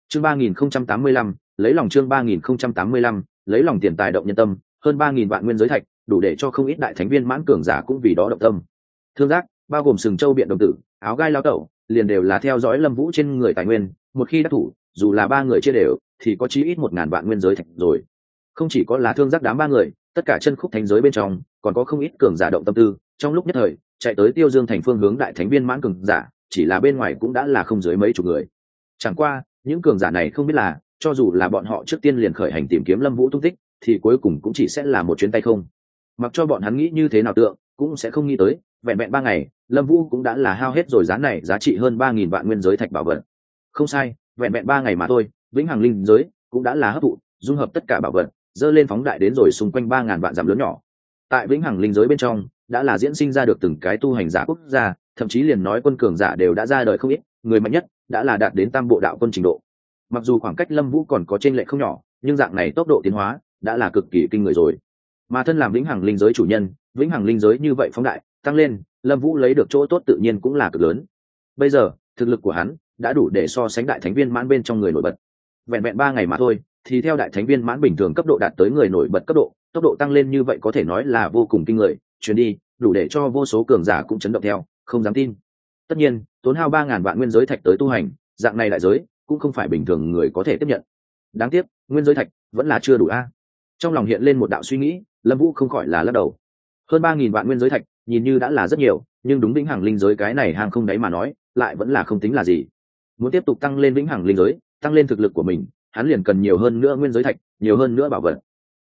Chương 3085, lấy lòng chương 3085, lấy lòng tiền tài động nhân tâm, hơn 3000 vạn nguyên giới thạch, đủ để cho không ít đại thánh viên mãn cường giả cũng vì đó động tâm. Thương giác, bao gồm sừng châu biện đồng tử, áo gai lao tẩu, liền đều là theo dõi Lâm Vũ trên người tài nguyên, một khi đắc thủ, dù là ba người chia đều, thì có chí ít 1000 vạn nguyên giới thạch rồi. Không chỉ có là thương giác đám ba người, tất cả chân khúc thánh giới bên trong, còn có không ít cường giả động tâm tư, trong lúc nhất thời, chạy tới Tiêu Dương thành phương hướng đại thánh viên mãn cường giả, chỉ là bên ngoài cũng đã là không dưới mấy chục người. Chẳng qua, những cường giả này không biết là, cho dù là bọn họ trước tiên liền khởi hành tìm kiếm Lâm Vũ tung tích, thì cuối cùng cũng chỉ sẽ là một chuyến tay không. Mặc cho bọn hắn nghĩ như thế nào tượng, cũng sẽ không nghĩ tới, vẹn vẹn 3 ngày, Lâm Vũ cũng đã là hao hết rồi giá này giá trị hơn 3000 vạn nguyên giới thạch bảo vật. Không sai, vẹn vẹn 3 ngày mà thôi, vĩnh hằng linh giới cũng đã là hấp thụ, dung hợp tất cả bảo vật, dơ lên phóng đại đến rồi xung quanh 3000 vạn dặm lớn nhỏ. Tại vĩnh hằng linh giới bên trong, đã là diễn sinh ra được từng cái tu hành giả quốc gia, thậm chí liền nói quân cường giả đều đã ra đời không ít, người mạnh nhất đã là đạt đến tam bộ đạo quân trình độ. Mặc dù khoảng cách Lâm Vũ còn có chênh lệch không nhỏ, nhưng dạng này tốc độ tiến hóa đã là cực kỳ kinh người rồi. Mà thân làm vĩnh hằng linh giới chủ nhân, vĩnh hằng linh giới như vậy phóng đại, tăng lên, Lâm Vũ lấy được chỗ tốt tự nhiên cũng là cực lớn. Bây giờ, thực lực của hắn đã đủ để so sánh đại thánh viên mãn bên trong người nổi bật. Vẹn vẹn 3 ngày mà thôi, thì theo đại thánh viên mãn bình thường cấp độ đạt tới người nổi bật cấp độ, tốc độ tăng lên như vậy có thể nói là vô cùng kinh người, chuyến đi, đủ để cho vô số cường giả cũng chấn động theo, không dám tin. Tất nhiên, tốn hao 3000 vạn nguyên giới thạch tới tu hành, dạng này đại giới cũng không phải bình thường người có thể tiếp nhận. Đáng tiếc, nguyên giới thạch vẫn là chưa đủ a. Trong lòng hiện lên một đạo suy nghĩ, Lâm Vũ không khỏi là lắc đầu. Hơn 3000 vạn nguyên giới thạch, nhìn như đã là rất nhiều, nhưng đúng vĩnh hằng linh giới cái này hàng không đáy mà nói, lại vẫn là không tính là gì. Muốn tiếp tục tăng lên vĩnh hằng linh giới, tăng lên thực lực của mình, hắn liền cần nhiều hơn nữa nguyên giới thạch, nhiều hơn nữa bảo vật.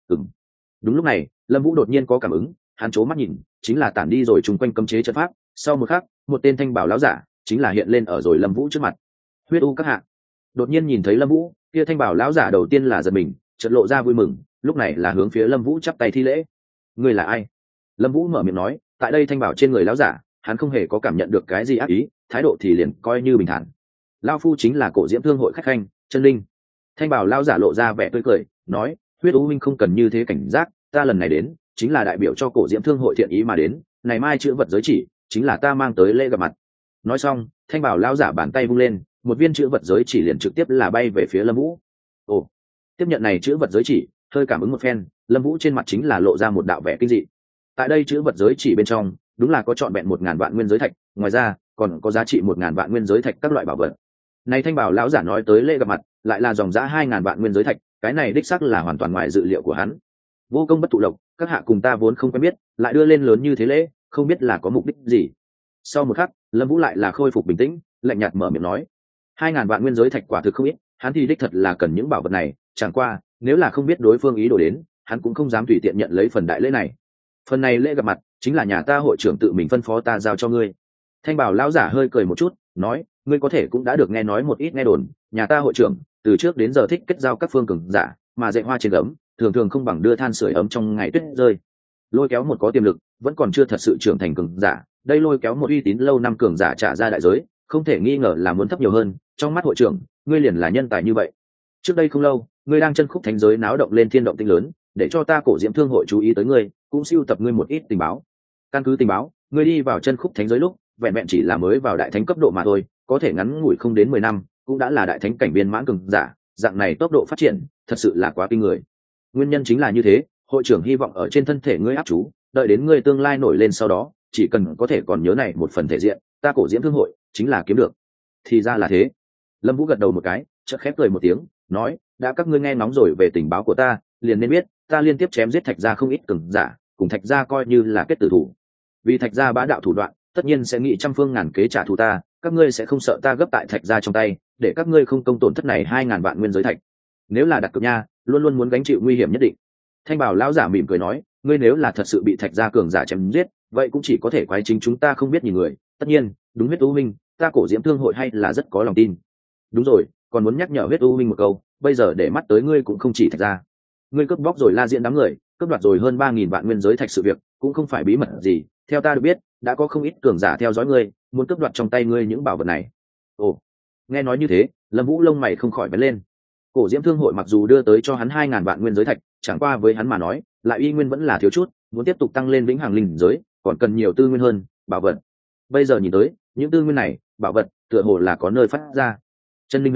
Đúng lúc này, Lâm Vũ đột nhiên có cảm ứng, hắn chố mắt nhìn, chính là tản đi rồi trùng quanh cấm chế trận pháp, sau một khắc, một tên thanh bảo lão giả chính là hiện lên ở rồi Lâm Vũ trước mặt. Huyết U các hạ. Đột nhiên nhìn thấy Lâm Vũ, kia thanh bảo lão giả đầu tiên là giật mình, chợt lộ ra vui mừng, lúc này là hướng phía Lâm Vũ chắp tay thi lễ. Ngươi là ai? Lâm Vũ mở miệng nói, tại đây thanh bảo trên người lão giả, hắn không hề có cảm nhận được cái gì ác ý, thái độ thì liền coi như bình thản. Lão phu chính là Cổ Diễm Thương hội khách khanh, Chân Linh. Thanh bảo lão giả lộ ra vẻ tươi cười, nói, Huyết U huynh không cần như thế cảnh giác, ta lần này đến, chính là đại biểu cho Cổ Diễm Thương hội thiện ý mà đến, này mai chữ vật giới chỉ, chính là ta mang tới lễ gặp mặt. Nói xong, thanh bảo lão giả bàn tay vung lên, một viên chữ vật giới chỉ liền trực tiếp là bay về phía Lâm Vũ. Ồ, tiếp nhận này chữ vật giới chỉ, hơi cảm ứng một phen, Lâm Vũ trên mặt chính là lộ ra một đạo vẻ kinh dị. Tại đây chữ vật giới chỉ bên trong, đúng là có trọn vẹn 1000 vạn nguyên giới thạch, ngoài ra, còn có giá trị 1000 vạn nguyên giới thạch các loại bảo vật. Này thanh bảo lão giả nói tới lễ gặp mặt, lại là dòng giá 2000 vạn nguyên giới thạch, cái này đích xác là hoàn toàn ngoài dự liệu của hắn. Vô công bất thụ lộc, các hạ cùng ta vốn không quen biết, lại đưa lên lớn như thế lễ, không biết là có mục đích gì. Sau một khắc, Lâm Vũ lại là khôi phục bình tĩnh, lạnh nhạt mở miệng nói, 2000 vạn nguyên giới thạch quả thực không ít, hắn thì đích thật là cần những bảo vật này, chẳng qua, nếu là không biết đối phương ý đồ đến, hắn cũng không dám tùy tiện nhận lấy phần đại lễ này. Phần này lễ gặp mặt, chính là nhà ta hội trưởng tự mình phân phó ta giao cho ngươi. Thanh bảo lão giả hơi cười một chút, nói, ngươi có thể cũng đã được nghe nói một ít nghe đồn, nhà ta hội trưởng từ trước đến giờ thích kết giao các phương cường giả, mà dạy hoa trên gấm, thường thường không bằng đưa than sưởi ấm trong ngày tuyết rơi. Lôi kéo một có tiềm lực, vẫn còn chưa thật sự trưởng thành cường giả, đây lôi kéo một uy tín lâu năm cường giả trả ra đại giới, không thể nghi ngờ là muốn thấp nhiều hơn, trong mắt hội trưởng, ngươi liền là nhân tài như vậy. Trước đây không lâu, ngươi đang chân khúc thánh giới náo động lên thiên động tinh lớn, để cho ta Cổ Diễm Thương hội chú ý tới ngươi, cũng sưu tập ngươi một ít tình báo. Căn cứ tình báo, ngươi đi vào chân khúc thánh giới lúc, vẹn vẹn chỉ là mới vào đại thánh cấp độ mà thôi, có thể ngắn ngủi không đến 10 năm, cũng đã là đại thánh cảnh viên mãn cường giả, dạng này tốc độ phát triển, thật sự là quá kinh người. Nguyên nhân chính là như thế, hội trưởng hy vọng ở trên thân thể ngươi áp chú, đợi đến ngươi tương lai nổi lên sau đó, chỉ cần có thể còn nhớ này một phần thể diện, ta Cổ Diễm Thương hội chính là kiếm được. Thì ra là thế. Lâm Vũ gật đầu một cái, chợt khép cười một tiếng, nói, đã các ngươi nghe ngóng rồi về tình báo của ta, liền nên biết, ta liên tiếp chém giết Thạch gia không ít cường giả, cùng Thạch gia coi như là kết tử thủ. Vì Thạch gia bá đạo thủ đoạn, tất nhiên sẽ nghĩ trăm phương ngàn kế trả thù ta, các ngươi sẽ không sợ ta gấp tại Thạch gia trong tay, để các ngươi không công tổn thất này 2000 vạn nguyên giới thạch. Nếu là đặt cược nha, luôn luôn muốn gánh chịu nguy hiểm nhất định. Thanh bảo lão giả mỉm cười nói, ngươi nếu là thật sự bị Thạch gia cường giả chém giết, vậy cũng chỉ có thể quái chính chúng ta không biết nhìn người, tất nhiên, đúng huyết u minh, ta Cổ Diễm Thương hội hay là rất có lòng tin. Đúng rồi, còn muốn nhắc nhở huyết u minh một câu, bây giờ để mắt tới ngươi cũng không chỉ Thạch gia. Ngươi cướp bóc rồi La Diễn đám người, cướp đoạt rồi hơn 3000 vạn nguyên giới thạch sự việc, cũng không phải bí mật gì, theo ta được biết, đã có không ít cường giả theo dõi ngươi, muốn cướp đoạt trong tay ngươi những bảo vật này. Ồ, nghe nói như thế, Lâm Vũ lông mày không khỏi bén lên. Cổ Diễm Thương hội mặc dù đưa tới cho hắn 2000 vạn nguyên giới thạch, chẳng qua với hắn mà nói, lại y nguyên vẫn là thiếu chút, muốn tiếp tục tăng lên vĩnh hằng linh giới, còn cần nhiều tư nguyên hơn, bảo vật. Bây giờ nhìn tới, những tư nguyên này, bảo vật, tựa hồ là có nơi phát ra. Chân Linh Minh,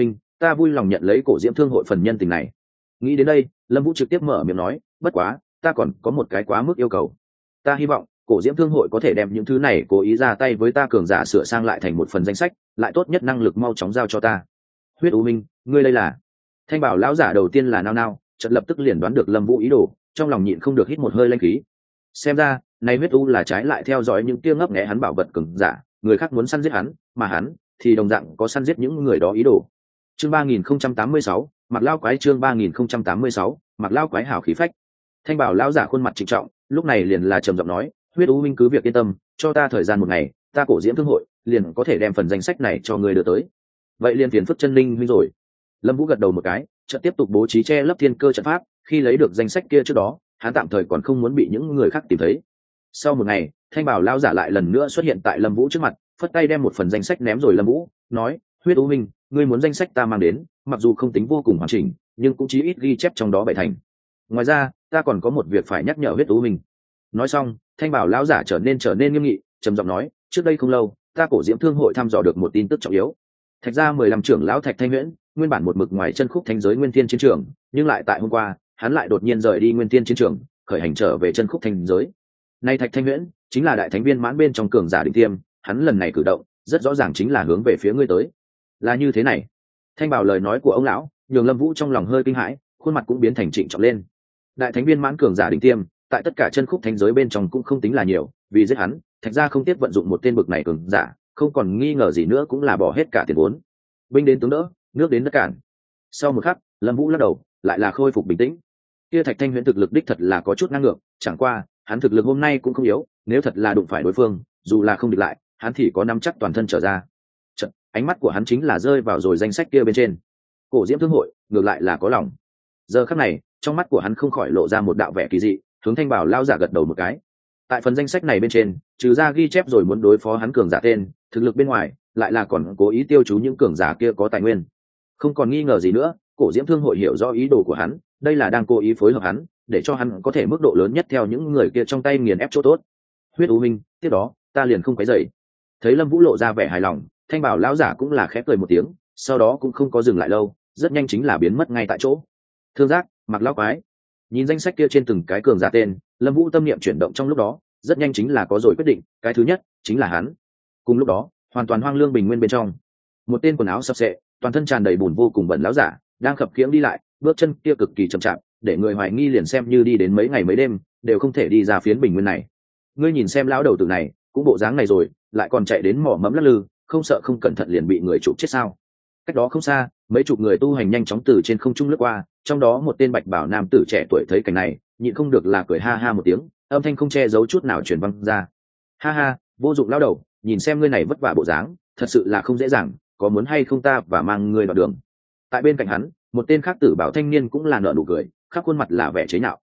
ta vui lòng nhận lấy cổ diễm thương hội phần nhân tình này. Nghĩ đến đây, Lâm Vũ trực tiếp mở miệng nói, bất quá ta còn có một cái quá mức yêu cầu. Ta hy vọng cổ diễm thương hội có thể đem những thứ này cố ý ra tay với ta cường giả sửa sang lại thành một phần danh sách, lại tốt nhất năng lực mau chóng giao cho ta. Huyết U Minh, ngươi đây là? Thanh bảo lão giả đầu tiên là nao nao, chợt lập tức liền đoán được Lâm Vũ ý đồ, trong lòng nhịn không được hít một hơi lanh khí. Xem ra này huyết u là trái lại theo dõi những kia ngấp nghé hắn bảo vật cường giả, người khác muốn săn giết hắn, mà hắn thì đồng dạng có săn giết những người đó ý đồ. Chương 3086, Mặc Lao Quái, chương 3086, Mặc Lao Quái hảo khí phách. Thanh bảo lão giả khuôn mặt trịnh trọng, lúc này liền là trầm giọng nói, huyết u minh cứ việc yên tâm, cho ta thời gian một ngày, ta cổ diễm thương hội liền có thể đem phần danh sách này cho ngươi đưa tới. Vậy liền phiền phức chân linh huynh rồi. Lâm Vũ gật đầu một cái, chợt tiếp tục bố trí che lấp thiên cơ trận pháp, khi lấy được danh sách kia trước đó, hắn tạm thời còn không muốn bị những người khác tìm thấy. Sau một ngày, thanh bảo lão giả lại lần nữa xuất hiện tại Lâm Vũ trước mặt, phất tay đem một phần danh sách ném rồi Lâm Vũ, nói, huyết u minh, ngươi muốn danh sách ta mang đến, mặc dù không tính vô cùng hoàn chỉnh, nhưng cũng chí ít ghi chép trong đó bảy thành. Ngoài ra, ta còn có một việc phải nhắc nhở huyết u minh. Nói xong, thanh bảo lão giả trở nên nghiêm nghị, trầm giọng nói, trước đây không lâu, ta cổ diễm thương hội thăm dò được một tin tức trọng yếu. Thạch gia 15 trưởng lão Thạch Thanh Huyễn, nguyên bản một mực ngoài chân khúc thánh giới nguyên thiên chiến trường, nhưng lại tại hôm qua, hắn lại đột nhiên rời đi nguyên thiên chiến trường, khởi hành trở về chân khúc thánh giới. Nay Thạch Thanh Huyễn chính là đại thánh viên mãn bên trong cường giả đỉnh tiêm, hắn lần này cử động, rất rõ ràng chính là hướng về phía ngươi tới. Là như thế này. Thanh bảo lời nói của ông lão, nhường Lâm Vũ trong lòng hơi kinh hãi, khuôn mặt cũng biến thành trịnh trọng lên. Đại thánh viên mãn cường giả đỉnh tiêm, tại tất cả chân khúc thánh giới bên trong cũng không tính là nhiều, vì giết hắn, Thạch gia không tiếc vận dụng một tên bực này cường giả, không còn nghi ngờ gì nữa cũng là bỏ hết cả tiền vốn. Binh đến tướng đỡ, nước đến đất cản. Sau một khắc, Lâm Vũ lắc đầu, lại là khôi phục bình tĩnh. Kia Thạch Thanh Huyễn thực lực đích thật là có chút ngang ngược, chẳng qua, hắn thực lực hôm nay cũng không yếu, nếu thật là đụng phải đối phương, dù là không địch lại, hắn thì có nắm chắc toàn thân trở ra. Chợt, ánh mắt của hắn chính là rơi vào rồi danh sách kia bên trên. Cổ Diễm Thương hội, ngược lại là có lòng. Giờ khắc này, trong mắt của hắn không khỏi lộ ra một đạo vẻ kỳ dị, hướng Thanh Bảo lao giả gật đầu một cái. Tại phần danh sách này bên trên, trừ ra ghi chép rồi muốn đối phó hắn cường giả tên, thực lực bên ngoài, lại là còn cố ý tiêu chú những cường giả kia có tài nguyên. Không còn nghi ngờ gì nữa, Cổ Diễm Thương hội hiểu rõ ý đồ của hắn, đây là đang cố ý phối hợp hắn, để cho hắn có thể mức độ lớn nhất theo những người kia trong tay nghiền ép chỗ tốt. Huyết U Minh, tiếp đó, ta liền không quấy rầy. Thấy Lâm Vũ lộ ra vẻ hài lòng, Thanh Bảo lão giả cũng là khẽ cười một tiếng, sau đó cũng không có dừng lại lâu, rất nhanh chính là biến mất ngay tại chỗ. Thương giác, Mặc Lão Quái. Nhìn danh sách kia trên từng cái cường giả tên, Lâm Vũ tâm niệm chuyển động trong lúc đó, rất nhanh chính là có rồi quyết định, cái thứ nhất chính là hắn. Cùng lúc đó, hoàn toàn hoang lương bình nguyên bên trong, một tên quần áo sập sệ, toàn thân tràn đầy bùn vô cùng bẩn lão giả, đang khập khiễng đi lại, bước chân kia cực kỳ chậm chạp, để người hoài nghi liền xem như đi đến mấy ngày mấy đêm, đều không thể đi ra phiến bình nguyên này. Ngươi nhìn xem lão đầu tử này, cũng bộ dáng này rồi, lại còn chạy đến mỏ mẫm lắc lư, không sợ không cẩn thận liền bị người chụp chết sao? Cách đó không xa, mấy chục người tu hành nhanh chóng từ trên không trung lướt qua, trong đó một tên bạch bảo nam tử trẻ tuổi thấy cảnh này, nhịn không được là cười ha ha một tiếng, âm thanh không che giấu chút nào truyền vang ra. Ha ha, vô dụng lão đầu, nhìn xem ngươi này vất vả bộ dáng, thật sự là không dễ dàng, có muốn hay không ta và mang ngươi vào đường. Tại bên cạnh hắn, một tên khác tử bảo thanh niên cũng là nở nụ cười, khắp khuôn mặt là vẻ chế nhạo.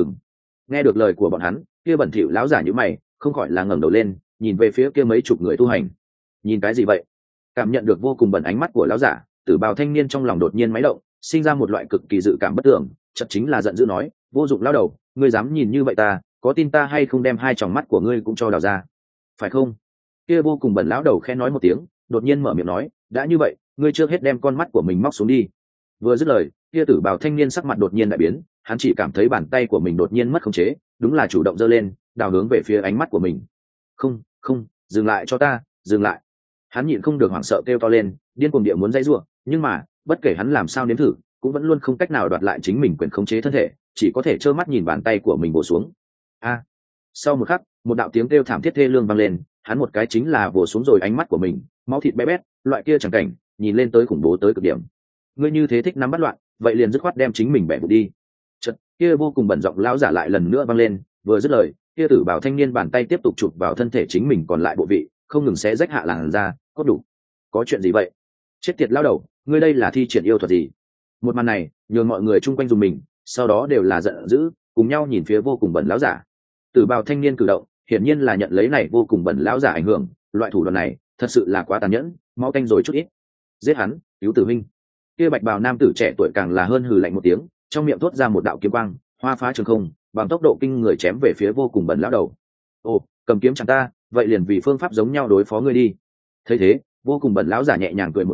Nghe được lời của bọn hắn, kia bẩn thỉu lão giả như mày, không khỏi là ngẩng đầu lên, nhìn về phía kia mấy chục người tu hành. Nhìn cái gì vậy? Cảm nhận được vô cùng bẩn ánh mắt của lão giả, tử bào thanh niên trong lòng đột nhiên máy động, sinh ra một loại cực kỳ dự cảm bất tưởng, chợt chính là giận dữ nói, vô dụng lão đầu, ngươi dám nhìn như vậy ta, có tin ta hay không đem hai tròng mắt của ngươi cũng cho đào ra, phải không? Kia vô cùng bẩn lão đầu khẽ nói một tiếng, đột nhiên mở miệng nói, đã như vậy, ngươi trước hết đem con mắt của mình móc xuống đi. Vừa dứt lời, kia tử bào thanh niên sắc mặt đột nhiên đại biến, hắn chỉ cảm thấy bàn tay của mình đột nhiên mất khống chế, đúng là chủ động giơ lên, đào hướng về phía ánh mắt của mình. Không, không, dừng lại cho ta, dừng lại. Hắn nhịn không được hoảng sợ kêu to lên, điên cuồng địa muốn dãy rủa, nhưng mà, bất kể hắn làm sao nếm thử, cũng vẫn luôn không cách nào đoạt lại chính mình quyền khống chế thân thể, chỉ có thể trơ mắt nhìn bàn tay của mình bổ xuống. A! Sau một khắc, một đạo tiếng kêu thảm thiết thê lương vang lên, hắn một cái chính là vồ xuống rồi ánh mắt của mình, máu thịt bé bét, loại kia chẳng cảnh, nhìn lên tới khủng bố tới cực điểm. Ngươi như thế thích nắm bắt loạn, vậy liền dứt khoát đem chính mình bẻ vụt đi. Chợt, kia vô cùng bẩn giọng lão giả lại lần nữa vang lên, vừa dứt lời, kia tử bảo thanh niên bàn tay tiếp tục chụp vào thân thể chính mình còn lại bộ vị, không ngừng xé rách hạ làn da, có đủ. Có chuyện gì vậy? Chết tiệt lão đầu, ngươi đây là thi triển yêu thuật gì? Một màn này, nhường mọi người chung quanh dùng mình, sau đó đều là giận dữ, cùng nhau nhìn phía vô cùng bẩn lão giả. Tử bào thanh niên cử động, hiển nhiên là nhận lấy này vô cùng bẩn lão giả ảnh hưởng, loại thủ đoạn này, thật sự là quá tàn nhẫn, máu tanh rồi chút ít. Giết hắn, cứu tử minh. Kia bạch bào nam tử trẻ tuổi càng là hơn hừ lạnh một tiếng, trong miệng thốt ra một đạo kiếm quang, hoa phá trường không, bằng tốc độ kinh người chém về phía vô cùng bẩn lão đầu. Ồ, cầm kiếm chẳng ta, vậy liền vì phương pháp giống nhau đối phó ngươi đi. Thấy thế, vô cùng bẩn lão giả nhẹ nhàng cười một tiếng,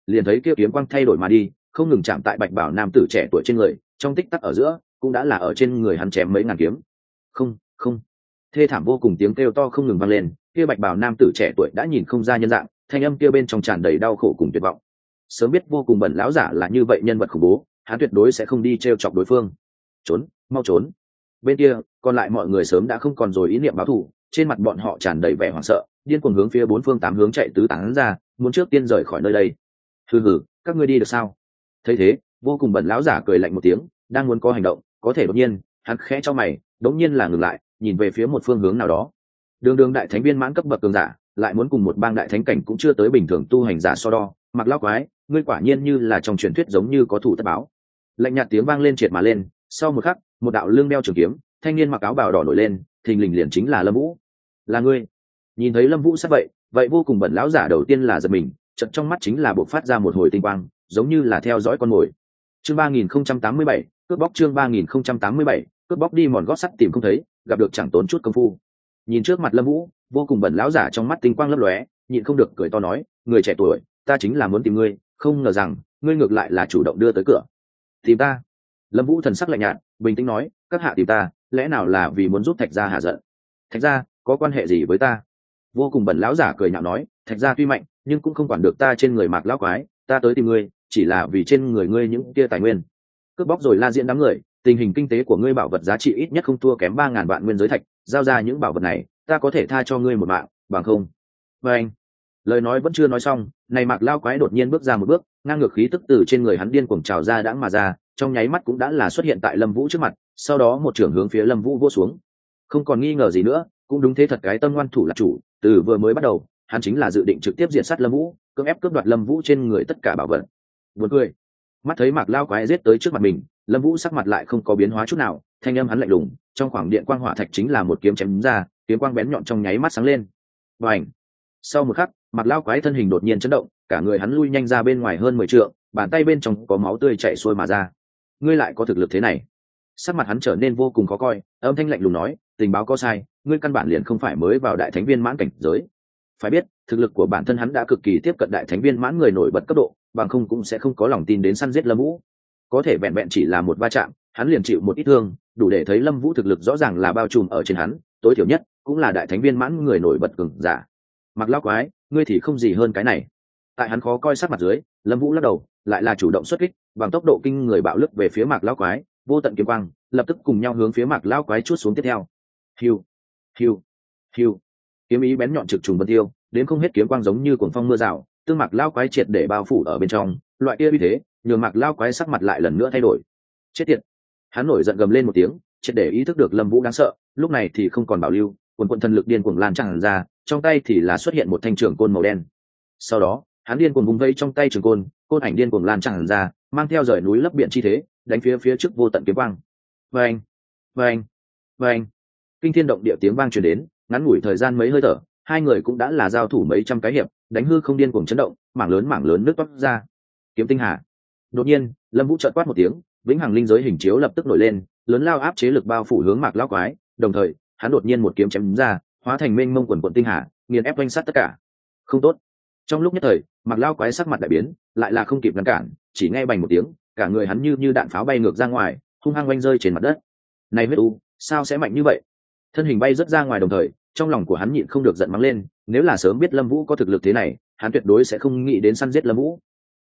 liền thấy kia kiếm quang thay đổi mà đi, không ngừng chạm tại bạch bảo nam tử trẻ tuổi trên người, trong tích tắc ở giữa cũng đã là ở trên người hắn chém mấy ngàn kiếm. Không, không. Thê thảm vô cùng tiếng kêu to không ngừng vang lên, kia bạch bảo nam tử trẻ tuổi đã nhìn không ra nhân dạng, thanh âm kia bên trong tràn đầy đau khổ cùng tuyệt vọng. Sớm biết vô cùng bẩn lão giả là như vậy nhân vật khủng bố, hắn tuyệt đối sẽ không đi trêu chọc đối phương. Trốn, mau trốn. Bên kia, còn lại mọi người sớm đã không còn rồi ý niệm báo thù, trên mặt bọn họ tràn đầy vẻ hoảng sợ, điên cuồng hướng phía bốn phương tám hướng chạy tứ tán ra, muốn trước tiên rời khỏi nơi đây. Hừ hừ, các ngươi đi được sao? Thấy thế, vô cùng bẩn lão giả cười lạnh một tiếng, đang muốn có hành động, có thể đột nhiên, hắn khẽ cho mày, đống nhiên là ngừng lại, nhìn về phía một phương hướng nào đó. Đường đại thánh viên mãn cấp bậc cường giả, lại muốn cùng một bang đại thánh cảnh cũng chưa tới bình thường tu hành giả so đo, Mặc lão quái, ngươi quả nhiên như là trong truyền thuyết giống như có thủ tất báo. Lạnh nhạt tiếng vang lên triệt mà lên, sau một khắc, một đạo lưng đeo trường kiếm, thanh niên mặc áo bào đỏ nổi lên, thình lình liền chính là Lâm Vũ. Là ngươi? Nhìn thấy Lâm Vũ sắp vậy vô cùng bẩn lão giả đầu tiên là giật mình, chợt trong mắt chính là bộc phát ra một hồi tinh quang, giống như là theo dõi con mồi. Chương 3087, cướp bóc chương 3087, cướp bóc đi mòn gót sắt tìm không thấy, gặp được chẳng tốn chút công phu. Nhìn trước mặt Lâm Vũ, vô cùng bẩn lão giả trong mắt tinh quang lấp lóe, nhịn không được cười to nói, người trẻ tuổi, ta chính là muốn tìm ngươi, không ngờ rằng ngươi ngược lại là chủ động đưa tới cửa. Tìm ta? Lâm Vũ thần sắc lạnh nhạt, bình tĩnh nói, các hạ tìm ta, lẽ nào là vì muốn giúp Thạch gia hạ giận? Thạch gia có quan hệ gì với ta? Vô cùng bẩn lão giả cười nhạo nói, Thạch gia tuy mạnh, nhưng cũng không quản được ta trên người Mạc lão quái, ta tới tìm ngươi, chỉ là vì trên người ngươi những kia tài nguyên. Cướp bóc rồi la diễn đám người, tình hình kinh tế của ngươi bảo vật giá trị ít nhất không thua kém 3000 vạn nguyên giới thạch, giao ra những bảo vật này, ta có thể tha cho ngươi một mạng, bằng không. Và anh, lời nói vẫn chưa nói xong, này Mạc lão quái đột nhiên bước ra một bước, ngang ngược khí tức từ trên người hắn điên cuồng trào ra đãng mà ra, trong nháy mắt cũng đã là xuất hiện tại Lâm Vũ trước mặt, sau đó một trưởng hướng phía Lâm Vũ vỗ xuống. Không còn nghi ngờ gì nữa, cũng đúng thế thật, cái tâm ngoan thủ là chủ, từ vừa mới bắt đầu, hắn chính là dự định trực tiếp diệt sát Lâm Vũ, cưỡng ép cướp đoạt Lâm Vũ trên người tất cả bảo vật. Buồn cười. Mắt thấy Mạc lão quái giết tới trước mặt mình, Lâm Vũ sắc mặt lại không có biến hóa chút nào, thanh âm hắn lạnh lùng, trong khoảng điện quang hỏa thạch chính là một kiếm chém ra, kiếm quang bén nhọn trong nháy mắt sáng lên. Bành! Sau một khắc, Mạc lão quái thân hình đột nhiên chấn động, cả người hắn lui nhanh ra bên ngoài hơn 10 trượng, bàn tay bên trong có máu tươi chảy xuôi mà ra. Ngươi lại có thực lực thế này? Sắc mặt hắn trở nên vô cùng khó coi, âm thanh lạnh lùng nói, tình báo có sai, ngươi căn bản liền không phải mới vào đại thánh viên mãn cảnh giới. Phải biết, thực lực của bản thân hắn đã cực kỳ tiếp cận đại thánh viên mãn người nổi bật cấp độ, bằng không cũng sẽ không có lòng tin đến săn giết Lâm Vũ. Có thể vẹn vẹn chỉ là một va chạm, hắn liền chịu một ít thương, đủ để thấy Lâm Vũ thực lực rõ ràng là bao trùm ở trên hắn, tối thiểu nhất cũng là đại thánh viên mãn người nổi bật cường giả. Mặc lão quái, ngươi thì không gì hơn cái này. Tại hắn khó coi sắc mặt dưới, Lâm Vũ lắc đầu, lại là chủ động xuất kích, bằng tốc độ kinh người bạo lướt về phía Mạc lão quái, vô tận kiếm quang lập tức cùng nhau hướng phía Mạc lão quái chuốt xuống tiếp theo. Hiu, hiu, hiu. Kiếm ý bén nhọn trực trùng vân tiêu, đến không hết kiếm quang giống như cuồng phong mưa rào, tương Mạc lão quái triệt để bao phủ ở bên trong, loại kia uy thế, nhường Mạc lão quái sắc mặt lại lần nữa thay đổi. Chết tiệt. Hắn nổi giận gầm lên một tiếng, triệt để ý thức được Lâm Vũ đáng sợ, lúc này thì không còn bảo lưu, quần thần lực điên cuồng lan tràn ra, trong tay thì là xuất hiện một thanh trường côn màu đen. Sau đó, hắn điên cuồng vung vây trong tay trường côn, côn ảnh điên cuồng lan tràn ra, mang theo rời núi lấp biển chi thế, đánh phía trước vô tận kiếm quang. Vang, vang, vang. Kinh thiên động địa tiếng vang truyền đến, ngắn ngủi thời gian mấy hơi thở, hai người cũng đã là giao thủ mấy trăm cái hiệp, đánh hư không điên cuồng chấn động, mảng lớn nước toát ra. Kiếm tinh hà. Đột nhiên, Lâm Vũ chợt quát một tiếng, vĩnh hằng linh giới hình chiếu lập tức nổi lên, lớn lao áp chế lực bao phủ hướng Mạc lão quái, đồng thời, hắn đột nhiên một kiếm chém ra, hóa thành mênh mông quần quần tinh hà, nghiền ép vanh sát tất cả. Không tốt. Trong lúc nhất thời, Mạc lão quái sắc mặt đại biến, lại là không kịp ngăn cản, chỉ nghe bành một tiếng, cả người hắn như đạn pháo bay ngược ra ngoài, hung hăng oanh rơi trên mặt đất. Này huyết u, sao sẽ mạnh như vậy? Thân hình bay rất ra ngoài, đồng thời trong lòng của hắn nhịn không được giận mắng lên, nếu là sớm biết Lâm Vũ có thực lực thế này, hắn tuyệt đối sẽ không nghĩ đến săn giết Lâm Vũ.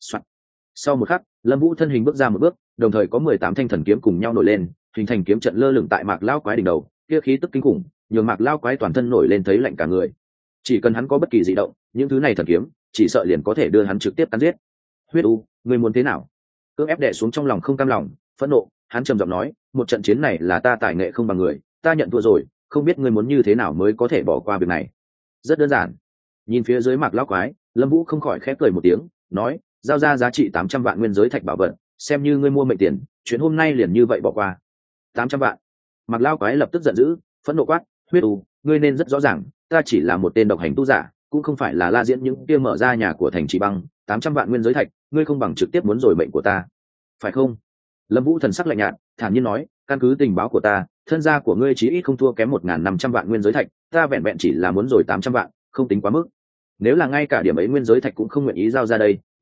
Sau một khắc, Lâm Vũ thân hình bước ra một bước, đồng thời có 18 thanh thần kiếm cùng nhau nổi lên, hình thành kiếm trận lơ lửng tại Mạc lão quái đỉnh đầu, kia khí tức kinh khủng, nhường Mạc lão quái toàn thân nổi lên thấy lạnh cả người. Chỉ cần hắn có bất kỳ dị động, những thứ này thần kiếm chỉ sợ liền có thể đưa hắn trực tiếp cắn giết. Huyết u, ngươi muốn thế nào? Cưỡng ép đè xuống trong lòng không cam lòng, phẫn nộ, hắn trầm giọng nói, một trận chiến này là ta tài nghệ không bằng người, ta nhận thua rồi, không biết ngươi muốn như thế nào mới có thể bỏ qua việc này. Rất đơn giản. Nhìn phía dưới Mạc lão quái, Lâm Vũ không khỏi khẽ cười một tiếng, nói, giao ra giá trị 800 vạn nguyên giới thạch bảo vật, xem như ngươi mua mệnh tiền, chuyện hôm nay liền như vậy bỏ qua. 800 vạn. Mạc lão quái lập tức giận dữ, phẫn nộ quát, huyết u, ngươi nên rất rõ ràng, ta chỉ là một tên độc hành tu giả, cũng không phải là La Diễn những kia mở ra nhà của thành Trì Băng, 800 vạn nguyên giới thạch, ngươi không bằng trực tiếp muốn rồi mệnh của ta, phải không? Lâm Vũ thần sắc lạnh nhạt, thản nhiên nói, căn cứ tình báo của ta, thân gia của ngươi chí ít không thua kém 1500 vạn nguyên giới thạch, ta vẹn vẹn chỉ là muốn rồi 800 vạn, không tính quá mức. Nếu là ngay cả điểm ấy nguyên giới thạch cũng không nguyện ý giao ra đây,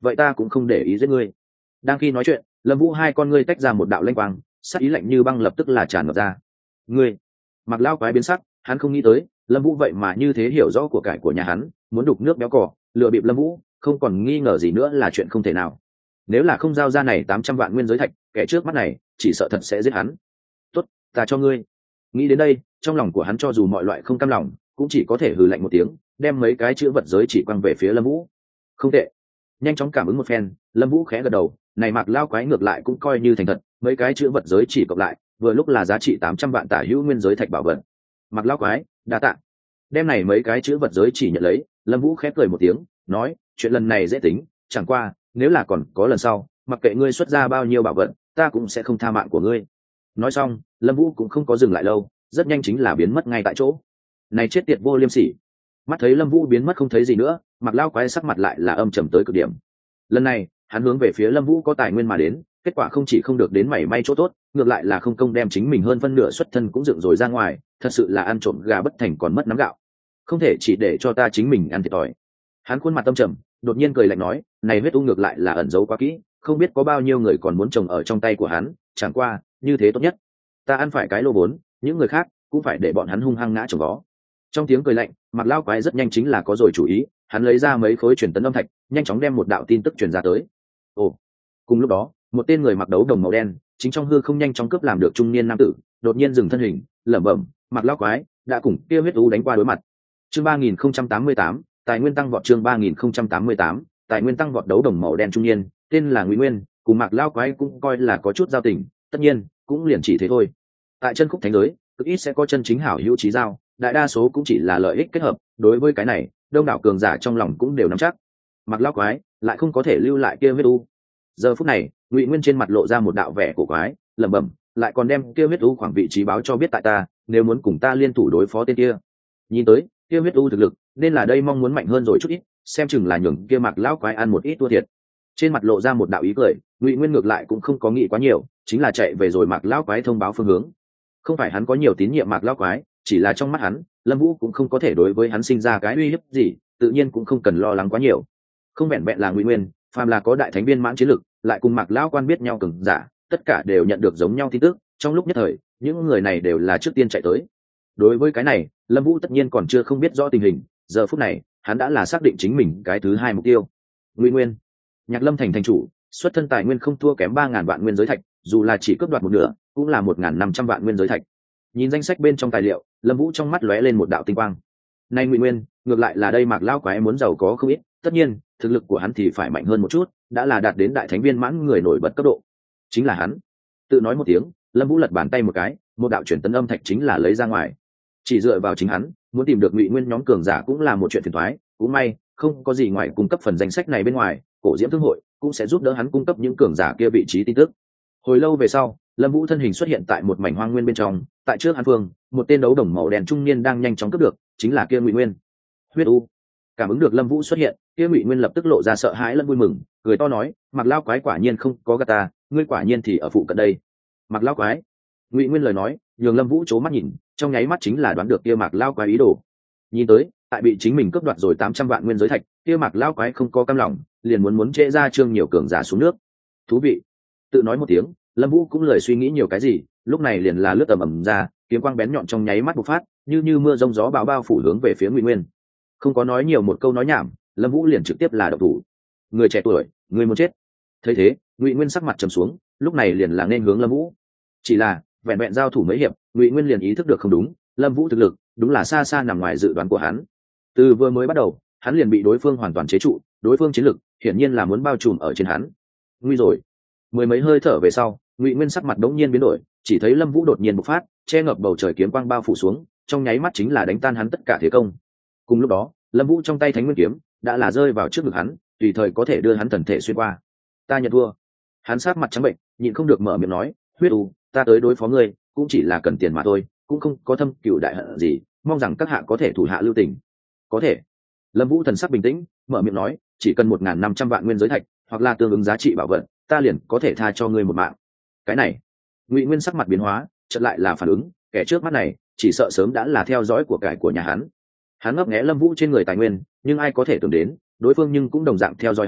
vậy ta cũng không để ý giết ngươi. Đang khi nói chuyện, Lâm Vũ hai con ngươi tách ra một đạo lanh quang, sắc ý lạnh như băng lập tức là tràn ngập ra. Ngươi! Mặc Lao Quái biến sắc, hắn không nghĩ tới Lâm Vũ vậy mà như thế hiểu rõ của cải của nhà hắn, muốn đục nước béo cỏ, lừa bịp Lâm Vũ, không còn nghi ngờ gì nữa là chuyện không thể nào. Nếu là không giao ra này 800 vạn nguyên giới thạch, kẻ trước mắt này chỉ sợ thật sẽ giết hắn. Tốt, ta cho ngươi. Nghĩ đến đây, trong lòng của hắn cho dù mọi loại không cam lòng, cũng chỉ có thể hừ lạnh một tiếng, đem mấy cái chữ vật giới chỉ quăng về phía Lâm Vũ. Không tệ. Nhanh chóng cảm ứng một phen, Lâm Vũ khẽ gật đầu, này Mạc Lao Quái ngược lại cũng coi như thành thật, mấy cái chữ vật giới chỉ cộng lại, vừa lúc là giá trị 800 vạn tả hữu nguyên giới thạch bảo vật. Mạc Lao Quái, đa tạ. Đem này mấy cái chữ vật giới chỉ nhận lấy, Lâm Vũ khẽ cười một tiếng, nói, chuyện lần này dễ tính, chẳng qua, nếu là còn có lần sau, mặc kệ ngươi xuất ra bao nhiêu bảo vật, ta cũng sẽ không tha mạng của ngươi. Nói xong, Lâm Vũ cũng không có dừng lại lâu, rất nhanh chính là biến mất ngay tại chỗ. Này chết tiệt vô liêm sỉ. Mắt thấy Lâm Vũ biến mất không thấy gì nữa, Mạc Lao Quái sắc mặt lại là âm trầm tới cực điểm. Lần này, hắn hướng về phía Lâm Vũ có tài nguyên mà đến, kết quả không chỉ không được đến mảy may chỗ tốt, ngược lại là không công đem chính mình hơn phân nửa xuất thân cũng dựng rồi ra ngoài, thật sự là ăn trộm gà bất thành còn mất nắm gạo. Không thể chỉ để cho ta chính mình ăn thiệt thòi. Hắn khuôn mặt tâm trầm, đột nhiên cười lạnh nói, này huyết u ngược lại là ẩn giấu quá kỹ, không biết có bao nhiêu người còn muốn trồng ở trong tay của hắn, chẳng qua, như thế tốt nhất. Ta ăn phải cái lô vốn, những người khác cũng phải để bọn hắn hung hăng ngã chồng vó. Trong tiếng cười lạnh, Mạc Lao Quái rất nhanh chính là có rồi chủ ý, hắn lấy ra mấy khối truyền tấn âm thạch, nhanh chóng đem một đạo tin tức truyền ra tới. Ồ, cùng lúc đó, một tên người mặc đấu đồng màu đen, chính trong hư không nhanh chóng cướp làm được trung niên nam tử, đột nhiên dừng thân hình, lẩm bẩm, Mạc Lao Quái đã cùng kia huyết u đánh qua đối mặt. Chương 3088, tài nguyên tăng vọt. Chương 3088, tài nguyên tăng vọt. Đấu đồng màu đen trung niên, tên là Ngụy Nguyên, cùng Mạc Lao Quái cũng coi là có chút giao tình, tất nhiên cũng liền chỉ thế thôi. Tại chân khúc thánh giới, cực ít sẽ có chân chính hảo hữu chí giao, đại đa số cũng chỉ là lợi ích kết hợp, đối với cái này, đông đảo cường giả trong lòng cũng đều nắm chắc. Mạc Lao Quái lại không có thể lưu lại kia huyết u. Giờ phút này, Ngụy Nguyên trên mặt lộ ra một đạo vẻ cổ quái, lẩm bẩm, lại còn đem kia huyết u khoảng vị trí báo cho biết tại ta, nếu muốn cùng ta liên thủ đối phó tên kia. Nhìn tới, kia huyết u thực lực, nên là đây mong muốn mạnh hơn rồi chút ít, xem chừng là nhường kia Mạc Lao Quái ăn một ít thua thiệt. Trên mặt lộ ra một đạo ý cười, Ngụy Nguyên ngược lại cũng không có nghĩ quá nhiều, chính là chạy về rồi Mạc Lao Quái thông báo phương hướng. Không phải hắn có nhiều tín nhiệm Mạc Lao Quái, chỉ là trong mắt hắn, Lâm Vũ cũng không có thể đối với hắn sinh ra cái uy hiếp gì, tự nhiên cũng không cần lo lắng quá nhiều. Không vẹn vẹn là Ngụy Nguyên, phàm là có đại thánh viên mãn chiến lực, lại cùng Mạc Lão Quan biết nhau cường giả, tất cả đều nhận được giống nhau tin tức, trong lúc nhất thời, những người này đều là trước tiên chạy tới. Đối với cái này, Lâm Vũ tất nhiên còn chưa không biết rõ tình hình, giờ phút này, hắn đã là xác định chính mình cái thứ hai mục tiêu. Ngụy Nguyên, Nhạc Lâm thành thành chủ, xuất thân tài nguyên không thua kém 3000 vạn nguyên giới thạch, dù là chỉ cướp đoạt một nửa, cũng là 1500 vạn nguyên giới thạch. Nhìn danh sách bên trong tài liệu, Lâm Vũ trong mắt lóe lên một đạo tinh quang. Nay Ngụy Nguyên, ngược lại là đây Mạc Lão Quái muốn giàu có không ít, tất nhiên, thực lực của hắn thì phải mạnh hơn một chút, đã là đạt đến đại thánh viên mãn người nổi bật cấp độ. Chính là hắn. Tự nói một tiếng, Lâm Vũ lật bàn tay một cái, một đạo truyền tấn âm thạch chính là lấy ra ngoài. Chỉ dựa vào chính hắn, muốn tìm được Ngụy Nguyên nhóm cường giả cũng là một chuyện phiền toái, cũng may, không có gì ngoài cung cấp phần danh sách này bên ngoài, Cổ Diễm Thương hội cũng sẽ giúp đỡ hắn cung cấp những cường giả kia vị trí tin tức. Hồi lâu về sau, Lâm Vũ thân hình xuất hiện tại một mảnh hoang nguyên bên trong, tại trước hắn phương, một tên đấu đồng màu đen trung niên đang nhanh chóng cướp được, chính là kia Ngụy Nguyên. Huyết u. Cảm ứng được Lâm Vũ xuất hiện, kia Ngụy Nguyên lập tức lộ ra sợ hãi lẫn vui mừng, cười to nói, Mạc Lao Quái quả nhiên không có gạt ta, ngươi quả nhiên thì ở phụ cận đây. Mạc Lao Quái. Ngụy Nguyên lời nói, nhường Lâm Vũ chố mắt nhìn, trong nháy mắt chính là đoán được kia Mạc Lao Quái ý đồ. Nhìn tới, tại bị chính mình cướp đoạt rồi 800 vạn nguyên giới thạch, kia Mạc Lao Quái không có cam lòng, liền muốn trễ ra trương nhiều cường giả xuống nước. Thú vị. Tự nói một tiếng, Lâm Vũ cũng lời suy nghĩ nhiều cái gì, lúc này liền là lướt tầm ầm ra, kiếm quang bén nhọn trong nháy mắt bộc phát, như mưa rông gió bão bao phủ hướng về phía Ngụy Nguyên. Không có nói nhiều một câu nói nhảm, Lâm Vũ liền trực tiếp là động thủ. Người trẻ tuổi, người muốn chết. Thấy thế, Ngụy Nguyên sắc mặt trầm xuống, lúc này liền là nên hướng Lâm Vũ. Chỉ là, vẹn vẹn giao thủ mấy hiệp, Ngụy Nguyên liền ý thức được không đúng, Lâm Vũ thực lực đúng là xa xa nằm ngoài dự đoán của hắn. Từ vừa mới bắt đầu, hắn liền bị đối phương hoàn toàn chế trụ, đối phương chiến lực hiển nhiên là muốn bao trùm ở trên hắn. Nguy rồi. Mười mấy hơi thở về sau, Ngụy Nguyên sắc mặt đống nhiên biến đổi, chỉ thấy Lâm Vũ đột nhiên bộc phát, che ngập bầu trời kiếm quang bao phủ xuống, trong nháy mắt chính là đánh tan hắn tất cả thế công. Cùng lúc đó, Lâm Vũ trong tay Thánh Nguyên kiếm đã là rơi vào trước ngực hắn, tùy thời có thể đưa hắn thần thể xuyên qua. Ta nhận thua. Hắn sát mặt trắng bệnh, nhịn không được mở miệng nói, huyết u, ta tới đối phó ngươi, cũng chỉ là cần tiền mà thôi, cũng không có thâm cừu đại hận gì, mong rằng các hạ có thể thủ hạ lưu tình. Có thể. Lâm Vũ thần sắc bình tĩnh, mở miệng nói, chỉ cần 1500 vạn nguyên giới thạch, hoặc là tương ứng giá trị bảo vật, ta liền có thể tha cho ngươi một mạng. Cái này, Ngụy Nguyên sắc mặt biến hóa, chợt lại là phản ứng, kẻ trước mắt này, chỉ sợ sớm đã là theo dõi của cải của nhà hắn. Hắn ngấp nghé Lâm Vũ trên người tài nguyên, nhưng ai có thể tưởng đến, đối phương nhưng cũng đồng dạng theo dõi hắn,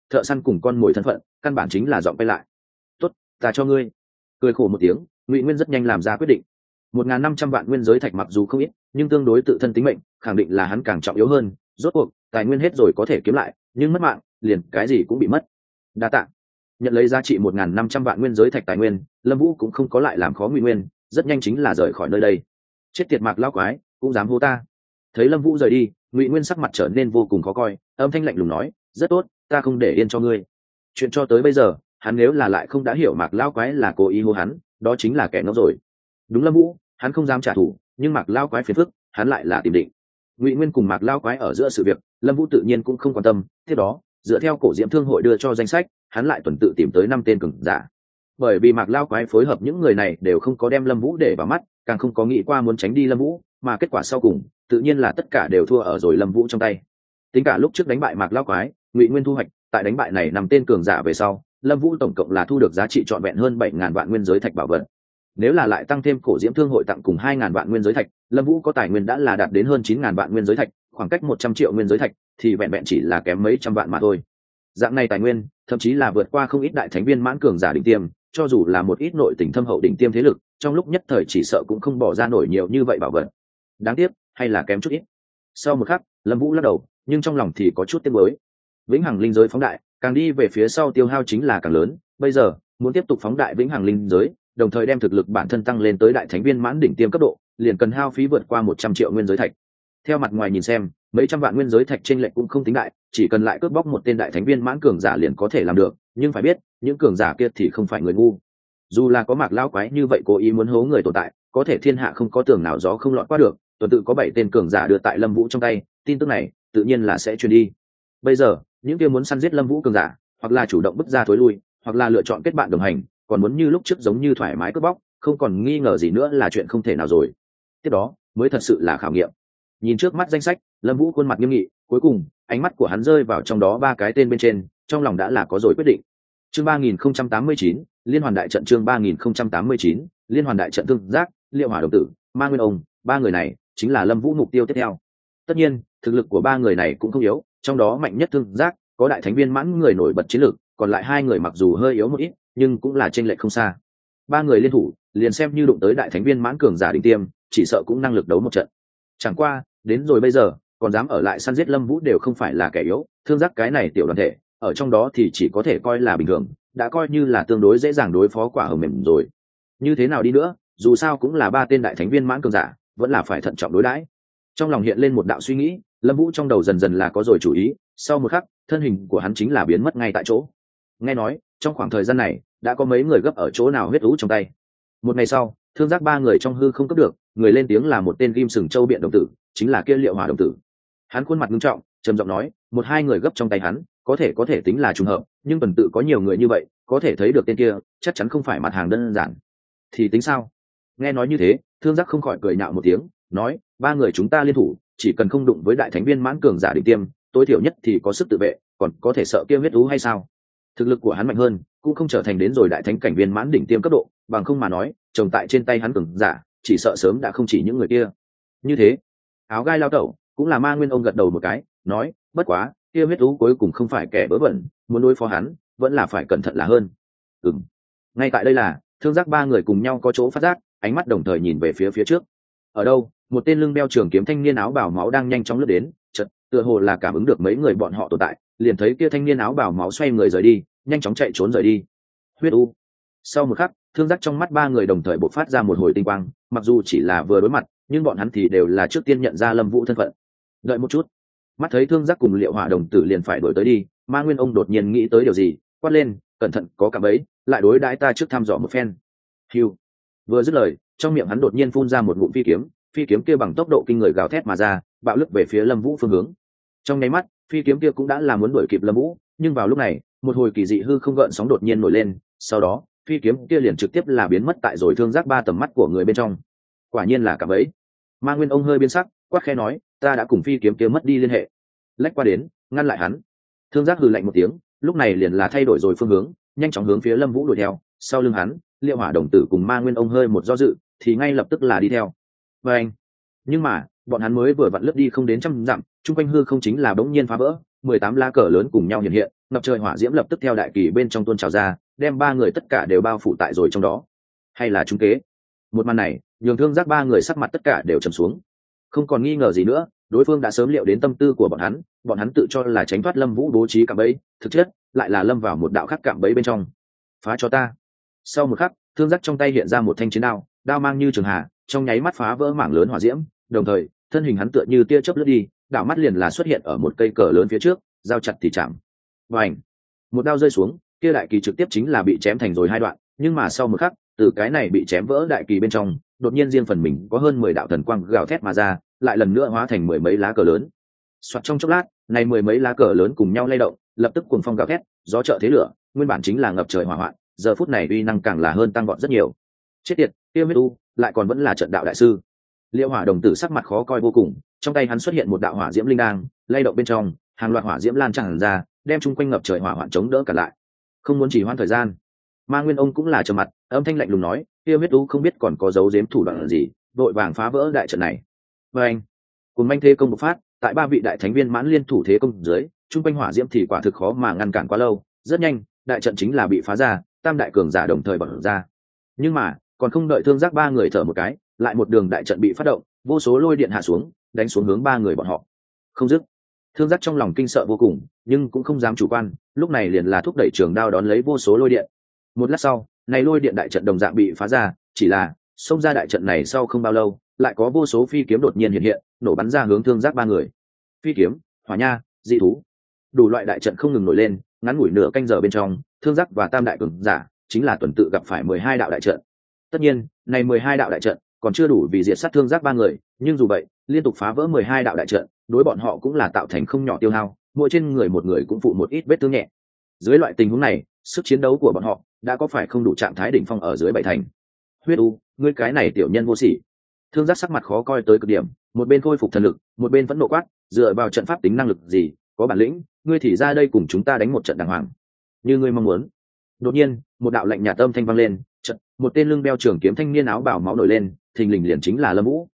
thợ săn cùng con mồi thân phận căn bản chính là dọn quay lại. Tốt, ta cho ngươi. Cười khổ một tiếng, Ngụy Nguyên rất nhanh làm ra quyết định. 1.500 vạn nguyên giới thạch mặc dù không ít, nhưng tương đối tự thân tính mệnh, khẳng định là hắn càng trọng yếu hơn. Rốt cuộc tài nguyên hết rồi có thể kiếm lại, nhưng mất mạng liền cái gì cũng bị mất. Đa tạ. Nhận lấy giá trị 1.500 vạn nguyên giới thạch tài nguyên, Lâm Vũ cũng không có lại làm khó Ngụy Nguyên, rất nhanh chính là rời khỏi nơi đây. Chết tiệt Mạc lão quái, cũng dám hô ta. Thấy Lâm Vũ rời đi, Ngụy Nguyên sắc mặt trở nên vô cùng khó coi, âm thanh lạnh lùng nói, rất tốt, ta không để yên cho ngươi. Chuyện cho tới bây giờ, hắn nếu là lại không đã hiểu Mạc lão quái là cố ý hô hắn, đó chính là kẻ ngốc rồi. Đúng Lâm Vũ, hắn không dám trả thù, nhưng Mạc lão quái phiền phức, hắn lại là tìm định. Ngụy Nguyên cùng Mạc lão quái ở giữa sự việc, Lâm Vũ tự nhiên cũng không quan tâm. Tiếp đó, dựa theo cổ diễm thương hội đưa cho danh sách, hắn lại tuần tự tìm tới 5 tên cường giả. Bởi vì Mạc lão quái phối hợp những người này đều không có đem Lâm Vũ để vào mắt, càng không có nghĩ qua muốn tránh đi Lâm Vũ, mà kết quả sau cùng, tự nhiên là tất cả đều thua ở rồi Lâm Vũ trong tay. Tính cả lúc trước đánh bại Mạc lão quái, Ngụy Nguyên thu hoạch, tại đánh bại này 5 tên cường giả về sau, Lâm Vũ tổng cộng là thu được giá trị trọn vẹn hơn 7.000 vạn nguyên giới thạch bảo vật. Nếu là lại tăng thêm cổ diễm thương hội tặng cùng 2.000 vạn nguyên giới thạch, Lâm Vũ có tài nguyên đã là đạt đến hơn 9.000 vạn nguyên giới thạch, khoảng cách 100 triệu nguyên giới thạch thì vẹn vẹn chỉ là kém mấy trăm vạn mà thôi. Dạng này tài nguyên, thậm chí là vượt qua không ít đại thánh viên mãn cường giả đỉnh tiêm, cho dù là một ít nội tình thâm hậu đỉnh tiêm thế lực, trong lúc nhất thời chỉ sợ cũng không bỏ ra nổi nhiều như vậy bảo vật. Đáng tiếc, hay là kém chút ít. Sau một khắc, Lâm Vũ lắc đầu, nhưng trong lòng thì có chút tiếc nuối. Vĩnh hằng linh giới phóng đại, càng đi về phía sau tiêu hao chính là càng lớn, bây giờ, muốn tiếp tục phóng đại vĩnh hằng linh giới, đồng thời đem thực lực bản thân tăng lên tới đại thánh viên mãn đỉnh tiêm cấp độ, liền cần hao phí vượt qua 100 triệu nguyên giới thạch. Theo mặt ngoài nhìn xem, mấy trăm vạn nguyên giới thạch trên lệch cũng không tính đại, chỉ cần lại cướp bóc một tên đại thánh viên mãn cường giả liền có thể làm được, nhưng phải biết, những cường giả kia thì không phải người ngu. Dù là có Mạc lão quái như vậy cố ý muốn hố người tồn tại, có thể thiên hạ không có tường nào gió không lọt qua được, tuần tự có 7 tên cường giả đưa tại Lâm Vũ trong tay, tin tức này tự nhiên là sẽ truyền đi. Bây giờ, những kia muốn săn giết Lâm Vũ cường giả, hoặc là chủ động bứt ra thối lui, hoặc là lựa chọn kết bạn đồng hành, còn muốn như lúc trước giống như thoải mái cướp bóc, không còn nghi ngờ gì nữa là chuyện không thể nào rồi. Tiếp đó, mới thật sự là khảo nghiệm. Nhìn trước mắt danh sách, Lâm Vũ khuôn mặt nghiêm nghị, cuối cùng, ánh mắt của hắn rơi vào trong đó 3 cái tên bên trên, trong lòng đã là có rồi quyết định. Chương 3089, Liên hoàn đại trận chương 3089, Liên hoàn đại trận Thương Giác, Liệu Hỏa đồng tử, Ma Nguyên ông, 3 người này chính là Lâm Vũ mục tiêu tiếp theo. Tất nhiên, thực lực của 3 người này cũng không yếu, trong đó mạnh nhất Thương Giác, có đại thánh viên mãn người nổi bật chiến lược, còn lại 2 người mặc dù hơi yếu một ít, nhưng cũng là chênh lệch không xa. 3 người liên thủ, liền xem như đụng tới đại thánh viên mãn cường giả đỉnh tiêm, chỉ sợ cũng năng lực đấu một trận. Chẳng qua, đến rồi bây giờ, còn dám ở lại săn giết Lâm Vũ đều không phải là kẻ yếu, Thương Giác cái này tiểu đoàn thể, ở trong đó thì chỉ có thể coi là bình thường, đã coi như là tương đối dễ dàng đối phó quả hồng mềm rồi. Như thế nào đi nữa, dù sao cũng là 3 tên đại thánh viên mãn cường giả, vẫn là phải thận trọng đối đãi. Trong lòng hiện lên một đạo suy nghĩ, Lâm Vũ trong đầu dần dần là có rồi chủ ý, sau một khắc, thân hình của hắn chính là biến mất ngay tại chỗ. Nghe nói, trong khoảng thời gian này, đã có mấy người gấp ở chỗ nào huyết ú trong tay. Một ngày sau, Thương Giác 3 người trong hư không cấp được, người lên tiếng là một tên Kim Sừng Châu biện đồng tử, chính là kia Liệu Hỏa đồng tử. Hắn khuôn mặt nghiêm trọng, trầm giọng nói, 1-2 người gấp trong tay hắn, có thể tính là trùng hợp, nhưng tuần tự có nhiều người như vậy, có thể thấy được tên kia, chắc chắn không phải mặt hàng đơn giản. Thì tính sao? Nghe nói như thế, Thương Giác không khỏi cười nhạo một tiếng, nói, 3 người chúng ta liên thủ, chỉ cần không đụng với đại thánh viên mãn cường giả đỉnh tiêm, tối thiểu nhất thì có sức tự vệ, còn có thể sợ kia huyết ú hay sao? Thực lực của hắn mạnh hơn, cũng không trở thành đến rồi đại thánh cảnh viên mãn đỉnh tiêm cấp độ, bằng không mà nói, chồng tại trên tay hắn cường giả, chỉ sợ sớm đã không chỉ những người kia. Như thế, Áo Gai lao tẩu, cũng là Ma Nguyên ông gật đầu một cái, nói, bất quá, kia huyết ú cuối cùng không phải kẻ vớ vẩn, muốn đối phó hắn, vẫn là phải cẩn thận là hơn. Ngay tại đây là, Thương Giác 3 người cùng nhau có chỗ phát giác, ánh mắt đồng thời nhìn về phía trước. Ở đâu, một tên lưng đeo trường kiếm thanh niên áo bào máu đang nhanh chóng lướt đến, chợt, tựa hồ là cảm ứng được mấy người bọn họ tồn tại, liền thấy kia thanh niên áo bào máu xoay người rời đi, nhanh chóng chạy trốn rời đi. Huyết u. Sau một khắc, Thương Giác trong mắt 3 người đồng thời bộc phát ra một hồi tinh quang, mặc dù chỉ là vừa đối mặt, nhưng bọn hắn thì đều là trước tiên nhận ra Lâm Vũ thân phận. Đợi một chút. Mắt thấy Thương Giác cùng Liệu Hỏa đồng tử liền phải đuổi tới đi, Ma Nguyên ông đột nhiên nghĩ tới điều gì, quát lên, cẩn thận, có cả bẫy, lại đối đãi ta trước thăm dò một phen. Hưu. Vừa dứt lời, trong miệng hắn đột nhiên phun ra một ngụm phi kiếm kia bằng tốc độ kinh người gào thét mà ra, bạo lướt về phía Lâm Vũ phương hướng. Trong nháy mắt, phi kiếm kia cũng đã là muốn đuổi kịp Lâm Vũ, nhưng vào lúc này, một hồi kỳ dị hư không gợn sóng đột nhiên nổi lên, sau đó, phi kiếm kia liền trực tiếp là biến mất tại rồi Thương Giác 3 tầm mắt của người bên trong. Quả nhiên là cả bẫy. Ma Nguyên ông hơi biến sắc, quát khẽ nói, ta đã cùng phi kiếm kia mất đi liên hệ. Lách qua đến, ngăn lại hắn. Thương Giác hừ lạnh một tiếng, lúc này liền là thay đổi rồi phương hướng, nhanh chóng hướng phía Lâm Vũ đuổi theo, sau lưng hắn, Liệu Hỏa đồng tử cùng Ma Nguyên ông hơi một do dự, thì ngay lập tức là đi theo. Và anh. Nhưng mà, bọn hắn mới vừa vặn lướt đi không đến trăm dặm, chung quanh hư không chính là bỗng nhiên phá vỡ, 18 lá cờ lớn cùng nhau hiện hiện, ngập trời hỏa diễm lập tức theo đại kỳ bên trong tuôn trào ra, đem ba người tất cả đều bao phủ tại rồi trong đó. Hay là trúng kế? Một màn này nhường Thương Giác ba người sắc mặt tất cả đều trầm xuống. Không còn nghi ngờ gì nữa, đối phương đã sớm liệu đến tâm tư của bọn hắn tự cho là tránh thoát Lâm Vũ bố trí cạm bẫy, thực chất lại là lâm vào một đạo khắc cạm bẫy bên trong. Phá cho ta! Sau một khắc, Thương Giác trong tay hiện ra một thanh chiến đao, đao mang như trường hà, trong nháy mắt phá vỡ mảng lớn hỏa diễm, đồng thời thân hình hắn tựa như tia chớp lướt đi, đảo mắt liền là xuất hiện ở một cây cờ lớn phía trước, giao chặt thì chạm. Vành! Một đao rơi xuống, kia đại kỳ trực tiếp chính là bị chém thành rồi hai đoạn, nhưng mà sau một khắc, từ cái này bị chém vỡ đại kỳ bên trong, đột nhiên riêng phần mình có hơn 10 đạo thần quang gào thét mà ra, lại lần nữa hóa thành mười mấy lá cờ lớn. Soạt trong chốc lát, này mười mấy lá cờ lớn cùng nhau lay động, lập tức cuồng phong gào thét, gió trợ thế lửa, nguyên bản chính là ngập trời hỏa hoạn, giờ phút này uy năng càng là hơn tăng vọt rất nhiều. Chết tiệt, kia huyết u, lại còn vẫn là trận đạo đại sư. Liễu Hỏa đồng tử sắc mặt khó coi vô cùng, trong tay hắn xuất hiện một đạo hỏa diễm linh đang, lay động bên trong, hàng loạt hỏa diễm lan tràn ra, đem chung quanh ngập trời hỏa hoạn chống đỡ cả lại. Không muốn chỉ hoãn thời gian. Ma Nguyên ông cũng là trầm mặt, âm thanh lạnh lùng nói, kia huyết u không biết còn có dấu giếm thủ đoạn gì, vội vàng phá vỡ đại trận này. Và anh, cùng manh thế công bộc phát, tại ba vị đại thánh viên mãn liên thủ thế công dưới, chung quanh hỏa diễm thì quả thực khó mà ngăn cản quá lâu, rất nhanh, đại trận chính là bị phá ra, tam đại cường giả đồng thời bật ra. Nhưng mà, còn không đợi Thương Giác ba người thở một cái, lại một đường đại trận bị phát động, vô số lôi điện hạ xuống, đánh xuống hướng ba người bọn họ. Không dứt. Thương Giác trong lòng kinh sợ vô cùng, nhưng cũng không dám chủ quan, lúc này liền là thúc đẩy trường đao đón lấy vô số lôi điện. Một lát sau, này lôi điện đại trận đồng dạng bị phá ra, chỉ là xông ra đại trận này sau không bao lâu, lại có vô số phi kiếm đột nhiên hiện hiện, nổ bắn ra hướng Thương Giác ba người. Phi kiếm, hỏa nha, dị thú, đủ loại đại trận không ngừng nổi lên, ngắn ngủi nửa canh giờ bên trong, Thương Giác và tam đại cường giả chính là tuần tự gặp phải 12 đạo đại trận. Tất nhiên, này 12 đạo đại trận còn chưa đủ vì diệt sát Thương Giác ba người, nhưng dù vậy, liên tục phá vỡ 12 đạo đại trận, đối bọn họ cũng là tạo thành không nhỏ tiêu hao, mỗi trên người một người cũng phụ một ít vết thương nhẹ. Dưới loại tình huống này, sức chiến đấu của bọn họ đã có phải không đủ trạng thái đỉnh phong ở dưới bảy thành. Huyết u, ngươi cái này tiểu nhân vô sỉ. Thương Giác sắc mặt khó coi tới cực điểm, một bên khôi phục thần lực, một bên vẫn nộ quát, dựa vào trận pháp tính năng lực gì, có bản lĩnh, ngươi thì ra đây cùng chúng ta đánh một trận đàng hoàng, như ngươi mong muốn. Đột nhiên, một đạo lạnh nhạt âm thanh vang lên, trận, một tên lưng đeo trường kiếm thanh niên áo bào máu nổi lên, thình lình liền chính là Lâm Vũ.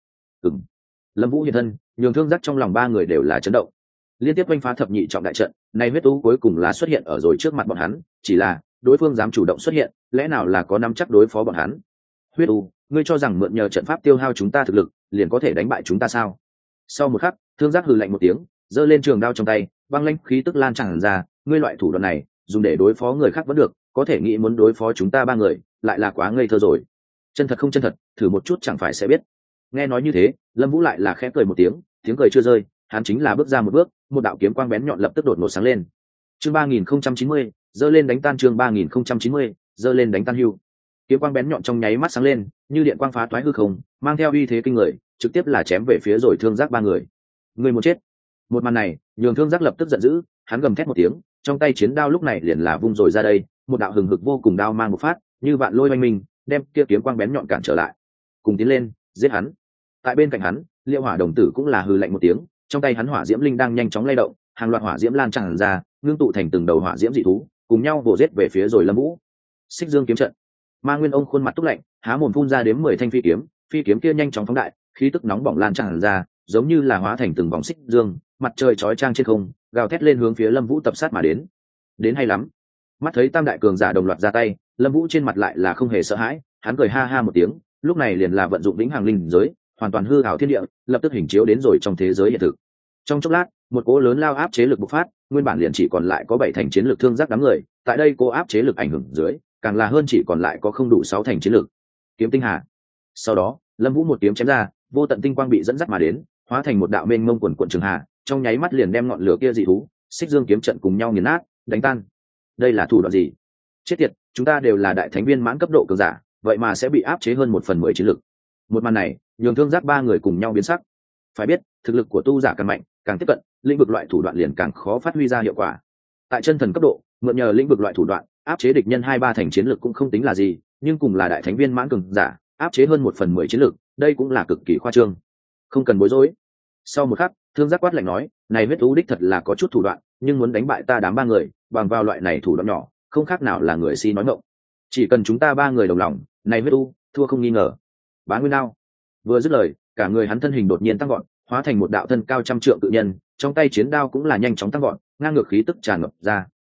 Lâm Vũ hiện thân, nhường Thương Giác trong lòng ba người đều là chấn động. Liên tiếp oanh phá thập nhị trọng đại trận, này huyết u cuối cùng là xuất hiện ở rồi trước mặt bọn hắn, chỉ là đối phương dám chủ động xuất hiện, lẽ nào là có nắm chắc đối phó bọn hắn? Huyết u, ngươi cho rằng mượn nhờ trận pháp tiêu hao chúng ta thực lực, liền có thể đánh bại chúng ta sao? Sau một khắc, Thương Giác hừ lạnh một tiếng, giơ lên trường đao trong tay, băng lãnh khí tức lan tràn ra, ngươi loại thủ đoạn này, dùng để đối phó người khác vẫn được, có thể nghĩ muốn đối phó chúng ta ba người, lại là quá ngây thơ rồi. Chân thật không chân thật, thử một chút chẳng phải sẽ biết. Nghe nói như thế, Lâm Vũ lại là khẽ cười một tiếng, tiếng cười chưa rơi, hắn chính là bước ra một bước, một đạo kiếm quang bén nhọn lập tức đột ngột sáng lên. Chương 3090, giơ lên đánh tan chương 3090, giơ lên đánh tan hưu. Kiếm quang bén nhọn trong nháy mắt sáng lên, như điện quang phá toái hư không, mang theo uy thế kinh người, trực tiếp là chém về phía rồi Thương Giác ba người. Người muốn chết. Một màn này, nhường Thương Giác lập tức giận dữ, hắn gầm thét một tiếng, trong tay chiến đao lúc này liền là vung rồi ra đây, một đạo hừng hực vô cùng đao mang một phát, như vạn lôi oanh minh, đem kia kiếm quang bén nhọn cản trở lại. Cùng tiến lên, giết hắn. Tại bên cạnh hắn, Liễu Hỏa đồng tử cũng là hừ lạnh một tiếng, trong tay hắn hỏa diễm linh đang nhanh chóng lay động, hàng loạt hỏa diễm lan tràn ra, ngưng tụ thành từng đầu hỏa diễm dị thú, cùng nhau vồ giết về phía rồi Lâm Vũ. Xích Dương kiếm trận. Ma Nguyên ông khuôn mặt túc lạnh, há mồm phun ra đếm 10 thanh phi kiếm kia nhanh chóng phóng đại, khí tức nóng bỏng lan tràn ra, giống như là hóa thành từng vòng xích dương, mặt trời chói chang trên không, gào thét lên hướng phía Lâm Vũ tập sát mà đến. Đến hay lắm. Mắt thấy tam đại cường giả đồng loạt ra tay, Lâm Vũ trên mặt lại là không hề sợ hãi, hắn cười ha ha một tiếng, lúc này liền là vận dụng vĩnh hằng linh giới, hoàn toàn hư ảo thiên địa, lập tức hình chiếu đến rồi trong thế giới hiện thực. Trong chốc lát, một cỗ lớn lao áp chế lực bộc phát, nguyên bản liền chỉ còn lại có 7 thành chiến lực Thương Giác đám người, tại đây cô áp chế lực ảnh hưởng dưới, càng là hơn chỉ còn lại có không đủ 6 thành chiến lực. Kiếm tinh hà. Sau đó, Lâm Vũ một kiếm chém ra, vô tận tinh quang bị dẫn dắt mà đến, hóa thành một đạo mênh mông quần quần trường hà, trong nháy mắt liền đem ngọn lửa kia dị thú, Xích Dương kiếm trận cùng nhau nghiền nát, đánh tan. Đây là thủ đoạn gì? Chết tiệt, chúng ta đều là đại thánh viên mãn cấp độ cường giả, vậy mà sẽ bị áp chế hơn 1/10 chiến lực. Một màn này, nhường Thương Giác ba người cùng nhau biến sắc. Phải biết, thực lực của tu giả càng mạnh, càng tiếp cận, lĩnh vực loại thủ đoạn liền càng khó phát huy ra hiệu quả. Tại chân thần cấp độ, mượn nhờ lĩnh vực loại thủ đoạn, áp chế địch nhân 2-3 thành chiến lực cũng không tính là gì, nhưng cùng là đại thánh viên mãn cường giả, áp chế hơn 1/10 chiến lực, đây cũng là cực kỳ khoa trương. Không cần bối rối. Sau một khắc, Thương Giác quát lạnh nói, này huyết thú đích thật là có chút thủ đoạn, nhưng muốn đánh bại ta đám ba người, bằng vào loại này thủ đoạn nhỏ, không khác nào là người si nói mộng. Chỉ cần chúng ta ba người đồng lòng, này huyết thú thua không nghi ngờ. Bá Nguyên Đao. Vừa dứt lời, cả người hắn thân hình đột nhiên tăng gọn, hóa thành một đạo thân cao trăm trượng cự nhân, trong tay chiến đao cũng là nhanh chóng tăng gọn, ngang ngược khí tức tràn ngập ra.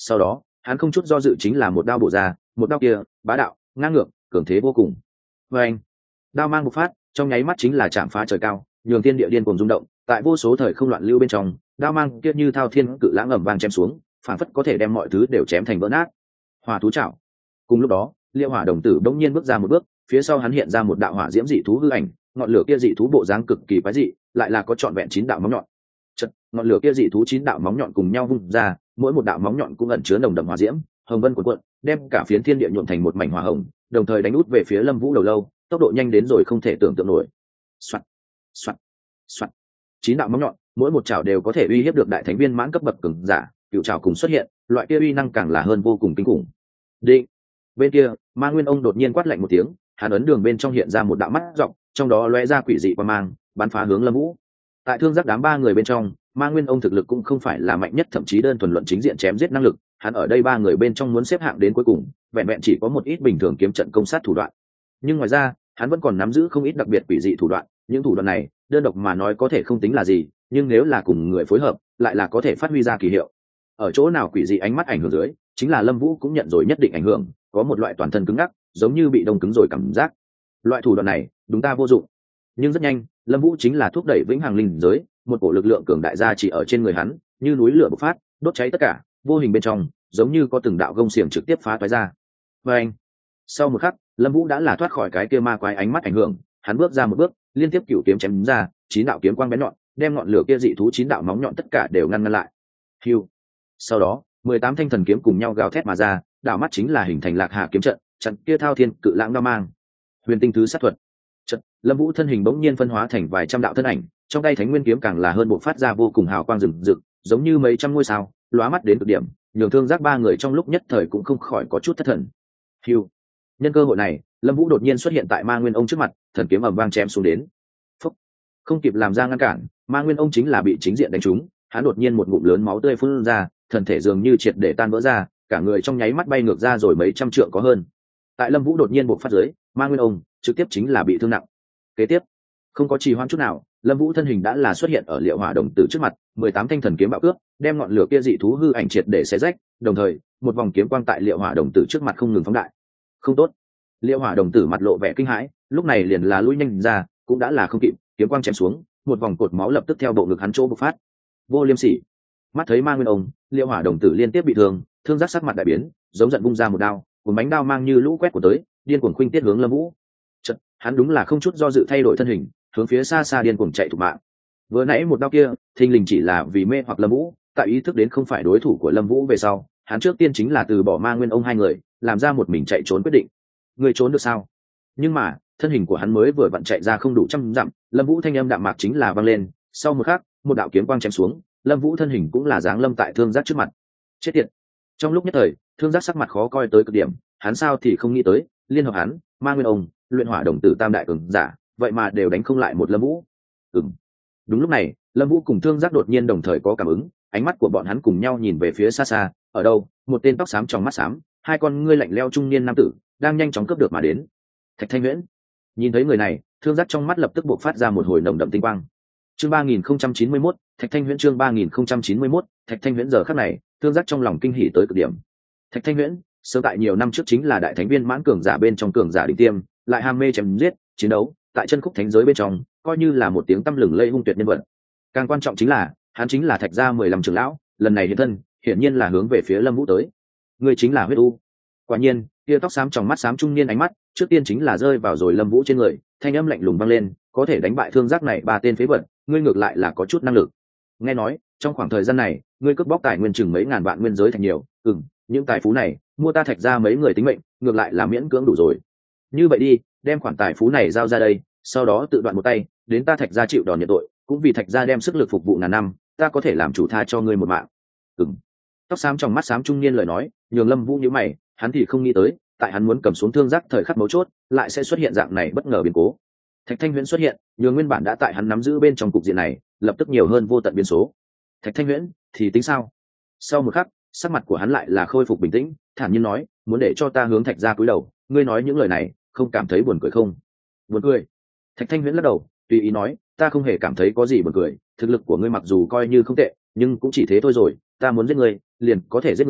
sau đó hắn không chút do dự chính là một đao bổ ra, một đao kia bá đạo ngang ngược cường thế vô cùng. Và anh đao mang một phát trong nháy mắt chính là chạm phá trời cao, nhường thiên địa điên cuồng rung động. Tại vô số thời không loạn lưu bên trong, đao mang kia như thao thiên cự lãng ầm vang chém xuống, phản phất có thể đem mọi thứ đều chém thành vỡ nát. Hỏa thú chảo. Cùng lúc đó Liêu Hỏa đồng tử đống nhiên bước ra một bước, phía sau hắn hiện ra một đạo hỏa diễm dị thú hư ảnh, ngọn lửa kia dị thú bộ dáng cực kỳ quái dị, lại là có trọn vẹn 9 đạo móng nhọn. Chật, ngọn lửa kia dị thú 9 đạo móng nhọn cùng nhau vung ra, mỗi một đạo móng nhọn cũng ẩn chứa nồng đậm hỏa diễm, hồng vân cuộn cuộn, đem cả phiến thiên địa nhuộm thành một mảnh hỏa hồng, đồng thời đánh út về phía Lâm Vũ đầu lâu, tốc độ nhanh đến rồi không thể tưởng tượng nổi. Soạt, soạt, soạt. 9 đạo móng nhọn, mỗi một chảo đều có thể uy hiếp được đại thánh viên mãn cấp bậc cường giả, cựu chảo cùng xuất hiện, loại kia uy năng càng là hơn vô cùng kinh khủng. Định. Bên kia, Ma Nguyên ông đột nhiên quát lạnh một tiếng, hàn ấn đường bên trong hiện ra một đạo mắt rộng, trong đó lóe ra quỷ dị quang mang, bắn phá hướng Lâm Vũ. Tại thương giác đám ba người bên trong, Ma Nguyên ông thực lực cũng không phải là mạnh nhất, thậm chí đơn thuần luận chính diện chém giết năng lực, hắn ở đây ba người bên trong muốn xếp hạng đến cuối cùng, vẹn vẹn chỉ có một ít bình thường kiếm trận công sát thủ đoạn. Nhưng ngoài ra, hắn vẫn còn nắm giữ không ít đặc biệt quỷ dị thủ đoạn, những thủ đoạn này, đơn độc mà nói có thể không tính là gì, nhưng nếu là cùng người phối hợp, lại là có thể phát huy ra kỳ hiệu. Ở chỗ nào quỷ dị ánh mắt ảnh hưởng dưới, chính là Lâm Vũ cũng nhận rồi nhất định ảnh hưởng, có một loại toàn thân cứng ngắc, giống như bị đông cứng rồi cảm giác. Loại thủ đoạn này, đúng ta vô dụng. Nhưng rất nhanh, Lâm Vũ chính là thúc đẩy vĩnh hằng linh giới, một cổ lực lượng cường đại ra chỉ ở trên người hắn, như núi lửa bộc phát, đốt cháy tất cả, vô hình bên trong, giống như có từng đạo gông xiềng trực tiếp phá toái ra. Và anh, sau một khắc, Lâm Vũ đã là thoát khỏi cái kia ma quái ánh mắt ảnh hưởng, hắn bước ra một bước, liên tiếp cửu kiếm chém ra, 9 đạo kiếm quang bén nhọn, đem ngọn lửa kia dị thú 9 đạo móng nhọn tất cả đều ngăn lại. Hưu. Sau đó, 18 thanh thần kiếm cùng nhau gào thét mà ra, đạo mắt chính là hình thành Lạc Hà kiếm trận, trận kia thao thiên cự lãng đao mang. Huyền tinh thứ sát thuật. Trận, Lâm Vũ thân hình bỗng nhiên phân hóa thành vài trăm đạo thân ảnh, trong tay Thánh Nguyên kiếm càng là hơn bộ phát ra vô cùng hào quang rực rực, giống như mấy trăm ngôi sao, lóa mắt đến cực điểm, nhường thương giác ba người trong lúc nhất thời cũng không khỏi có chút thất thần. Hưu. Nhân cơ hội này, Lâm Vũ đột nhiên xuất hiện tại Ma Nguyên ông trước mặt, thần kiếm ầm vang chém xuống đến. Phúc. Không kịp làm ra ngăn cản, Ma Nguyên ông chính là bị chính diện đánh trúng, hắn đột nhiên một ngụm lớn máu tươi phun ra, thân thể dường như triệt để tan vỡ ra, cả người trong nháy mắt bay ngược ra rồi mấy trăm trượng có hơn. Tại Lâm Vũ đột nhiên bộc phát dưới, Ma Nguyên ông trực tiếp chính là bị thương nặng. Kế tiếp, không có trì hoãn chút nào, Lâm Vũ thân hình đã là xuất hiện ở Liệu Hỏa đồng tử trước mặt, 18 thanh thần kiếm bạo cướp, đem ngọn lửa kia dị thú hư ảnh triệt để xé rách, đồng thời, một vòng kiếm quang tại Liệu Hỏa đồng tử trước mặt không ngừng phóng đại. Không tốt. Liệu Hỏa đồng tử mặt lộ vẻ kinh hãi, lúc này liền là lui nhanh ra, cũng đã là không kịp, kiếm quang chém xuống, một vòng cột máu lập tức theo bộ ngực hắn chỗ bộc phát. Vô Liêm Sỉ. Mắt thấy Ma Nguyên ông, Liệu Hỏa đồng tử liên tiếp bị thương, thương giác sắc mặt đại biến, giống giận vung ra một đao, cuốn bánh đao mang như lũ quét của tới, điên cuồng khuynh tiết hướng Lâm Vũ. Chợt, hắn đúng là không chút do dự thay đổi thân hình, hướng phía xa xa điên cuồng chạy thục mạng. Vừa nãy một đao kia, thình lình chỉ là vì mê hoặc Lâm Vũ, tại ý thức đến không phải đối thủ của Lâm Vũ về sau, hắn trước tiên chính là từ bỏ Ma Nguyên ông hai người, làm ra một mình chạy trốn quyết định. Người trốn được sao? Nhưng mà, thân hình của hắn mới vừa vặn chạy ra không đủ trăm dặm, Lâm Vũ thanh âm đạm mạc chính là vang lên, sau một khắc, một đạo kiếm quang chém xuống, Lâm Vũ thân hình cũng là giáng lâm tại thương giác trước mặt. Chết tiệt. Trong lúc nhất thời, thương giác sắc mặt khó coi tới cực điểm, hắn sao thì không nghĩ tới, liên hợp hắn, Ma Nguyên ông, luyện hỏa đồng tử tam đại cường giả, vậy mà đều đánh không lại một Lâm Vũ. Đúng lúc này, Lâm Vũ cùng thương giác đột nhiên đồng thời có cảm ứng, ánh mắt của bọn hắn cùng nhau nhìn về phía xa xa, ở đâu, một tên tóc xám trong mắt xám, hai con ngươi lạnh lẽo trung niên nam tử, đang nhanh chóng cướp được mà đến. Thạch Thanh Huyễn. Nhìn thấy người này, thương giác trong mắt lập tức bộc phát ra một hồi nồng đậm tinh quang. Chương 3091, Thạch Thanh Huyễn chương 3091, Thạch Thanh Huyễn giờ khắc này, thương giác trong lòng kinh hỉ tới cực điểm. Thạch Thanh Huyễn, sớm tại nhiều năm trước chính là đại thánh viên mãn cường giả bên trong cường giả đỉnh tiêm, lại ham mê chém giết, chiến đấu, tại chân khúc thánh giới bên trong, coi như là một tiếng tăm lừng lẫy hung tuyệt nhân vật. Càng quan trọng chính là, hắn chính là Thạch gia 15 trưởng lão, lần này hiện thân, hiển nhiên là hướng về phía Lâm Vũ tới. Người chính là Huyết U. Quả nhiên, kia tóc xám trong mắt xám trung niên ánh mắt, trước tiên chính là rơi vào rồi Lâm Vũ trên người, thanh âm lạnh lùng vang lên, có thể đánh bại thương giác này ba tên phế vật, ngươi ngược lại là có chút năng lực. Nghe nói, trong khoảng thời gian này, ngươi cướp bóc tài nguyên chừng mấy ngàn vạn nguyên giới thành nhiều, những tài phú này, mua ta Thạch gia mấy người tính mệnh, ngược lại là miễn cưỡng đủ rồi. Như vậy đi, đem khoản tài phú này giao ra đây, sau đó tự đoạn một tay, đến ta Thạch gia chịu đòn nhận tội, cũng vì Thạch gia đem sức lực phục vụ ngàn năm, ta có thể làm chủ tha cho ngươi một mạng. Tóc xám trong mắt xám trung niên lời nói, nhường Lâm Vũ nhíu mày, hắn thì không nghĩ tới, tại hắn muốn cầm xuống thương giác thời khắc mấu chốt, lại sẽ xuất hiện dạng này bất ngờ biến cố. Thạch Thanh Huyễn xuất hiện, nhường nguyên bản đã tại hắn nắm giữ bên trong cục diện này, lập tức nhiều hơn vô tận biến số. Thạch Thanh Huyễn, thì tính sao? Sau một khắc, sắc mặt của hắn lại là khôi phục bình tĩnh, thản nhiên nói, muốn để cho ta hướng Thạch gia cúi đầu, ngươi nói những lời này, không cảm thấy buồn cười không? Buồn cười? Thạch Thanh Huyễn lắc đầu, tùy ý nói, ta không hề cảm thấy có gì buồn cười, thực lực của ngươi mặc dù coi như không tệ, nhưng cũng chỉ thế thôi rồi, ta muốn giết ngươi, liền có thể giết ngươi,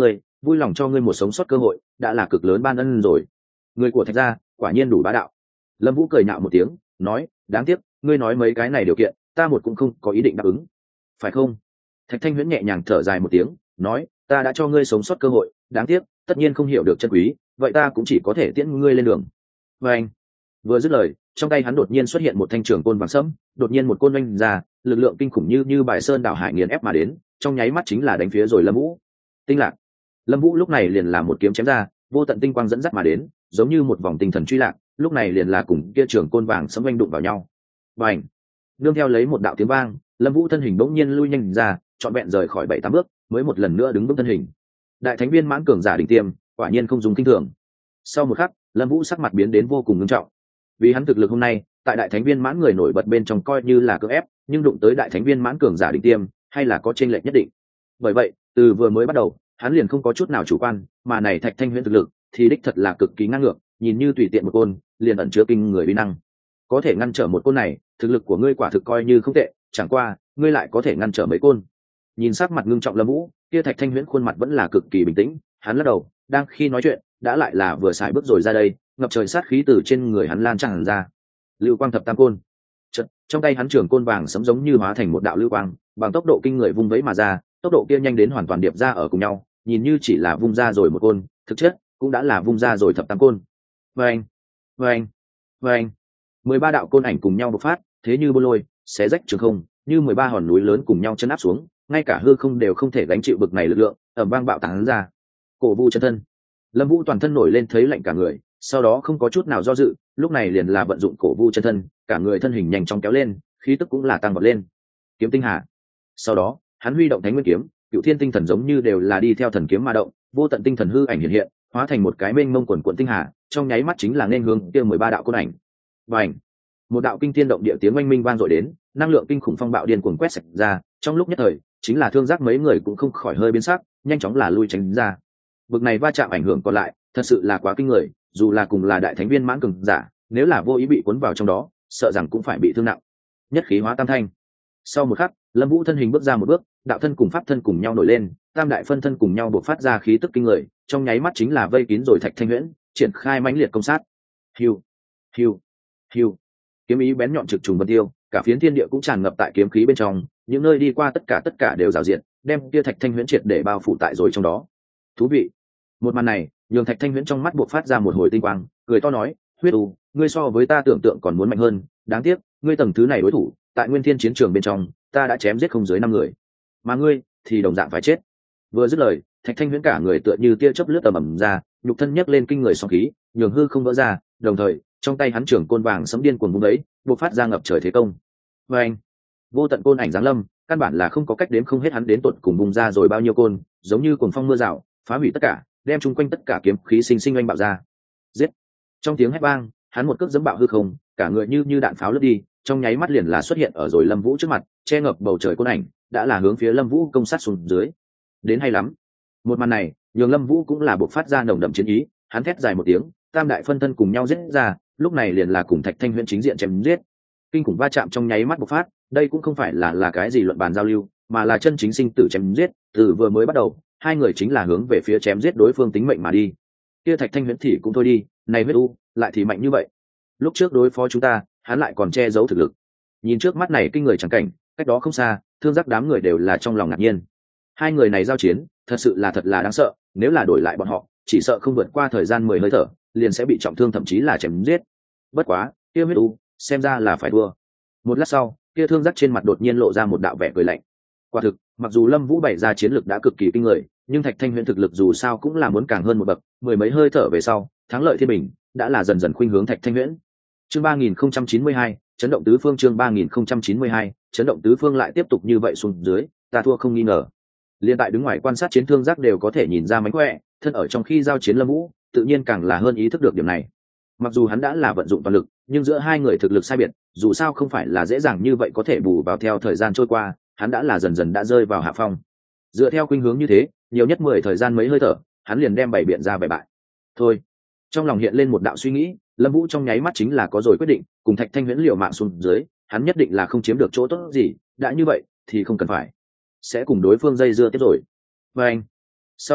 vui lòng cho ngươi một sống sót cơ hội đã là cực lớn ban ân rồi. Người của Thạch gia quả nhiên đủ bá đạo. Lâm Vũ cười nhạo một tiếng, nói, đáng tiếc ngươi nói mấy cái này điều kiện ta một cũng không có ý định đáp ứng, phải không? Thạch Thanh Huyễn nhẹ nhàng thở dài một tiếng, nói, ta đã cho ngươi sống sót cơ hội, đáng tiếc tất nhiên không hiểu được chân quý, vậy ta cũng chỉ có thể tiễn ngươi lên đường. Và anh vừa dứt lời, trong tay hắn đột nhiên xuất hiện một thanh trường côn vàng sẫm, đột nhiên một côn oanh ra, lực lượng kinh khủng như bài sơn đảo hải nghiền ép mà đến, trong nháy mắt chính là đánh phía rồi Lâm Vũ. Tinh lạc. Lâm Vũ lúc này liền là một kiếm chém ra, vô tận tinh quang dẫn dắt mà đến, giống như một vòng tinh thần truy lạc, lúc này liền là cùng kia trường côn vàng sẫm oanh đụng vào nhau. Bành! Nương theo lấy một đạo tiếng vang, Lâm Vũ thân hình bỗng nhiên lui nhanh ra, trọn vẹn rời khỏi 7-8 bước, mới một lần nữa đứng vững thân hình. Đại thánh viên mãn cường giả đỉnh tiêm, quả nhiên không dùng kinh thường. Sau một khắc, Lâm Vũ sắc mặt biến đến vô cùng nghiêm trọng. Vì hắn thực lực hôm nay, tại đại thánh viên mãn người nổi bật bên trong coi như là cưỡng ép, nhưng đụng tới đại thánh viên mãn cường giả đỉnh tiêm, hay là có chênh lệch nhất định. Bởi vậy, từ vừa mới bắt đầu, hắn liền không có chút nào chủ quan, mà này Thạch Thanh Huyễn thực lực thì đích thật là cực kỳ ngang ngược, nhìn như tùy tiện một côn, liền ẩn chứa kinh người uy năng. Có thể ngăn trở một côn này, thực lực của ngươi quả thực coi như không tệ, chẳng qua, ngươi lại có thể ngăn trở mấy côn. Nhìn sắc mặt ngưng trọng Lâm Vũ, kia Thạch Thanh Huyễn khuôn mặt vẫn là cực kỳ bình tĩnh, hắn lắc đầu, đang khi nói chuyện, đã lại là vừa xài bước rồi ra đây, ngập trời sát khí từ trên người hắn lan tràn ra. Lưu quang thập tam côn. Chợt, trong tay hắn trường côn vàng sẫm giống như hóa thành một đạo lưu quang, bằng tốc độ kinh người vung vẫy mà ra, tốc độ kia nhanh đến hoàn toàn điệp ra ở cùng nhau, nhìn như chỉ là vung ra rồi một côn, thực chất cũng đã là vung ra rồi thập tam côn. Oeng, oeng, oeng. 13 đạo côn ảnh cùng nhau bộc phát, thế như bôn lôi, xé rách trường không, như 13 hòn núi lớn cùng nhau chân áp xuống, ngay cả hư không đều không thể gánh chịu bực này lực lượng, ầm vang bạo tán ra. Cổ Vu chân thân. Lâm Vũ toàn thân nổi lên thấy lạnh cả người, sau đó không có chút nào do dự, lúc này liền là vận dụng Cổ Vu chân thân, cả người thân hình nhanh chóng kéo lên, khí tức cũng là tăng vọt lên. Kiếm tinh hà. Sau đó, hắn huy động Thánh Nguyên kiếm, Cựu Thiên tinh thần giống như đều là đi theo thần kiếm mà động, vô tận tinh thần hư ảnh hiện hiện, hóa thành một cái mênh mông quần quần tinh hà, trong nháy mắt chính là nên hướng kia 13 đạo côn ảnh. Bành! Một đạo kinh thiên động địa tiếng oanh minh vang dội đến, năng lượng kinh khủng phong bạo điên cuồng quét sạch ra, trong lúc nhất thời, chính là Thương Giác mấy người cũng không khỏi hơi biến sắc, nhanh chóng là lui tránh ra. Bực này va chạm ảnh hưởng còn lại, thật sự là quá kinh người, dù là cùng là đại thánh viên mãn cường giả, nếu là vô ý bị cuốn vào trong đó, sợ rằng cũng phải bị thương nặng. Nhất khí hóa tam thanh. Sau một khắc, Lâm Vũ thân hình bước ra một bước, đạo thân cùng pháp thân cùng nhau nổi lên, tam đại phân thân cùng nhau bộc phát ra khí tức kinh người, trong nháy mắt chính là vây kín rồi Thạch Thanh Huyễn, triển khai mãnh liệt công sát. Hiu, hiu, hiu. Kiếm ý bén nhọn trực trùng vân tiêu, cả phiến thiên địa cũng tràn ngập tại kiếm khí bên trong, những nơi đi qua tất cả đều rào diện, đem kia Thạch Thanh Huyễn triệt để bao phủ tại rồi trong đó. Thú vị. Một màn này, nhường Thạch Thanh Huyễn trong mắt buộc phát ra một hồi tinh quang, cười to nói, huyết u, ngươi so với ta tưởng tượng còn muốn mạnh hơn, đáng tiếc, ngươi tầng thứ này đối thủ, tại Nguyên Thiên chiến trường bên trong, ta đã chém giết không dưới 5 người, mà ngươi thì đồng dạng phải chết. Vừa dứt lời, Thạch Thanh Huyễn cả người tựa như tia chớp lướt tầm ầm ra, nhục thân nhấc lên kinh người sóng khí, nhường hư không vỡ ra, đồng thời, trong tay hắn trường côn vàng sấm điên cuồng vung đấy, bộc phát ra ngập trời thế công. Và anh, vô tận côn ảnh giáng lâm, căn bản là không có cách đếm không hết hắn đến tận cùng bung ra rồi bao nhiêu côn, giống như cuồng phong mưa rào, phá hủy tất cả, đem chung quanh tất cả kiếm khí sinh sinh oanh bạo ra. Giết! Trong tiếng hét vang, hắn một cước giẫm bạo hư không, cả người như đạn pháo lướt đi, trong nháy mắt liền là xuất hiện ở rồi Lâm Vũ trước mặt, che ngập bầu trời côn ảnh, đã là hướng phía Lâm Vũ công sát xuống dưới. Đến hay lắm. Một màn này, nhường Lâm Vũ cũng là bộc phát ra nồng đậm chiến ý, hắn thét dài một tiếng, tam đại phân thân cùng nhau giết ra, lúc này liền là cùng Thạch Thanh Huyễn chính diện chém giết. Kinh khủng va chạm trong nháy mắt bộc phát, đây cũng không phải là cái gì luận bàn giao lưu, mà là chân chính sinh tử chém giết, từ vừa mới bắt đầu, hai người chính là hướng về phía chém giết đối phương tính mệnh mà đi. Kia Thạch Thanh Huyễn thì cũng thôi đi, này huyết u, lại thì mạnh như vậy. Lúc trước đối phó chúng ta, hắn lại còn che giấu thực lực. Nhìn trước mắt này kinh người chẳng cảnh, cách đó không xa, Thương Giác đám người đều là trong lòng ngạc nhiên. Hai người này giao chiến, thật là đáng sợ, nếu là đổi lại bọn họ, chỉ sợ không vượt qua thời gian 10 hơi thở, liền sẽ bị trọng thương thậm chí là chém giết. Bất quá, kia huyết u, xem ra là phải thua. Một lát sau, kia Thương Giác trên mặt đột nhiên lộ ra một đạo vẻ cười lạnh. Quả thực, mặc dù Lâm Vũ bày ra chiến lực đã cực kỳ kinh người, nhưng Thạch Thanh Huyễn thực lực dù sao cũng là muốn càng hơn một bậc, mười mấy hơi thở về sau, thắng lợi thiên bình đã là dần dần khuynh hướng Thạch Thanh Huyễn. Chương 3092, chấn động tứ phương. Chương 3092, chấn động tứ phương lại tiếp tục như vậy xuống dưới, ta thua không nghi ngờ. Liên tại đứng ngoài quan sát chiến Thương Giác đều có thể nhìn ra mánh khỏe, thân ở trong khi giao chiến Lâm Vũ, tự nhiên càng là hơn ý thức được điểm này. Mặc dù hắn đã là vận dụng toàn lực, nhưng giữa hai người thực lực sai biệt, dù sao không phải là dễ dàng như vậy có thể bù vào theo thời gian trôi qua, hắn đã là dần dần đã rơi vào hạ phong. Dựa theo khuynh hướng như thế, nhiều nhất 10 thời gian mấy hơi thở, hắn liền đem bày biện ra bày bại. Thôi, trong lòng hiện lên một đạo suy nghĩ, Lâm Vũ trong nháy mắt chính là có rồi quyết định, cùng Thạch Thanh Huyễn liều mạng xuống dưới, hắn nhất định là không chiếm được chỗ tốt gì, đã như vậy thì không cần phải sẽ cùng đối phương dây dưa tiếp rồi. Và anh, sau một khắc,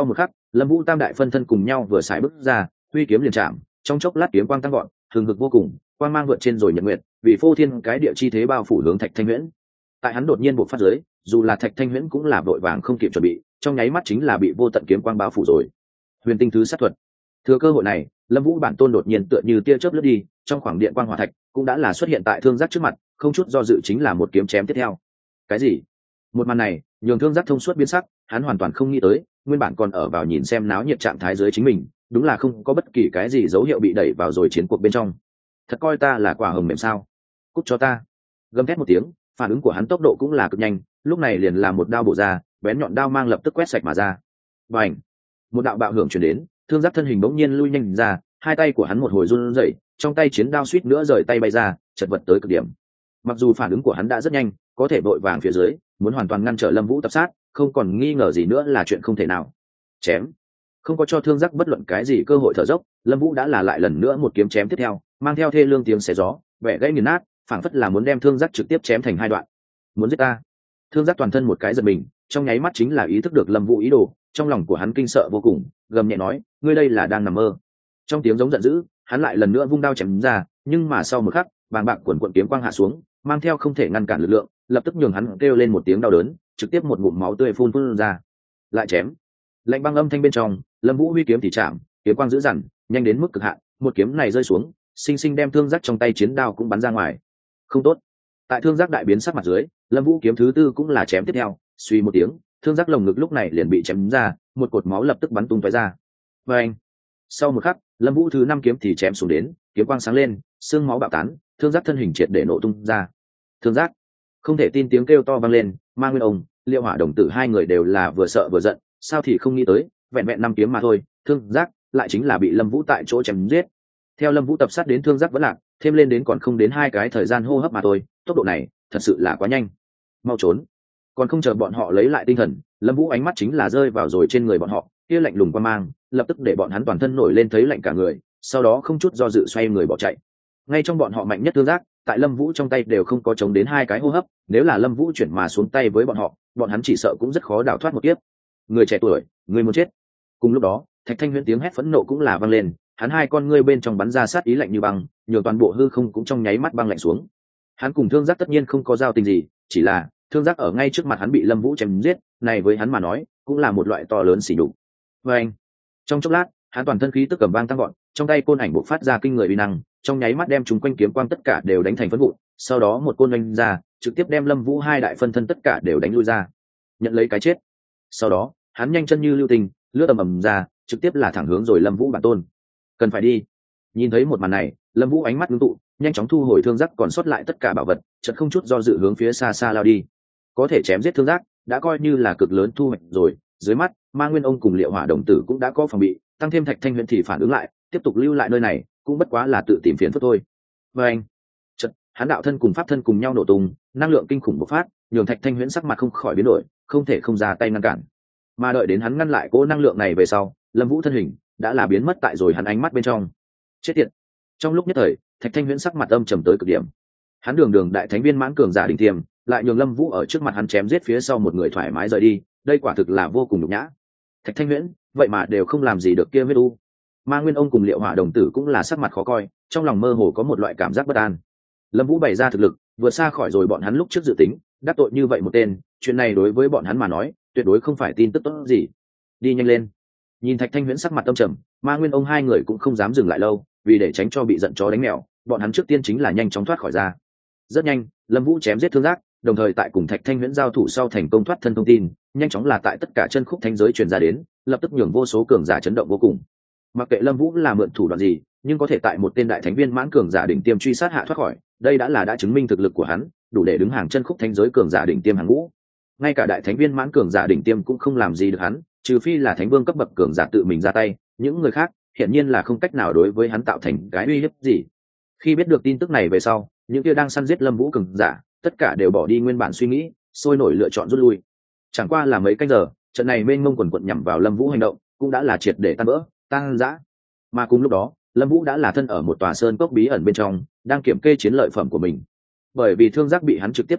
Lâm Vũ tam đại phân thân cùng nhau vừa xài bước ra, huy kiếm liền chạm, trong chốc lát kiếm quang tăng gọn, hừng hực vô cùng, quang mang vượt trên rồi nhật nguyệt, vì phô thiên cái địa chi thế bao phủ hướng Thạch Thanh Huyễn. Tại hắn đột nhiên bộc phát dưới, dù là Thạch Thanh Huyễn cũng là vội vàng không kịp chuẩn bị, trong nháy mắt chính là bị vô tận kiếm quang bao phủ rồi. Huyền tinh thứ sát thuật. Thừa cơ hội này, Lâm Vũ bản tôn đột nhiên tựa như tia chớp lướt đi, trong khoảng điện quang hỏa thạch cũng đã là xuất hiện tại Thương Giác trước mặt, không chút do dự chính là một kiếm chém tiếp theo. Cái gì? Một màn này, nhường Thương Giác thông suốt biến sắc, hắn hoàn toàn không nghĩ tới, nguyên bản còn ở vào nhìn xem náo nhiệt trạng thái dưới chính mình, đúng là không có bất kỳ cái gì dấu hiệu bị đẩy vào rồi chiến cuộc bên trong. Thật coi ta là quả hồng mềm sao? Cút cho ta! Gầm thét một tiếng, phản ứng của hắn tốc độ cũng là cực nhanh, lúc này liền làm một đao bổ ra, bén nhọn đao mang lập tức quét sạch mà ra. Bành! Một đạo bạo hưởng truyền đến, Thương Giác thân hình bỗng nhiên lui nhanh ra, hai tay của hắn một hồi run rẩy, trong tay chiến đao suýt nữa rời tay bay ra, chật vật tới cực điểm. Mặc dù phản ứng của hắn đã rất nhanh, có thể vội vàng phía dưới, muốn hoàn toàn ngăn trở Lâm Vũ tập sát, không còn nghi ngờ gì nữa là chuyện không thể nào. Chém! Không có cho Thương Giác bất luận cái gì cơ hội thở dốc, Lâm Vũ đã là lại lần nữa một kiếm chém tiếp theo, mang theo thê lương tiếng xé gió, vẻ gãy nghiền nát, phảng phất là muốn đem Thương Giác trực tiếp chém thành hai đoạn. Muốn giết ta? Thương Giác toàn thân một cái giật mình, trong nháy mắt chính là ý thức được Lâm Vũ ý đồ, trong lòng của hắn kinh sợ vô cùng, gầm nhẹ nói, ngươi đây là đang nằm mơ. Trong tiếng giống giận dữ, hắn lại lần nữa vung đao chém ra, nhưng mà sau một khắc, bàng bạc quần quần kiếm quang hạ xuống, mang theo không thể ngăn cản lực lượng, lập tức nhường hắn kêu lên một tiếng đau đớn, trực tiếp một ngụm máu tươi phun ra. Lại chém. Lạnh băng âm thanh bên trong, Lâm Vũ huy kiếm thì chạm, kiếm quang dữ dằn, nhanh đến mức cực hạn, một kiếm này rơi xuống, sinh sinh đem Thương Giác trong tay chiến đao cũng bắn ra ngoài. Không tốt. Tại Thương Giác đại biến sắc mặt dưới, Lâm Vũ kiếm thứ tư cũng là chém tiếp theo, suy một tiếng, Thương Giác lồng ngực lúc này liền bị chém ra, một cột máu lập tức bắn tung tóe ra. Và anh. Sau một khắc, Lâm Vũ thứ năm kiếm thì chém xuống đến, kiếm quang sáng lên, xương máu bạo tán, Thương Giác thân hình triệt để nổ tung ra. Thương Giác! Không thể tin tiếng kêu to vang lên, Ma Nguyên ông, Liệu Hỏa đồng tử hai người đều là vừa sợ vừa giận, sao thì không nghĩ tới, vẹn vẹn năm kiếm mà thôi, Thương Giác lại chính là bị Lâm Vũ tại chỗ chém giết. Theo Lâm Vũ tập sát đến Thương Giác vẫn lạc, thêm lên đến còn không đến hai cái thời gian hô hấp mà thôi, tốc độ này thật sự là quá nhanh. Mau trốn! Còn không chờ bọn họ lấy lại tinh thần, Lâm Vũ ánh mắt chính là rơi vào rồi trên người bọn họ, kia lạnh lùng qua mang, lập tức để bọn hắn toàn thân nổi lên thấy lạnh cả người, sau đó không chút do dự xoay người bỏ chạy. Ngay trong bọn họ mạnh nhất Thương Giác, tại Lâm Vũ trong tay đều không có chống đến hai cái hô hấp, nếu là Lâm Vũ chuyển mà xuống tay với bọn họ, bọn hắn chỉ sợ cũng rất khó đào thoát một kiếp. Người trẻ tuổi, người muốn chết. Cùng lúc đó, Thạch Thanh Huyễn tiếng hét phẫn nộ cũng là vang lên, hắn hai con ngươi bên trong bắn ra sát ý lạnh như băng, nhường toàn bộ hư không cũng trong nháy mắt băng lạnh xuống. Hắn cùng Thương Giác tất nhiên không có giao tình gì, chỉ là Thương Giác ở ngay trước mặt hắn bị Lâm Vũ chém giết, này với hắn mà nói, cũng là một loại to lớn sỉ nhục. Và anh, trong chốc lát, hắn toàn thân khí tức cầm vang tăng gọn, trong tay côn ảnh bộc phát ra kinh người uy năng, trong nháy mắt đem chúng quanh kiếm quang tất cả đều đánh thành phấn vụn, sau đó một côn đánh ra, trực tiếp đem Lâm Vũ hai đại phân thân tất cả đều đánh lui ra, nhận lấy cái chết. Sau đó, hắn nhanh chân như lưu tình, lướt ầm ra, trực tiếp là thẳng hướng rồi Lâm Vũ bản tôn. Cần phải đi. Nhìn thấy một màn này, Lâm Vũ ánh mắt ngưng tụ, nhanh chóng thu hồi Thương Giác còn sót lại tất cả bảo vật, chợt không chút do dự hướng phía xa xa lao đi. Có thể chém giết Thương Giác, đã coi như là cực lớn thu hoạch rồi, dưới mắt, Ma Nguyên ông cùng Liệu Hỏa đồng tử cũng đã có phòng bị, tăng thêm Thạch Thanh Huyễn thì phản ứng lại, tiếp tục lưu lại nơi này, cũng bất quá là tự tìm phiền phức thôi. Và anh, chợt, hắn đạo thân cùng pháp thân cùng nhau nổ tung, năng lượng kinh khủng bộc phát, nhường Thạch Thanh Huyễn sắc mặt không khỏi biến đổi, không thể không ra tay ngăn cản. Mà đợi đến hắn ngăn lại cỗ năng lượng này về sau, Lâm Vũ thân hình đã là biến mất tại rồi hắn ánh mắt bên trong. Chết tiệt. Trong lúc nhất thời, Thạch Thanh Huyễn sắc mặt âm trầm tới cực điểm. Hắn đường đại thánh viên mãn cường giả đỉnh tiêm, lại nhường Lâm Vũ ở trước mặt hắn chém giết phía sau một người thoải mái rời đi, đây quả thực là vô cùng nhục nhã. Thạch Thanh Huyễn, vậy mà đều không làm gì được kia huyết u. Ma Nguyên ông cùng Liệu Hỏa đồng tử cũng là sắc mặt khó coi, trong lòng mơ hồ có một loại cảm giác bất an. Lâm Vũ bày ra thực lực, vượt xa khỏi rồi bọn hắn lúc trước dự tính, đắc tội như vậy một tên, chuyện này đối với bọn hắn mà nói, tuyệt đối không phải tin tức tốt gì. Đi nhanh lên. Nhìn Thạch Thanh Huyễn sắc mặt âm trầm, Ma Nguyên ông hai người cũng không dám dừng lại lâu, vì để tránh cho bị giận chó đánh mèo, bọn hắn trước tiên chính là nhanh chóng thoát khỏi ra. Rất nhanh, Lâm Vũ chém giết Thương Giác, đồng thời tại cùng Thạch Thanh Huyễn giao thủ sau thành công thoát thân thông tin, nhanh chóng là tại tất cả chân khúc thánh giới truyền ra đến, lập tức nhường vô số cường giả chấn động vô cùng. Mặc kệ Lâm Vũ là mượn thủ đoạn gì, nhưng có thể tại một tên đại thánh viên mãn cường giả đỉnh tiêm truy sát hạ thoát khỏi, đây đã chứng minh thực lực của hắn, đủ để đứng hàng chân khúc thánh giới cường giả đỉnh tiêm hàng ngũ. Ngay cả đại thánh viên mãn cường giả đỉnh tiêm cũng không làm gì được hắn, trừ phi là thánh vương cấp bậc cường giả tự mình ra tay, những người khác hiển nhiên là không cách nào đối với hắn tạo thành cái uy hiếp gì. Khi biết được tin tức này về sau, những kia đang săn giết Lâm Vũ cường giả, tất cả đều bỏ đi nguyên bản suy nghĩ, sôi nổi lựa chọn rút lui. Chẳng qua là mấy canh giờ, trận này mênh mông quần quật nhằm vào Lâm Vũ hành động, cũng đã là triệt để tan vỡ, tan rã. Mà cùng lúc đó, Lâm Vũ đã là thân ở một tòa sơn cốc bí ẩn bên trong, đang kiểm kê chiến lợi phẩm của mình. Bởi vì Thương Giác bị hắn trực tiếp chém giết,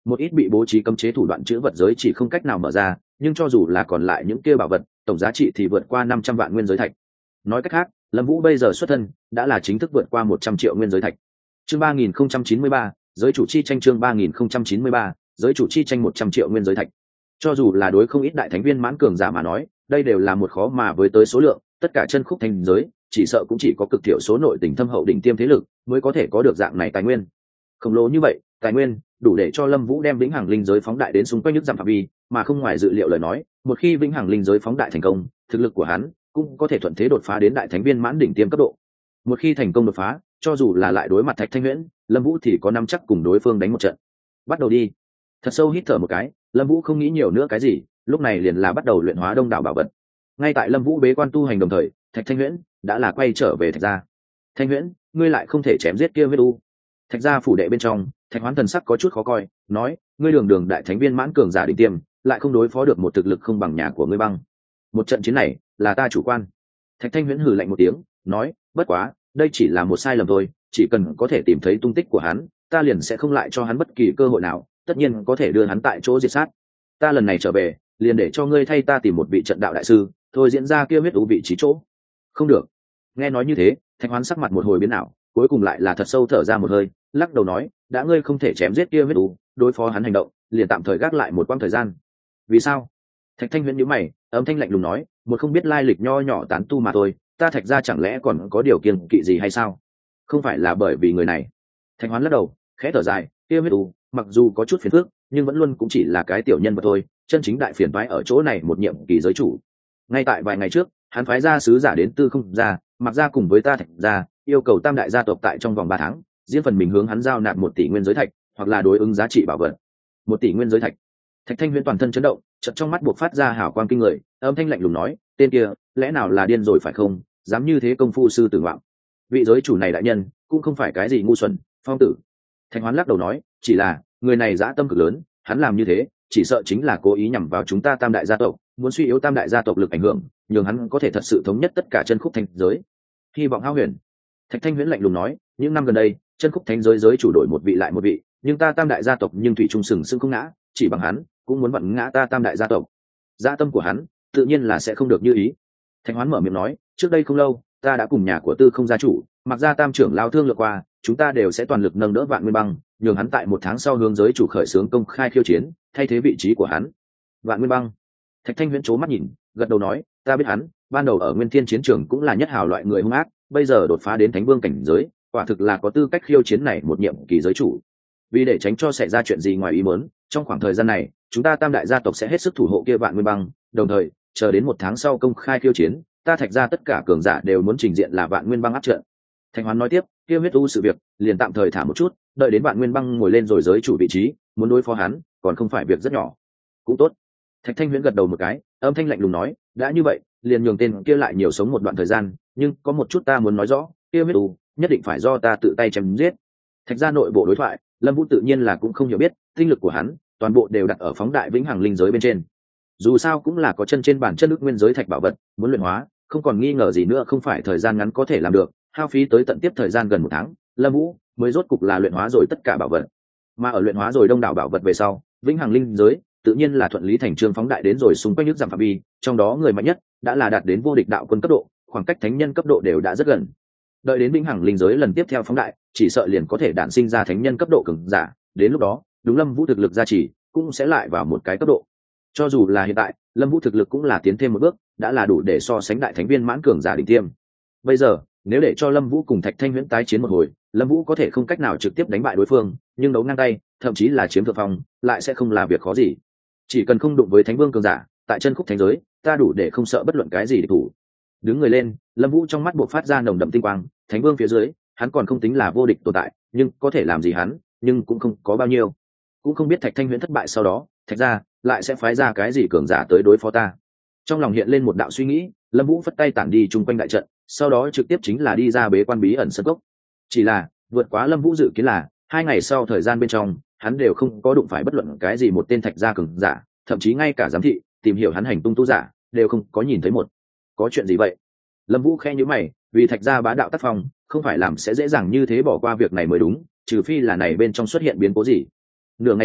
một ít bị bố trí cấm chế thủ đoạn chữ vật giới chỉ không cách nào mở ra, nhưng cho dù là còn lại những kia bảo vật, tổng giá trị thì vượt qua 500 vạn nguyên giới thạch. Nói cách khác, Lâm Vũ bây giờ xuất thân đã là chính thức vượt qua 100 triệu nguyên giới thạch. Chương 3093, giới chủ chi tranh. Chương 3093, giới chủ chi tranh 100 triệu nguyên giới thạch. Cho dù là đối không ít đại thánh viên mãn cường giả mà nói, đây đều là một khó mà với tới số lượng, tất cả chân khúc thành giới, chỉ sợ cũng chỉ có cực thiểu số nội tình thâm hậu đỉnh tiêm thế lực mới có thể có được dạng này tài nguyên. Khổng lồ như vậy, tài nguyên đủ để cho Lâm Vũ đem vĩnh hằng linh giới phóng đại đến xung quanh nước giảm phạm vi, mà không ngoài dự liệu lời nói, một khi vĩnh hằng linh giới phóng đại thành công, thực lực của hắn cũng có thể thuận thế đột phá đến đại thánh viên mãn đỉnh tiêm cấp độ. Một khi thành công đột phá, cho dù là lại đối mặt Thạch Thanh Huyễn, Lâm Vũ thì có nắm chắc cùng đối phương đánh một trận. Bắt đầu đi. Thật sâu hít thở một cái, Lâm Vũ không nghĩ nhiều nữa cái gì, lúc này liền là bắt đầu luyện hóa đông đảo bảo vật. Ngay tại Lâm Vũ bế quan tu hành đồng thời, Thạch Thanh Huyễn đã là quay trở về Thạch gia. Thanh Huyễn, ngươi lại không thể chém giết kia huyết u. Thạch gia phủ đệ bên trong, Thạch Hoán thần sắc có chút khó coi, nói, ngươi đường đường đại thánh viên mãn cường giả đỉnh tiêm, lại không đối phó được một thực lực không bằng nhà của ngươi băng. Một trận chiến này, là ta chủ quan. Thạch Thanh Huyễn hừ lạnh một tiếng, nói, bất quá, đây chỉ là một sai lầm thôi, chỉ cần có thể tìm thấy tung tích của hắn, ta liền sẽ không lại cho hắn bất kỳ cơ hội nào, tất nhiên có thể đưa hắn tại chỗ diệt sát. Ta lần này trở về, liền để cho ngươi thay ta tìm một vị trận đạo đại sư, thôi diễn ra kia huyết u vị trí chỗ. Không được. Nghe nói như thế, Thạch Hoán sắc mặt một hồi biến ảo, cuối cùng lại là thật sâu thở ra một hơi, lắc đầu nói, đã ngươi không thể chém giết kia huyết u, đối phó hắn hành động, liền tạm thời gác lại một quãng thời gian. Vì sao? Thạch Thanh Huyễn nhíu mày, âm thanh lạnh lùng nói, một không biết lai lịch nho nhỏ tán tu mà thôi, ta Thạch gia chẳng lẽ còn có điều kiêng kỵ gì hay sao? Không phải là bởi vì người này. Thạch Hoán lắc đầu, khẽ thở dài, kia huyết u, mặc dù có chút phiền phức, nhưng vẫn luôn cũng chỉ là cái tiểu nhân mà thôi, chân chính đại phiền toái ở chỗ này một nhiệm kỳ giới chủ. Ngay tại vài ngày trước, hắn phái ra sứ giả đến Tư Không gia, mặc ra cùng với ta Thạch gia, yêu cầu tam đại gia tộc tại trong vòng 3 tháng, riêng phần mình hướng hắn giao nạp 1 tỷ nguyên giới thạch, hoặc là đối ứng giá trị bảo vật. 1 tỷ nguyên giới thạch. Thạch Thanh Huyễn toàn thân chấn động, chợt trong mắt buộc phát ra hào quang kinh người, âm thanh lạnh lùng nói, tên kia, lẽ nào là điên rồi phải không, dám như thế công phu sư tử ngoạm. Vị giới chủ này đại nhân, cũng không phải cái gì ngu xuẩn, phong tử. Thạch Hoán lắc đầu nói, chỉ là, người này dã tâm cực lớn, hắn làm như thế, chỉ sợ chính là cố ý nhằm vào chúng ta tam đại gia tộc, muốn suy yếu tam đại gia tộc lực ảnh hưởng, nhường hắn có thể thật sự thống nhất tất cả chân khúc thành giới. Hy vọng hao huyền. Thạch Thanh Huyễn lạnh lùng nói, những năm gần đây, chân khúc thánh giới giới chủ đổi một vị lại một vị, nhưng ta tam đại gia tộc nhưng thủy chung sừng sững không ngã, chỉ bằng hắn cũng muốn vặn ngã ta tam đại gia tộc. Dã tâm của hắn tự nhiên là sẽ không được như ý. Thạch Hoán mở miệng nói, trước đây không lâu, ta đã cùng nhà của Tư Không gia chủ, mặc ra tam trưởng lao thương lượng qua, chúng ta đều sẽ toàn lực nâng đỡ Vạn Nguyên Băng, nhường hắn tại 1 tháng sau hướng giới chủ khởi xướng công khai khiêu chiến, thay thế vị trí của hắn. Vạn Nguyên Băng. Thạch Thanh Huyễn chố mắt nhìn, gật đầu nói, ta biết hắn, ban đầu ở Nguyên Thiên chiến trường cũng là nhất hào loại người hung ác, bây giờ đột phá đến thánh vương cảnh giới, quả thực là có tư cách khiêu chiến này một nhiệm kỳ giới chủ. Vì để tránh cho xảy ra chuyện gì ngoài ý muốn, trong khoảng thời gian này, chúng ta tam đại gia tộc sẽ hết sức thủ hộ kia Vạn Nguyên Băng, đồng thời, chờ đến 1 tháng sau công khai khiêu chiến, ta Thạch ra tất cả cường giả đều muốn trình diện là Vạn Nguyên Băng áp trận. Thạch Hoán nói tiếp, kia huyết u sự việc, liền tạm thời thả một chút, đợi đến Vạn Nguyên Băng ngồi lên rồi giới chủ vị trí, muốn đối phó hắn, còn không phải việc rất nhỏ. Cũng tốt. Thạch Thanh Huyễn gật đầu một cái, âm thanh lạnh lùng nói, đã như vậy, liền nhường tên kia lại nhiều sống một đoạn thời gian, nhưng có một chút ta muốn nói rõ, kia huyết u nhất định phải do ta tự tay chém giết. Thạch gia nội bộ đối thoại, Lâm Vũ tự nhiên là cũng không hiểu biết, tinh lực của hắn toàn bộ đều đặt ở phóng đại vĩnh hằng linh giới bên trên. Dù sao cũng là có chân trên bản chất ước nguyên giới thạch bảo vật, muốn luyện hóa, không còn nghi ngờ gì nữa không phải thời gian ngắn có thể làm được, hao phí tới tận tiếp thời gian gần 1 tháng, Lâm Vũ mới rốt cục là luyện hóa rồi tất cả bảo vật. Mà ở luyện hóa rồi đông đảo bảo vật về sau, vĩnh hằng linh giới tự nhiên là thuận lý thành chương phóng đại đến rồi xung quanh nước giảm phạm vi, trong đó người mạnh nhất đã là đạt đến vô địch đạo quân cấp độ, khoảng cách thánh nhân cấp độ đều đã rất gần. Đợi đến vĩnh hằng linh giới lần tiếp theo phóng đại, chỉ sợ liền có thể đản sinh ra thánh nhân cấp độ cường giả, đến lúc đó, đúng Lâm Vũ thực lực gia trì, cũng sẽ lại vào một cái cấp độ. Cho dù là hiện tại, Lâm Vũ thực lực cũng là tiến thêm một bước, đã là đủ để so sánh đại thánh viên mãn cường giả đỉnh tiêm. Bây giờ, nếu để cho Lâm Vũ cùng Thạch Thanh Huyễn tái chiến một hồi, Lâm Vũ có thể không cách nào trực tiếp đánh bại đối phương, nhưng đấu ngang tay, thậm chí là chiếm thượng phong, lại sẽ không là việc khó gì. Chỉ cần không đụng với thánh vương cường giả, tại chân khúc thánh giới, ta đủ để không sợ bất luận cái gì địch thủ. Đứng người lên, Lâm Vũ trong mắt bộc phát ra nồng đậm tinh quang, thánh vương phía dưới, hắn còn không tính là vô địch tồn tại, nhưng có thể làm gì hắn, nhưng cũng không có bao nhiêu. Cũng không biết Thạch Thanh Huyễn thất bại sau đó, Thạch gia lại sẽ phái ra cái gì cường giả tới đối phó ta. Trong lòng hiện lên một đạo suy nghĩ, Lâm Vũ phất tay tản đi chung quanh đại trận, sau đó trực tiếp chính là đi ra bế quan bí ẩn sân cốc. Chỉ là, vượt quá Lâm Vũ dự kiến là, 2 ngày sau thời gian bên trong, hắn đều không có đụng phải bất luận cái gì một tên Thạch gia cường giả, thậm chí ngay cả giám thị, tìm hiểu hắn hành tung tu giả, đều không có nhìn thấy một. Có chuyện gì vậy? Lâm Vũ khẽ nhíu mày, vì Thạch gia bá đạo tác phong, không phải làm sẽ dễ dàng như thế bỏ qua việc này mới đúng, trừ phi là này bên trong xuất hiện biến cố gì. Nửa ngày sau,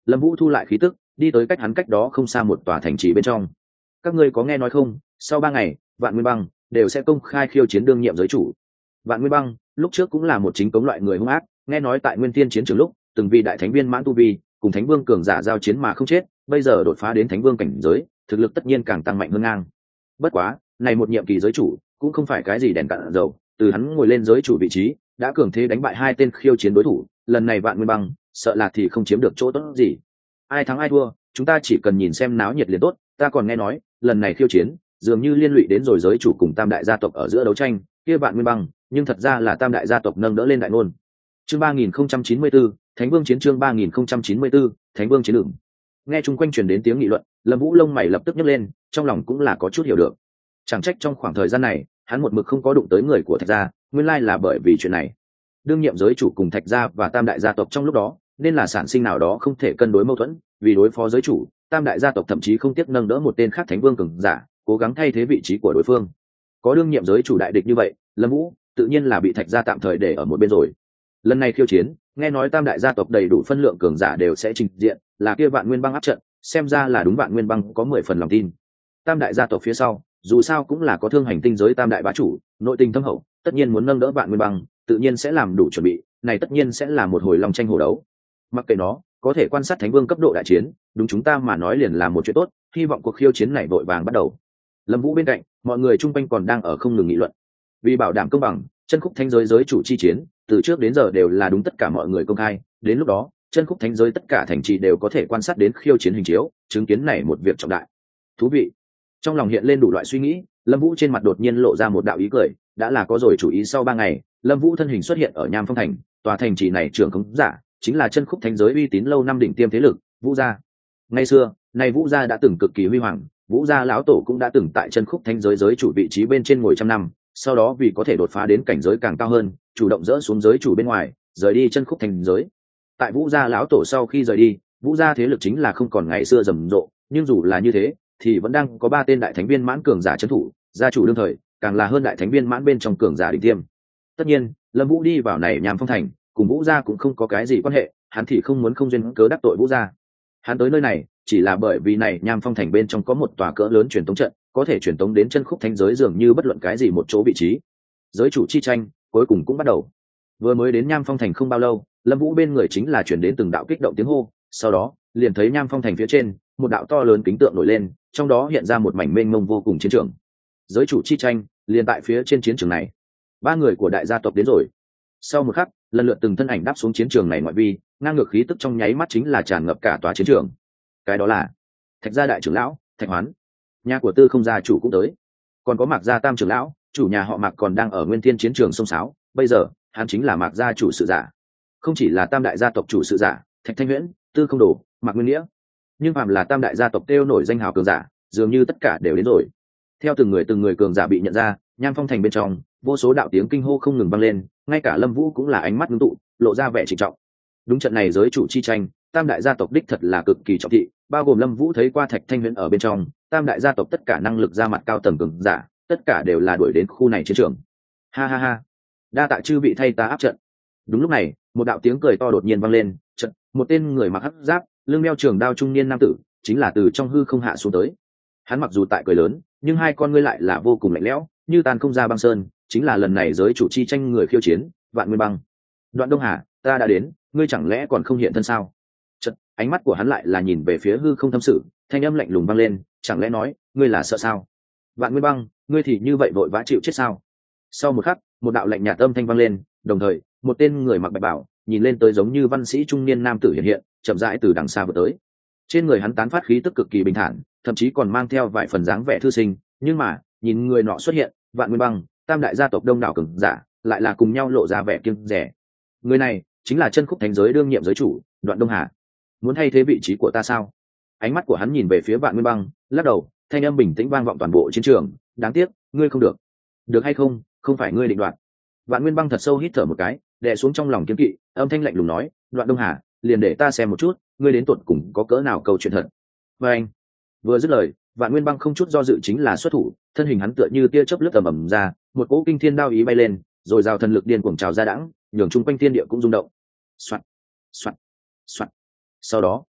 Lâm Vũ thu lại khí tức, đi tới cách hắn cách đó không xa một tòa thành trì bên trong. Các ngươi có nghe nói không, sau 3 ngày Vạn Nguyên Băng đều sẽ công khai khiêu chiến đương nhiệm giới chủ. Vạn Nguyên Băng lúc trước cũng là một chính cống loại người hung ác, nghe nói tại Nguyên Thiên chiến trường lúc từng vì đại thánh viên mãn tu vi cùng thánh vương cường giả giao chiến mà không chết, bây giờ đột phá đến thánh vương cảnh giới, thực lực tất nhiên càng tăng mạnh hơn ngang. Bất quá này một nhiệm kỳ giới chủ cũng không phải cái gì đèn cạn dầu, từ hắn ngồi lên giới chủ vị trí đã cường thế đánh bại 2 tên khiêu chiến đối thủ, lần này Vạn Nguyên Băng sợ là thì không chiếm được chỗ tốt gì. Ai thắng ai thua chúng ta chỉ cần nhìn xem náo nhiệt liền tốt. Ta còn nghe nói lần này khiêu chiến dường như liên lụy đến rồi giới chủ cùng tam đại gia tộc ở giữa đấu tranh kia. Vạn Nguyên Băng nhưng thật ra là tam đại gia tộc nâng đỡ lên đại ngôn. Chương 3094 Thánh Vương chiến. Chương 3094 Thánh Vương chiến. Nghe chung quanh truyền đến tiếng nghị luận, Lâm Vũ lông mày lập tức nhấc lên, trong lòng cũng là có chút hiểu được. Chẳng trách trong khoảng thời gian này hắn một mực không có đụng tới người của Thạch gia, nguyên lai là bởi vì chuyện này. Đương nhiệm giới chủ cùng Thạch gia và tam đại gia tộc trong lúc đó nên là sản sinh nào đó không thể cân đối mâu thuẫn, vì đối phó giới chủ, tam đại gia tộc thậm chí không tiếc nâng đỡ một tên khác thánh vương cường giả, cố gắng thay thế vị trí của đối phương. Có đương nhiệm giới chủ đại địch như vậy, Lâm Vũ tự nhiên là bị Thạch gia tạm thời để ở một bên rồi. Lần này khiêu chiến, nghe nói tam đại gia tộc đầy đủ phân lượng cường giả đều sẽ trình diện, là kia Vạn Nguyên Băng áp trận, xem ra là đúng. Vạn Nguyên Băng có 10 phần lòng tin. Tam đại gia tộc phía sau, dù sao cũng là có thương hành tinh giới tam đại bá chủ, nội tình thâm hậu, tất nhiên muốn nâng đỡ Vạn Nguyên Băng, tự nhiên sẽ làm đủ chuẩn bị, này tất nhiên sẽ là một hồi long tranh hổ đấu. Mặc kệ nó, có thể quan sát thánh vương cấp độ đại chiến, đúng chúng ta mà nói liền là một chuyện tốt, hy vọng cuộc khiêu chiến này vội vàng bắt đầu. Lâm Vũ bên cạnh, mọi người chung quanh còn đang ở không ngừng nghị luận. Vì bảo đảm công bằng, chân khúc thánh giới giới chủ chi chiến, từ trước đến giờ đều là đúng tất cả mọi người công khai, đến lúc đó, chân khúc thánh giới tất cả thành trì đều có thể quan sát đến khiêu chiến hình chiếu, chứng kiến này một việc trọng đại. Thú vị. Trong lòng hiện lên đủ loại suy nghĩ, Lâm Vũ trên mặt đột nhiên lộ ra một đạo ý cười, đã là có rồi chủ ý. Sau 3 ngày, Lâm Vũ thân hình xuất hiện ở Nham Phong thành, tòa thành trì này trưởng khống giả chính là chân khúc thánh giới uy tín lâu năm đỉnh tiêm thế lực, Vũ gia. Ngày xưa, này Vũ gia đã từng cực kỳ huy hoàng, Vũ gia lão tổ cũng đã từng tại chân khúc thánh giới giới chủ vị trí bên trên ngồi trăm năm, sau đó vì có thể đột phá đến cảnh giới càng cao hơn, chủ động dỡ xuống giới chủ bên ngoài, rời đi chân khúc thánh giới. Tại Vũ gia lão tổ sau khi rời đi, Vũ gia thế lực chính là không còn ngày xưa rầm rộ, nhưng dù là như thế, thì vẫn đang có 3 tên đại thánh viên mãn cường giả trấn thủ, gia chủ đương thời càng là hơn đại thánh viên mãn bên trong cường giả đỉnh tiêm. Tất nhiên, Lâm Vũ đi vào này Nham Phong thành, cùng Vũ gia cũng không có cái gì quan hệ, hắn thì không muốn không duyên cớ đắc tội Vũ gia. Hắn tới nơi này chỉ là bởi vì này Nham Phong thành bên trong có một tòa cỡ lớn truyền tống trận, có thể truyền tống đến chân khúc thánh giới dường như bất luận cái gì một chỗ vị trí. Giới chủ chi tranh cuối cùng cũng bắt đầu. Vừa mới đến Nham Phong thành không bao lâu, Lâm Vũ bên người chính là truyền đến từng đạo kích động tiếng hô, sau đó liền thấy Nham Phong thành phía trên, một đạo to lớn kính tượng nổi lên, trong đó hiện ra một mảnh mênh mông vô cùng chiến trường. Giới chủ chi tranh liền tại phía trên chiến trường này. 3 người của đại gia tộc đến rồi. Sau một khắc, lần lượt từng thân ảnh đáp xuống chiến trường này ngoại vi, ngang ngược khí tức trong nháy mắt chính là tràn ngập cả tòa chiến trường. Cái đó là Thạch gia đại trưởng lão Thạch Hoán, nhà của Tư Không gia chủ cũng tới, còn có Mạc gia tam trưởng lão, chủ nhà họ Mạc còn đang ở Nguyên Thiên chiến trường xông xáo, bây giờ hắn chính là Mạc gia chủ sự giả. Không chỉ là tam đại gia tộc chủ sự giả, Thạch Thanh Huyễn, Tư Không Đồ, Mạc Nguyên Nghĩa, nhưng phàm là tam đại gia tộc kêu nổi danh hào cường giả, dường như tất cả đều đến rồi. Theo từng người cường giả bị nhận ra, Nham Phong thành bên trong, vô số đạo tiếng kinh hô không ngừng vang lên, ngay cả Lâm Vũ cũng là ánh mắt ngưng tụ, lộ ra vẻ trịnh trọng. Đúng trận này giới chủ chi tranh, tam đại gia tộc đích thật là cực kỳ trọng thị, bao gồm Lâm Vũ thấy qua Thạch Thanh Huyễn ở bên trong, tam đại gia tộc tất cả năng lực ra mặt cao tầng cường giả, tất cả đều là đuổi đến khu này chiến trường. Ha ha ha, đa tạ chư vị thay ta áp trận. Đúng lúc này, một đạo tiếng cười to đột nhiên vang lên, trận, một tên người mặc hắc giáp, lưng đeo trường đao trung niên nam tử, chính là từ trong hư không hạ xuống tới. Hắn mặc dù tại cười lớn, nhưng hai con ngươi lại là vô cùng lạnh lẽo, như tan không ra băng sơn, chính là lần này giới chủ chi tranh người khiêu chiến, Vạn Nguyên Băng. Đoạn Đông Hà, ta đã đến, ngươi chẳng lẽ còn không hiện thân sao? Chợt, ánh mắt của hắn lại là nhìn về phía hư không thâm sự, thanh âm lạnh lùng vang lên, chẳng lẽ nói, ngươi là sợ sao? Vạn Nguyên Băng, ngươi thì như vậy vội vã chịu chết sao? Sau một khắc, một đạo lạnh nhạt âm thanh vang lên, đồng thời, một tên người mặc bạch bào, nhìn lên tới giống như văn sĩ trung niên nam tử hiện hiện, chậm rãi từ đằng xa vượt tới. Trên người hắn tán phát khí tức cực kỳ bình thản, thậm chí còn mang theo vài phần dáng vẻ thư sinh, nhưng mà, nhìn người nọ xuất hiện, Vạn Nguyên Băng, tam đại gia tộc đông đảo cường giả, lại là cùng nhau lộ ra vẻ kiêng dè. Người này chính là chân khúc thánh giới đương nhiệm giới chủ, Đoạn Đông Hà. Muốn thay thế vị trí của ta sao? Ánh mắt của hắn nhìn về phía Vạn Nguyên Băng, lắc đầu, thanh âm bình tĩnh vang vọng toàn bộ chiến trường, đáng tiếc, ngươi không được. Được hay không, không phải ngươi định đoạt. Vạn Nguyên Băng thật sâu hít thở một cái, đè xuống trong lòng kiêng kỵ, âm thanh lạnh lùng nói, Đoạn Đông Hà, liền để ta xem một chút, ngươi đến tuột cùng có cỡ nào câu chuyện thật. Và anh vừa dứt lời, Vạn Nguyên Băng không chút do dự chính là xuất thủ, thân hình hắn tựa như tia chớp lướt tầm ầm ra, một cỗ kinh thiên đao ý bay lên, rồi giao thần lực điên cuồng trào ra đãng, nhường chung quanh thiên địa cũng rung động. Soạt, soạt, soạt. Sau đó,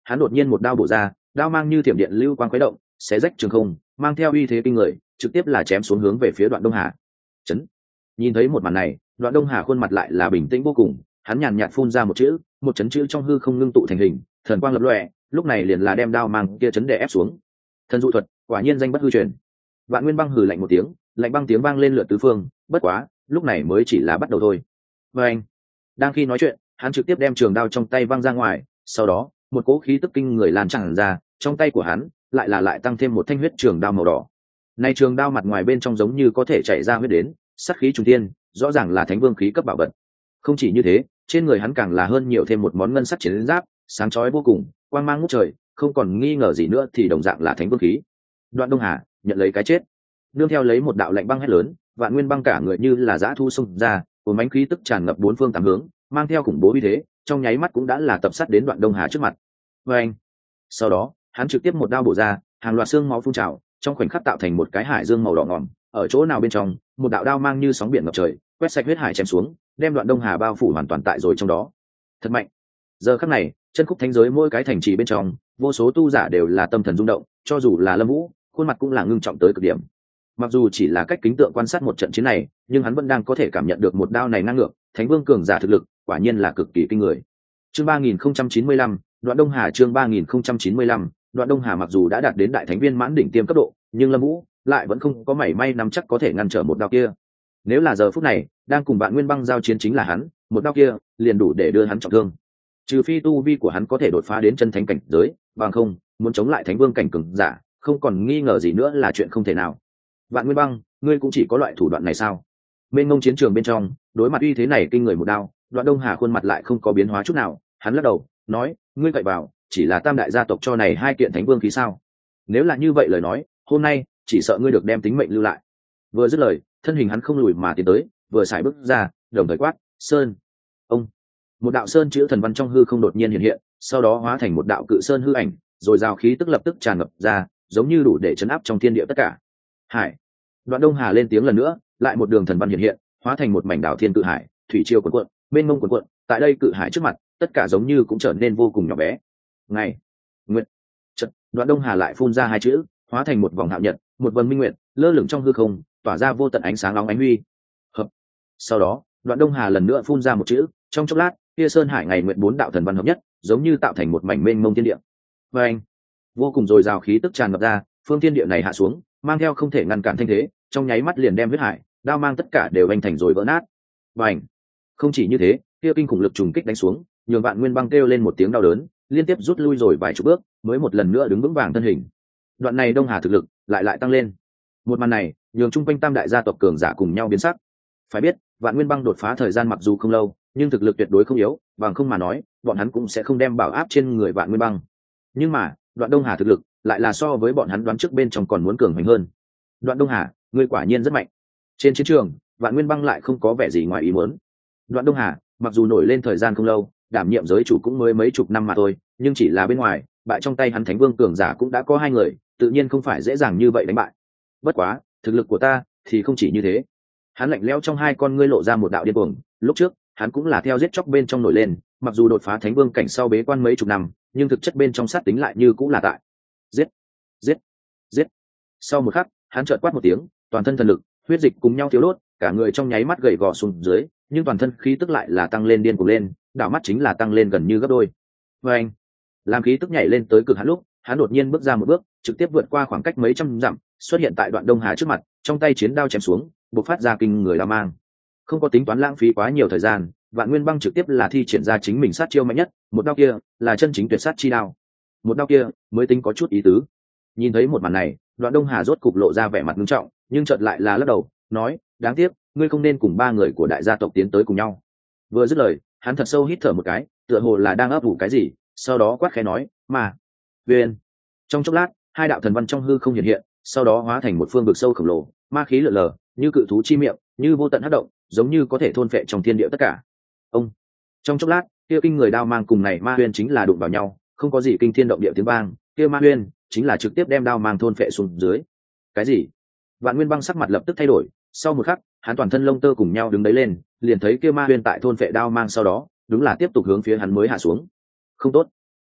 hắn đột nhiên một đao bổ ra, đao mang như thiểm điện lưu quang khuấy động, xé rách trường không, mang theo uy thế kinh người, trực tiếp là chém xuống hướng về phía Đoạn Đông Hà. Chấn. Nhìn thấy một màn này, Đoạn Đông Hà khuôn mặt lại là bình tĩnh vô cùng, hắn nhàn nhạt phun ra một chữ, một chấn chữ trong hư không ngưng tụ thành hình, thần quang lập lòe, lúc này liền là đem đao mang kia chấn đè ép xuống. Thần dụ thuật, quả nhiên danh bất hư truyền. Vạn Nguyên Băng hừ lạnh một tiếng, lạnh băng tiếng vang lên lượt tứ phương, bất quá, lúc này mới chỉ là bắt đầu thôi. Và anh, đang khi nói chuyện, hắn trực tiếp đem trường đao trong tay văng ra ngoài, sau đó, một cỗ khí tức kinh người lan tràn ra, trong tay của hắn lại tăng thêm một thanh huyết trường đao màu đỏ. Này trường đao mặt ngoài bên trong giống như có thể chảy ra huyết đến, sát khí trùng thiên, rõ ràng là thánh vương khí cấp bảo vật. Không chỉ như thế, trên người hắn càng là hơn nhiều thêm một món ngân sắc chiến giáp, sáng chói vô cùng, quang mang ngút trời, không còn nghi ngờ gì nữa thì đồng dạng là thánh vương khí. Đoạn Đông Hà nhận lấy cái chết, nương theo lấy một đạo lạnh băng hét lớn, Vạn Nguyên Băng cả người như là dã thu xông ra, cuốn bánh khí tức tràn ngập bốn phương tám hướng, mang theo khủng bố uy thế, trong nháy mắt cũng đã là tập sát đến Đoạn Đông Hà trước mặt. Và anh, sau đó, hắn trực tiếp một đao bổ ra, hàng loạt xương máu phun trào, trong khoảnh khắc tạo thành một cái hải dương màu đỏ ngòm, ở chỗ nào bên trong, một đạo đao mang như sóng biển ngập trời, quét sạch huyết hải chém xuống, đem Đoạn Đông Hà bao phủ hoàn toàn tại rồi trong đó. Thật mạnh. Giờ khắc này, chân khúc thánh giới mỗi cái thành trì bên trong, vô số tu giả đều là tâm thần rung động, cho dù là Lâm Vũ, khuôn mặt cũng là ngưng trọng tới cực điểm. Mặc dù chỉ là cách kính tượng quan sát một trận chiến này, nhưng hắn vẫn đang có thể cảm nhận được một đao này năng lượng, thánh vương cường giả thực lực, quả nhiên là cực kỳ kinh người. Chương 3095, Đoạn Đông Hà chương 3095, Đoạn Đông Hà mặc dù đã đạt đến đại thánh viên mãn đỉnh tiêm cấp độ, nhưng Lâm Vũ lại vẫn không có mảy may nắm chắc có thể ngăn trở một đao kia. Nếu là giờ phút này, đang cùng Vạn Nguyên Băng giao chiến chính là hắn, một đao kia liền đủ để đưa hắn trọng thương. Trừ phi tu vi của hắn có thể đột phá đến chân thánh cảnh giới, bằng không, muốn chống lại thánh vương cảnh cường giả, không còn nghi ngờ gì nữa là chuyện không thể nào. Vạn Nguyên Băng, ngươi cũng chỉ có loại thủ đoạn này sao? Bên ngông chiến trường bên trong, đối mặt uy thế này kinh người một đao, Đoạn Đông Hà khuôn mặt lại không có biến hóa chút nào, hắn lắc đầu, nói, ngươi cậy vào, chỉ là tam đại gia tộc cho này hai kiện thánh vương khí sao? Nếu là như vậy lời nói, hôm nay chỉ sợ ngươi được đem tính mệnh lưu lại. Vừa dứt lời, thân hình hắn không lùi mà tiến tới, vừa xài bước ra, đồng thời quát, sơn. Ông. Một đạo sơn chữ thần văn trong hư không đột nhiên hiện hiện, sau đó hóa thành một đạo cự sơn hư ảnh, rồi giao khí tức lập tức tràn ngập ra, giống như đủ để chấn áp trong thiên địa tất cả. Hải. Đoạn Đông Hà lên tiếng lần nữa, lại một đường thần văn hiện hiện, hóa thành một mảnh đảo thiên cự hải, thủy triều cuộn cuộn, mênh mông cuộn cuộn, tại đây cự hải trước mặt, tất cả giống như cũng trở nên vô cùng nhỏ bé. Ngày, nguyện, trận. Đoạn Đông Hà lại phun ra hai chữ, hóa thành một vòng hạo nhật, một vầng minh nguyện, lơ lửng trong hư không, tỏa ra vô tận ánh sáng nóng ánh huy. Hợp. Sau đó, Đoạn Đông Hà lần nữa phun ra một chữ, trong chốc lát, kia sơn hải ngày nguyện bốn đạo thần văn hợp nhất, giống như tạo thành một mảnh mênh mông thiên địa. Và anh, vô cùng dồi dào khí tức tràn ngập ra, phương thiên địa này hạ xuống, mang theo không thể ngăn cản thanh thế, trong nháy mắt liền đem huyết hải, đao mang tất cả đều anh thành rồi vỡ nát. Và ảnh, không chỉ như thế, kia kinh khủng lực trùng kích đánh xuống, nhường Vạn Nguyên Băng kêu lên một tiếng đau đớn, liên tiếp rút lui rồi vài chục bước, mới một lần nữa đứng vững vàng thân hình. Đoạn này Đông Hà thực lực lại tăng lên. Một màn này, nhường chung quanh tam đại gia tộc cường giả cùng nhau biến sắc. Phải biết, Vạn Nguyên Băng đột phá thời gian mặc dù không lâu, nhưng thực lực tuyệt đối không yếu, bằng không mà nói, bọn hắn cũng sẽ không đem bảo áp trên người Vạn Nguyên Băng. Nhưng mà, Đoạn Đông Hà thực lực lại là so với bọn hắn đoán trước bên trong còn muốn cường mạnh hơn. Đoạn Đông Hà, ngươi quả nhiên rất mạnh. Trên chiến trường, Vạn Nguyên Băng lại không có vẻ gì ngoài ý muốn. Đoạn Đông Hà, mặc dù nổi lên thời gian không lâu, đảm nhiệm giới chủ cũng mới mấy chục năm mà thôi, nhưng chỉ là bên ngoài, bại trong tay hắn thánh vương cường giả cũng đã có hai người, tự nhiên không phải dễ dàng như vậy đánh bại. Bất quá, thực lực của ta thì không chỉ như thế. Hắn lạnh lẽo trong hai con ngươi lộ ra một đạo điên cuồng, lúc trước, hắn cũng là theo giết chóc bên trong nổi lên, mặc dù đột phá thánh vương cảnh sau bế quan mấy chục năm, nhưng thực chất bên trong sát tính lại như cũng là tại. Giết, giết, giết. Sau một khắc, hắn chợt quát một tiếng, toàn thân thần lực, huyết dịch cùng nhau thiếu đốt, cả người trong nháy mắt gầy gò xuống dưới, nhưng toàn thân khí tức lại là tăng lên điên cuồng lên, đảo mắt chính là tăng lên gần như gấp đôi. Và anh, làm khí tức nhảy lên tới cực hạn lúc, hắn đột nhiên bước ra một bước, trực tiếp vượt qua khoảng cách mấy trăm dặm, xuất hiện tại Đoạn Đông Hà trước mặt, trong tay chiến đao chém xuống, bộc phát ra kinh người đao mang. Không có tính toán lãng phí quá nhiều thời gian, Vạn Nguyên Băng trực tiếp là thi triển ra chính mình sát chiêu mạnh nhất, một đao kia là chân chính tuyệt sát chi đao. Một đao kia mới tính có chút ý tứ. Nhìn thấy một màn này, Đoạn Đông Hà rốt cục lộ ra vẻ mặt nghiêm trọng, nhưng chợt lại là lắc đầu, nói, đáng tiếc, ngươi không nên cùng ba người của đại gia tộc tiến tới cùng nhau. Vừa dứt lời, hắn thật sâu hít thở một cái, tựa hồ là đang ấp ủ cái gì, sau đó quát khẽ nói, mà, viên. Trong chốc lát, hai đạo thần văn trong hư không hiện hiện, sau đó hóa thành một phương vực sâu khổng lồ, ma khí lượn lờ, như cự thú chi miệng, như vô tận hắc động, giống như có thể thôn phệ trong thiên địa tất cả. Ông. Trong chốc lát, kia kinh người đao mang cùng này ma huyền chính là đụng vào nhau, không có gì kinh thiên động địa tiếng vang, kia ma huyền chính là trực tiếp đem đao mang thôn phệ xuống dưới. Cái gì? Vạn Nguyên Băng sắc mặt lập tức thay đổi, sau một khắc, hắn toàn thân lông tơ cùng nhau đứng đấy lên, liền thấy kia ma huyền tại thôn phệ đao mang sau đó, đúng là tiếp tục hướng phía hắn mới hạ xuống. Không tốt.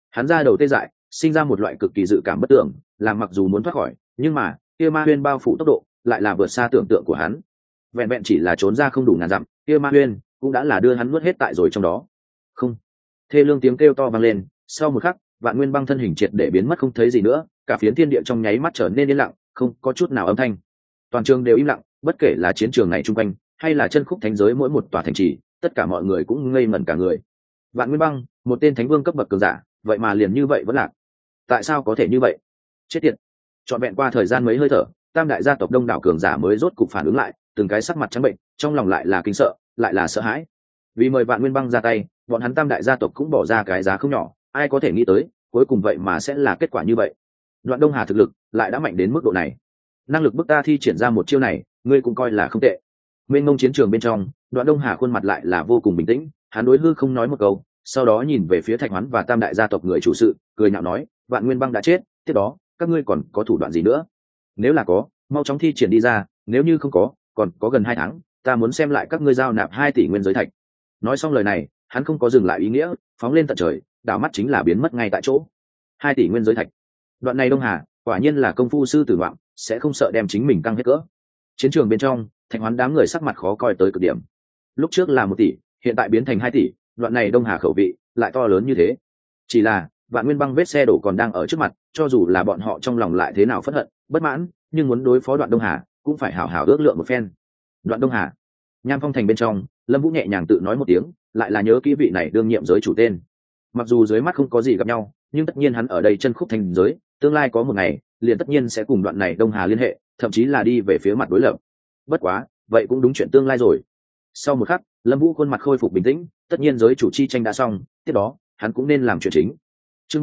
Hắn ra đầu tê dại, sinh ra một loại cực kỳ dự cảm bất tưởng, làm mặc dù muốn thoát khỏi, nhưng mà kia ma huyên bao phủ tốc độ lại là vượt xa tưởng tượng của hắn. Vẹn vẹn chỉ là trốn ra không đủ ngàn dặm, kia ma huyên cũng đã là đưa hắn nuốt hết tại rồi trong đó. Không. Thê lương tiếng kêu to vang lên, sau một khắc, Vạn Nguyên Băng thân hình triệt để biến mất không thấy gì nữa, cả phiến thiên địa trong nháy mắt trở nên yên lặng, không có chút nào âm thanh. Toàn trường đều im lặng, bất kể là chiến trường này trung quanh, hay là chân khúc thánh giới mỗi một tòa thành trì, tất cả mọi người cũng ngây ngẩn cả người. Vạn Nguyên Băng, một tên thánh vương cấp bậc cường giả, vậy mà liền như vậy vẫn lạc. Tại sao có thể như vậy? Chết tiệt. Trọn vẹn qua thời gian mấy hơi thở, tam đại gia tộc đông đảo cường giả mới rốt cục phản ứng lại, từng cái sắc mặt trắng bệnh, trong lòng lại là kinh sợ, lại là sợ hãi. Vì mời Vạn Nguyên Băng ra tay, bọn hắn tam đại gia tộc cũng bỏ ra cái giá không nhỏ, ai có thể nghĩ tới, cuối cùng vậy mà sẽ là kết quả như vậy. Đoạn Đông Hà thực lực lại đã mạnh đến mức độ này. Năng lực bức ta thi triển ra một chiêu này, ngươi cũng coi là không tệ. Mênh mông chiến trường bên trong, Đoạn Đông Hà khuôn mặt lại là vô cùng bình tĩnh, hắn đối hư không nói một câu, sau đó nhìn về phía Thạch Hoán và tam đại gia tộc người chủ sự, cười nhạo nói, Vạn Nguyên Băng đã chết, tiếp đó, các ngươi còn có thủ đoạn gì nữa? Nếu là có, mau chóng thi triển đi ra, nếu như không có, còn có gần 2 tháng, ta muốn xem lại các ngươi giao nạp 2 tỷ nguyên giới thạch. Nói xong lời này, hắn không có dừng lại ý nghĩa, phóng lên tận trời, đảo mắt chính là biến mất ngay tại chỗ. 2 tỷ nguyên giới thạch. Đoạn này Đông Hà, quả nhiên là công phu sư tử ngoạm, sẽ không sợ đem chính mình căng hết cỡ. Chiến trường bên trong, Thạch Hoán đám người sắc mặt khó coi tới cực điểm. Lúc trước là 1 tỷ, hiện tại biến thành 2 tỷ, đoạn này Đông Hà khẩu vị lại to lớn như thế. Chỉ là, Vạn Nguyên Băng vết xe đổ còn đang ở trước mặt, cho dù là bọn họ trong lòng lại thế nào phẫn hận, bất mãn, nhưng muốn đối phó Đoạn Đông Hà, cũng phải hảo hảo ước lượng một phen. Đoạn Đông Hà. Nham Phong thành bên trong, Lâm Vũ nhẹ nhàng tự nói một tiếng, lại là nhớ kỹ vị này đương nhiệm giới chủ tên. Mặc dù dưới mắt không có gì gặp nhau, nhưng tất nhiên hắn ở đây chân khúc thành giới, tương lai có một ngày, liền tất nhiên sẽ cùng đoạn này Đông Hà liên hệ, thậm chí là đi về phía mặt đối lập. Bất quá, vậy cũng đúng chuyện tương lai rồi. Sau một khắc, Lâm Vũ khuôn mặt khôi phục bình tĩnh, tất nhiên giới chủ chi tranh đã xong, tiếp đó, hắn cũng nên làm chuyện chính. Chương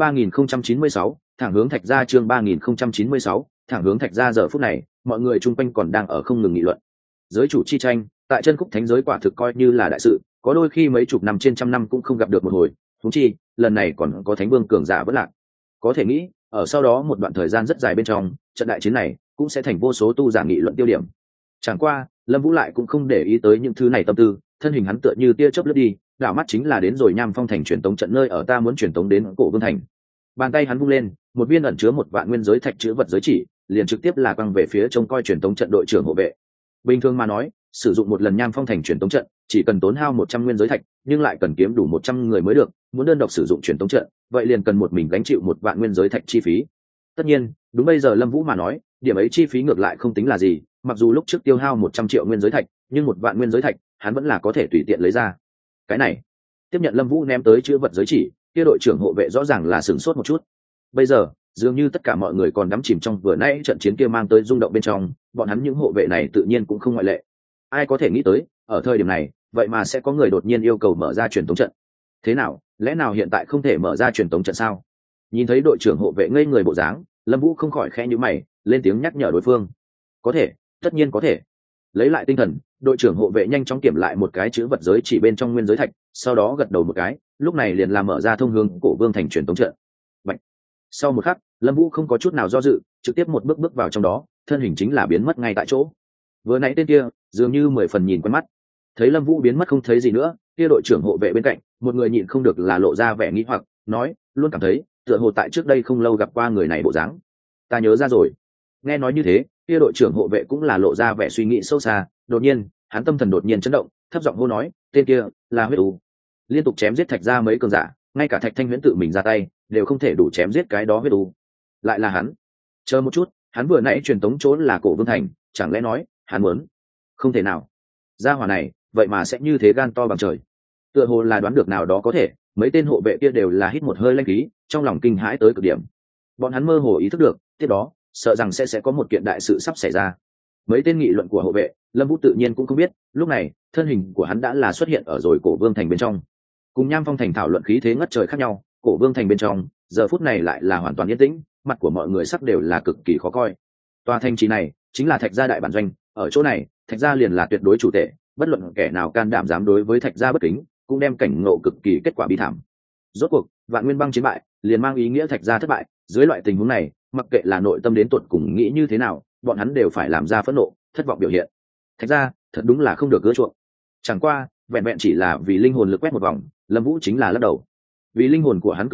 3096, thẳng hướng Thạch gia. Chương 3096, thẳng hướng Thạch gia. Giờ phút này, mọi người chung quanh còn đang ở không ngừng nghị luận. Giới chủ chi tranh, tại chân khúc thánh giới quả thực coi như là đại sự, có đôi khi mấy chục năm trên trăm năm cũng không gặp được một hồi, huống chi, lần này còn có thánh vương cường giả vất lạc. Có thể nghĩ, ở sau đó một đoạn thời gian rất dài bên trong, trận đại chiến này cũng sẽ thành vô số tu giả nghị luận tiêu điểm. Chẳng qua, Lâm Vũ lại cũng không để ý tới những thứ này tâm tư, thân hình hắn tựa như tia chớp lướt đi, đảo mắt chính là đến rồi Nham Phong thành truyền tống trận nơi ở ta muốn truyền tống đến Cổ Vương thành. Bàn tay hắn vung lên, một viên ẩn chứa 1 vạn nguyên giới thạch chữ vật giới chỉ, liền trực tiếp là quăng về phía trông coi truyền tống trận đội trưởng hộ vệ. Bình thường mà nói, sử dụng một lần Nham Phong thành truyền tống trận, chỉ cần tốn hao 100 nguyên giới thạch, nhưng lại cần kiếm đủ 100 người mới được, muốn đơn độc sử dụng truyền tống trận, vậy liền cần một mình gánh chịu 1 vạn nguyên giới thạch chi phí. Tất nhiên, đúng bây giờ Lâm Vũ mà nói, điểm ấy chi phí ngược lại không tính là gì, mặc dù lúc trước tiêu hao 100 triệu nguyên giới thạch, nhưng 1 vạn nguyên giới thạch, hắn vẫn là có thể tùy tiện lấy ra. Cái này, tiếp nhận Lâm Vũ ném tới chữ vật giới chỉ, kia đội trưởng hộ vệ rõ ràng là sửng sốt một chút. Bây giờ, dường như tất cả mọi người còn đắm chìm trong vừa nãy trận chiến kia mang tới rung động bên trong, bọn hắn những hộ vệ này tự nhiên cũng không ngoại lệ. Ai có thể nghĩ tới, ở thời điểm này, vậy mà sẽ có người đột nhiên yêu cầu mở ra truyền tống trận. Thế nào, lẽ nào hiện tại không thể mở ra truyền tống trận sao? Nhìn thấy đội trưởng hộ vệ ngây người bộ dáng, Lâm Vũ không khỏi khẽ nhíu mày, lên tiếng nhắc nhở đối phương. Có thể, tất nhiên có thể. Lấy lại tinh thần, đội trưởng hộ vệ nhanh chóng kiểm lại một cái chữ vật giới chỉ bên trong nguyên giới thạch, sau đó gật đầu một cái, lúc này liền làm mở ra thông hướng Cổ Vương thành truyền tống trận. Bạch. Sau một khắc, Lâm Vũ không có chút nào do dự, trực tiếp một bước bước vào trong đó, thân hình chính là biến mất ngay tại chỗ. Vừa nãy tên kia, dường như 10 phần nhìn quen mắt. Thấy Lâm Vũ biến mất không thấy gì nữa, kia đội trưởng hộ vệ bên cạnh, một người nhịn không được là lộ ra vẻ nghi hoặc, nói, luôn cảm thấy, tựa hồ tại trước đây không lâu gặp qua người này bộ dáng. Ta nhớ ra rồi. Nghe nói như thế, kia đội trưởng hộ vệ cũng là lộ ra vẻ suy nghĩ sâu xa, đột nhiên, hắn tâm thần đột nhiên chấn động, thấp giọng hô nói, tên kia là huyết u. Liên tục chém giết Thạch gia mấy cường giả, ngay cả Thạch Thanh Huyễn tự mình ra tay, đều không thể đủ chém giết cái đó huyết u. Lại là hắn. Chờ một chút, hắn vừa nãy truyền tống chỗ là Cổ Vương thành, chẳng lẽ nói, hắn muốn? Không thể nào. Gia hỏa này, vậy mà sẽ như thế gan to bằng trời. Tựa hồ là đoán được nào đó có thể, mấy tên hộ vệ kia đều là hít một hơi lãnh khí, trong lòng kinh hãi tới cực điểm. Bọn hắn mơ hồ ý thức được, tiếp đó, sợ rằng sẽ có một kiện đại sự sắp xảy ra. Mấy tên nghị luận của hộ vệ, Lâm Vũ tự nhiên cũng không biết, lúc này, thân hình của hắn đã là xuất hiện ở rồi Cổ Vương thành bên trong. Cùng Nham Phong thành thảo luận khí thế ngất trời khác nhau, Cổ Vương thành bên trong, giờ phút này lại là hoàn toàn yên tĩnh, mặt của mọi người sắc đều là cực kỳ khó coi. Tòa thành trì này chính là Thạch gia đại bản doanh, ở chỗ này, Thạch gia liền là tuyệt đối chủ tể, bất luận kẻ nào can đảm dám đối với Thạch gia bất kính, cũng đem cảnh ngộ cực kỳ kết quả bi thảm. Rốt cuộc, Vạn Nguyên Băng chiến bại, liền mang ý nghĩa Thạch gia thất bại, dưới loại tình huống này, mặc kệ là nội tâm đến tuột cùng nghĩ như thế nào, bọn hắn đều phải làm ra phẫn nộ, thất vọng biểu hiện. Thạch gia, thật đúng là không được gỡ chuộng. Chẳng qua, vẹn vẹn chỉ là vì linh hồn lực quét một vòng, Lâm Vũ chính là lắc đầu. Vì linh hồn của hắn cường độ,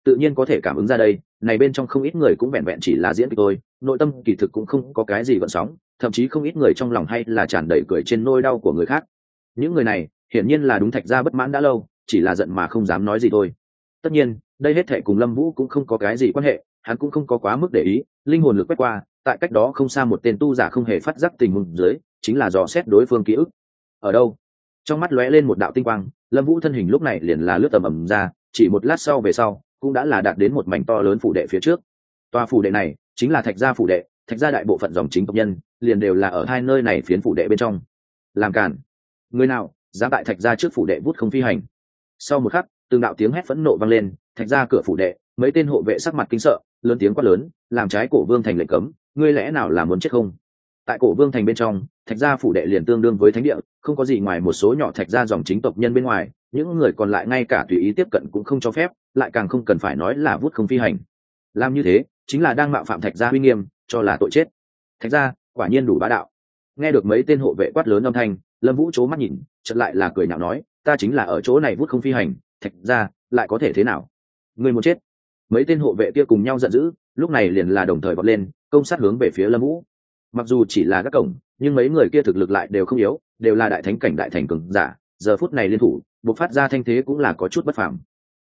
tự nhiên có thể cảm ứng ra đây, này bên trong không ít người cũng vẹn vẹn chỉ là diễn kịch thôi, nội tâm kỳ thực cũng không có cái gì gợn sóng, thậm chí không ít người trong lòng hay là tràn đầy cười trên nỗi đau của người khác. Những người này hiển nhiên là đúng Thạch gia bất mãn đã lâu, chỉ là giận mà không dám nói gì thôi. Tất nhiên đây hết thệ cùng Lâm Vũ cũng không có cái gì quan hệ, hắn cũng không có quá mức để ý. Linh hồn lực quét qua, tại cách đó không xa một tên tu giả không hề phát giác tình huống dưới, chính là dò xét đối phương ký ức. Ở đâu? Trong mắt lóe lên một đạo tinh quang, Lâm Vũ thân hình lúc này liền là lướt tầm ầm ra, chỉ một lát sau về sau cũng đã là đạt đến một mảnh to lớn phủ đệ phía trước. Tòa phủ đệ này chính là Thạch gia phủ đệ, Thạch gia đại bộ phận dòng chính tộc nhân liền đều là ở hai nơi này phiến phủ đệ bên trong. Làm cản, người nào dám tại Thạch gia trước phủ đệ vút không phi hành? Sau một khắc, từng đạo tiếng hét phẫn nộ vang lên, Thạch gia cửa phủ đệ, mấy tên hộ vệ sắc mặt kinh sợ, lớn tiếng quát lớn, làm trái Cổ Vương thành lệnh cấm, ngươi lẽ nào là muốn chết không? Tại Cổ Vương thành bên trong, Thạch gia phủ đệ liền tương đương với thánh địa, không có gì ngoài một số nhỏ Thạch gia dòng chính tộc nhân bên ngoài, những người còn lại ngay cả tùy ý tiếp cận cũng không cho phép, lại càng không cần phải nói là vút không phi hành. Làm như thế chính là đang mạo phạm Thạch gia uy nghiêm, cho là tội chết. Thạch gia quả nhiên đủ bá đạo. Nghe được mấy tên hộ vệ quát lớn âm thanh, Lâm Vũ chố mắt nhìn, chợt lại là cười nhạo nói, ta chính là ở chỗ này vút không phi hành, Thạch gia lại có thể thế nào? Ngươi muốn chết? Mấy tên hộ vệ kia cùng nhau giận dữ, lúc này liền là đồng thời vọt lên, công sát hướng về phía Lâm Vũ. Mặc dù chỉ là các cổng, nhưng mấy người kia thực lực lại đều không yếu, đều là đại thánh cảnh đại thành cường giả, giờ phút này liên thủ, bộc phát ra thanh thế cũng là có chút bất phàm.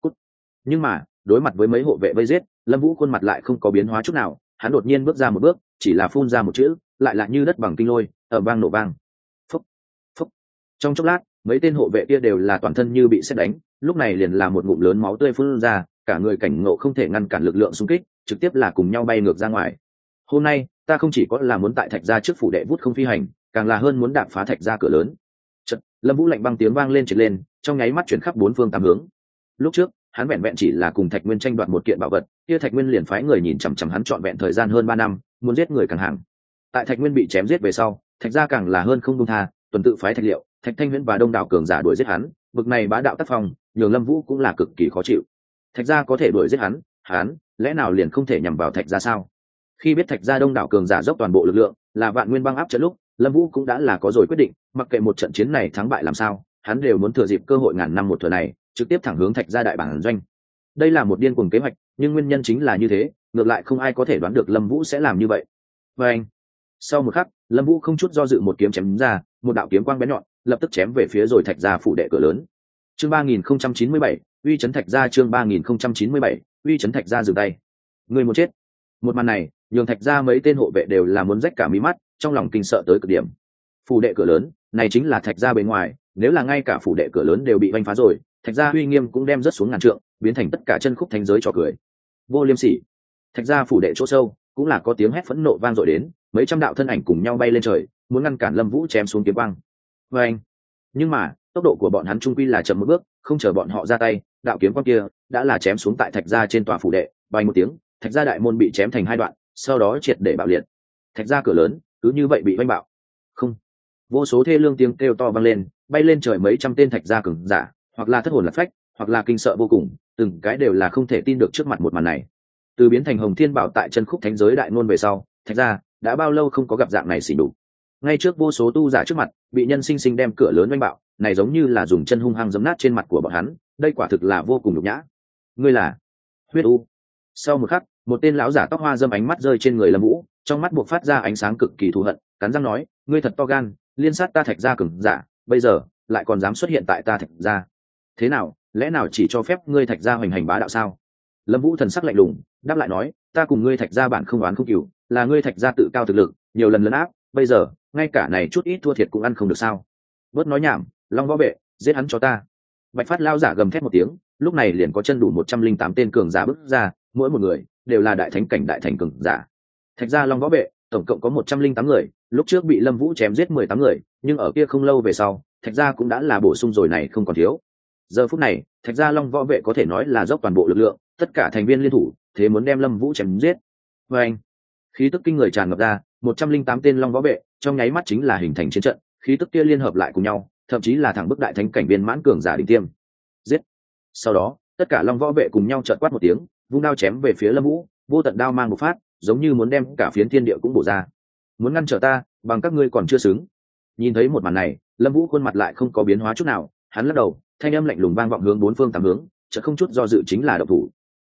Nhưng mà, đối mặt với mấy hộ vệ vây giết, Lâm Vũ khuôn mặt lại không có biến hóa chút nào, hắn đột nhiên bước ra một bước, chỉ là phun ra một chữ, lại là như đất bằng kinh lôi, ầm vang nổ vang. Phốc, phốc. Trong chốc lát, mấy tên hộ vệ kia đều là toàn thân như bị sét đánh, lúc này liền là một ngụm lớn máu tươi phun ra, cả người cảnh ngộ không thể ngăn cản lực lượng xung kích, trực tiếp là cùng nhau bay ngược ra ngoài. Hôm nay, ta không chỉ có là muốn tại Thạch gia trước phủ đệ vút không phi hành, càng là hơn muốn đạp phá Thạch gia cửa lớn. Chợt, Lâm Vũ lạnh băng tiếng vang lên trệt lên, trong nháy mắt chuyển khắp bốn phương tám hướng. Lúc trước, hắn vẹn vẹn chỉ là cùng Thạch Nguyên tranh đoạt một kiện bảo vật, kia Thạch Nguyên liền phái người nhìn chằm chằm hắn trọn vẹn thời gian hơn 3 năm, muốn giết người càng hàng. Tại Thạch Nguyên bị chém giết về sau, Thạch gia càng là hơn không buông tha, tuần tự phái Thạch Liệu, Thạch Thanh Huyễn và đông đảo cường giả đuổi giết hắn, bực này bá đạo tác phong, nhường Lâm Vũ cũng là cực kỳ khó chịu. Thạch gia có thể đuổi giết hắn lẽ nào liền không thể nhằm vào Thạch gia sao? Khi biết Thạch gia đông đảo cường giả dốc toàn bộ lực lượng, là Vạn Nguyên băng áp trận lúc, Lâm Vũ cũng đã là có rồi quyết định, mặc kệ một trận chiến này thắng bại làm sao, hắn đều muốn thừa dịp cơ hội ngàn năm một thừa này, trực tiếp thẳng hướng Thạch gia đại bản doanh. Đây là một điên cuồng kế hoạch, nhưng nguyên nhân chính là như thế, ngược lại không ai có thể đoán được Lâm Vũ sẽ làm như vậy. Và anh, sau một khắc, Lâm Vũ không chút do dự một kiếm chém ra, một đạo kiếm quang bén nhọn, lập tức chém về phía rồi Thạch gia phủ đệ cửa lớn. Chương 3097, uy chấn Thạch gia, chương 3097, uy chấn Thạch gia dừng tay. Người muốn chết. Một màn này, nhường Thạch gia mấy tên hộ vệ đều là muốn rách cả mí mắt, trong lòng kinh sợ tới cực điểm. Phủ đệ cửa lớn, này chính là Thạch gia bên ngoài, nếu là ngay cả phủ đệ cửa lớn đều bị vanh phá rồi, Thạch gia uy nghiêm cũng đem rớt xuống ngàn trượng, biến thành tất cả chân khúc thánh giới trò cười. Vô liêm sỉ. Thạch gia phủ đệ chỗ sâu, cũng là có tiếng hét phẫn nộ vang dội đến, mấy trăm đạo thân ảnh cùng nhau bay lên trời, muốn ngăn cản Lâm Vũ chém xuống kiếm quang. Và anh, nhưng mà tốc độ của bọn hắn trung quy là chậm một bước, không chờ bọn họ ra tay, đạo kiếm quang kia đã là chém xuống tại Thạch gia trên tòa phủ đệ, bay một tiếng, Thạch gia đại môn bị chém thành hai đoạn, sau đó triệt để bạo liệt. Thạch gia cửa lớn cứ như vậy bị vanh bạo. Không, vô số thê lương tiếng kêu to vang lên, bay lên trời mấy trăm tên Thạch gia cường giả, hoặc là thất hồn lạc phách, hoặc là kinh sợ vô cùng, từng cái đều là không thể tin được trước mặt một màn này. Từ biến thành Hồng Thiên Bảo tại chân khúc thánh giới đại ngôn về sau, Thạch gia đã bao lâu không có gặp dạng này xỉ nhục. Ngay trước vô số tu giả trước mặt, bị nhân sinh sinh đem cửa lớn vanh bạo, này giống như là dùng chân hung hăng giẫm nát trên mặt của bọn hắn, đây quả thực là vô cùng nhục nhã. Ngươi là Huyết U. Sau một khắc, một tên lão giả tóc hoa râm ánh mắt rơi trên người Lâm Vũ, trong mắt buộc phát ra ánh sáng cực kỳ thù hận, cắn răng nói, ngươi thật to gan, liên sát ta Thạch gia cường giả, bây giờ lại còn dám xuất hiện tại ta Thạch gia. Thế nào, lẽ nào chỉ cho phép ngươi Thạch gia hoành hành bá đạo sao? Lâm Vũ thần sắc lạnh lùng, đáp lại nói, ta cùng ngươi Thạch gia bản không oán không cừu, là ngươi Thạch gia tự cao thực lực, nhiều lần lấn áp, bây giờ ngay cả này chút ít thua thiệt cũng ăn không được sao? Bớt nói nhảm, Long Võ Vệ, giết hắn cho ta. Bạch Phát lão giả gầm thét một tiếng, lúc này liền có chân đủ 108 tên cường giả bước ra, mỗi một người đều là đại thánh cảnh đại thành cường giả. Thạch gia Long Võ Vệ tổng cộng có 108 người, lúc trước bị Lâm Vũ chém giết 18 người, nhưng ở kia không lâu về sau, Thạch gia cũng đã là bổ sung rồi này không còn thiếu. Giờ phút này, Thạch gia Long Võ Vệ có thể nói là dốc toàn bộ lực lượng, tất cả thành viên liên thủ, thế muốn đem Lâm Vũ chém giết. Và anh, khí tức kinh người tràn ngập ra, 108 tên Long Võ Vệ, trong nháy mắt chính là hình thành chiến trận, khí tức kia liên hợp lại cùng nhau, thậm chí là thẳng bức đại thánh cảnh viên mãn cường giả đỉnh tiêm. Giết. Sau đó, tất cả Long Võ Vệ cùng nhau chợt quát một tiếng, vung đao chém về phía Lâm Vũ, vô tận đao mang một phát, giống như muốn đem cả phiến thiên địa cũng bổ ra. Muốn ngăn trở ta, bằng các ngươi còn chưa xứng. Nhìn thấy một màn này, Lâm Vũ khuôn mặt lại không có biến hóa chút nào, hắn lắc đầu, thanh âm lạnh lùng vang vọng hướng bốn phương tám hướng, chợt không chút do dự chính là động thủ.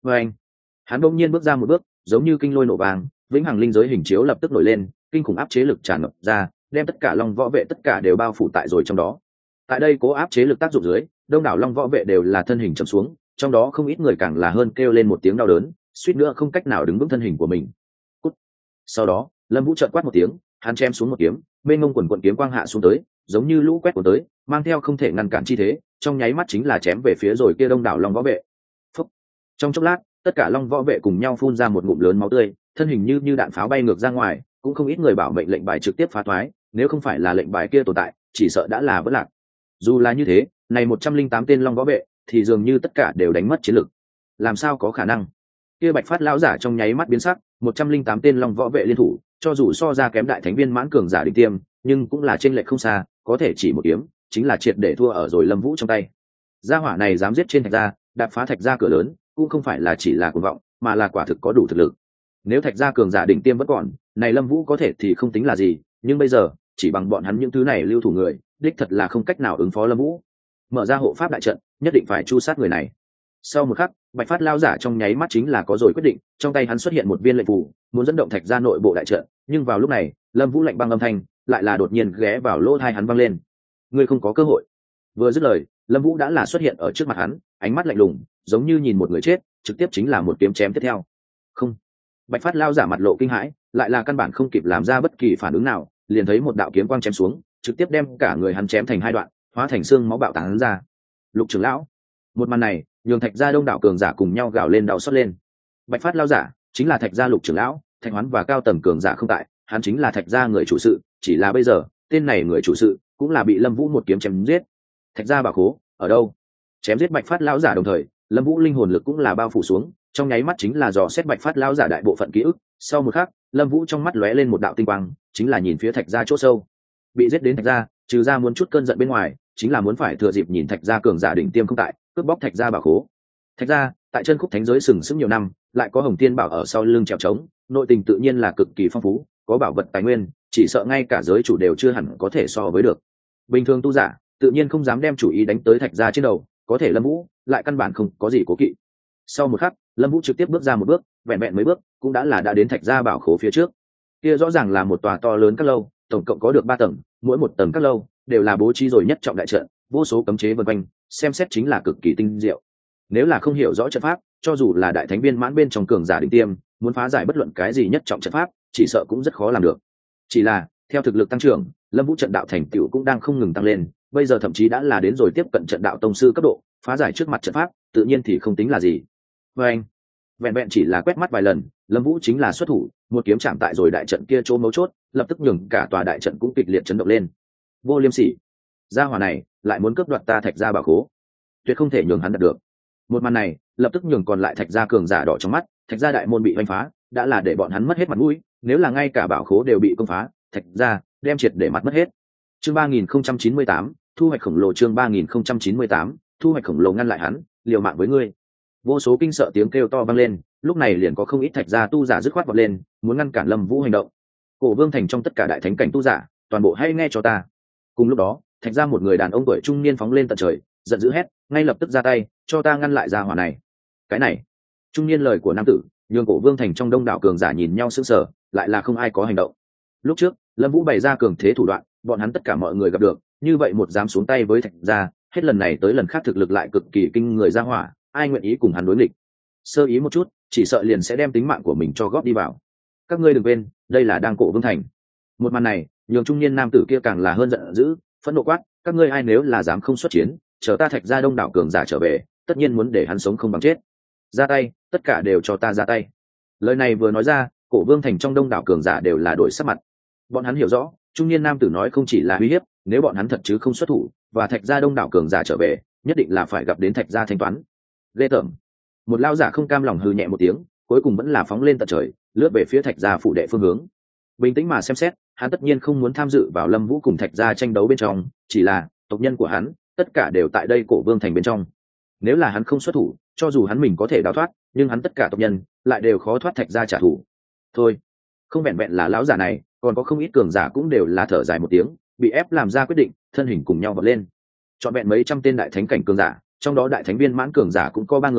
Và anh, hắn bỗng nhiên bước ra một bước, giống như kinh lôi nổ vàng, vĩnh hằng linh giới hình chiếu lập tức nổi lên, kinh khủng áp chế lực tràn ngập ra, đem tất cả long võ vệ tất cả đều bao phủ tại rồi trong đó. Tại đây cố áp chế lực tác dụng dưới, đông đảo long võ vệ đều là thân hình chầm xuống, trong đó không ít người càng là hơn kêu lên một tiếng đau đớn, suýt nữa không cách nào đứng vững thân hình của mình. Cút. Sau đó, Lâm Vũ chợt quát một tiếng, hắn chém xuống một kiếm, mênh mông quần quần kiếm quang hạ xuống tới, giống như lũ quét cuốn tới, mang theo không thể ngăn cản chi thế, trong nháy mắt chính là chém về phía rồi kia đông đảo long võ vệ. Phúc. Trong chốc lát, tất cả long võ vệ cùng nhau phun ra một ngụm lớn máu tươi, thân hình như đạn pháo bay ngược ra ngoài, cũng không ít người bảo mệnh lệnh bài trực tiếp phá thoái, nếu không phải là lệnh bài kia tồn tại, chỉ sợ đã là vỡ lạc. Dù là như thế, này 108 tên long võ vệ thì dường như tất cả đều đánh mất chiến lực. Làm sao có khả năng? Kia Bạch Phát lão giả trong nháy mắt biến sắc, 108 tên long võ vệ liên thủ, cho dù so ra kém đại thánh viên mãn cường giả đỉnh tiêm, nhưng cũng là trên lệch không xa, có thể chỉ một kiếm, chính là triệt để thua ở rồi Lâm Vũ trong tay. Gia hỏa này dám giết trên thạch gia, đạp phá thạch gia cửa lớn, cũng không phải là chỉ là cuồng vọng, mà là quả thực có đủ thực lực. Nếu thạch gia cường giả đỉnh tiêm vẫn còn, này Lâm Vũ có thể thì không tính là gì, nhưng bây giờ, chỉ bằng bọn hắn những thứ này lưu thủ người, đích thật là không cách nào ứng phó Lâm Vũ. Mở ra hộ pháp đại trận, nhất định phải chu sát người này. Sau một khắc, Bạch Phát lão giả trong nháy mắt chính là có rồi quyết định, trong tay hắn xuất hiện một viên lệnh phù, muốn dẫn động thạch gia nội bộ đại trận, nhưng vào lúc này, Lâm Vũ lạnh băng âm thanh lại là đột nhiên ghé vào lỗ tai hắn vang lên. Ngươi không có cơ hội. Vừa dứt lời, Lâm Vũ đã là xuất hiện ở trước mặt hắn, ánh mắt lạnh lùng, giống như nhìn một người chết, trực tiếp chính là một kiếm chém tiếp theo. Không. Bạch Phát lão giả mặt lộ kinh hãi, lại là căn bản không kịp làm ra bất kỳ phản ứng nào, liền thấy một đạo kiếm quang chém xuống, trực tiếp đem cả người hắn chém thành hai đoạn, hóa thành xương máu bạo tán ra. Lục trưởng lão. Một màn này, nhường thạch gia đông đảo cường giả cùng nhau gào lên đau xót lên. Bạch Phát lão giả chính là thạch gia Lục trưởng lão, Thạch Hoán và cao tầng cường giả không tại, hắn chính là thạch gia người chủ sự, chỉ là bây giờ, tên này người chủ sự cũng là bị Lâm Vũ một kiếm chém giết. Thạch gia bảo khố ở đâu? Chém giết Bạch Phát lão giả đồng thời, Lâm Vũ linh hồn lực cũng là bao phủ xuống, trong nháy mắt chính là dò xét Bạch Phát lão giả đại bộ phận ký ức, sau một khắc, Lâm Vũ trong mắt lóe lên một đạo tinh quang, chính là nhìn phía thạch gia chỗ sâu. Bị giết đến thạch gia, trừ ra muốn chút cơn giận bên ngoài, chính là muốn phải thừa dịp nhìn thạch gia cường giả đỉnh tiêm không tại, cướp bóc thạch gia bảo khố. Thạch gia, tại chân khúc thánh giới sừng sững nhiều năm, lại có Hồng Tiên bảo ở sau lưng trèo trống, nội tình tự nhiên là cực kỳ phong phú, có bảo vật tài nguyên, chỉ sợ ngay cả giới chủ đều chưa hẳn có thể so với được. Bình thường tu giả, tự nhiên không dám đem chủ ý đánh tới thạch gia trên đầu, có thể Lâm Vũ lại căn bản không có gì cố kỵ. Sau một khắc, Lâm Vũ trực tiếp bước ra một bước, vẹn vẹn mấy bước, cũng đã đến thạch gia bảo khố phía trước. Kia rõ ràng là một tòa to lớn các lâu, tổng cộng có được 3 tầng, mỗi một tầng các lâu đều là bố trí rồi nhất trọng đại trận, vô số cấm chế vần quanh, xem xét chính là cực kỳ tinh diệu. Nếu là không hiểu rõ trận pháp, cho dù là đại thánh viên mãn bên trong cường giả đỉnh tiêm, muốn phá giải bất luận cái gì nhất trọng trận pháp, chỉ sợ cũng rất khó làm được. Chỉ là, theo thực lực tăng trưởng, Lâm Vũ trận đạo thành tựu cũng đang không ngừng tăng lên, bây giờ thậm chí đã là đến rồi tiếp cận trận đạo tông sư cấp độ, phá giải trước mặt trận pháp, tự nhiên thì không tính là gì. Và anh, vẹn vẹn chỉ là quét mắt vài lần, Lâm Vũ chính là xuất thủ, một kiếm chạm tại rồi đại trận kia chỗ mấu chốt, lập tức nhường cả tòa đại trận cũng kịch liệt chấn động lên. Vô Liêm Sỉ, gia hỏa này lại muốn cướp đoạt ta thạch gia bảo khố, tuyệt không thể nhường hắn đạt được. Một màn này lập tức nhường còn lại thạch gia cường giả đỏ trong mắt, thạch gia đại môn bị hoành phá, đã là để bọn hắn mất hết mặt mũi, nếu là ngay cả bảo khố đều bị công phá, thạch gia đem triệt để mặt mất hết. Chương 3098, thu hoạch khổng lồ. Chương 3098, thu hoạch khổng lồ. Ngăn lại hắn, liều mạng với ngươi. Vô số kinh sợ tiếng kêu to vang lên, lúc này liền có không ít thạch gia tu giả dứt khoát vọt lên, muốn ngăn cản Lâm Vũ hành động. Cổ Vương thành trong tất cả đại thánh cảnh tu giả, toàn bộ hãy nghe cho ta. Cùng lúc đó, thạch gia một người đàn ông tuổi trung niên phóng lên tận trời, giận dữ hét, ngay lập tức ra tay, cho ta ngăn lại gia hỏa này. Cái này, trung niên lời của nam tử, nhường Cổ Vương thành trong đông đảo cường giả nhìn nhau sững sờ, lại là không ai có hành động. Lúc trước, Lâm Vũ bày ra cường thế thủ đoạn, bọn hắn tất cả mọi người gặp được, như vậy một dám xuống tay với thạch gia, hết lần này tới lần khác thực lực lại cực kỳ kinh người gia hỏa, ai nguyện ý cùng hắn đối nghịch. Sơ ý một chút, chỉ sợ liền sẽ đem tính mạng của mình cho góp đi vào. Các ngươi đừng quên, đây là đang Cổ Vương thành. Một màn này, nhường trung niên nam tử kia càng là hơn giận dữ, phẫn nộ quát, các ngươi ai nếu là dám không xuất chiến, chờ ta thạch gia đông đảo cường giả trở về, tất nhiên muốn để hắn sống không bằng chết. Ra tay, tất cả đều cho ta ra tay. Lời này vừa nói ra, Cổ Vương thành trong đông đảo cường giả đều là đổi sắc mặt. Bọn hắn hiểu rõ, trung niên nam tử nói không chỉ là uy hiếp, nếu bọn hắn thật chứ không xuất thủ, và thạch gia đông đảo cường giả trở về, nhất định là phải gặp đến thạch gia thanh toán. Ghê tởm. Một lao giả không cam lòng hừ nhẹ một tiếng, cuối cùng vẫn là phóng lên tận trời, lướt về phía thạch gia phủ đệ phương hướng. Bình tĩnh mà xem xét, hắn tất nhiên không muốn tham dự vào Lâm Vũ cùng thạch gia tranh đấu bên trong, chỉ là tộc nhân của hắn tất cả đều tại đây Cổ Vương thành bên trong. Nếu là hắn không xuất thủ, cho dù hắn mình có thể đào thoát, nhưng hắn tất cả tộc nhân lại đều khó thoát thạch gia trả thù. Thôi, không vẹn vẹn là lão giả này, còn có không ít cường giả cũng đều là thở dài một tiếng, bị ép làm ra quyết định, thân hình cùng nhau vọt lên. Chọn vẹn mấy trăm tên đại thánh cảnh cường giả, trong đó đại thánh viên mãn cường giả cũng có 3 người,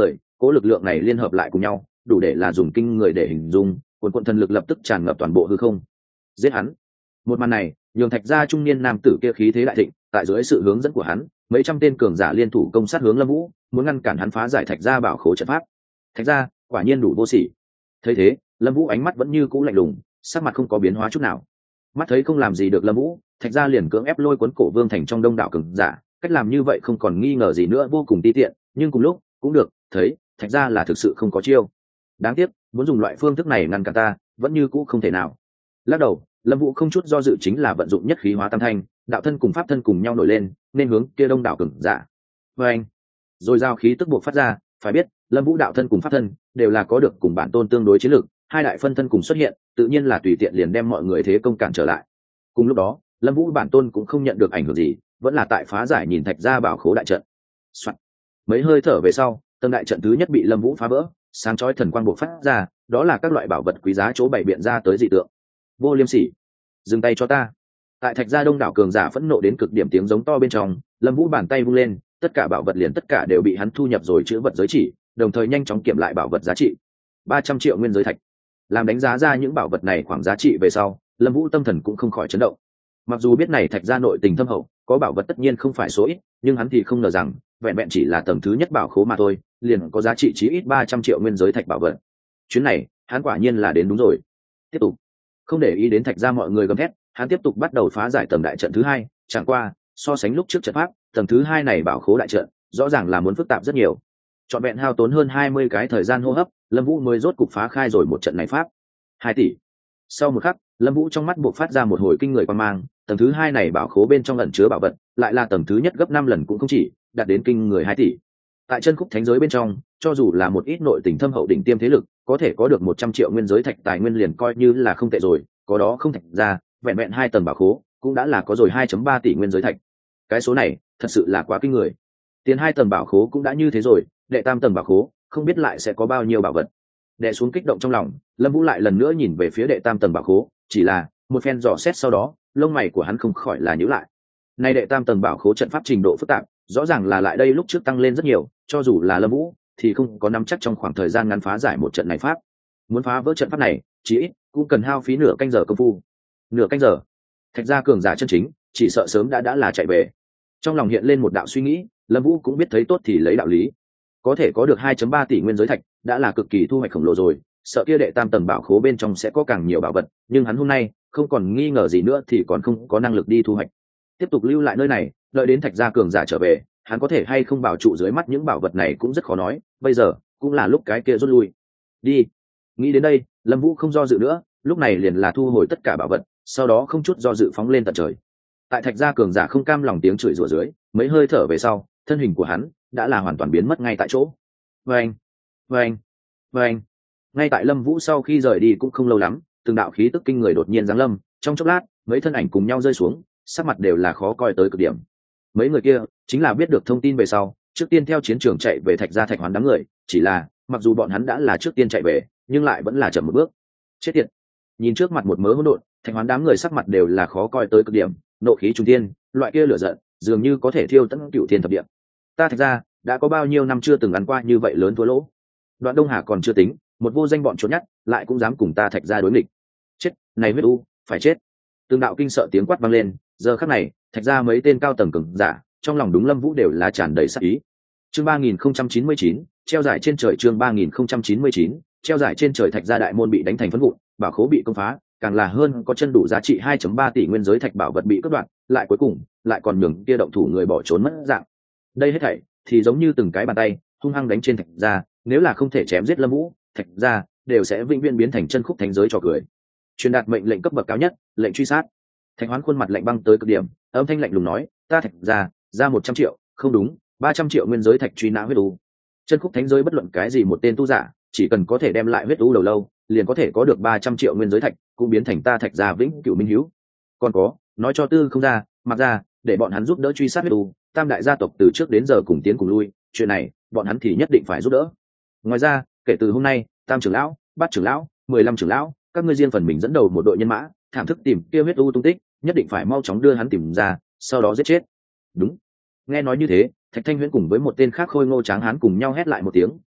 cố lực lượng này liên hợp lại cùng nhau đủ để là dùng kinh người để hình dung, cuồn cuộn thần lực lập tức tràn ngập toàn bộ hư không. Giết hắn. Một màn này nhường Thạch gia trung niên nam tử kia khí thế đại thịnh, tại dưới sự hướng dẫn của hắn, mấy trăm tên cường giả liên thủ công sát hướng Lâm Vũ, muốn ngăn cản hắn phá giải Thạch gia bảo khố trận pháp. Thạch gia quả nhiên đủ vô sỉ. Thấy thế, Lâm Vũ ánh mắt vẫn như cũ lạnh lùng, sắc mặt không có biến hóa chút nào. Mắt thấy không làm gì được Lâm Vũ, Thạch gia liền cưỡng ép lôi cuốn Cổ Vương thành trong đông đảo cường giả, cách làm như vậy không còn nghi ngờ gì nữa vô cùng ti tiện, nhưng cùng lúc cũng được thấy Thạch gia là thực sự không có chiêu. Đáng tiếc, muốn dùng loại phương thức này ngăn cản ta, vẫn như cũ không thể nào. Lắc đầu, Lâm Vũ không chút do dự chính là vận dụng nhất khí hóa tam thanh, đạo thân cùng pháp thân cùng nhau nổi lên, nên hướng kia đông đảo cường giả. Và anh, rồi giao khí tức buộc phát ra, phải biết, Lâm Vũ đạo thân cùng pháp thân đều là có được cùng bản tôn tương đối chiến lược, hai đại phân thân cùng xuất hiện, tự nhiên là tùy tiện liền đem mọi người thế công cản trở lại. Cùng lúc đó, Lâm Vũ bản tôn cũng không nhận được ảnh hưởng gì, vẫn là tại phá giải nhìn Thạch gia bảo khố đại trận. Soạn. Mấy hơi thở về sau, tầng đại trận thứ nhất bị Lâm Vũ phá vỡ, sáng chói thần quang bộc phát ra, đó là các loại bảo vật quý giá chỗ bày biện ra tới dị tượng. Vô Liêm Sỉ, dừng tay cho ta. Tại Thạch gia đông đảo cường giả phẫn nộ đến cực điểm tiếng giống to bên trong, Lâm Vũ bàn tay vung lên, tất cả bảo vật liền tất cả đều bị hắn thu nhập rồi chữ vật giới chỉ, đồng thời nhanh chóng kiểm lại bảo vật giá trị. 300 triệu nguyên giới thạch. Làm đánh giá ra những bảo vật này khoảng giá trị về sau, Lâm Vũ tâm thần cũng không khỏi chấn động. Mặc dù biết này Thạch gia nội tình thâm hậu, có bảo vật tất nhiên không phải số ít, nhưng hắn thì không ngờ rằng, vẹn vẹn chỉ là tầng thứ nhất bảo khố mà thôi, liền có giá trị chí ít 300 triệu nguyên giới thạch bảo vật. Chuyến này, hắn quả nhiên là đến đúng rồi. Tiếp tục. Không để ý đến Thạch gia mọi người gầm thét, hắn tiếp tục bắt đầu phá giải tầng đại trận thứ hai. Chẳng qua, so sánh lúc trước trận pháp, tầng thứ hai này bảo khố đại trận, rõ ràng là muốn phức tạp rất nhiều. Trọn vẹn hao tốn hơn 20 cái thời gian hô hấp, Lâm Vũ mới rốt cục phá khai rồi một trận này pháp. 2 tỷ. Sau một khắc, Lâm Vũ trong mắt bộc phát ra một hồi kinh người quang mang, tầng thứ hai này bảo khố bên trong ẩn chứa bảo vật, lại là tầng thứ nhất gấp 5 lần cũng không chỉ, đạt đến kinh người 2 tỷ. Tại chân khúc thánh giới bên trong, cho dù là một ít nội tình thâm hậu đỉnh tiêm thế lực, có thể có được 100 triệu nguyên giới thạch tài nguyên liền coi như là không tệ rồi, có đó không Thạch ra, vẹn vẹn 2 tầng bảo khố, cũng đã là có rồi 2.3 tỷ nguyên giới thạch. Cái số này, thật sự là quá kinh người. Tiền 2 tầng bảo khố cũng đã như thế rồi, đệ tam tầng bảo khố, không biết lại sẽ có bao nhiêu bảo vật. Đè xuống kích động trong lòng, Lâm Vũ lại lần nữa nhìn về phía đệ tam tầng bảo khố, chỉ là một phen dò xét sau đó, lông mày của hắn không khỏi là nhíu lại. Nay đệ tam tầng bảo khố trận pháp trình độ phức tạp, rõ ràng là lại đây lúc trước tăng lên rất nhiều, cho dù là Lâm Vũ thì không có nắm chắc trong khoảng thời gian ngắn phá giải một trận này pháp. Muốn phá vỡ trận pháp này, chỉ ít cũng cần hao phí nửa canh giờ công phu. Nửa canh giờ, Thạch gia cường giả chân chính, chỉ sợ sớm đã là chạy về. Trong lòng hiện lên một đạo suy nghĩ, Lâm Vũ cũng biết thấy tốt thì lấy đạo lý. Có thể có được 2.3 tỷ nguyên giới thạch, đã là cực kỳ thu hoạch khổng lồ rồi, sợ kia đệ tam tầng bảo khố bên trong sẽ có càng nhiều bảo vật, nhưng hắn hôm nay không còn nghi ngờ gì nữa thì còn không có năng lực đi thu hoạch. Tiếp tục lưu lại nơi này, đợi đến Thạch gia cường giả trở về, hắn có thể hay không bảo trụ dưới mắt những bảo vật này cũng rất khó nói, bây giờ cũng là lúc cái kia rút lui. Đi. Nghĩ đến đây, Lâm Vũ không do dự nữa, lúc này liền là thu hồi tất cả bảo vật, sau đó không chút do dự phóng lên tận trời. Tại Thạch gia cường giả không cam lòng tiếng chửi rủa dưới, mấy hơi thở về sau, thân hình của hắn đã là hoàn toàn biến mất ngay tại chỗ. Vâng, vâng, vâng. Ngay tại Lâm Vũ sau khi rời đi cũng không lâu lắm, từng đạo khí tức kinh người đột nhiên giáng lâm, trong chốc lát, mấy thân ảnh cùng nhau rơi xuống, sắc mặt đều là khó coi tới cực điểm. Mấy người kia chính là biết được thông tin về sau, trước tiên theo chiến trường chạy về Thạch gia Thạch Hoán đám người, chỉ là, mặc dù bọn hắn đã là trước tiên chạy về, nhưng lại vẫn là chậm một bước. Chết tiệt. Nhìn trước mặt một mớ hỗn độn, Thạch Hoán đám người sắc mặt đều là khó coi tới cực điểm, nộ khí trung thiên, loại kia lửa giận, dường như có thể thiêu tận cựu thiên thập địa. Ta Thạch gia đã có bao nhiêu năm chưa từng ăn qua như vậy lớn thua lỗ. Đoạn Đông Hà còn chưa tính, một vô danh bọn trốn nhát, lại cũng dám cùng ta Thạch gia đối nghịch. Chết, này huyết u, phải chết. Từng đạo kinh sợ tiếng quát vang lên, giờ khắc này, Thạch gia mấy tên cao tầng cường giả, trong lòng đúng Lâm Vũ đều là tràn đầy sát ý. Chương 3099, treo giải trên trời. Chương 3099, treo giải trên trời. Thạch gia đại môn bị đánh thành phấn vụn, bảo khố bị công phá, càng là hơn có chân đủ giá trị 2.3 tỷ nguyên giới thạch bảo vật bị cướp đoạt, lại cuối cùng lại còn nhường kia động thủ người bỏ trốn mất dạng. Đây hết thảy thì giống như từng cái bàn tay hung hăng đánh trên Thạch gia, nếu là không thể chém giết Lâm Vũ, Thạch gia đều sẽ vĩnh viễn biến thành chân khúc thánh giới trò cười. Truyền đạt mệnh lệnh cấp bậc cao nhất, lệnh truy sát. Thạch Hoán khuôn mặt lạnh băng tới cực điểm, âm thanh lạnh lùng nói, ta Thạch gia ra 100 triệu, không đúng, 300 triệu nguyên giới thạch truy nã huyết u. Chân khúc thánh giới bất luận cái gì một tên tu giả, chỉ cần có thể đem lại huyết u đầu lâu, liền có thể có được 300 triệu nguyên giới thạch, cũng biến thành ta Thạch gia vĩnh cửu minh hiếu. Còn có, nói cho Tư Không ra, Mặc ra, để bọn hắn giúp đỡ truy sát huyết u, tam đại gia tộc từ trước đến giờ cùng tiến cùng lui, chuyện này, bọn hắn thì nhất định phải giúp đỡ. Ngoài ra, kể từ hôm nay, tam trưởng lão, bát trưởng lão, 15 trưởng lão, các ngươi riêng phần mình dẫn đầu một đội nhân mã, thảm thức tìm kia huyết u tung tích, nhất định phải mau chóng đưa hắn tìm ra, sau đó giết chết. Đúng. Nghe nói như thế, Thạch Thanh Huyễn cùng với một tên khác khôi ngô tráng hán cùng nhau hét lại một tiếng,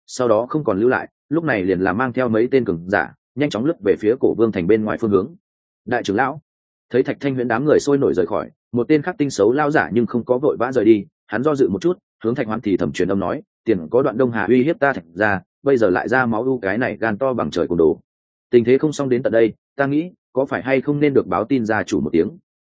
sau đó không còn lưu lại, lúc này liền là mang theo mấy tên cường giả nhanh chóng lướt về phía cổ vương thành bên ngoài phương hướng. Đại trưởng lão thấy Thạch Thanh Huyễn đám người sôi nổi rời khỏi, một tên khác tinh xấu lao giả nhưng không có vội vã rời đi, hắn do dự một chút, hướng Thạch Hoán thì thầm truyền âm nói, tiền có Đoạn Đông Hà uy hiếp ta Thạch ra, bây giờ lại ra máu u cái này gan to bằng trời cùng đồ. Tình thế không xong đến tận đây, ta nghĩ có phải hay không nên được báo tin gia chủ một tiếng.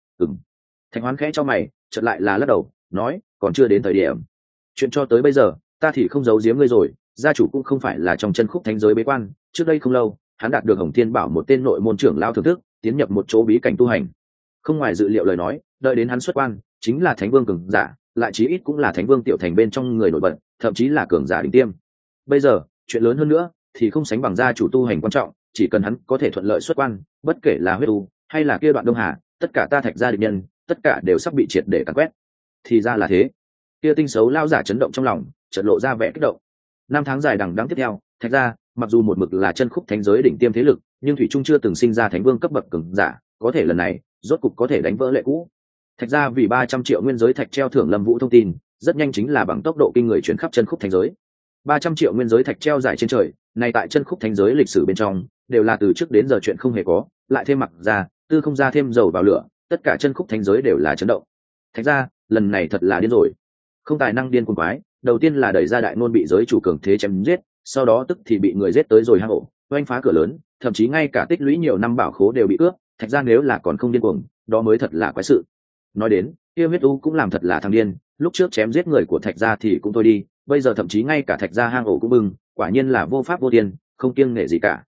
Thạch Hoán khẽ cho mày, chợt lại là lắc đầu, nói, còn chưa đến thời điểm. Chuyện cho tới bây giờ, ta thì không giấu giếm ngươi rồi, gia chủ cũng không phải là trong chân khúc thánh giới bế quan, trước đây không lâu, hắn đạt được Hồng Thiên Bảo một tên nội môn trưởng lao thưởng thức, tiến nhập một chỗ bí cảnh tu hành. Không ngoài dự liệu lời nói, đợi đến hắn xuất quan, chính là Thánh Vương cường giả, lại chí ít cũng là Thánh Vương tiểu thành bên trong người nổi bật, thậm chí là cường giả đỉnh tiêm. Bây giờ, chuyện lớn hơn nữa, thì không sánh bằng gia chủ tu hành quan trọng, chỉ cần hắn có thể thuận lợi xuất quan, bất kể là huyết u hay là kia Đoạn Đông Hà, tất cả ta Thạch gia địch nhân, tất cả đều sắp bị triệt để càn quét. Thì ra là thế. Kia tinh xấu lao giả chấn động trong lòng, chợt lộ ra vẻ kích động. Năm tháng dài đằng đẵng tiếp theo, Thạch gia mặc dù một mực là chân khúc thánh giới đỉnh tiêm thế lực, nhưng thủy trung chưa từng sinh ra thánh vương cấp bậc cường giả, có thể lần này rốt cục có thể đánh vỡ lệ cũ. Thạch gia vì 300 triệu nguyên giới thạch treo thưởng Lâm Vũ thông tin, rất nhanh chính là bằng tốc độ kinh người chuyển khắp chân khúc thánh giới. 300 triệu nguyên giới thạch treo giải trên trời, này tại chân khúc thánh giới lịch sử bên trong, đều là từ trước đến giờ chuyện không hề có, lại thêm mặc ra, tư không ra thêm dầu vào lửa, tất cả chân khúc thánh giới đều là chấn động. Thạch gia, lần này thật là điên rồi. Không tài năng điên cuồng quái, đầu tiên là đẩy ra đại ngôn bị giới chủ cường thế chém giết, sau đó tức thì bị người giết tới rồi hang ổ, oanh phá cửa lớn, thậm chí ngay cả tích lũy nhiều năm bảo khố đều bị cướp. Thạch gia nếu là còn không điên cuồng, đó mới thật là quái sự. Nói đến, kia huyết u cũng làm thật là thằng điên, lúc trước chém giết người của Thạch gia thì cũng thôi đi, bây giờ thậm chí ngay cả Thạch gia hang ổ cũng bưng, quả nhiên là vô pháp vô thiên, không kiêng nể gì cả.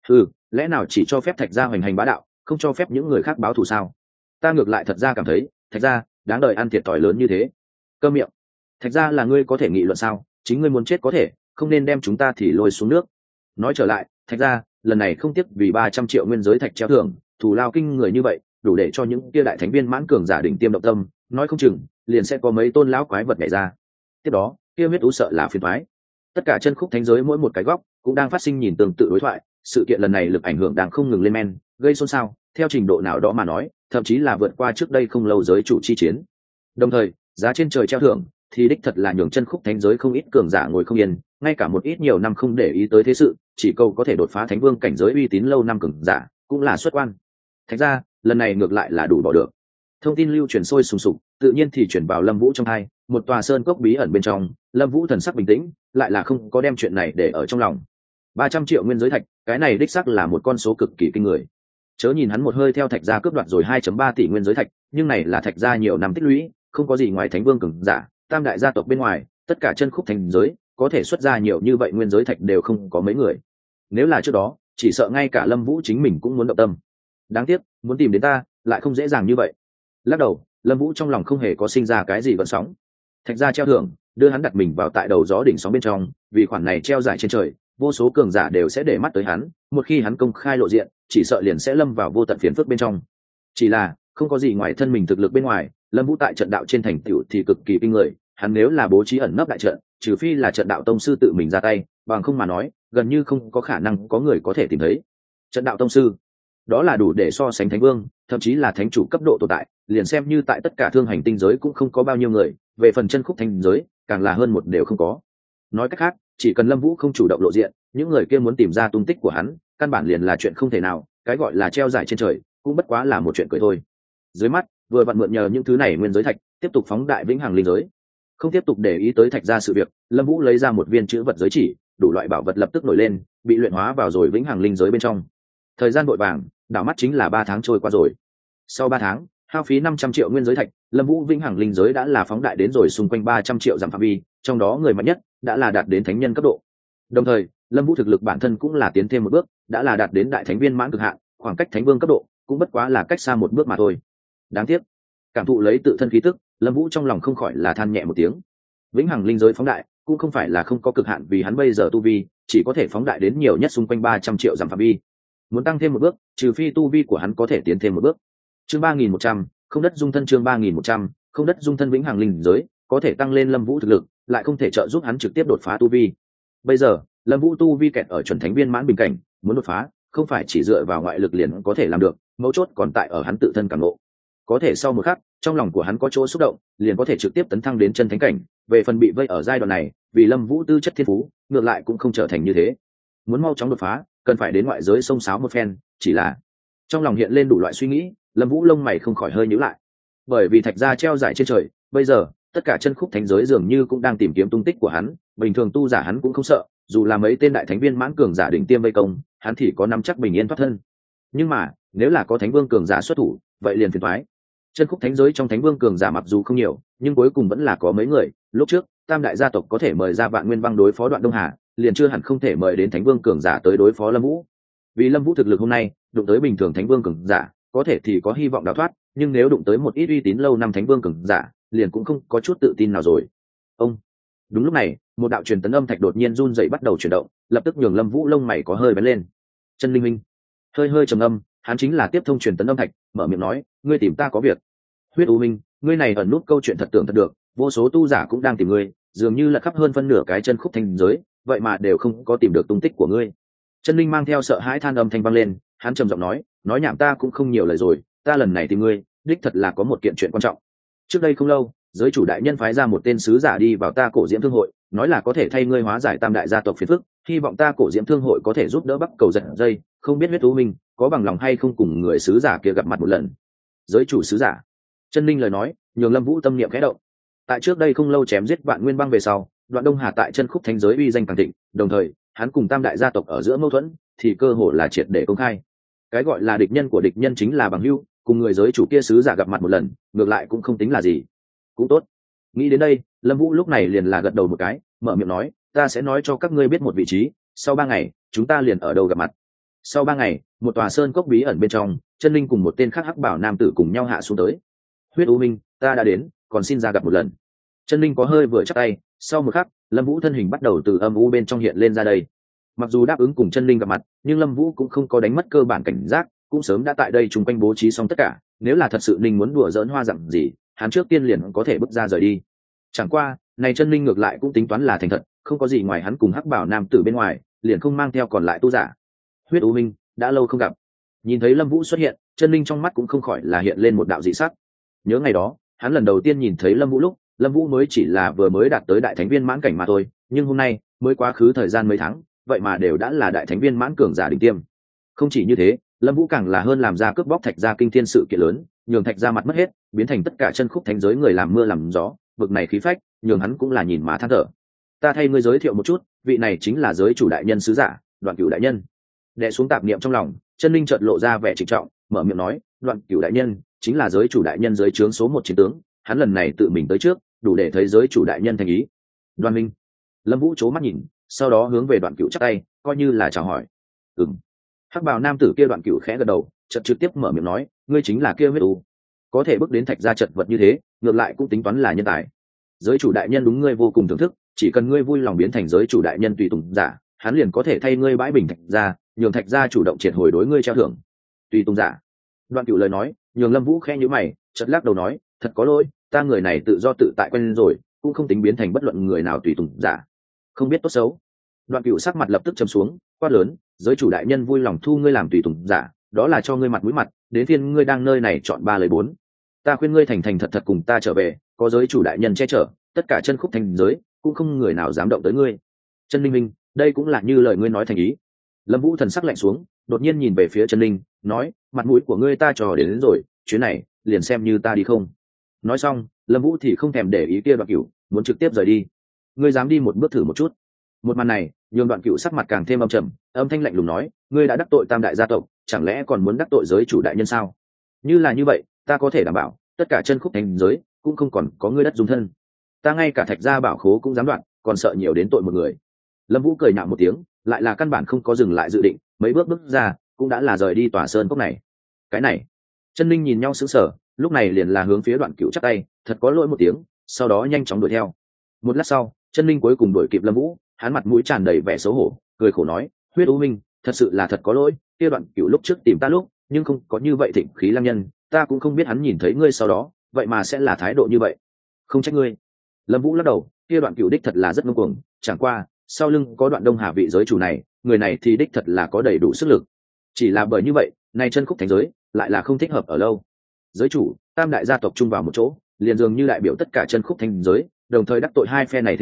Lẽ nào chỉ cho phép Thạch gia hoành hành bá đạo, không cho phép những người khác báo thù sao? Ta ngược lại thật ra cảm thấy, Thạch gia đáng đời ăn thiệt thòi lớn như thế. Câm miệng. Thạch gia là ngươi có thể nghị luận sao? Chính ngươi muốn chết có thể, không nên đem chúng ta thì lôi xuống nước. Nói trở lại, Thạch gia lần này không tiếc vì 300 triệu nguyên giới thạch treo thưởng, thù lao kinh người như vậy, đủ để cho những kia đại thánh viên mãn cường giả đỉnh tiêm động tâm, nói không chừng liền sẽ có mấy tôn lão quái vật nhảy ra. Tiếp đó, kia huyết u sợ là phiền toái. Tất cả chân khúc thánh giới mỗi một cái góc cũng đang phát sinh nhìn tương tự đối thoại, sự kiện lần này lực ảnh hưởng đang không ngừng lên men, gây xôn xao, theo trình độ nào đó mà nói, thậm chí là vượt qua trước đây không lâu giới chủ chi chiến. Đồng thời, giá trên trời treo thưởng thì đích thật là nhường chân khúc thánh giới không ít cường giả ngồi không yên, ngay cả một ít nhiều năm không để ý tới thế sự, chỉ câu có thể đột phá thánh vương cảnh giới uy tín lâu năm cường giả cũng là xuất quan. Thạch gia lần này ngược lại là đủ bỏ được. Thông tin lưu truyền sôi sùng sục, tự nhiên thì chuyển vào Lâm Vũ trong hai, một tòa sơn cốc bí ẩn bên trong, Lâm Vũ thần sắc bình tĩnh, lại là không có đem chuyện này để ở trong lòng. 300 triệu nguyên giới thạch, cái này đích xác là một con số cực kỳ kinh người. Chớ nhìn hắn một hơi theo Thạch gia cướp đoạt rồi 2.3 tỷ nguyên giới thạch, nhưng này là Thạch gia nhiều năm tích lũy, không có gì ngoài thánh vương cường giả, tam đại gia tộc bên ngoài, tất cả chân khúc thành giới có thể xuất ra nhiều như vậy nguyên giới thạch đều không có mấy người. Nếu là trước đó, chỉ sợ ngay cả Lâm Vũ chính mình cũng muốn động tâm. Đáng tiếc, muốn tìm đến ta, lại không dễ dàng như vậy. Lắc đầu, Lâm Vũ trong lòng không hề có sinh ra cái gì gợn sóng. Thạch gia treo thưởng, đưa hắn đặt mình vào tại đầu gió đỉnh sóng bên trong, vì khoản này treo giải trên trời, vô số cường giả đều sẽ để mắt tới hắn, một khi hắn công khai lộ diện, chỉ sợ liền sẽ lâm vào vô tận phiền phức bên trong. Chỉ là, không có gì ngoài thân mình thực lực bên ngoài, Lâm Vũ tại trận đạo trên thành tựu thì cực kỳ kinh người, hắn nếu là bố trí ẩn nấp đại trận, trừ phi là trận đạo tông sư tự mình ra tay, bằng không mà nói, gần như không có khả năng có người có thể tìm thấy. Trận đạo tông sư, đó là đủ để so sánh thánh vương, thậm chí là thánh chủ cấp độ tồn tại, liền xem như tại tất cả thương hành tinh giới cũng không có bao nhiêu người, về phần chân khúc thánh giới, càng là hơn một đều không có. Nói cách khác, chỉ cần Lâm Vũ không chủ động lộ diện, những người kia muốn tìm ra tung tích của hắn, căn bản liền là chuyện không thể nào, cái gọi là treo giải trên trời, cũng bất quá là một chuyện cười thôi. Dưới mắt, vừa vặn mượn nhờ những thứ này nguyên giới thạch, tiếp tục phóng đại vĩnh hằng linh giới. Không tiếp tục để ý tới Thạch gia sự việc, Lâm Vũ lấy ra một viên chữ vật giới chỉ, đủ loại bảo vật lập tức nổi lên, bị luyện hóa vào rồi vĩnh hằng linh giới bên trong. Thời gian vội vàng, đảo mắt chính là 3 tháng trôi qua rồi. Sau 3 tháng, hao phí 500 triệu nguyên giới thạch, Lâm Vũ vĩnh hằng linh giới đã là phóng đại đến rồi xung quanh 300 triệu dặm phạm vi, trong đó người mạnh nhất đã là đạt đến thánh nhân cấp độ. Đồng thời, Lâm Vũ thực lực bản thân cũng là tiến thêm một bước, đã là đạt đến đại thánh viên mãn cực hạn, khoảng cách thánh vương cấp độ cũng bất quá là cách xa một bước mà thôi. Đáng tiếc, cảm thụ lấy tự thân khí tức, Lâm Vũ trong lòng không khỏi là than nhẹ một tiếng. Vĩnh hằng linh giới phóng đại cũng không phải là không có cực hạn, vì hắn bây giờ tu vi chỉ có thể phóng đại đến nhiều nhất xung quanh 300 triệu dặm phạm vi. Muốn tăng thêm một bước, trừ phi tu vi của hắn có thể tiến thêm một bước. Chương 3100, không đất dung thân. Chương 3100, không đất dung thân. Vĩnh hằng linh giới có thể tăng lên Lâm Vũ thực lực, lại không thể trợ giúp hắn trực tiếp đột phá tu vi. Bây giờ, Lâm Vũ tu vi kẹt ở chuẩn thánh viên mãn bình cảnh, muốn đột phá, không phải chỉ dựa vào ngoại lực liền có thể làm được, mấu chốt còn tại ở hắn tự thân cảm ngộ. Có thể sau một khắc, trong lòng của hắn có chỗ xúc động, liền có thể trực tiếp tấn thăng đến chân thánh cảnh. Về phần bị vây ở giai đoạn này, vì lâm vũ tư chất thiên phú ngược lại cũng không trở thành như thế. Muốn mau chóng đột phá cần phải đến ngoại giới xông xáo một phen, chỉ là trong lòng hiện lên đủ loại suy nghĩ, lâm vũ lông mày không khỏi hơi nhíu lại. Bởi vì thạch gia treo giải trên trời, bây giờ tất cả chân khúc thánh giới dường như cũng đang tìm kiếm tung tích của hắn. Bình thường tu giả hắn cũng không sợ, dù là mấy tên đại thánh viên mãn cường giả đỉnh tiêm vây công hắn thì có nắm chắc bình yên thoát thân. Nhưng mà nếu là có thánh vương cường giả xuất thủ vậy liền phiền toái. Chân khúc thánh giới trong thánh vương cường giả mặc dù không nhiều nhưng cuối cùng vẫn là có mấy người. Lúc trước tam đại gia tộc có thể mời ra Vạn Nguyên Băng đối phó Đoạn Đông Hà, liền chưa hẳn không thể mời đến thánh vương cường giả tới đối phó lâm vũ. Vì lâm vũ thực lực hôm nay đụng tới bình thường thánh vương cường giả có thể thì có hy vọng đào thoát, nhưng nếu đụng tới một ít uy tín lâu năm thánh vương cường giả liền cũng không có chút tự tin nào rồi. Ông đúng lúc này một đạo truyền tấn âm thạch đột nhiên run dậy bắt đầu chuyển động, lập tức nhường lâm vũ lông mày có hơi bén lên. Chân linh minh hơi hơi trầm âm, hắn chính là tiếp thông truyền tấn âm thạch, mở miệng nói, ngươi tìm ta có việc. Huyết u minh, ngươi này ẩn nút câu chuyện thật tưởng thật được, vô số tu giả cũng đang tìm ngươi, dường như là khắp hơn phân nửa cái chân khúc thành giới, vậy mà đều không có tìm được tung tích của ngươi. Chân linh mang theo sợ hãi than âm thanh vang lên, hắn trầm giọng nói nhảm ta cũng không nhiều lời rồi, ta lần này tìm ngươi đích thật là có một kiện chuyện quan trọng. Trước đây không lâu giới chủ đại nhân phái ra một tên sứ giả đi vào ta cổ diễm thương hội, nói là có thể thay ngươi hóa giải tam đại gia tộc phiền phức, hy vọng ta cổ diễm thương hội có thể giúp đỡ bắc cầu giật dây, không biết huyết u minh có bằng lòng hay không cùng người sứ giả kia gặp mặt một lần. Giới chủ sứ giả. Chân linh lời nói nhường lâm vũ tâm niệm khẽ động. Tại trước đây không lâu chém giết Vạn Nguyên Băng về sau, Đoạn Đông Hà tại chân khúc thánh giới uy danh càng thịnh, đồng thời hắn cùng tam đại gia tộc ở giữa mâu thuẫn thì cơ hội là triệt để công khai. Cái gọi là địch nhân của địch nhân chính là bằng hữu, cùng người giới chủ kia sứ giả gặp mặt một lần ngược lại cũng không tính là gì. Cũng tốt. Nghĩ đến đây lâm vũ lúc này liền là gật đầu một cái, mở miệng nói, ta sẽ nói cho các ngươi biết một vị trí, sau 3 ngày chúng ta liền ở đâu gặp mặt. Sau 3 ngày một tòa sơn cốc bí ẩn bên trong, chân linh cùng một tên khác hắc bảo nam tử cùng nhau hạ xuống tới. Huyết u minh, ta đã đến, còn xin ra gặp một lần. Chân linh có hơi vừa chắc tay, sau một khắc lâm vũ thân hình bắt đầu từ âm u bên trong hiện lên ra đây. Mặc dù đáp ứng cùng chân linh gặp mặt nhưng lâm vũ cũng không có đánh mất cơ bản cảnh giác, cũng sớm đã tại đây chung quanh bố trí xong tất cả, nếu là thật sự linh muốn đùa giỡn hoa dặm gì hắn trước tiên liền có thể bước ra rời đi. Chẳng qua này chân linh ngược lại cũng tính toán là thành thật, không có gì ngoài hắn cùng hắc bảo nam tử bên ngoài liền không mang theo còn lại tu giả. Huyết u minh, đã lâu không gặp. Nhìn thấy lâm vũ xuất hiện, chân linh trong mắt cũng không khỏi là hiện lên một đạo dị sắc. Nhớ ngày đó hắn lần đầu tiên nhìn thấy lâm vũ lúc lâm vũ mới chỉ là vừa mới đạt tới đại thánh viên mãn cảnh mà thôi, nhưng hôm nay mới quá khứ thời gian mấy tháng vậy mà đều đã là đại thánh viên mãn cường giả đỉnh tiêm. Không chỉ như thế, lâm vũ càng là hơn làm ra cướp bóc thạch gia kinh thiên sự kiện lớn, nhường thạch gia mặt mất hết, biến thành tất cả chân khúc thánh giới người làm mưa làm gió, vực này khí phách nhường hắn cũng là nhìn mà than thở. Ta thay ngươi giới thiệu một chút, vị này chính là giới chủ đại nhân sứ giả Đoạn Cửu đại nhân. Đè xuống tạp niệm trong lòng, chân linh chợt lộ ra vẻ trịnh trọng, mở miệng nói, Đoạn Cửu đại nhân chính là giới chủ đại nhân dưới trướng số 1 chiến tướng, hắn lần này tự mình tới trước đủ để thấy giới chủ đại nhân thành ý. Đoan minh. Lâm vũ c mắt nhìn, sau đó hướng về Đoạn Cửu chắp tay coi như là chào hỏi. Hắc bào nam tử kia Đoạn Cửu khẽ gật đầu, chợt trực tiếp mở miệng nói, ngươi chính là kia huyết u, có thể bước đến thạch gia chật vật như thế ngược lại cũng tính toán là nhân tài. Giới chủ đại nhân đúng ngươi vô cùng thưởng thức, chỉ cần ngươi vui lòng biến thành giới chủ đại nhân tùy tùng giả, hắn liền có thể thay ngươi bãi bình thạch gia, nhường thạch gia chủ động triệt hồi đối ngươi treo thưởng. Tùy tùng giả. Đoạn Cửu lời nói nhường lâm vũ khẽ nhíu mày, chợt lắc đầu nói, thật có lỗi, ta người này tự do tự tại quen rồi, cũng không tính biến thành bất luận người nào tùy tùng giả. Không biết tốt xấu. Đoạn Cửu sắc mặt lập tức trầm xuống, quát lớn, giới chủ đại nhân vui lòng thu ngươi làm tùy tùng giả, đó là cho ngươi mặt mũi mặt, đến phiên ngươi đang nơi này chọn 3 lời 4. Ta khuyên ngươi thành thành thật thật cùng ta trở về, có giới chủ đại nhân che chở, tất cả chân khúc thành giới cũng không người nào dám động tới ngươi. Chân linh minh, đây cũng là như lời ngươi nói thành ý. Lâm vũ thần sắc lạnh xuống, đột nhiên nhìn về phía chân linh, nói, mặt mũi của ngươi ta trò đến rồi, chuyến này liền xem như ta đi không. Nói xong lâm vũ thì không thèm để ý kia Đoạn Cửu, muốn trực tiếp rời đi. Ngươi dám đi một bước thử một chút. Một màn này nhường Đoạn Cửu sắc mặt càng thêm âm trầm, âm thanh lạnh lùng nói, ngươi đã đắc tội tam đại gia tộc, chẳng lẽ còn muốn đắc tội giới chủ đại nhân sao? Như là như vậy ta có thể đảm bảo tất cả chân khúc thành giới cũng không còn có ngươi đất dung thân. Ta ngay cả thạch gia bảo khố cũng dám đoạn, còn sợ nhiều đến tội một người. Lâm vũ cười nhạo một tiếng, lại là căn bản không có dừng lại dự định, mấy bước ra cũng đã là rời đi tòa sơn cốc này. Cái này. Chân linh nhìn nhau sững sờ, lúc này liền là hướng phía Đoạn Cửu chắp tay, thật có lỗi một tiếng, sau đó nhanh chóng đuổi theo. Một lát sau chân linh cuối cùng đuổi kịp lâm vũ, hắn mặt mũi tràn đầy vẻ xấu hổ, cười khổ nói, huyết u minh, thật sự là thật có lỗi, kia Đoạn Cửu lúc trước tìm ta lúc nhưng không có như vậy thịnh khí lăng nhân, ta cũng không biết hắn nhìn thấy ngươi sau đó vậy mà sẽ là thái độ như vậy. Không trách ngươi. Lâm vũ lắc đầu, kia Đoạn Cửu đích thật là rất ngông cuồng, chẳng qua sau lưng có Đoạn Đông Hà vị giới chủ này, người này thì đích thật là có đầy đủ sức lực. Chỉ là bởi như vậy nay chân khúc thành giới lại là không thích hợp ở lâu. Giới chủ tam đại gia tộc chung vào một chỗ liền dường như đại biểu tất cả chân khúc thành giới, đồng thời đắc tội hai phe này thế lực,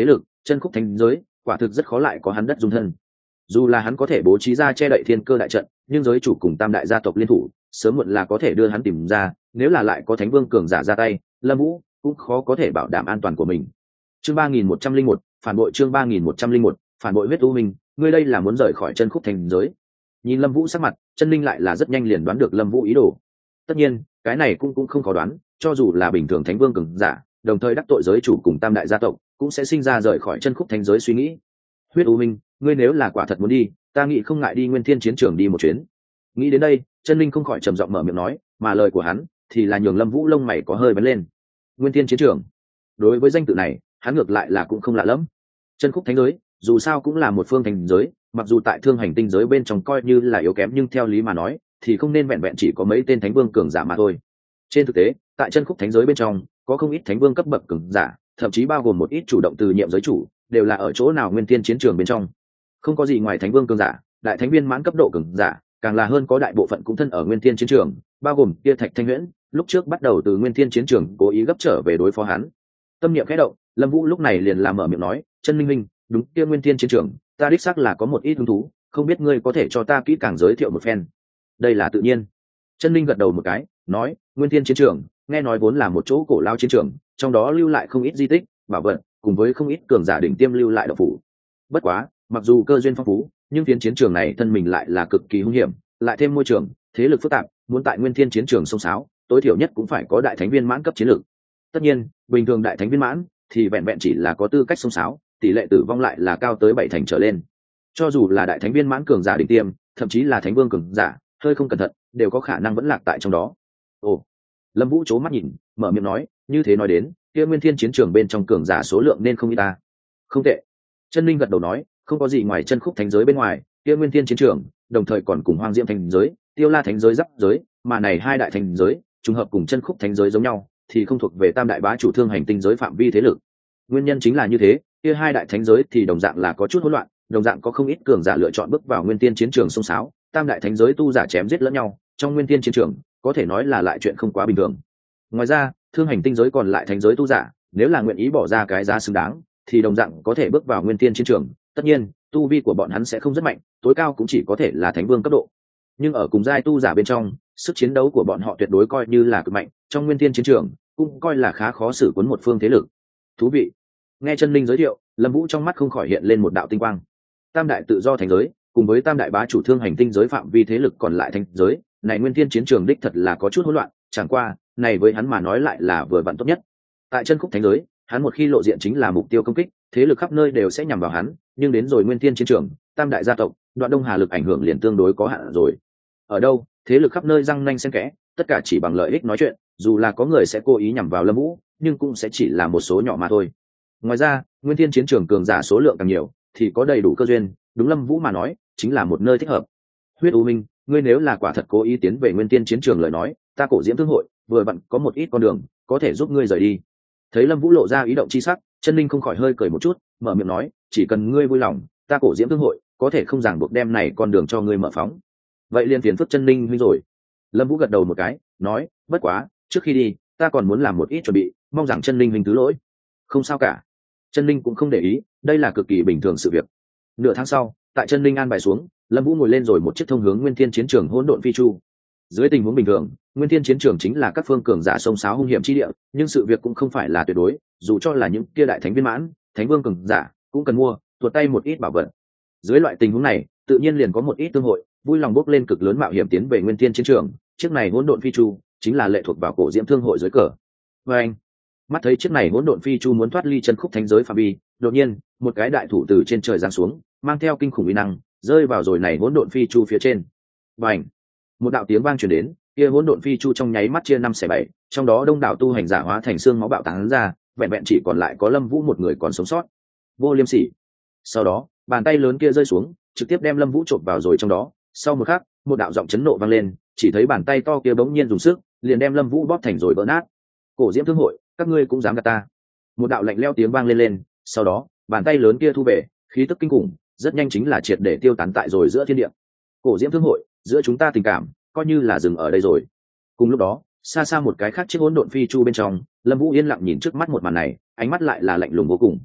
chân khúc thánh giới quả thực rất khó lại có hắn đất dung thân. Dù là hắn có thể bố trí ra che đậy thiên cơ đại trận, nhưng giới chủ cùng tam đại gia tộc liên thủ sớm muộn là có thể đưa hắn tìm ra, nếu là lại có thánh vương cường giả ra tay, Lâm Vũ cũng khó có thể bảo đảm an toàn của mình. Chương 3101, phản bội. Chương 3101, phản bội. Huyết U Minh, ngươi đây là muốn rời khỏi chân khúc thành giới? Nhìn Lâm Vũ sắc mặt, Chân Linh lại là rất nhanh liền đoán được Lâm Vũ ý đồ. Tất nhiên, cái này cũng không khó đoán, cho dù là bình thường thánh vương cường giả, đồng thời đắc tội giới chủ cùng tam đại gia tộc, cũng sẽ sinh ra rời khỏi chân khúc thánh giới suy nghĩ. Huyết U Minh, ngươi nếu là quả thật muốn đi, ta nghĩ không ngại đi Nguyên Thiên chiến trường đi một chuyến. Nghĩ đến đây, Chân Linh không khỏi trầm giọng mở miệng nói, mà lời của hắn thì là nhường Lâm Vũ lông mày có hơi bấn lên. Nguyên Thiên chiến trường, đối với danh tự này, hắn ngược lại là cũng không lạ lẫm. Chân khúc thánh giới dù sao cũng là một phương thành giới, mặc dù tại thương hành tinh giới bên trong coi như là yếu kém, nhưng theo lý mà nói thì không nên vẹn vẹn chỉ có mấy tên thánh vương cường giả mà thôi. Trên thực tế, tại chân khúc thánh giới bên trong có không ít thánh vương cấp bậc cường giả, thậm chí bao gồm một ít chủ động từ nhiệm giới chủ, đều là ở chỗ nào Nguyên Thiên chiến trường bên trong. Không có gì ngoài thánh vương cường giả, đại thánh viên mãn cấp độ cường giả, càng là hơn có đại bộ phận cũng thân ở Nguyên Thiên chiến trường, bao gồm kia Thạch Thanh Huyễn, lúc trước bắt đầu từ Nguyên Thiên chiến trường cố ý gấp trở về đối phó hắn. Tâm niệm khẽ động, Lâm Vũ lúc này liền làm mở miệng nói, Chân Minh Minh, đúng kia Nguyên Thiên chiến trường, ta đích xác là có một ít hứng thú, không biết ngươi có thể cho ta kỹ càng giới thiệu một phen. Đây là tự nhiên. Chân Linh gật đầu một cái, nói, Nguyên Thiên chiến trường, nghe nói vốn là một chỗ cổ lao chiến trường, trong đó lưu lại không ít di tích, bảo vật, cùng với không ít cường giả đỉnh tiêm lưu lại động phủ. Bất quá, mặc dù cơ duyên phong phú, nhưng phiến chiến trường này thân mình lại là cực kỳ hung hiểm, lại thêm môi trường, thế lực phức tạp, muốn tại Nguyên Thiên chiến trường xông xáo, tối thiểu nhất cũng phải có đại thánh viên mãn cấp chiến lược. Tất nhiên, bình thường đại thánh viên mãn thì vẹn vẹn chỉ là có tư cách xông xáo, tỷ lệ tử vong lại là cao tới 7 thành trở lên. Cho dù là đại thánh viên mãn cường giả đỉnh tiêm, thậm chí là thánh vương cường giả, hơi không cẩn thận đều có khả năng vẫn lạc tại trong đó. Ồ, Lâm Vũ chố mắt nhìn, mở miệng nói, như thế nói đến, kia Nguyên Thiên chiến trường bên trong cường giả số lượng nên không ít ta. Không tệ. Chân Linh gật đầu nói, không có gì ngoài chân khúc thánh giới bên ngoài, kia Nguyên Thiên chiến trường, đồng thời còn cùng Hoang Diễm thánh giới, Tiêu La thánh giới giáp giới, mà này hai đại thánh giới, trùng hợp cùng chân khúc thánh giới giống nhau, thì không thuộc về tam đại bá chủ thương hành tinh giới phạm vi thế lực. Nguyên nhân chính là như thế, kia hai đại thánh giới thì đồng dạng là có chút hỗn loạn, đồng dạng có không ít cường giả lựa chọn bước vào Nguyên Thiên chiến trường xung xáo, tam đại thánh giới tu giả chém giết lẫn nhau, trong Nguyên Thiên chiến trường, có thể nói là lại chuyện không quá bình thường. Ngoài ra, thương hành tinh giới còn lại thánh giới tu giả, nếu là nguyện ý bỏ ra cái giá xứng đáng, thì đồng dạng có thể bước vào Nguyên Thiên chiến trường. Tất nhiên, tu vi của bọn hắn sẽ không rất mạnh, tối cao cũng chỉ có thể là thánh vương cấp độ. Nhưng ở cùng giai tu giả bên trong, sức chiến đấu của bọn họ tuyệt đối coi như là cực mạnh, trong Nguyên Thiên chiến trường cũng coi là khá khó xử cuốn một phương thế lực. Thú vị. Nghe Chân Linh giới thiệu, Lâm Vũ trong mắt không khỏi hiện lên một đạo tinh quang. Tam đại tự do thành giới, cùng với tam đại bá chủ thương hành tinh giới phạm vi thế lực còn lại thành giới, này Nguyên Thiên chiến trường đích thật là có chút hỗn loạn, chẳng qua, này với hắn mà nói lại là vừa vặn tốt nhất. Tại chân khúc thánh giới, hắn một khi lộ diện chính là mục tiêu công kích, thế lực khắp nơi đều sẽ nhằm vào hắn, nhưng đến rồi Nguyên Thiên chiến trường, tam đại gia tộc, Đoạn Đông Hà lực ảnh hưởng liền tương đối có hạn rồi. Ở đâu, thế lực khắp nơi răng nanh xen kẽ, tất cả chỉ bằng lợi ích nói chuyện, dù là có người sẽ cố ý nhằm vào Lâm Vũ, nhưng cũng sẽ chỉ là một số nhỏ mà thôi. Ngoài ra, Nguyên Thiên chiến trường cường giả số lượng càng nhiều, thì có đầy đủ cơ duyên, đúng Lâm Vũ mà nói, chính là một nơi thích hợp. Huyết U Minh, ngươi nếu là quả thật cố ý tiến về Nguyên Thiên chiến trường lời nói, ta Cổ Diễm Thương hội vừa vặn có một ít con đường, có thể giúp ngươi rời đi. Thấy Lâm Vũ lộ ra ý động chi sắc, Chân Linh không khỏi hơi cười một chút, mở miệng nói, chỉ cần ngươi vui lòng, ta Cổ Diễm Thương hội có thể không ràng buộc đem này con đường cho ngươi mở phóng. Vậy liền phiền phức Chân Linh huynh rồi. Lâm Vũ gật đầu một cái, nói, bất quá, trước khi đi, ta còn muốn làm một ít chuẩn bị, mong rằng Chân Linh huynh thứ lỗi. Không sao cả. Chân Linh cũng không để ý, đây là cực kỳ bình thường sự việc. Nửa tháng sau, tại Chân Linh an bài xuống, Lâm Vũ ngồi lên rồi một chiếc thông hướng Nguyên Thiên chiến trường hỗn độn phi chu. Dưới tình huống bình thường, Nguyên Thiên chiến trường chính là các phương cường giả sông sáo hung hiểm chi địa, nhưng sự việc cũng không phải là tuyệt đối, dù cho là những kia đại thánh viên mãn, thánh vương cường giả, cũng cần mua, tuột tay một ít bảo vật. Dưới loại tình huống này, tự nhiên liền có một ít tương hội, vui lòng bước lên cực lớn mạo hiểm tiến về Nguyên Thiên chiến trường, chiếc này hỗn độn phi chu chính là lệ thuộc vào Cổ Diễm Thương hội dưới cờ. Và anh, mắt thấy chiếc này hỗn độn phi chu muốn thoát ly chân khúc thánh giới phạm vi, đột nhiên, một cái đại thủ từ trên trời giáng xuống, mang theo kinh khủng uy năng, rơi vào rồi này hỗn độn phi chu phía trên. Và anh, một đạo tiếng vang truyền đến, kia hỗn độn phi chu trong nháy mắt chia 5/7, trong đó đông đảo tu hành giả hóa thành xương máu bạo tán ra, vẹn vẹn chỉ còn lại có Lâm Vũ một người còn sống sót. Vô Liêm Sỉ. Sau đó, bàn tay lớn kia rơi xuống, trực tiếp đem Lâm Vũ chộp vào rồi trong đó. Sau một khắc, một đạo giọng chấn nộ vang lên, chỉ thấy bàn tay to kia bỗng nhiên dùng sức, liền đem Lâm Vũ bóp thành rồi vỡ nát. Cổ Diễm Thương hội, các ngươi cũng dám gạt ta? Một đạo lạnh lẽo tiếng vang lên, sau đó, bàn tay lớn kia thu về, khí tức kinh khủng, rất nhanh chính là triệt để tiêu tán tại rồi giữa thiên địa. Cổ Diễm Thương hội, giữa chúng ta tình cảm coi như là dừng ở đây rồi. Cùng lúc đó, xa xa một cái khác chiếc hỗn độn phi chu bên trong, Lâm Vũ yên lặng nhìn trước mắt một màn này, ánh mắt lại là lạnh lùng vô cùng.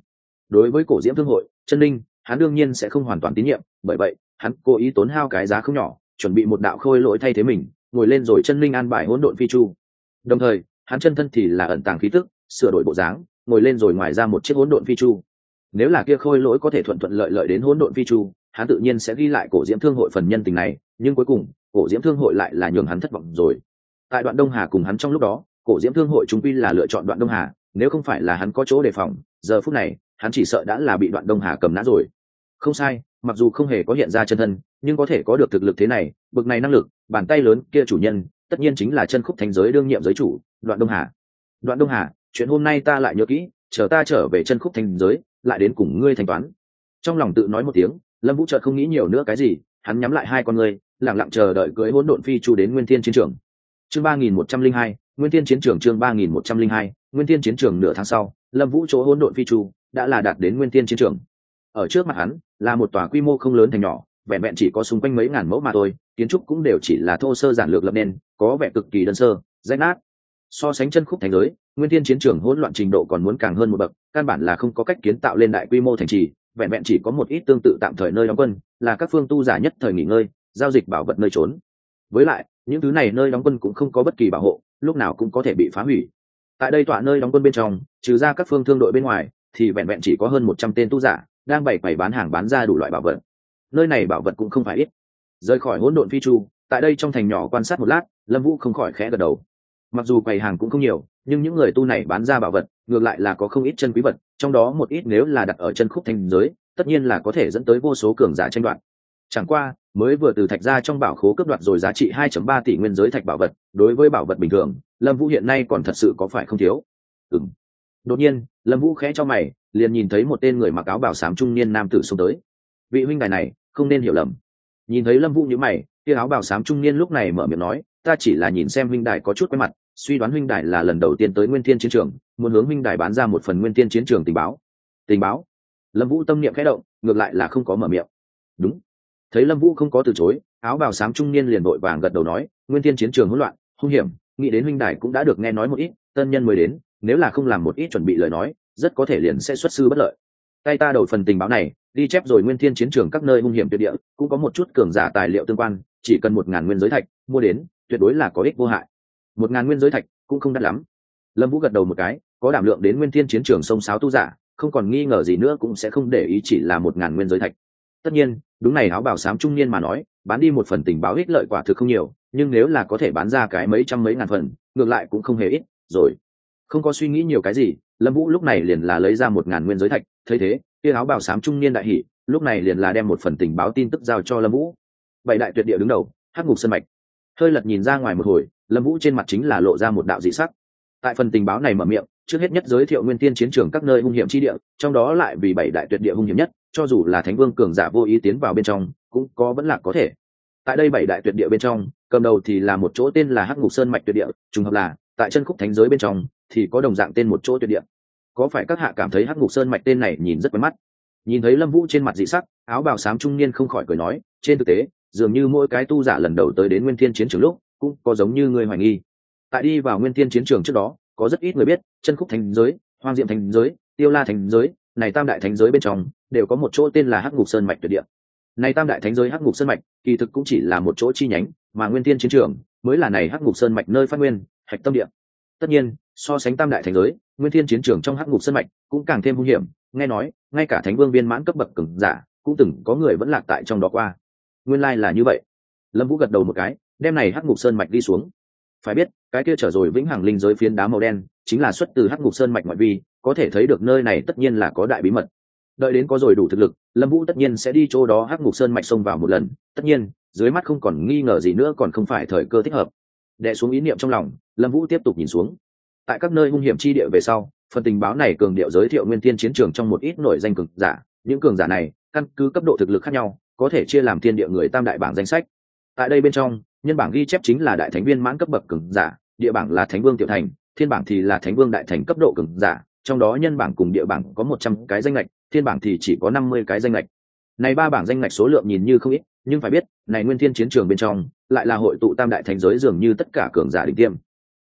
đối với cổ diễm thương hội chân linh hắn đương nhiên sẽ không hoàn toàn tín nhiệm, bởi vậy hắn cố ý tốn hao cái giá không nhỏ chuẩn bị một đạo khôi lỗi thay thế mình ngồi lên rồi chân linh an bài hỗn độn phi chu. Đồng thời hắn chân thân thì là ẩn tàng khí tức, sửa đổi bộ dáng ngồi lên rồi ngoài ra một chiếc hỗn độn phi chu. Nếu là kia khôi lỗi có thể thuận thuận lợi lợi đến hỗn độn phi chu, hắn tự nhiên sẽ ghi lại cổ diễm thương hội phần nhân tình này, nhưng cuối cùng cổ diễm thương hội lại là nhường hắn thất vọng rồi. Tại đoạn Đông Hà cùng hắn trong lúc đó, cổ diễm thương hội chúng quy là lựa chọn đoạn Đông Hà, nếu không phải là hắn có chỗ đề phòng, giờ phút này hắn chỉ sợ đã là bị đoạn Đông Hà cầm nã rồi. Không sai, mặc dù không hề có hiện ra chân thân, nhưng có thể có được thực lực thế này, bực này năng lực, bàn tay lớn kia chủ nhân tất nhiên chính là chân khúc thánh giới đương nhiệm giới chủ đoạn Đông Hà. Đoạn Đông Hà, chuyện hôm nay ta lại nhớ kỹ, chờ ta trở về chân khúc thánh giới lại đến cùng ngươi thanh toán. Trong lòng tự nói một tiếng, Lâm Vũ chợt không nghĩ nhiều nữa cái gì, hắn nhắm lại hai con ngươi, lặng lặng chờ đợi cưỡi hỗn độn phi chu đến Nguyên Thiên chiến trường. Chương 3102, Nguyên Thiên chiến trường. Chương 3102, Nguyên Thiên chiến trường. Nửa tháng sau, Lâm Vũ chỗ hỗn độn phi chu đã là đạt đến Nguyên Thiên chiến trường. Ở trước mặt hắn là một tòa quy mô không lớn thành nhỏ, vẹn vẹn chỉ có xung quanh mấy ngàn mẫu mà thôi, kiến trúc cũng đều chỉ là thô sơ giản lược lập nên, có vẻ cực kỳ đơn sơ, rách nát. So sánh chân khúc thành giới, Nguyên Thiên chiến trường hỗn loạn trình độ còn muốn càng hơn một bậc, căn bản là không có cách kiến tạo lên đại quy mô thành trì, vẹn vẹn chỉ có một ít tương tự tạm thời nơi đóng quân, là các phương tu giả nhất thời nghỉ ngơi, giao dịch bảo vật nơi trốn. Với lại, những thứ này nơi đóng quân cũng không có bất kỳ bảo hộ, lúc nào cũng có thể bị phá hủy. Tại đây tọa nơi đóng quân bên trong, trừ ra các phương thương đội bên ngoài, thì vẹn vẹn chỉ có hơn 100 tên tu giả đang bày bán hàng bán ra đủ loại bảo vật. Nơi này bảo vật cũng không phải ít. Rời khỏi hỗn độn phi chu, tại đây trong thành nhỏ quan sát một lát, Lâm Vũ không khỏi khẽ gật đầu. Mặc dù quầy hàng cũng không nhiều, nhưng những người tu này bán ra bảo vật ngược lại là có không ít chân quý vật, trong đó một ít nếu là đặt ở chân khúc thành giới tất nhiên là có thể dẫn tới vô số cường giả tranh đoạt. Chẳng qua mới vừa từ thạch ra trong bảo khố cướp đoạt rồi giá trị 2.3 tỷ nguyên giới thạch bảo vật, đối với bảo vật bình thường Lâm Vũ hiện nay còn thật sự có phải không thiếu. Đột nhiên Lâm Vũ khẽ cho mày, liền nhìn thấy một tên người mặc áo bào xám trung niên nam tử xông tới. Vị huynh đài này không nên hiểu lầm. Nhìn thấy Lâm Vũ nhíu mày, kia áo bào xám trung niên lúc này mở miệng nói, ta chỉ là nhìn xem huynh đài có chút quen mặt, suy đoán huynh đài là lần đầu tiên tới Nguyên Thiên chiến trường, muốn hướng huynh đài bán ra một phần Nguyên Thiên chiến trường tình báo. Tình báo? Lâm Vũ tâm niệm khẽ động, ngược lại là không có mở miệng. Đúng. Thấy Lâm Vũ không có từ chối, áo bào xám trung niên liền vội vàng gật đầu nói, Nguyên Thiên chiến trường hỗn loạn, hung hiểm, nghĩ đến huynh đài cũng đã được nghe nói một ít, tân nhân mới đến, nếu là không làm một ít chuẩn bị lời nói, rất có thể liền sẽ xuất sư bất lợi. Tay ta đầu phần tình báo này, ghi chép rồi Nguyên Thiên chiến trường các nơi hung hiểm tuyệt địa, cũng có một chút cường giả tài liệu tương quan, chỉ cần 1000 nguyên giới thạch, mua đến, tuyệt đối là có ích vô hại. 1000 nguyên giới thạch cũng không đắt lắm. Lâm Vũ gật đầu một cái, có đảm lượng đến Nguyên Thiên chiến trường sông sáo tu giả, không còn nghi ngờ gì nữa cũng sẽ không để ý chỉ là 1000 nguyên giới thạch. Tất nhiên, đúng này áo bào xám trung niên mà nói, bán đi một phần tình báo ích lợi quả thực không nhiều, nhưng nếu là có thể bán ra cái mấy trăm mấy ngàn phần, ngược lại cũng không hề ít, rồi. Không có suy nghĩ nhiều cái gì, Lâm Vũ lúc này liền là lấy ra 1000 nguyên giới thạch, thấy thế, kia áo bào xám trung niên đại hỉ, lúc này liền là đem một phần tình báo tin tức giao cho Lâm Vũ. Bảy đại tuyệt địa đứng đầu, Hắc Ngục Sơn mạch. Hơi lật nhìn ra ngoài một hồi, Lâm Vũ trên mặt chính là lộ ra một đạo dị sắc. Tại phần tình báo này mở miệng, trước hết nhất giới thiệu Nguyên Thiên chiến trường các nơi hung hiểm chi địa, trong đó lại vì bảy đại tuyệt địa hung hiểm nhất, cho dù là Thánh Vương cường giả vô ý tiến vào bên trong, cũng có vẫn là có thể. Tại đây bảy đại tuyệt địa bên trong, cầm đầu thì là một chỗ tên là Hắc Ngục Sơn mạch tuyệt địa, trùng hợp là tại chân khúc thánh giới bên trong thì có đồng dạng tên một chỗ tuyệt địa. Có phải các hạ cảm thấy Hắc Ngục Sơn mạch tên này nhìn rất quen mắt? Nhìn thấy Lâm Vũ trên mặt dị sắc, áo bào xám trung niên không khỏi cười nói, trên thực tế, dường như mỗi cái tu giả lần đầu tới đến Nguyên Thiên chiến trường lúc, cũng có giống như người hoài nghi. Tại đi vào Nguyên Thiên chiến trường trước đó, có rất ít người biết, chân khúc thánh giới, hoang diệm thánh giới, tiêu la thánh giới, này tam đại thánh giới bên trong đều có một chỗ tên là Hắc Ngục Sơn mạch tuyệt địa. Này tam đại thánh giới Hắc Ngục Sơn mạch, kỳ thực cũng chỉ là một chỗ chi nhánh, mà Nguyên Thiên chiến trường mới là này Hắc Ngục Sơn mạch nơi phát nguyên, hạch tâm địa. Tất nhiên, so sánh tam đại thánh giới, Nguyên Thiên chiến trường trong Hắc Ngục Sơn mạch cũng càng thêm hung hiểm, nghe nói, ngay cả Thánh Vương viên mãn cấp bậc cường giả, cũng từng có người vẫn lạc tại trong đó qua. Nguyên lai là như vậy. Lâm Vũ gật đầu một cái, đem này Hắc Ngục Sơn mạch đi xuống. Phải biết, cái kia trở rồi vĩnh hằng linh giới phiến đá màu đen, chính là xuất từ Hắc Ngục Sơn mạch ngoại vi, có thể thấy được nơi này tất nhiên là có đại bí mật. Đợi đến có rồi đủ thực lực, Lâm Vũ tất nhiên sẽ đi chỗ đó Hắc Ngục Sơn mạch xông vào một lần, tất nhiên, dưới mắt không còn nghi ngờ gì nữa, còn không phải thời cơ thích hợp. Đè xuống ý niệm trong lòng, Lâm Vũ tiếp tục nhìn xuống. Tại các nơi hung hiểm chi địa về sau, phần tình báo này cường điệu giới thiệu Nguyên Thiên chiến trường trong một ít nổi danh cường giả, những cường giả này, căn cứ cấp độ thực lực khác nhau, có thể chia làm thiên địa người tam đại bảng danh sách. Tại đây bên trong, nhân bảng ghi chép chính là đại thánh viên mãn cấp bậc cường giả, địa bảng là Thánh Vương tiểu thành, thiên bảng thì là Thánh Vương đại thành cấp độ cường giả, trong đó nhân bảng cùng địa bảng có 100 cái danh lệch, thiên bảng thì chỉ có 50 cái danh lệch. Này ba bảng danh lệch số lượng nhìn như không ít, nhưng phải biết, này Nguyên Thiên chiến trường bên trong lại là hội tụ tam đại thánh giới dường như tất cả cường giả đỉnh tiêm.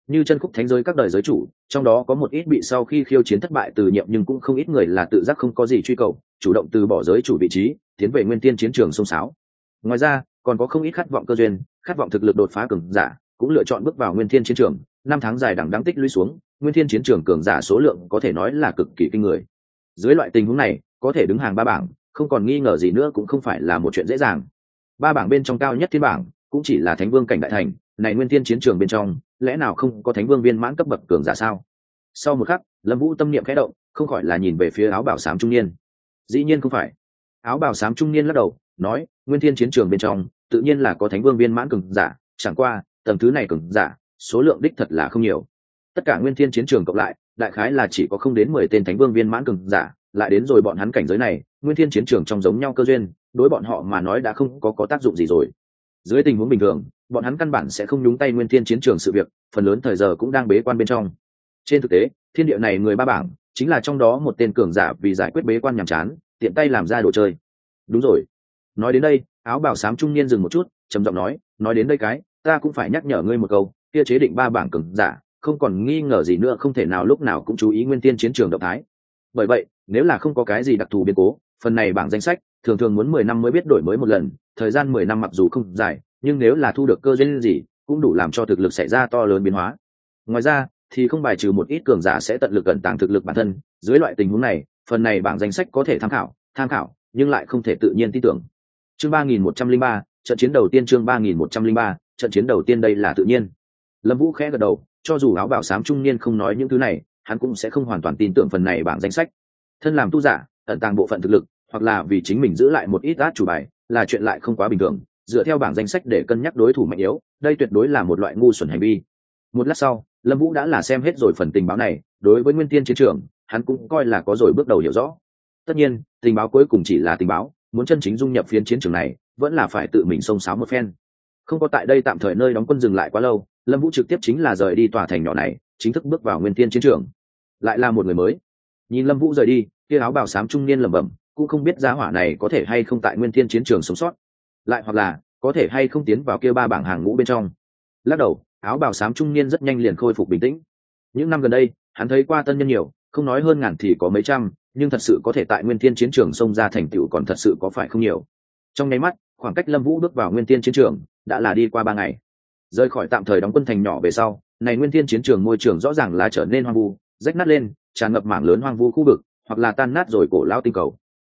như chân khúc thánh giới các đời giới chủ, trong đó có một ít bị sau khi khiêu chiến thất bại từ nhiệm, nhưng cũng không ít người là tự giác không có gì truy cầu, chủ động từ bỏ giới chủ vị trí, tiến về nguyên tiên chiến trường xông xáo. Ngoài ra còn có không ít khát vọng cơ duyên, khát vọng thực lực đột phá cường giả, cũng lựa chọn bước vào nguyên thiên chiến trường. Năm tháng dài đằng đẵng tích lũy xuống, nguyên thiên chiến trường cường giả số lượng có thể nói là cực kỳ kinh người. Dưới loại tình huống này, có thể đứng hàng ba bảng, không còn nghi ngờ gì nữa cũng không phải là một chuyện dễ dàng. Ba bảng bên trong cao nhất thiên bảng cũng chỉ là thánh vương cảnh đại thành, này nguyên thiên chiến trường bên trong, lẽ nào không có thánh vương viên mãn cấp bậc cường giả sao? Sau một khắc, Lâm Vũ tâm niệm khẽ động, không khỏi là nhìn về phía áo bào xám trung niên. Dĩ nhiên không phải. Áo bào xám trung niên lắc đầu, nói, nguyên thiên chiến trường bên trong, tự nhiên là có thánh vương viên mãn cường giả, chẳng qua, tầng thứ này cường giả, số lượng đích thật là không nhiều. Tất cả nguyên thiên chiến trường cộng lại, đại khái là chỉ có không đến 10 tên thánh vương viên mãn cường giả, lại đến rồi bọn hắn cảnh giới này, nguyên thiên chiến trường trong giống nhau cơ duyên, đối bọn họ mà nói đã không có tác dụng gì rồi. Dưới tình huống bình thường, bọn hắn căn bản sẽ không nhúng tay nguyên thiên chiến trường sự việc, phần lớn thời giờ cũng đang bế quan bên trong. Trên thực tế, thiên địa này người ba bảng, chính là trong đó một tên cường giả vì giải quyết bế quan nhàm chán, tiện tay làm ra đồ chơi. Đúng rồi. Nói đến đây, áo bào xám trung niên dừng một chút, trầm giọng nói đến đây cái, ta cũng phải nhắc nhở ngươi một câu, kia chế định ba bảng cường giả, không còn nghi ngờ gì nữa không thể nào lúc nào cũng chú ý nguyên thiên chiến trường động thái. Bởi vậy, nếu là không có cái gì đặc thù biến cố, phần này bảng danh sách thường thường muốn 10 năm mới biết đổi mới một lần, thời gian 10 năm mặc dù không dài, nhưng nếu là thu được cơ duyên gì, cũng đủ làm cho thực lực xảy ra to lớn biến hóa. Ngoài ra, thì không bài trừ một ít cường giả sẽ tận lực ẩn tàng thực lực bản thân, dưới loại tình huống này, phần này bảng danh sách có thể tham khảo, nhưng lại không thể tự nhiên tin tưởng. Chương 3103, trận chiến đầu tiên. Chương 3103, trận chiến đầu tiên. Đây là tự nhiên. Lâm Vũ khẽ gật đầu, cho dù áo bào xám trung niên không nói những thứ này, hắn cũng sẽ không hoàn toàn tin tưởng phần này bảng danh sách. Thân làm tu giả, ẩn tàng bộ phận thực lực, hoặc là vì chính mình giữ lại một ít át chủ bài, là chuyện lại không quá bình thường. Dựa theo bảng danh sách để cân nhắc đối thủ mạnh yếu, đây tuyệt đối là một loại ngu xuẩn hành vi. Một lát sau, Lâm Vũ đã là xem hết rồi phần tình báo này, đối với nguyên tiên chiến trường, hắn cũng coi là có rồi bước đầu hiểu rõ. Tất nhiên, tình báo cuối cùng chỉ là tình báo, muốn chân chính dung nhập phiến chiến trường này, vẫn là phải tự mình xông xáo một phen. Không có tại đây tạm thời nơi đóng quân dừng lại quá lâu, Lâm Vũ trực tiếp chính là rời đi tòa thành nhỏ này, chính thức bước vào nguyên tiên chiến trường. Lại là một người mới. Nhìn Lâm Vũ rời đi, kia áo bào xám trung niên lẩm bẩm, cũng không biết giá hỏa này có thể hay không tại nguyên tiên chiến trường sống sót, lại hoặc là có thể hay không tiến vào kia ba bảng hàng ngũ bên trong. Lắc đầu, áo bào xám trung niên rất nhanh liền khôi phục bình tĩnh. Những năm gần đây, hắn thấy qua tân nhân nhiều, không nói hơn ngàn thì có mấy trăm, nhưng thật sự có thể tại nguyên tiên chiến trường xông ra thành tựu còn thật sự có phải không nhiều. Trong nháy mắt, khoảng cách Lâm Vũ bước vào nguyên tiên chiến trường đã là đi qua 3 ngày. Rời khỏi tạm thời đóng quân thành nhỏ về sau, này nguyên tiên chiến trường môi trường rõ ràng là trở nên hoang vu, rách nát lên, tràn ngập mảng lớn hoang vu khu vực, hoặc là tan nát rồi cổ lao tinh cầu.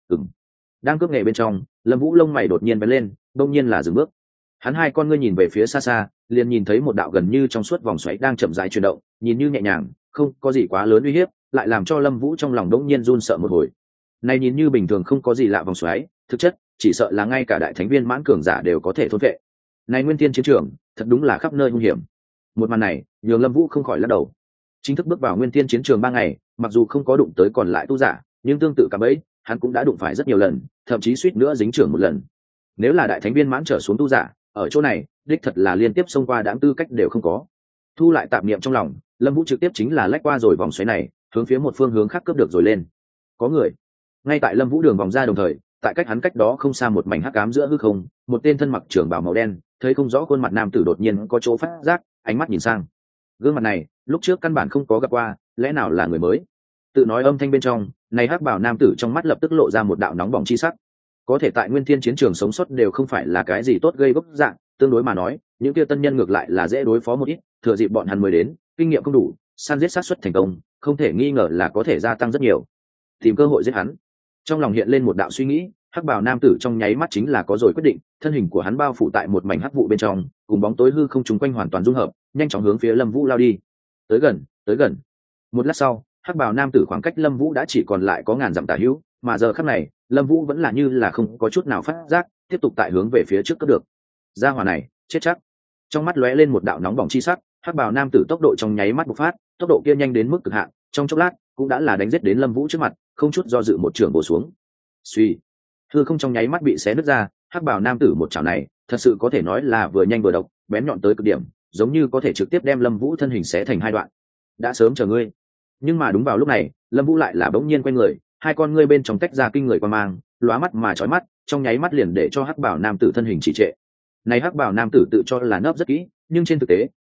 Đang cướp nghề bên trong, Lâm Vũ lông mày đột nhiên bén lên, đột nhiên là dừng bước. Hắn hai con ngươi nhìn về phía xa xa, liền nhìn thấy một đạo gần như trong suốt vòng xoáy đang chậm rãi chuyển động, nhìn như nhẹ nhàng, không có gì quá lớn uy hiếp, lại làm cho Lâm Vũ trong lòng đột nhiên run sợ một hồi. Này nhìn như bình thường không có gì lạ vòng xoáy, thực chất chỉ sợ là ngay cả đại thánh viên mãn cường giả đều có thể thôn vệ. Này nguyên tiên chiến trường, thật đúng là khắp nơi hung hiểm. Một màn này, nhường Lâm Vũ không khỏi lắc đầu. Chính thức bước vào nguyên tiên chiến trường 3 ngày, mặc dù không có đụng tới còn lại tu giả, nhưng tương tự cả bấy, hắn cũng đã đụng phải rất nhiều lần, thậm chí suýt nữa dính trưởng một lần. Nếu là đại thánh viên mãn trở xuống tu giả, ở chỗ này, đích thật là liên tiếp xông qua đãng tư cách đều không có. Thu lại tạp niệm trong lòng, Lâm Vũ trực tiếp chính là lách qua rồi vòng xoáy này, hướng phía một phương hướng khác cướp được rồi lên. Có người. Ngay tại Lâm Vũ đường vòng ra đồng thời, tại cách hắn cách đó không xa một mảnh hắc ám giữa hư không, một tên thân mặc trường bào màu đen, thấy không rõ khuôn mặt nam tử đột nhiên có chỗ phát giác, ánh mắt nhìn sang. Gương mặt này, lúc trước căn bản không có gặp qua, lẽ nào là người mới? Tự nói âm thanh bên trong, này hắc bào nam tử trong mắt lập tức lộ ra một đạo nóng bỏng chi sắc. Có thể tại nguyên thiên chiến trường sống sót đều không phải là cái gì tốt gây gốc dạng, tương đối mà nói, những kia tân nhân ngược lại là dễ đối phó một ít, thừa dịp bọn hắn mới đến, kinh nghiệm không đủ, săn giết sát suất thành công, không thể nghi ngờ là có thể gia tăng rất nhiều. Tìm cơ hội giết hắn. Trong lòng hiện lên một đạo suy nghĩ, hắc bào nam tử trong nháy mắt chính là có rồi quyết định, thân hình của hắn bao phủ tại một mảnh hắc vụ bên trong, cùng bóng tối hư không trùng quanh hoàn toàn dung hợp, nhanh chóng hướng phía Lâm Vũ lao đi. Tới gần. Một lát sau, hắc bào nam tử khoảng cách Lâm Vũ đã chỉ còn lại có ngàn dặm tả hữu, mà giờ khắc này, Lâm Vũ vẫn là như là không có chút nào phát giác, tiếp tục tại hướng về phía trước cướp được. Gia hỏa này, chết chắc. Trong mắt lóe lên một đạo nóng bỏng chi sắc, hắc bào nam tử tốc độ trong nháy mắt bộc phát, tốc độ kia nhanh đến mức cực hạn, trong chốc lát cũng đã là đánh giết đến Lâm Vũ trước mặt, không chút do dự một chưởng bổ xuống. Suy, hư không trong nháy mắt bị xé nứt ra, hắc bào nam tử một chảo này, thật sự có thể nói là vừa nhanh vừa độc, bén nhọn tới cực điểm, giống như có thể trực tiếp đem Lâm Vũ thân hình xé thành hai đoạn. Đã sớm chờ ngươi. Nhưng mà đúng vào lúc này, Lâm Vũ lại là bỗng nhiên quay người, hai con ngươi bên trong tách ra kinh người qua mang, lóa mắt mà chói mắt, trong nháy mắt liền để cho hắc bào nam tử thân hình trì trệ. Này hắc bào nam tử tự cho là nấp rất kỹ, nhưng trên thực tế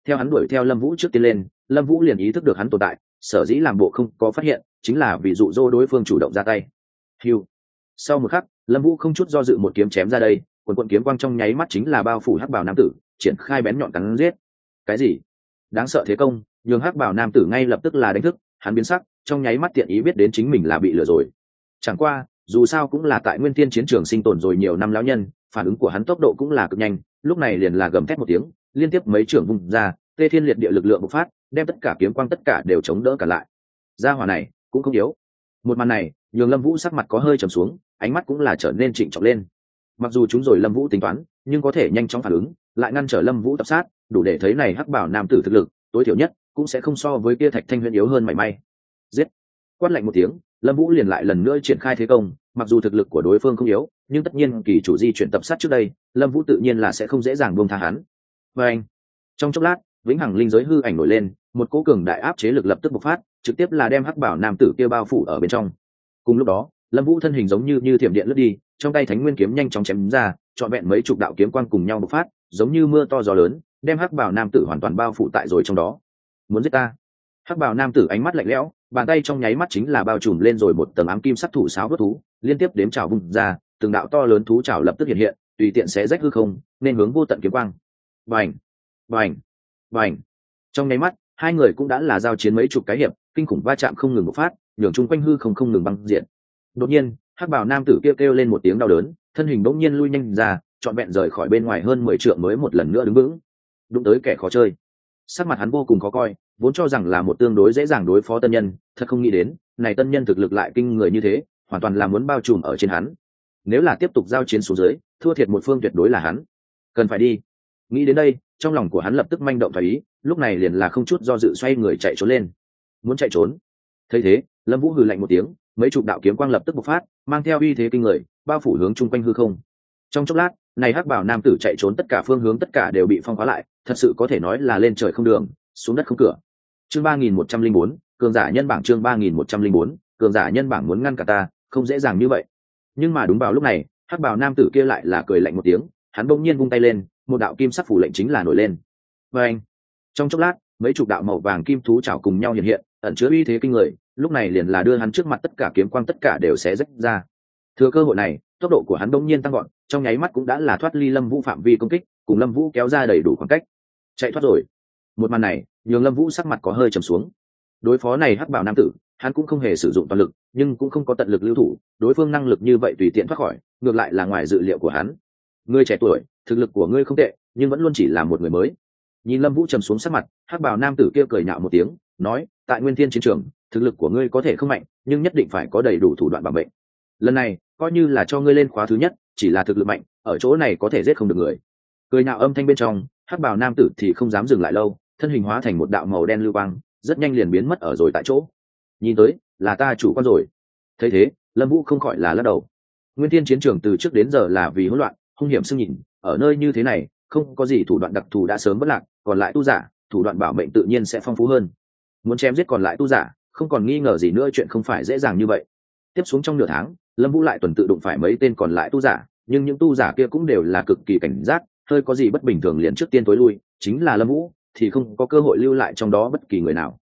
theo hắn đuổi theo Lâm Vũ trước tiên lên, Lâm Vũ liền ý thức được hắn tồn tại, sở dĩ làm bộ không có phát hiện chính là vì dụ dỗ đối phương chủ động ra tay. Hưu. Sau một khắc, Lâm Vũ không chút do dự một kiếm chém ra đây, quần kiếm quang trong nháy mắt chính là bao phủ hắc bào nam tử, triển khai bén nhọn cắn giết. Cái gì? Đáng sợ thế công, nhường hắc bào nam tử ngay lập tức là đánh thức, hắn biến sắc, trong nháy mắt tiện ý biết đến chính mình là bị lừa rồi. Chẳng qua, dù sao cũng là tại Nguyên Thiên chiến trường sinh tồn rồi nhiều năm lão nhân, phản ứng của hắn tốc độ cũng là cực nhanh, lúc này liền là gầm thét một tiếng, liên tiếp mấy trưởng vung ra, tê thiên liệt địa lực lượng bộc phát, đem tất cả kiếm quang tất cả đều chống đỡ cả lại. Gia hỏa này cũng không yếu. Một màn này, nhường Lâm Vũ sắc mặt có hơi trầm xuống, ánh mắt cũng là trở nên trịnh trọng lên. Mặc dù chúng rồi Lâm Vũ tính toán, nhưng có thể nhanh chóng phản ứng, lại ngăn trở Lâm Vũ tập sát, đủ để thấy này hắc bảo nam tử thực lực, tối thiểu nhất cũng sẽ không so với kia Thạch Thanh Huyền yếu hơn mảy may. Giết! Quát lạnh một tiếng, Lâm Vũ liền lại lần nữa triển khai thế công, mặc dù thực lực của đối phương không yếu, nhưng tất nhiên kỳ chủ di chuyển tập sát trước đây, Lâm Vũ tự nhiên là sẽ không dễ dàng buông tha hắn. Và anh, trong chốc lát, vĩnh hằng linh giới hư ảnh nổi lên, một cỗ cường đại áp chế lực lập tức bộc phát, trực tiếp là đem hắc bảo nam tử kia bao phủ ở bên trong. Cùng lúc đó, Lâm Vũ thân hình giống như thiểm điện lướt đi, trong tay Thánh Nguyên kiếm nhanh chóng chém ra, trọn vẹn mấy chục đạo kiếm quang cùng nhau bộc phát, giống như mưa to gió lớn, đem hắc bảo nam tử hoàn toàn bao phủ tại rồi trong đó. Muốn giết ta? Hắc bảo nam tử ánh mắt lạnh lẽo, bàn tay trong nháy mắt chính là bao trùm lên rồi một tầng ám kim sắc thủ sáo vớt thú, liên tiếp đếm trảo vung ra, từng đạo to lớn thú trảo lập tức hiện hiện, tùy tiện xé rách hư không, nên hướng vô tận kiếm quang. Bành, bành, bành. Trong nháy mắt, hai người cũng đã là giao chiến mấy chục cái hiệp, kinh khủng va chạm không ngừng bộc phát, nhường chung quanh hư không ngừng băng diện. Đột nhiên, hắc bảo nam tử kêu lên một tiếng đau đớn, thân hình bỗng nhiên lui nhanh ra, trọn vẹn rời khỏi bên ngoài hơn 10 trượng mới một lần nữa đứng vững. Đụng tới kẻ khó chơi. Sắc mặt hắn vô cùng khó coi, vốn cho rằng là một tương đối dễ dàng đối phó tân nhân, thật không nghĩ đến, này tân nhân thực lực lại kinh người như thế, hoàn toàn là muốn bao trùm ở trên hắn. Nếu là tiếp tục giao chiến xuống dưới, thua thiệt một phương tuyệt đối là hắn. Cần phải đi. Nghĩ đến đây, trong lòng của hắn lập tức manh động thoái ý, lúc này liền là không chút do dự xoay người chạy trốn lên. Muốn chạy trốn. Thấy thế, Lâm Vũ hừ lạnh một tiếng, mấy chục đạo kiếm quang lập tức bộc phát, mang theo uy thế kinh người, bao phủ hướng chung quanh hư không. Trong chốc lát, này hắc bảo nam tử chạy trốn tất cả phương hướng tất cả đều bị phong khóa lại, thật sự có thể nói là lên trời không đường, xuống đất không cửa. Chương 3104, cường giả nhân bảng. Chương 3104, cường giả nhân bảng. Muốn ngăn cả ta, không dễ dàng như vậy. Nhưng mà đúng vào lúc này, hắc bào nam tử kia lại là cười lạnh một tiếng, hắn bỗng nhiên vung tay lên, một đạo kim sắc phủ lệnh chính là nổi lên. Và anh, trong chốc lát, mấy chục đạo màu vàng kim thú chảo cùng nhau hiện hiện, ẩn chứa uy thế kinh người, lúc này liền là đưa hắn trước mặt tất cả kiếm quang tất cả đều xé rách ra. Thừa cơ hội này, tốc độ của hắn bỗng nhiên tăng gọn, trong nháy mắt cũng đã là thoát ly Lâm Vũ phạm vi công kích, cùng Lâm Vũ kéo ra đầy đủ khoảng cách. Chạy thoát rồi. Một màn này, nhường Lâm Vũ sắc mặt có hơi trầm xuống. Đối phó này hắc bảo nam tử, hắn cũng không hề sử dụng toàn lực, nhưng cũng không có tận lực lưu thủ, đối phương năng lực như vậy tùy tiện thoát khỏi, ngược lại là ngoài dự liệu của hắn. Ngươi trẻ tuổi, thực lực của ngươi không tệ, nhưng vẫn luôn chỉ là một người mới. Nhìn Lâm Vũ trầm xuống sắc mặt, hắc bảo nam tử kia cười nhạo một tiếng, nói, tại Nguyên Thiên chiến trường, thực lực của ngươi có thể không mạnh, nhưng nhất định phải có đầy đủ thủ đoạn bảo mệnh. Lần này, coi như là cho ngươi lên khóa thứ nhất, chỉ là thực lực mạnh, ở chỗ này có thể giết không được người. Cười nhạo âm thanh bên trong, hắc bảo nam tử thì không dám dừng lại lâu, thân hình hóa thành một đạo màu đen lưu quang, rất nhanh liền biến mất ở rồi tại chỗ. Nhìn tới, là ta chủ quan rồi. Thấy thế, Lâm Vũ không khỏi là lắc đầu. Nguyên Thiên chiến trường từ trước đến giờ là vì hỗn loạn, hung hiểm sưng nhìn, ở nơi như thế này, không có gì thủ đoạn đặc thù đã sớm bất lạc, còn lại tu giả, thủ đoạn bảo mệnh tự nhiên sẽ phong phú hơn. Muốn chém giết còn lại tu giả, không còn nghi ngờ gì nữa, chuyện không phải dễ dàng như vậy. Tiếp xuống trong nửa tháng, Lâm Vũ lại tuần tự đụng phải mấy tên còn lại tu giả, nhưng những tu giả kia cũng đều là cực kỳ cảnh giác, hơi có gì bất bình thường liền trước tiên tối lui, chính là Lâm Vũ thì không có cơ hội lưu lại trong đó bất kỳ người nào.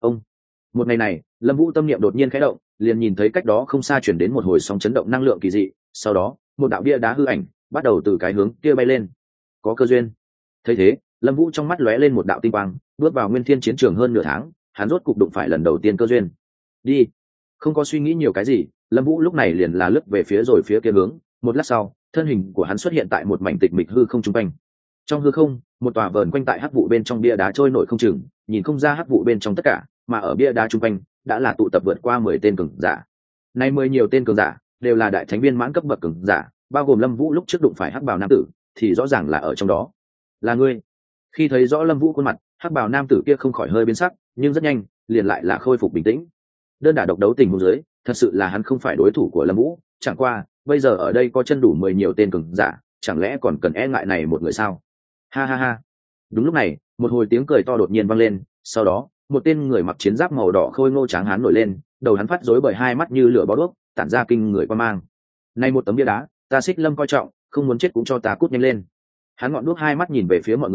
Một ngày này, Lâm Vũ tâm niệm đột nhiên khẽ động, liền nhìn thấy cách đó không xa chuyển đến một hồi sóng chấn động năng lượng kỳ dị, sau đó, một đạo bia đá hư ảnh bắt đầu từ cái hướng kia bay lên. Có cơ duyên. Thấy thế, Lâm Vũ trong mắt lóe lên một đạo tinh quang, bước vào Nguyên Thiên chiến trường hơn nửa tháng, hắn rốt cục đụng phải lần đầu tiên cơ duyên. Đi. Không có suy nghĩ nhiều cái gì, Lâm Vũ lúc này liền là lướt về phía rồi phía kia hướng, một lát sau, thân hình của hắn xuất hiện tại một mảnh tịch mịch hư không trung quanh. Trong hư không, một tòa vờn quanh tại hắc vụ bên trong bia đá trôi nổi không chừng, nhìn không ra hắc vụ bên trong tất cả, mà ở bia đá trung quanh đã là tụ tập vượt qua 10 tên cường giả. Nay 10 nhiều tên cường giả đều là đại thánh viên mãn cấp bậc cường giả, bao gồm Lâm Vũ lúc trước đụng phải hắc bào nam tử, thì rõ ràng là ở trong đó. Là ngươi? Khi thấy rõ Lâm Vũ khuôn mặt, hắc bào nam tử kia không khỏi hơi biến sắc, nhưng rất nhanh liền lại là khôi phục bình tĩnh. Đơn đả độc đấu tình huống dưới, thật sự là hắn không phải đối thủ của Lâm Vũ, chẳng qua, bây giờ ở đây có chân đủ 10 nhiều tên cường giả, chẳng lẽ còn cần e ngại này một người sao? Ha ha ha. Đúng lúc này, một hồi tiếng cười to đột nhiên vang lên, sau đó, một tên người mặc chiến giáp màu đỏ khôi ngô tráng hán nổi lên, đầu hắn phát rối bởi hai mắt như lửa bó đuốc, tản ra kinh người quan mang. Này một tấm bia đá, ta Xích Lâm coi trọng, không muốn chết cũng cho ta cút nhanh lên. Hắn ngọn đuốc hai mắt nhìn về phía mọi người,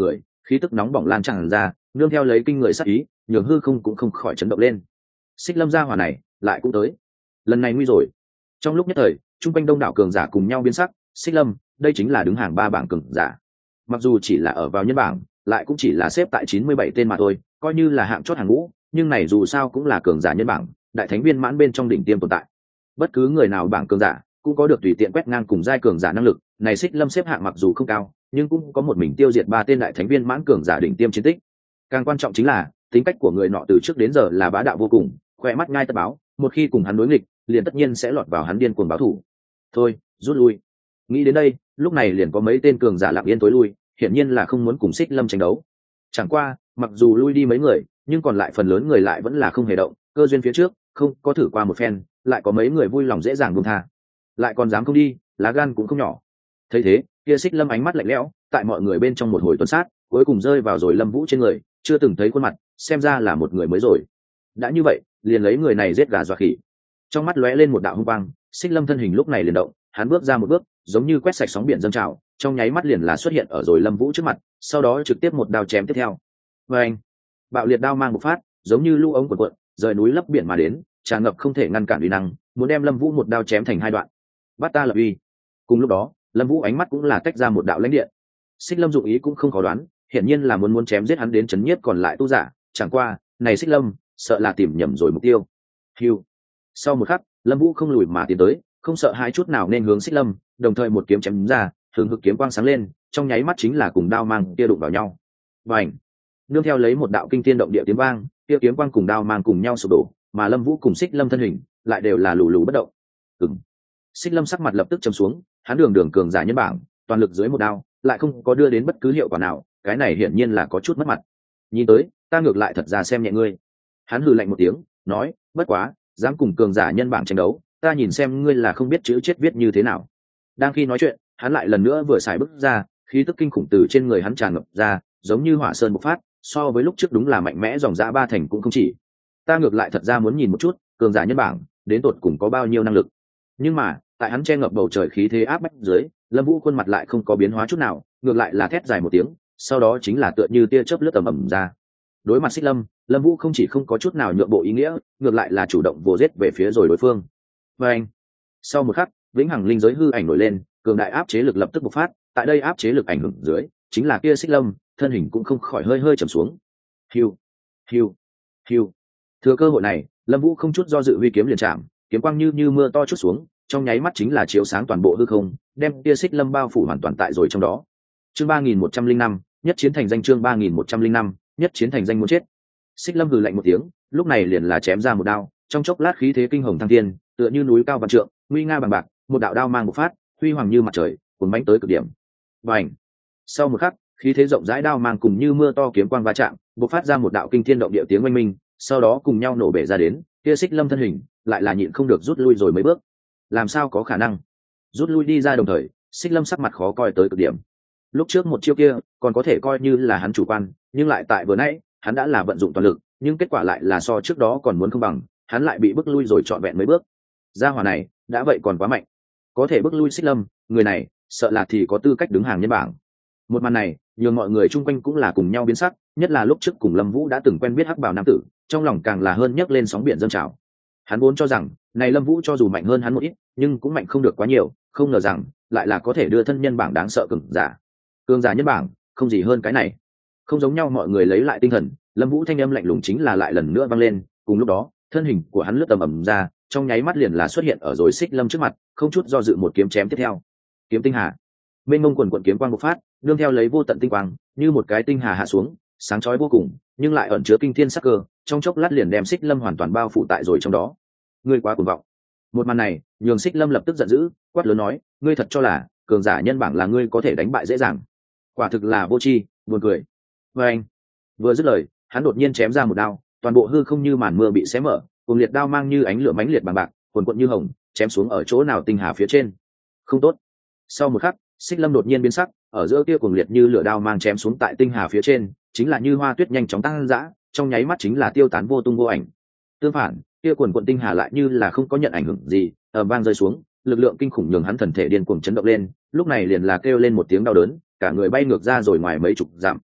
khí tức nóng bỏng lan tràn ra, nương theo lấy kinh người sát ý, nhường hư không cũng không khỏi chấn động lên. Xích Lâm gia hỏa này lại cũng tới, lần này nguy rồi. Trong lúc nhất thời, trung quanh đông đảo cường giả cùng nhau biến sắc. Xích Lâm, đây chính là đứng hàng 3 bảng cường giả, mặc dù chỉ là ở vào nhân bảng, lại cũng chỉ là xếp tại 97 tên mà thôi, coi như là hạng chót hàng ngũ, nhưng này dù sao cũng là cường giả nhân bảng, đại thánh viên mãn bên trong đỉnh tiêm tồn tại. Bất cứ người nào bảng cường giả cũng có được tùy tiện quét ngang cùng giai cường giả năng lực, này Xích Lâm xếp hạng mặc dù không cao, nhưng cũng có một mình tiêu diệt 3 tên đại thánh viên mãn cường giả đỉnh tiêm chiến tích. Càng quan trọng chính là tính cách của người nọ từ trước đến giờ là bá đạo vô cùng, khỏe mắt ngay tất báo, một khi cùng hắn đối nghịch, liền tất nhiên sẽ lọt vào hắn điên cuồng báo thù. Thôi, rút lui. Nghĩ đến đây, lúc này liền có mấy tên cường giả lặng yên tối lui, hiển nhiên là không muốn cùng Xích Lâm tranh đấu. Chẳng qua, mặc dù lui đi mấy người, nhưng còn lại phần lớn người lại vẫn là không hề động, cơ duyên phía trước, không có thử qua một phen, lại có mấy người vui lòng dễ dàng buông tha. Lại còn dám không đi, lá gan cũng không nhỏ. Thấy thế, kia Xích Lâm ánh mắt lạnh lẽo, tại mọi người bên trong một hồi tuần sát, cuối cùng rơi vào rồi Lâm Vũ trên người, chưa từng thấy khuôn mặt, xem ra là một người mới rồi. Đã như vậy, liền lấy người này giết gà dọa khỉ. Trong mắt lóe lên một đạo hung quang, Xích Lâm thân hình lúc này liền động, hắn bước ra một bước, giống như quét sạch sóng biển dâng trào, trong nháy mắt liền là xuất hiện ở rồi Lâm Vũ trước mặt, sau đó trực tiếp một đao chém tiếp theo. Oeng! Bạo liệt đao mang một phát, giống như lũ ống cuộn cuộn, rời núi lấp biển mà đến, tràn ngập không thể ngăn cản uy năng, muốn đem Lâm Vũ một đao chém thành 2 đoạn. Bắt ta lập uy. Cùng lúc đó, Lâm Vũ ánh mắt cũng là tách ra một đạo lãnh điện. Xích Lâm dụng ý cũng không khó đoán, hiển nhiên là muốn chém giết hắn đến chấn nhiếp còn lại tu giả, chẳng qua, này Xích Lâm, sợ là tìm nhầm rồi mục tiêu. Hưu. Sau một khắc, Lâm Vũ không lùi mà tiến tới, không sợ hãi chút nào nên hướng Xích Lâm, đồng thời một kiếm chém ra, hừng hực kiếm quang sáng lên, trong nháy mắt chính là cùng đao mang kia đụng vào nhau. Bành! Nương theo lấy một đạo kinh thiên động địa tiếng vang, kia kiếm quang cùng đao mang cùng nhau sụp đổ, mà Lâm Vũ cùng Xích Lâm thân hình lại đều là lù lù bất động. Ừm. Xích Lâm sắc mặt lập tức trầm xuống, hắn đường cường giả nhân bảng, toàn lực dưới một đao, lại không có đưa đến bất cứ hiệu quả nào, cái này hiển nhiên là có chút mất mặt. Nhìn tới, ta ngược lại thật ra xem nhẹ ngươi. Hắn hừ lạnh một tiếng, nói, bất quá, dám cùng cường giả nhân bảng tranh đấu, ta nhìn xem ngươi là không biết chữ chết viết như thế nào. Đang khi nói chuyện, hắn lại lần nữa vừa xài bước ra, khí tức kinh khủng từ trên người hắn tràn ngập ra, giống như hỏa sơn bộc phát, so với lúc trước đúng là mạnh mẽ dòng dã 3 thành cũng không chỉ. Ta ngược lại thật ra muốn nhìn một chút, cường giả nhân bảng đến tột cùng có bao nhiêu năng lực. Nhưng mà, tại hắn che ngập bầu trời khí thế áp bách dưới, Lâm Vũ khuôn mặt lại không có biến hóa chút nào, ngược lại là thét dài một tiếng, sau đó chính là tựa như tia chớp lướt tầm ầm ra. Đối mặt Xích Lâm, Lâm Vũ không chỉ không có chút nào nhượng bộ ý nghĩa, ngược lại là chủ động vồ giết về phía rồi đối phương. Và anh, sau một khắc, vĩnh hằng linh giới hư ảnh nổi lên, cường đại áp chế lực lập tức bộc phát, tại đây áp chế lực ảnh hưởng dưới, chính là kia Xích Lâm, thân hình cũng không khỏi hơi trầm xuống. Hiu, hiu, hiu. Thừa cơ hội này, Lâm Vũ không chút do dự huy kiếm liền chạm, kiếm quang như mưa to chút xuống, trong nháy mắt chính là chiếu sáng toàn bộ hư không, đem kia Xích Lâm bao phủ hoàn toàn tại rồi trong đó. Chương 3105, nhất chiến thành danh. Chương 3105, nhất chiến thành danh muốn chết. Xích Lâm hừ lạnh một tiếng, lúc này liền là chém ra một đao, trong chốc lát khí thế kinh hồng thăng thiên, tựa như núi cao vạn trượng, nguy nga bằng bạc, một đạo đao mang một phát, huy hoàng như mặt trời, cuốn bánh tới cực điểm. Bành! Sau một khắc, khí thế rộng rãi đao mang cùng như mưa to kiếm quang va chạm, bộc phát ra một đạo kinh thiên động địa tiếng oanh minh, sau đó cùng nhau nổ bể ra đến, kia Xích Lâm thân hình lại là nhịn không được rút lui rồi mấy bước. Làm sao có khả năng? Rút lui đi ra đồng thời, Xích Lâm sắc mặt khó coi tới cực điểm. Lúc trước một chiêu kia còn có thể coi như là hắn chủ quan, nhưng lại tại vừa nãy, hắn đã là vận dụng toàn lực, nhưng kết quả lại là so trước đó còn muốn không bằng, hắn lại bị bức lui rồi trọn vẹn mấy bước. Gia hỏa này, đã vậy còn quá mạnh. Có thể bức lui Xích Lâm, người này, sợ là thì có tư cách đứng hàng nhân bảng. Một màn này, nhường mọi người chung quanh cũng là cùng nhau biến sắc, nhất là lúc trước cùng Lâm Vũ đã từng quen biết hắc bào nam tử, trong lòng càng là hơn nhấc lên sóng biển dâng trào. Hắn vốn cho rằng, này Lâm Vũ cho dù mạnh hơn hắn một ít, nhưng cũng mạnh không được quá nhiều, không ngờ rằng lại là có thể đưa thân nhân bảng đáng sợ cường giả. Cường giả nhân bảng, không gì hơn cái này. Không giống nhau, mọi người lấy lại tinh thần, Lâm Vũ thanh âm lạnh lùng chính là lại lần nữa vang lên, cùng lúc đó, thân hình của hắn lướt tầm ầm ra, trong nháy mắt liền là xuất hiện ở rồi Xích Lâm trước mặt, không chút do dự một kiếm chém tiếp theo. Kiếm tinh hà. Mênh mông quần quần kiếm quang bộc phát, nương theo lấy vô tận tinh quang, như một cái tinh hà hạ xuống, sáng chói vô cùng, nhưng lại ẩn chứa kinh thiên sắc cơ, trong chốc lát liền đem Xích Lâm hoàn toàn bao phủ tại rồi trong đó. Ngươi quá cuồng vọng. Một màn này, nhường Xích Lâm lập tức giận dữ, quát lớn nói, ngươi thật cho là cường giả nhân bảng là ngươi có thể đánh bại dễ dàng? Quả thực là vô tri, buồn cười. Và anh, vừa dứt lời, hắn đột nhiên chém ra một đao, toàn bộ hư không như màn mưa bị xé mở, cùng liệt đao mang như ánh lửa mãnh liệt bằng bạc, cuồn cuộn như hồng, chém xuống ở chỗ nào tinh hà phía trên. Không tốt. Sau một khắc, Xích Lâm đột nhiên biến sắc, ở giữa kia cuồng liệt như lửa đao mang chém xuống tại tinh hà phía trên, chính là như hoa tuyết nhanh chóng tăng dã, trong nháy mắt chính là tiêu tán vô tung vô ảnh. Tương phản, kia cuồn cuộn tinh hà lại như là không có nhận ảnh hưởng gì, ầm vang rơi xuống, lực lượng kinh khủng nhường hắn thần thể điên cuồng chấn động lên, lúc này liền là kêu lên một tiếng đau đớn, cả người bay ngược ra rồi ngoài mấy chục dặm.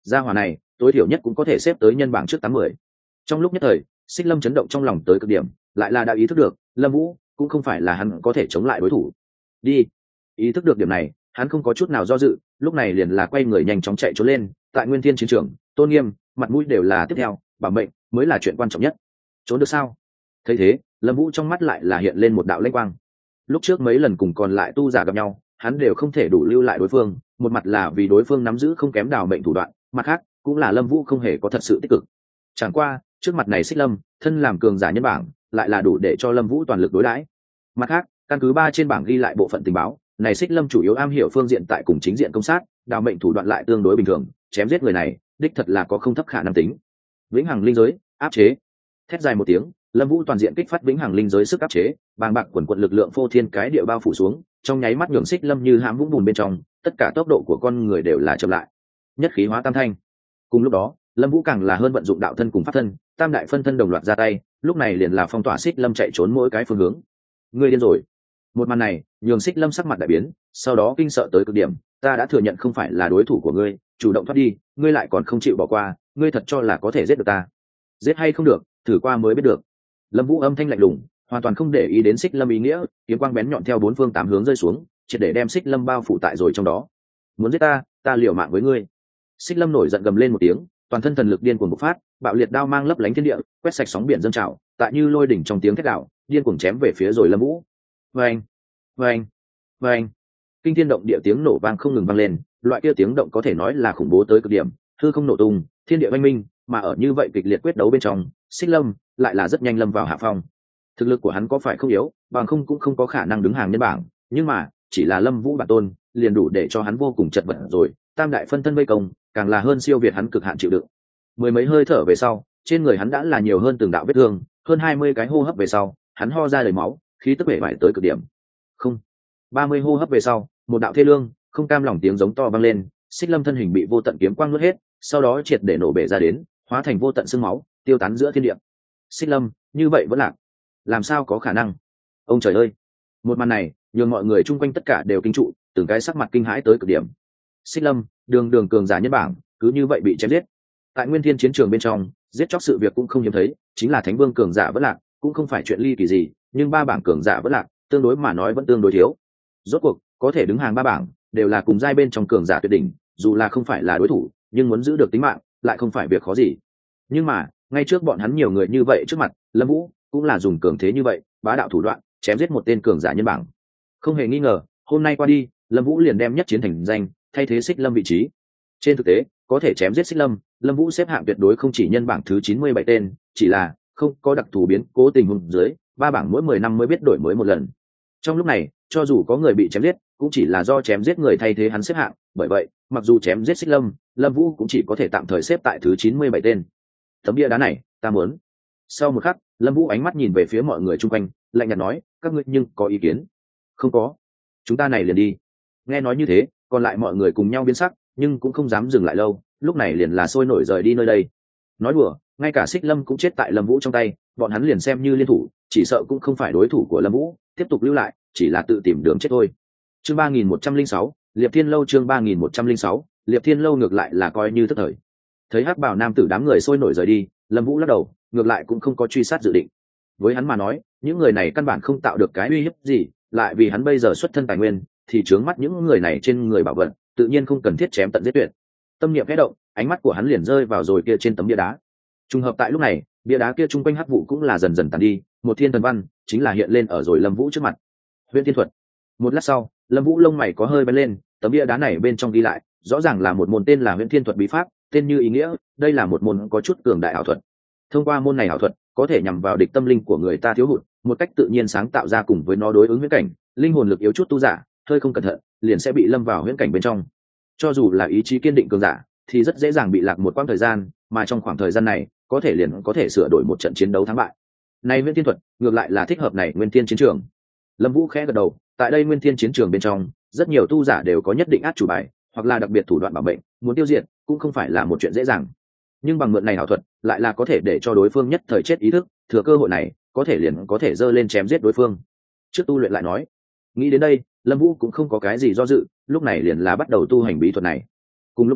gia hỏa này tối thiểu nhất cũng có thể xếp tới nhân bảng trước 80. Trong lúc nhất thời Xích Lâm chấn động trong lòng tới cực điểm, lại là đã ý thức được Lâm Vũ cũng không phải là hắn có thể chống lại đối thủ. Đi. Ý thức được điểm này, hắn không có chút nào do dự, lúc này liền là quay người nhanh chóng chạy trốn lên. Tại Nguyên Thiên chiến trường, tôn nghiêm, mặt mũi đều là tiếp theo, bảo mệnh mới là chuyện quan trọng nhất. Trốn được sao? Thấy thế, Lâm Vũ trong mắt lại là hiện lên một đạo lanh quang. Lúc trước mấy lần cùng còn lại tu giả gặp nhau, hắn đều không thể đủ lưu lại đối phương, một mặt là vì đối phương nắm giữ không kém đào mệnh thủ đoạn, mặt khác cũng là Lâm Vũ không hề có thật sự tích cực. Chẳng qua, trước mặt này Xích Lâm, thân làm cường giả nhân bảng, lại là đủ để cho Lâm Vũ toàn lực đối đãi. Mặt khác, căn cứ 3 trên bảng ghi lại bộ phận tình báo, này Xích Lâm chủ yếu am hiểu phương diện tại cùng chính diện công sát, đào mệnh thủ đoạn lại tương đối bình thường, chém giết người này, đích thật là có không thấp khả năng tính. Vĩnh hằng linh giới, áp chế. Thét dài một tiếng, Lâm Vũ toàn diện kích phát vĩnh hằng linh giới sức áp chế, bàng bạc quần quật lực lượng phô thiên cái địa bao phủ xuống, trong nháy mắt nhường Xích Lâm như hãm vũng bùn bên trong, tất cả tốc độ của con người đều là chậm lại. Nhất khí hóa tam thanh. Cùng lúc đó, Lâm Vũ càng là hơn vận dụng đạo thân cùng pháp thân, tam đại phân thân đồng loạt ra tay, lúc này liền là phong tỏa Xích Lâm chạy trốn mỗi cái phương hướng. Ngươi điên rồi. Một màn này, nhường Xích Lâm sắc mặt đại biến, sau đó kinh sợ tới cực điểm, ta đã thừa nhận không phải là đối thủ của ngươi, chủ động thoát đi, ngươi lại còn không chịu bỏ qua, ngươi thật cho là có thể giết được ta? Giết hay không được, thử qua mới biết được. Lâm Vũ âm thanh lạnh lùng, hoàn toàn không để ý đến Xích Lâm ý nghĩa, kiếm quang bén nhọn theo 4 phương 8 hướng rơi xuống, triệt để đem Xích Lâm bao phủ tại rồi trong đó. Muốn giết ta, ta liều mạng với ngươi. Xích Lâm nổi giận gầm lên một tiếng, toàn thân thần lực điên cuồng bộc phát, bạo liệt đao mang lấp lánh thiên địa, quét sạch sóng biển dâng trào, tại như lôi đỉnh trong tiếng thét gào, điên cuồng chém về phía rồi Lâm Vũ. Oeng, oeng, oeng. Kinh thiên động địa tiếng nổ vang không ngừng vang lên, loại kia tiếng động có thể nói là khủng bố tới cực điểm, hư không nổ tung, thiên địa oanh minh, mà ở như vậy kịch liệt quyết đấu bên trong, Xích Lâm lại là rất nhanh lâm vào hạ phong. Thực lực của hắn có phải không yếu, bằng không cũng không có khả năng đứng hàng nhân bảng, nhưng mà chỉ là Lâm Vũ bản tôn, liền đủ để cho hắn vô cùng chật vật rồi, tam đại phân thân vây công, càng là hơn siêu việt hắn cực hạn chịu đựng. Mười mấy hơi thở về sau, trên người hắn đã là nhiều hơn từng đạo vết thương, hơn 20 cái hô hấp về sau, hắn ho ra đầy máu, khí tức bể bại tới cực điểm. Không, 30 hô hấp về sau, một đạo thê lương, không cam lòng tiếng giống to vang lên, Xích Lâm thân hình bị vô tận kiếm quang nuốt hết, sau đó triệt để nổ bể ra đến, hóa thành vô tận xương máu, tiêu tán giữa thiên địa. Xích Lâm, như vậy vẫn lạc, làm sao có khả năng? Ông trời ơi! Một màn này, nhường mọi người chung quanh tất cả đều kinh trụ, từng cái sắc mặt kinh hãi tới cực điểm. Xích Lâm, đường đường cường giả nhân bảng, cứ như vậy bị chém giết. Tại Nguyên Thiên chiến trường bên trong, giết chóc sự việc cũng không hiếm thấy, chính là Thánh Vương cường giả vẫn lạc, cũng không phải chuyện ly kỳ gì, nhưng 3 bảng cường giả vẫn lạc, tương đối mà nói vẫn tương đối thiếu. Rốt cuộc, có thể đứng hàng 3 bảng, đều là cùng giai bên trong cường giả tuyệt đỉnh, dù là không phải là đối thủ, nhưng muốn giữ được tính mạng, lại không phải việc khó gì. Nhưng mà, ngay trước bọn hắn nhiều người như vậy trước mặt, Lâm Vũ cũng là dùng cường thế như vậy, bá đạo thủ đoạn, chém giết một tên cường giả nhân bảng. Không hề nghi ngờ, hôm nay qua đi, Lâm Vũ liền đem nhất chiến thành danh, thay thế Xích Lâm vị trí. Trên thực tế, có thể chém giết Xích Lâm, Lâm Vũ xếp hạng tuyệt đối không chỉ nhân bảng thứ 97 tên, chỉ là không có đặc thù biến cố tình huống dưới, 3 bảng mỗi 10 năm mới biết đổi mới một lần. Trong lúc này, cho dù có người bị chém giết, cũng chỉ là do chém giết người thay thế hắn xếp hạng, bởi vậy, mặc dù chém giết Xích Lâm, Lâm Vũ cũng chỉ có thể tạm thời xếp tại thứ 97 tên. Tấm bia đá này, ta muốn. Sau một khắc, Lâm Vũ ánh mắt nhìn về phía mọi người chung quanh, lạnh nhạt nói, các ngươi nhưng có ý kiến? Không có. Chúng ta này liền đi. Nghe nói như thế, còn lại mọi người cùng nhau biến sắc, nhưng cũng không dám dừng lại lâu, lúc này liền là sôi nổi rời đi nơi đây. Nói đùa, ngay cả Xích Lâm cũng chết tại Lâm Vũ trong tay, bọn hắn liền xem như liên thủ, chỉ sợ cũng không phải đối thủ của Lâm Vũ, tiếp tục lưu lại, chỉ là tự tìm đường chết thôi. Chương 3106, Liệp Thiên Lâu. Chương 3106, Liệp Thiên Lâu ngược lại là coi như thất thời. Thấy hắc bào nam tử đám người sôi nổi rời đi, Lâm Vũ lắc đầu, ngược lại cũng không có truy sát dự định. Với hắn mà nói, những người này căn bản không tạo được cái uy hiếp gì, lại vì hắn bây giờ xuất thân tài nguyên, thì trướng mắt những người này trên người bảo vật, tự nhiên không cần thiết chém tận giết tuyệt. Tâm niệm khẽ động, ánh mắt của hắn liền rơi vào rồi kia trên tấm bia đá. Trùng hợp tại lúc này, bia đá kia chung quanh hắc vụ cũng là dần dần tàn đi, một thiên thần văn chính là hiện lên ở rồi Lâm Vũ trước mặt. Huyễn Thiên thuật. Một lát sau, Lâm Vũ lông mày có hơi bén lên, tấm bia đá này bên trong ghi lại, rõ ràng là một môn tên là Huyễn Thiên thuật bí pháp, tên như ý nghĩa, đây là một môn có chút cường đại ảo thuật. Thông qua môn này ảo thuật, có thể nhằm vào địch tâm linh của người ta thiếu hụt, một cách tự nhiên sáng tạo ra cùng với nó đối ứng huyễn cảnh, linh hồn lực yếu chút tu giả, hơi không cẩn thận, liền sẽ bị lâm vào huyễn cảnh bên trong. Cho dù là ý chí kiên định cường giả, thì rất dễ dàng bị lạc một quãng thời gian, mà trong khoảng thời gian này, có thể liền có thể sửa đổi một trận chiến đấu thắng bại. Này Huyễn Thiên thuật, ngược lại là thích hợp này Nguyên Thiên chiến trường. Lâm Vũ khẽ gật đầu, tại đây Nguyên Thiên chiến trường bên trong, rất nhiều tu giả đều có nhất định át chủ bài, hoặc là đặc biệt thủ đoạn bảo mệnh, muốn tiêu diệt cũng không phải là một chuyện dễ dàng. Nhưng bằng mượn này ảo thuật, lại là có thể để cho đối phương nhất thời chết ý thức, thừa cơ hội này, có thể liền có thể giơ lên chém giết đối phương. Trước tu luyện lại nói. Nghĩ đến đây, Lâm Vũ cũng không có cái gì do dự, lúc này liền là bắt đầu tu hành bí thuật này. Cùng lúc đó,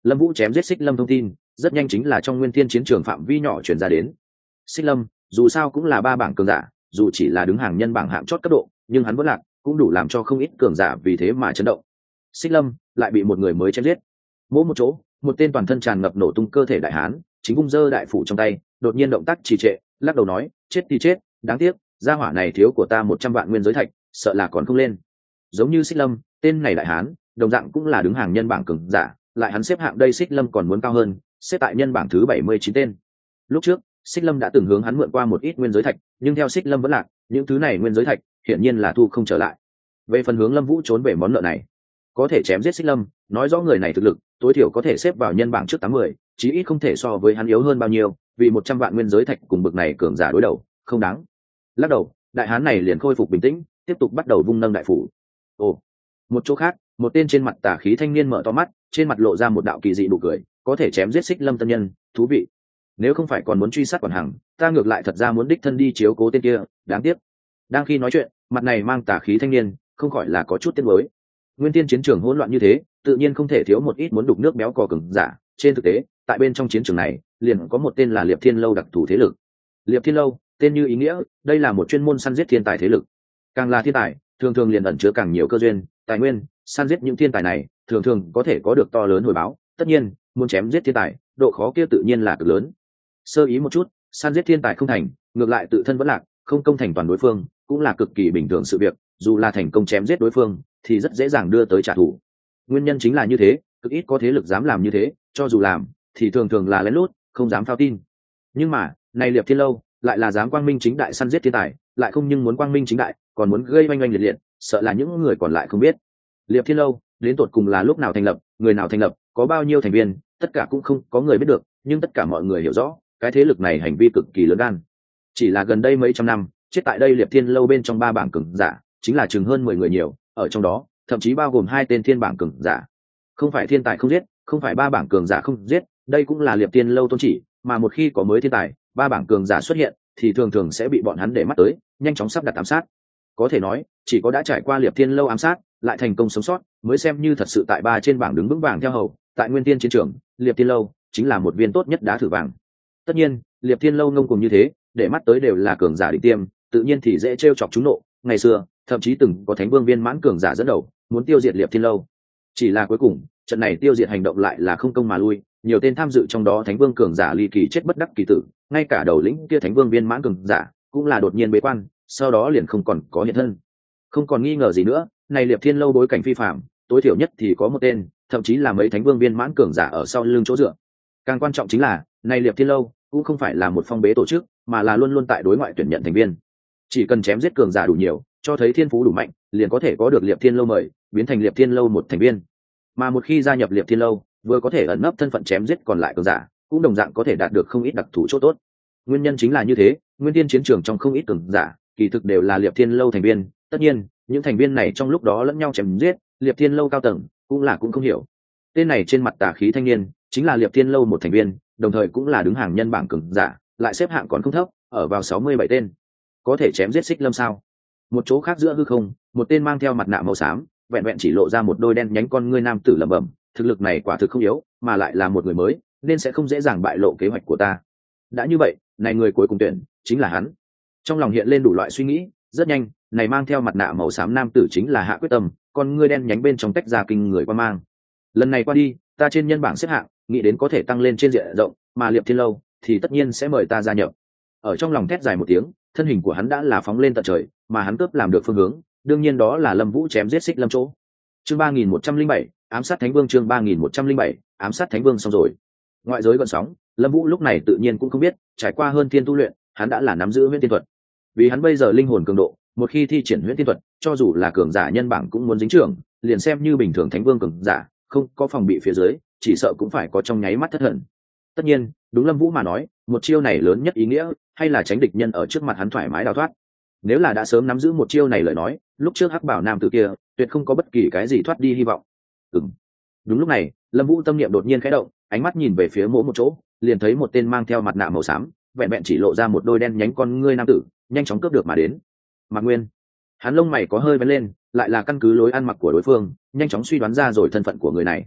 Lâm Vũ chém giết Xích Lâm thông tin rất nhanh chính là trong Nguyên Thiên chiến trường phạm vi nhỏ truyền ra đến. Xích Lâm dù sao cũng là ba bảng cường giả, dù chỉ là đứng hàng nhân bảng hạng chót cấp độ, nhưng hắn vẫn lạc cũng đủ làm cho không ít cường giả vì thế mà chấn động. Xích Lâm lại bị một người mới chém giết. Mỗi một chỗ, một tên toàn thân tràn ngập nổ tung cơ thể đại hán, chính vung dơ đại phủ trong tay, đột nhiên động tác trì trệ, lắc đầu nói, chết thì chết, đáng tiếc, gia hỏa này thiếu của ta 100 vạn nguyên giới thạch, sợ là còn không lên. Giống như Xích Lâm, tên này đại hán, đồng dạng cũng là đứng hàng nhân bảng cường giả, lại hắn xếp hạng đây Xích Lâm còn muốn cao hơn, xếp tại nhân bảng thứ 79 tên. Lúc trước, Xích Lâm đã từng hướng hắn mượn qua một ít nguyên giới thạch, nhưng theo Xích Lâm vẫn lạc, những thứ này nguyên giới thạch, hiển nhiên là thu không trở lại. Về phần hướng Lâm Vũ trốn về món nợ này, có thể chém giết Xích Lâm, nói rõ người này thực lực, tối thiểu có thể xếp vào nhân bảng trước 80, chí ít không thể so với hắn yếu hơn bao nhiêu, vì 100 vạn nguyên giới thạch cùng bực này cường giả đối đầu, không đáng. Lắc đầu, đại hán này liền khôi phục bình tĩnh, tiếp tục bắt đầu vung nâng đại phủ. Ồ, một chỗ khác, một tên trên mặt tà khí thanh niên mở to mắt, trên mặt lộ ra một đạo kỳ dị nụ cười, có thể chém giết Xích Lâm tân nhân, thú vị. Nếu không phải còn muốn truy sát quản hằng, ta ngược lại thật ra muốn đích thân đi chiếu cố tên kia, đáng tiếc. Đang khi nói chuyện, mặt này mang tà khí thanh niên, không khỏi là có chút tiếc nuối. Nguyên Tiên chiến trường hỗn loạn như thế, tự nhiên không thể thiếu một ít muốn đục nước béo cò cường giả. Trên thực tế, tại bên trong chiến trường này, liền có một tên là Liệp Thiên Lâu đặc thù thế lực. Liệp Thiên Lâu, tên như ý nghĩa, đây là một chuyên môn săn giết thiên tài thế lực. Càng là thiên tài, thường thường liền ẩn chứa càng nhiều cơ duyên, tài nguyên, săn giết những thiên tài này, thường thường có thể có được to lớn hồi báo. Tất nhiên, muốn chém giết thiên tài, độ khó kia tự nhiên là cực lớn. Sơ ý một chút, săn giết thiên tài không thành, ngược lại tự thân vẫn lạc, không công thành toàn đối phương, cũng là cực kỳ bình thường sự việc. Dù là thành công chém giết đối phương, thì rất dễ dàng đưa tới trả thù. Nguyên nhân chính là như thế, cực ít có thế lực dám làm như thế, cho dù làm, thì thường thường là lén lút, không dám phao tin. Nhưng mà, này Liệp Thiên Lâu, lại là dám quang minh chính đại săn giết thiên tài, lại không nhưng muốn quang minh chính đại, còn muốn gây oanh oanh liệt liệt, sợ là những người còn lại không biết. Liệp Thiên Lâu, đến tột cùng là lúc nào thành lập, người nào thành lập, có bao nhiêu thành viên, tất cả cũng không có người biết được, nhưng tất cả mọi người hiểu rõ, cái thế lực này hành vi cực kỳ lớn gan. Chỉ là gần đây mấy trăm năm, chết tại đây Liệp Thiên Lâu bên trong ba bảng cường giả, chính là chừng hơn 10 người nhiều, ở trong đó, thậm chí bao gồm 2 tên thiên bảng cường giả. Không phải thiên tài không giết, không phải ba bảng cường giả không giết, đây cũng là Liệp Thiên Lâu tôn chỉ, mà một khi có mới thiên tài, ba bảng cường giả xuất hiện, thì thường thường sẽ bị bọn hắn để mắt tới, nhanh chóng sắp đặt ám sát. Có thể nói, chỉ có đã trải qua Liệp Thiên Lâu ám sát, lại thành công sống sót, mới xem như thật sự tại ba trên bảng đứng vững vàng theo hầu. Tại Nguyên Tiên chiến trường, Liệp Thiên Lâu chính là một viên tốt nhất đá thử vàng. Tất nhiên, Liệp Thiên Lâu ngông cuồng như thế, để mắt tới đều là cường giả đỉnh tiêm, tự nhiên thì dễ trêu chọc chúng nộ. Ngày xưa, thậm chí từng có Thánh Vương viên mãn cường giả dẫn đầu, muốn tiêu diệt Liệp Thiên Lâu. Chỉ là cuối cùng, trận này tiêu diệt hành động lại là không công mà lui, nhiều tên tham dự trong đó Thánh Vương cường giả ly kỳ chết bất đắc kỳ tử, ngay cả đầu lĩnh kia Thánh Vương viên mãn cường giả cũng là đột nhiên bế quan, sau đó liền không còn có hiện thân. Không còn nghi ngờ gì nữa, này Liệp Thiên Lâu bối cảnh phi phàm, tối thiểu nhất thì có một tên, thậm chí là mấy Thánh Vương viên mãn cường giả ở sau lưng chỗ dựa. Càng quan trọng chính là, này Liệp Thiên Lâu cũng không phải là một phong bế tổ chức, mà là luôn luôn tại đối ngoại tuyển nhận thành viên. Chỉ cần chém giết cường giả đủ nhiều, cho thấy thiên phú đủ mạnh, liền có thể có được Liệp Thiên Lâu mời, biến thành Liệp Thiên Lâu một thành viên. Mà một khi gia nhập Liệp Thiên Lâu, vừa có thể ẩn nấp thân phận chém giết còn lại cường giả, cũng đồng dạng có thể đạt được không ít đặc thù chỗ tốt. Nguyên nhân chính là như thế, Nguyên Tiên chiến trường trong không ít cường giả, kỳ thực đều là Liệp Thiên Lâu thành viên. Tất nhiên, những thành viên này trong lúc đó lẫn nhau chém giết, Liệp Thiên Lâu cao tầng cũng không hiểu. Tên này trên mặt tà khí thanh niên, chính là Liệp Thiên Lâu một thành viên, đồng thời cũng là đứng hàng nhân bảng cường giả, lại xếp hạng còn không thấp, ở vào 67 tên. Có thể chém giết Xích Lâm sao? Một chỗ khác giữa hư không, một tên mang theo mặt nạ màu xám, vẹn vẹn chỉ lộ ra một đôi đen nhánh con ngươi nam tử lẩm bẩm, thực lực này quả thực không yếu, mà lại là một người mới, nên sẽ không dễ dàng bại lộ kế hoạch của ta. Đã như vậy, này người cuối cùng tuyển chính là hắn. Trong lòng hiện lên đủ loại suy nghĩ, rất nhanh, này mang theo mặt nạ màu xám nam tử chính là Hạ Quyết Tâm, con ngươi đen nhánh bên trong tách ra kinh người quan mang. Lần này qua đi, ta trên nhân bảng xếp hạng, nghĩ đến có thể tăng lên trên diện rộng, mà Liệp Thiên Lâu thì tất nhiên sẽ mời ta gia nhập. Ở trong lòng thét dài một tiếng, thân hình của hắn đã là phóng lên tận trời, mà hắn cướp làm được phương hướng, đương nhiên đó là Lâm Vũ chém giết Xích Lâm chỗ. Chương 3107, ám sát Thánh Vương. Chương 3107, ám sát Thánh Vương xong rồi. Ngoại giới gợn sóng, Lâm Vũ lúc này tự nhiên cũng không biết, trải qua hơn thiên tu luyện, hắn đã là nắm giữ huyễn tiên thuật. Vì hắn bây giờ linh hồn cường độ, một khi thi triển huyễn tiên thuật, cho dù là cường giả nhân bảng cũng muốn dính trưởng, liền xem như bình thường Thánh Vương cường giả, không có phòng bị phía dưới, chỉ sợ cũng phải có trong nháy mắt thất thần. Tất nhiên, đúng Lâm Vũ mà nói, một chiêu này lớn nhất ý nghĩa, hay là tránh địch nhân ở trước mặt hắn thoải mái đào thoát. Nếu là đã sớm nắm giữ một chiêu này lời nói, lúc trước Hắc Bảo nam tử kia, tuyệt không có bất kỳ cái gì thoát đi hy vọng. Đúng lúc này, Lâm Vũ tâm niệm đột nhiên khẽ động, ánh mắt nhìn về phía mỗi một chỗ, liền thấy một tên mang theo mặt nạ màu xám, vẹn vẹn chỉ lộ ra một đôi đen nhánh con ngươi nam tử, nhanh chóng cướp được mà đến. Mạc Nguyên, hắn lông mày có hơi vén lên, lại là căn cứ lối ăn mặc của đối phương, nhanh chóng suy đoán ra rồi thân phận của người này.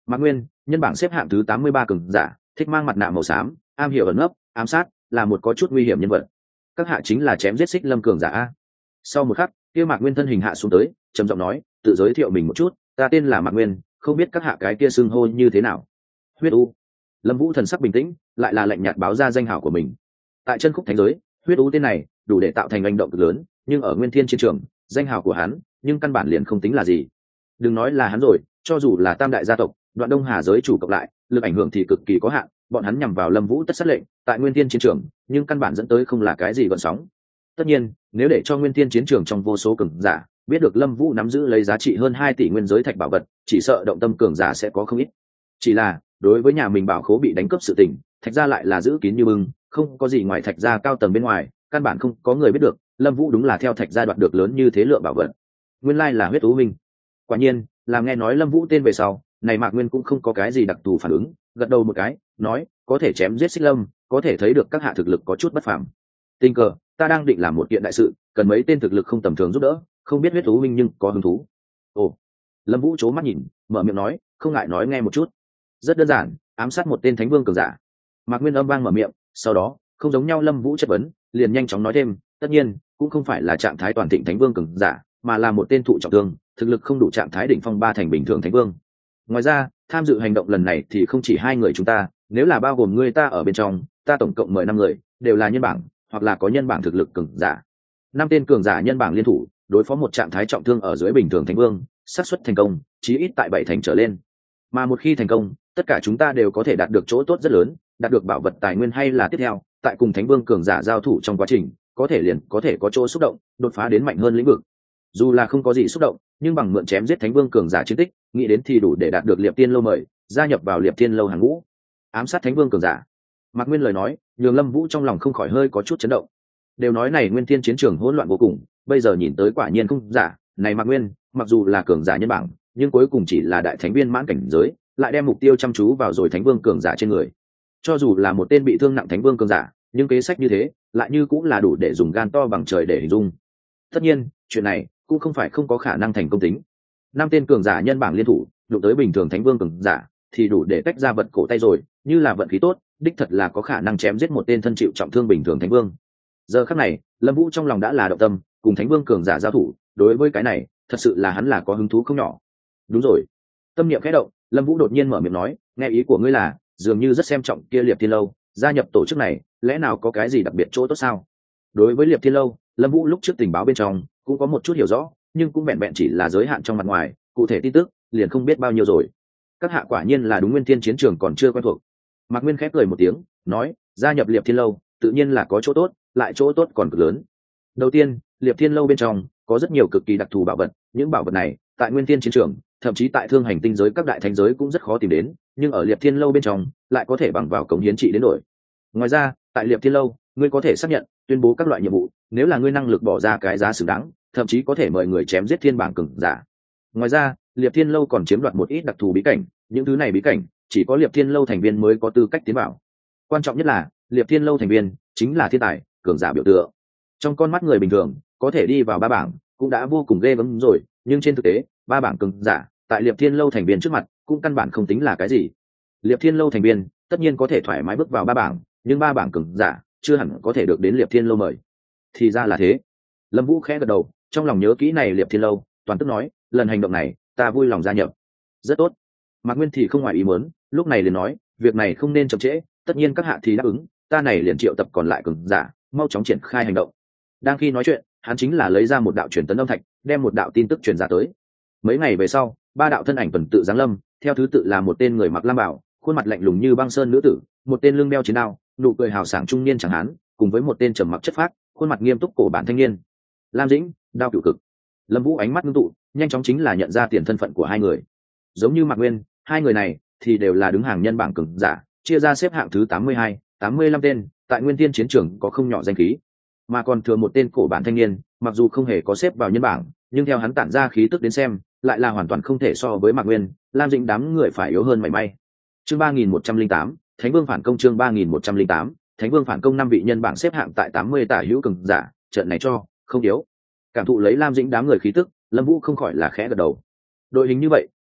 Mạc Nguyên, nhân bảng xếp hạng thứ 83 cường giả, thích mang mặt nạ màu xám, am hiểu ẩn nấp, ám sát, là một có chút nguy hiểm nhân vật. Các hạ chính là chém giết Xích Lâm cường giả a. Sau một khắc, kia Mạc Nguyên thân hình hạ xuống tới, trầm giọng nói, tự giới thiệu mình một chút, ta tên là Mạc Nguyên, không biết các hạ cái kia xưng hô như thế nào. Huyết U. Lâm Vũ thần sắc bình tĩnh, lại là lạnh nhạt báo ra danh hào của mình. Tại chân khúc thánh giới, Huyết U tên này đủ để tạo thành hành động cực lớn, nhưng ở Nguyên Thiên chiến trường, danh hào của hắn, nhưng căn bản liền không tính là gì. Đừng nói là hắn rồi, cho dù là tam đại gia tộc, Đoạn Đông Hà giới chủ cộng lại, lực ảnh hưởng thì cực kỳ có hạn, bọn hắn nhằm vào Lâm Vũ tất sát lệnh, tại Nguyên Thiên chiến trường, nhưng căn bản dẫn tới không là cái gì gợn sóng. Tất nhiên, nếu để cho Nguyên Thiên chiến trường trong vô số cường giả biết được Lâm Vũ nắm giữ lấy giá trị hơn 2 tỷ nguyên giới thạch bảo vật, chỉ sợ động tâm cường giả sẽ có không ít. Chỉ là, đối với nhà mình bảo khố bị đánh cướp sự tình, Thạch gia lại là giữ kín như bưng, không có gì ngoài Thạch gia cao tầng bên ngoài, căn bản không có người biết được, Lâm Vũ đúng là theo Thạch gia đoạt được lớn như thế lượng bảo vật. Nguyên lai là Huyết Ú Minh. Quả nhiên, làm nghe nói Lâm Vũ tên về sau, này Mạc Nguyên cũng không có cái gì đặc thù phản ứng, gật đầu một cái, nói, có thể chém giết Xích Lâm, có thể thấy được các hạ thực lực có chút bất phàm. Tình cờ, ta đang định làm một kiện đại sự, cần mấy tên thực lực không tầm thường giúp đỡ, không biết Huyết Ú Minh nhưng có hứng thú. Ồ. Lâm Vũ chố mắt nhìn, mở miệng nói, không ngại nói nghe một chút. Rất đơn giản, ám sát một tên thánh vương cường giả. Mạc Nguyên âm vang mở miệng, sau đó, không giống nhau Lâm Vũ chất vấn, liền nhanh chóng nói thêm, tất nhiên, cũng không phải là trạng thái toàn thịnh thánh vương cường giả, mà là một tên thụ trọng thương, thực lực không đủ trạng thái đỉnh phong 3 thành bình thường thánh vương. Ngoài ra, tham dự hành động lần này thì không chỉ 2 người chúng ta, nếu là bao gồm ngươi ta ở bên trong, ta tổng cộng mời 5 người, đều là nhân bảng, hoặc là có nhân bảng thực lực cường giả. 5 tên cường giả nhân bảng liên thủ, đối phó một trạng thái trọng thương ở dưới bình thường thánh vương, xác suất thành công chí ít tại 7 thành trở lên. Mà một khi thành công, tất cả chúng ta đều có thể đạt được chỗ tốt rất lớn, đạt được bảo vật tài nguyên hay là tiếp theo, tại cùng thánh vương cường giả giao thủ trong quá trình, có thể có chỗ xúc động, đột phá đến mạnh hơn lĩnh vực. Dù là không có gì xúc động, nhưng bằng mượn chém giết thánh vương cường giả chiến tích, nghĩ đến thì đủ để đạt được Liệp Tiên lâu mời, gia nhập vào Liệp Tiên lâu hàng ngũ. Ám sát thánh vương cường giả. Mạc Nguyên lời nói, nhường Lâm Vũ trong lòng không khỏi hơi có chút chấn động. Đều nói này Nguyên Thiên chiến trường hỗn loạn vô cùng, bây giờ nhìn tới quả nhiên không giả, này Mạc Nguyên, mặc dù là cường giả nhân bảng, nhưng cuối cùng chỉ là đại thánh viên mãn cảnh giới, lại đem mục tiêu chăm chú vào rồi thánh vương cường giả trên người. Cho dù là một tên bị thương nặng thánh vương cường giả, nhưng kế sách như thế, lại như cũng là đủ để dùng gan to bằng trời để hình dung. Tất nhiên, chuyện này cũng không phải không có khả năng thành công tính. 5 tên cường giả nhân bảng liên thủ, đụng tới bình thường thánh vương cường giả, thì đủ để tách ra vận cổ tay rồi, như là vận khí tốt, đích thật là có khả năng chém giết một tên thân chịu trọng thương bình thường thánh vương. Giờ khắc này, Lâm Vũ trong lòng đã là động tâm, cùng thánh vương cường giả giao thủ, đối với cái này, thật sự là hắn là có hứng thú không nhỏ. Đúng rồi. Tâm niệm khẽ động, Lâm Vũ đột nhiên mở miệng nói, nghe ý của ngươi là, dường như rất xem trọng kia Liệp Thiên lâu, gia nhập tổ chức này, lẽ nào có cái gì đặc biệt chỗ tốt sao? Đối với Liệp Thiên lâu, Lâm Vũ lúc trước tình báo bên trong cũng có một chút hiểu rõ, nhưng cũng vẹn vẹn chỉ là giới hạn trong mặt ngoài, cụ thể tin tức liền không biết bao nhiêu rồi. Các hạ quả nhiên là đúng Nguyên Thiên chiến trường còn chưa quen thuộc. Mạc Nguyên khép cười một tiếng, nói, gia nhập Liệp Thiên lâu, tự nhiên là có chỗ tốt, lại chỗ tốt còn cực lớn. Đầu tiên, Liệp Thiên lâu bên trong có rất nhiều cực kỳ đặc thù bảo vật, những bảo vật này tại Nguyên Thiên chiến trường, thậm chí tại Thương Hành tinh giới các đại thánh giới cũng rất khó tìm đến, nhưng ở Liệp Thiên lâu bên trong lại có thể bằng vào cống hiến trị đến đổi. Ngoài ra, tại Liệp Thiên lâu, ngươi có thể xác nhận, tuyên bố các loại nhiệm vụ, nếu là ngươi năng lực bỏ ra cái giá xứng đáng, thậm chí có thể mời người chém giết thiên bảng cường giả. Ngoài ra, Liệp Thiên lâu còn chiếm đoạt một ít đặc thù bí cảnh, những thứ này bí cảnh chỉ có Liệp Thiên lâu thành viên mới có tư cách tiến vào. Quan trọng nhất là, Liệp Thiên lâu thành viên chính là thiên tài, cường giả biểu tượng. Trong con mắt người bình thường, có thể đi vào 3 bảng cũng đã vô cùng ghê gớm rồi, nhưng trên thực tế, 3 bảng cường giả tại Liệp Thiên lâu thành viên trước mặt cũng căn bản không tính là cái gì. Liệp Thiên lâu thành viên tất nhiên có thể thoải mái bước vào 3 bảng, nhưng 3 bảng cường giả chưa hẳn có thể được đến Liệp Thiên lâu mời. Thì ra là thế. Lâm Vũ khẽ gật đầu, trong lòng nhớ kỹ này Liệp Thiên lâu, toàn tức nói, lần hành động này, ta vui lòng gia nhập. Rất tốt. Mạc Nguyên thì không ngoài ý muốn, lúc này liền nói, việc này không nên chậm trễ, tất nhiên các hạ thì đáp ứng, ta này liền triệu tập còn lại cường giả, mau chóng triển khai hành động. Đang khi nói chuyện, hắn chính là lấy ra một đạo truyền tấn âm thạch, đem một đạo tin tức truyền ra tới. Mấy ngày về sau, 3 đạo thân ảnh tuần tự giáng lâm, theo thứ tự là một tên người mặc lam bào, khuôn mặt lạnh lùng như băng sơn nữ tử, một tên lưng đeo chiến đao, nụ cười hào sảng trung niên chẳng hán, cùng với một tên trầm mặc chất phác, khuôn mặt nghiêm túc cổ bản thanh niên. Lam Dĩnh, Đao Cửu Cực. Lâm Vũ ánh mắt ngưng tụ, nhanh chóng chính là nhận ra tiền thân phận của 2 người. Giống như Mạc Nguyên, 2 người này thì đều là đứng hàng nhân bảng cường giả, chia ra xếp hạng thứ 82, 85 tên, tại Nguyên Thiên chiến trường có không nhỏ danh khí. Mà còn thừa một tên cổ bản thanh niên, mặc dù không hề có xếp vào nhân bảng, nhưng theo hắn tản ra khí tức đến xem, lại là hoàn toàn không thể so với Mạc Nguyên, Lam Dĩnh đám người phải yếu hơn mảy may. Chương 3108, Thánh Vương phản công. Chương 3108, Thánh Vương phản công. 5 vị nhân bảng xếp hạng tại 80 tả hữu cường giả, trận này cho không yếu. Cảm thụ lấy Lam Dĩnh đám người khí tức, Lâm Vũ không khỏi là khẽ gật đầu. Đội hình như vậy,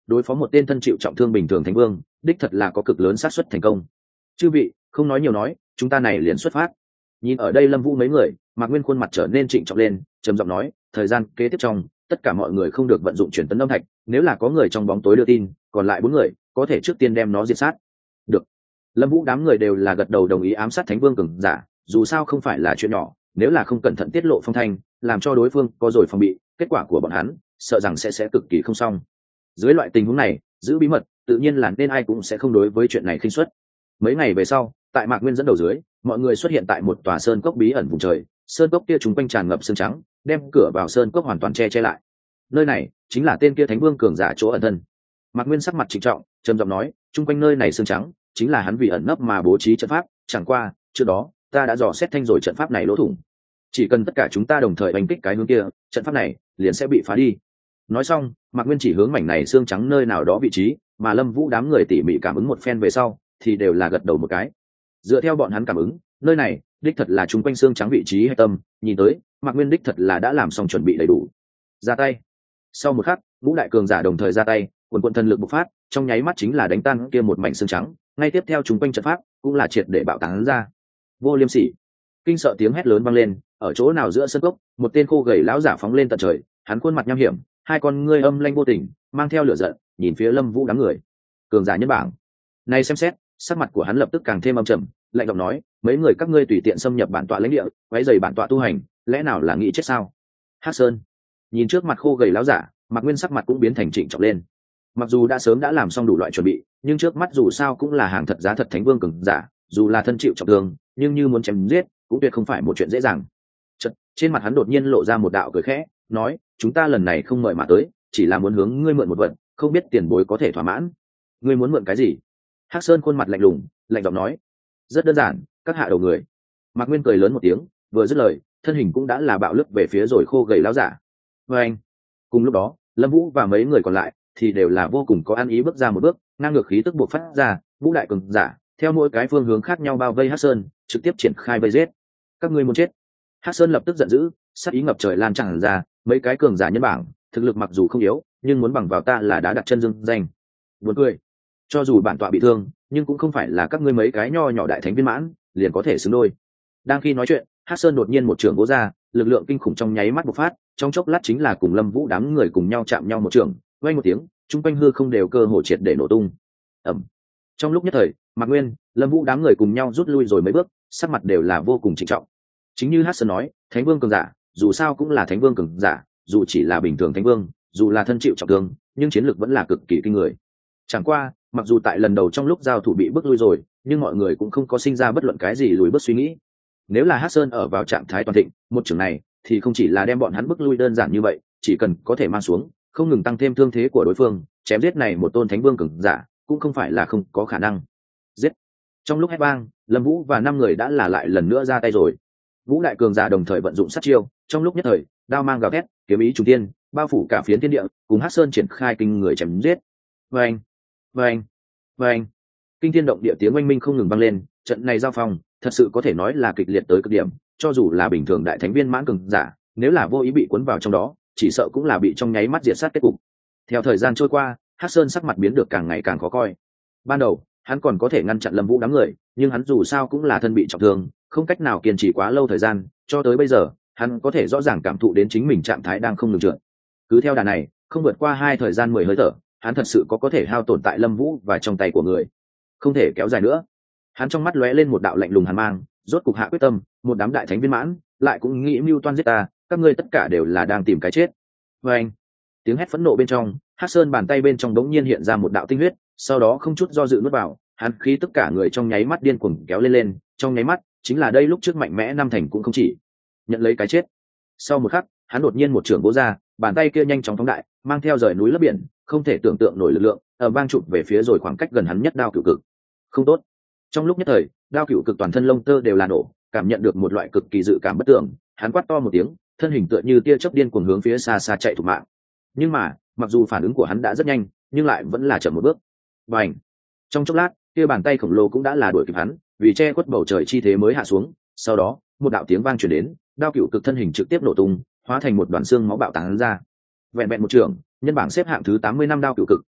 đối phó một tên thân chịu trọng thương bình thường thánh vương đích thật là có cực lớn xác suất thành công. Chư vị không nói nhiều nói, chúng ta này liền xuất phát. Nhìn ở đây Lâm Vũ mấy người, Mạc Nguyên khuôn mặt trở nên trịnh trọng lên, trầm giọng nói, thời gian kế tiếp trong tất cả mọi người không được vận dụng truyền tấn âm thạch, nếu là có người trong bóng tối đưa tin, còn lại 4 người có thể trước tiên đem nó diệt sát. Được. Lâm Vũ đám người đều là gật đầu đồng ý ám sát thánh vương cường giả, dù sao không phải là chuyện nhỏ, nếu là không cẩn thận tiết lộ phong thanh, làm cho đối phương có rồi phòng bị, kết quả của bọn hắn sợ rằng sẽ cực kỳ không xong. Dưới loại tình huống này, giữ bí mật tự nhiên là nên ai cũng sẽ không đối với chuyện này khinh suất. Mấy ngày về sau, tại Mạc Nguyên dẫn đầu dưới, mọi người xuất hiện tại một tòa sơn cốc bí ẩn vùng trời. Sơn cốc kia chúng quanh tràn ngập sương trắng, đem cửa vào sơn cốc hoàn toàn che lại. Nơi này chính là tên kia thánh vương cường giả chỗ ẩn thân. Mạc Nguyên sắc mặt trịnh trọng, trầm giọng nói, chung quanh nơi này sương trắng, chính là hắn vì ẩn nấp mà bố trí trận pháp. Chẳng qua, trước đó ta đã dò xét thanh rồi trận pháp này lỗ thủng. Chỉ cần tất cả chúng ta đồng thời đánh kích cái hướng kia, trận pháp này liền sẽ bị phá đi. Nói xong, Mạc Nguyên chỉ hướng mảnh này sương trắng nơi nào đó vị trí, mà Lâm Vũ đám người tỉ mỉ cảm ứng một phen về sau, thì đều là gật đầu một cái. Dựa theo bọn hắn cảm ứng, nơi này đích thật là chung quanh xương trắng vị trí hạch tâm. Nhìn tới Mạc Nguyên đích thật là đã làm xong chuẩn bị đầy đủ. Ra tay. Sau một khắc, ngũ đại cường giả đồng thời ra tay, quần quần thần lực bộc phát, trong nháy mắt chính là đánh tan kia một mảnh xương trắng. Ngay tiếp theo chung quanh trận pháp cũng là triệt để bạo tán ra. Vô Liêm Sỉ! Kinh sợ tiếng hét lớn vang lên, ở chỗ nào giữa sân cốc, một tên khô gầy lão giả phóng lên tận trời, hắn khuôn mặt nham hiểm, hai con ngươi âm lanh vô tình, mang theo lửa giận, nhìn phía Lâm Vũ đám người. Cường giả nhân bảng. Này xem xét, sắc mặt của hắn lập tức càng thêm âm trầm, lạnh giọng nói, mấy người các ngươi tùy tiện xâm nhập bản tọa lãnh địa, quấy rầy bản tọa tu hành, lẽ nào là nghĩ chết sao? Hắc Sơn nhìn trước mặt khô gầy lão giả, Mạc Nguyên sắc mặt cũng biến thành trịnh trọng lên. Mặc dù đã sớm đã làm xong đủ loại chuẩn bị, nhưng trước mắt dù sao cũng là hàng thật giá thật thánh vương cường giả, dù là thân chịu trọng thương, nhưng như muốn chém giết cũng tuyệt không phải một chuyện dễ dàng. Trên mặt hắn đột nhiên lộ ra một đạo cười khẽ, nói, chúng ta lần này không mời mà tới, chỉ là muốn hướng ngươi mượn một vật, không biết tiền bối có thể thỏa mãn. Ngươi muốn mượn cái gì? Hắc Sơn khuôn mặt lạnh lùng, lạnh giọng nói, rất đơn giản, các hạ đầu người. Mạc Nguyên cười lớn một tiếng, vừa dứt lời, thân hình cũng đã là bạo lướt về phía rồi khô gầy lão giả. Và anh, cùng lúc đó, Lâm Vũ và mấy người còn lại thì đều là vô cùng có ăn ý bước ra một bước, ngang ngược khí tức bộc phát ra, vũ đại cường giả theo mỗi cái phương hướng khác nhau bao vây Hắc Sơn, trực tiếp triển khai vây giết. Các ngươi muốn chết? Hắc Sơn lập tức giận dữ, sát ý ngập trời lan tràn ra, mấy cái cường giả nhân bảng, thực lực mặc dù không yếu, nhưng muốn bằng vào ta là đã đặt chân dương danh. Buồn cười. Cho dù bản tọa bị thương, nhưng cũng không phải là các ngươi mấy cái nho nhỏ đại thánh viên mãn liền có thể xứng đôi. Đang khi nói chuyện, Hắc Sơn đột nhiên một trường vỗ ra, lực lượng kinh khủng trong nháy mắt bộc phát, trong chốc lát chính là cùng Lâm Vũ đám người cùng nhau chạm nhau một trường, vang một tiếng, trung quanh hư không đều cơ hồ triệt để nổ tung. Ầm. Trong lúc nhất thời, Mạc Nguyên, Lâm Vũ đám người cùng nhau rút lui rồi mấy bước, sắc mặt đều là vô cùng trịnh trọng. Chính như Hắc Sơn nói, thánh vương cường giả, dù sao cũng là thánh vương cường giả, dù chỉ là bình thường thánh vương, dù là thân chịu trọng thương, nhưng chiến lược vẫn là cực kỳ kinh người. Chẳng qua, mặc dù tại lần đầu trong lúc giao thủ bị bước lui rồi, nhưng mọi người cũng không có sinh ra bất luận cái gì lùi bước suy nghĩ. Nếu là Hắc Sơn ở vào trạng thái toàn thịnh, một trường này thì không chỉ là đem bọn hắn bước lui đơn giản như vậy, chỉ cần có thể mang xuống, không ngừng tăng thêm thương thế của đối phương, chém giết này một tôn thánh vương cường giả, cũng không phải là không có khả năng. Giết! Trong lúc hét vang, Lâm Vũ và 5 người đã là lại lần nữa ra tay rồi. Vũ đại cường giả đồng thời vận dụng sát chiêu, trong lúc nhất thời, đao mang gào thét, kiếm ý trùng thiên, bao phủ cả phiến thiên địa, cùng Hắc Sơn triển khai kinh người chém giết. Vâng, vâng, vâng! Kinh thiên động địa tiếng oanh minh không ngừng vang lên, trận này giao phong, thật sự có thể nói là kịch liệt tới cực điểm, cho dù là bình thường đại thánh viên mãn cường giả, nếu là vô ý bị cuốn vào trong đó, chỉ sợ cũng là bị trong nháy mắt diệt sát kết cục. Theo thời gian trôi qua, Hắc Sơn sắc mặt biến được càng ngày càng khó coi. Ban đầu, hắn còn có thể ngăn chặn Lâm Vũ đám người, nhưng hắn dù sao cũng là thân bị trọng thương, không cách nào kiên trì quá lâu thời gian, cho tới bây giờ, hắn có thể rõ ràng cảm thụ đến chính mình trạng thái đang không ngừng trượt. Cứ theo đà này, không vượt qua 2 thời gian 10 hơi thở, hắn thật sự có thể hao tổn tại Lâm Vũ và trong tay của người. Không thể kéo dài nữa. Hắn trong mắt lóe lên một đạo lạnh lùng hàn mang, rốt cục hạ quyết tâm, một đám đại thánh viên mãn, lại cũng nghĩ mưu toan giết ta, các ngươi tất cả đều là đang tìm cái chết. Và anh, tiếng hét phẫn nộ bên trong, Hắc Sơn bàn tay bên trong đống nhiên hiện ra một đạo tinh huyết, sau đó không chút do dự nuốt vào, hắn khí tất cả người trong nháy mắt điên cuồng kéo lên, trong nháy mắt, chính là đây lúc trước mạnh mẽ năm thành cũng không chỉ. Nhận lấy cái chết. Sau một khắc, hắn đột nhiên một trường vỗ ra, bàn tay kia nhanh chóng phóng đại, mang theo rời núi lấp biển, không thể tưởng tượng nổi lực lượng, vang chụp về phía rồi khoảng cách gần hắn nhất đao cửu cực. Không tốt. Trong lúc nhất thời, đao cửu cực toàn thân lông tơ đều là nổ, cảm nhận được một loại cực kỳ dự cảm bất tưởng, hắn quát to một tiếng, thân hình tựa như tia chớp điên cuồng hướng phía xa xa chạy thục mạng. Nhưng mà, mặc dù phản ứng của hắn đã rất nhanh, nhưng lại vẫn là chậm một bước. Bành! Trong chốc lát, kia bàn tay khổng lồ cũng đã là đuổi kịp hắn, vì che khuất bầu trời chi thế mới hạ xuống. Sau đó, một đạo tiếng vang truyền đến, đao cửu cực thân hình trực tiếp nổ tung, hóa thành một đoàn xương máu bạo tán ra. Vẹn vẹn một trường, nhân bảng xếp hạng thứ 80 năm đao cửu cực,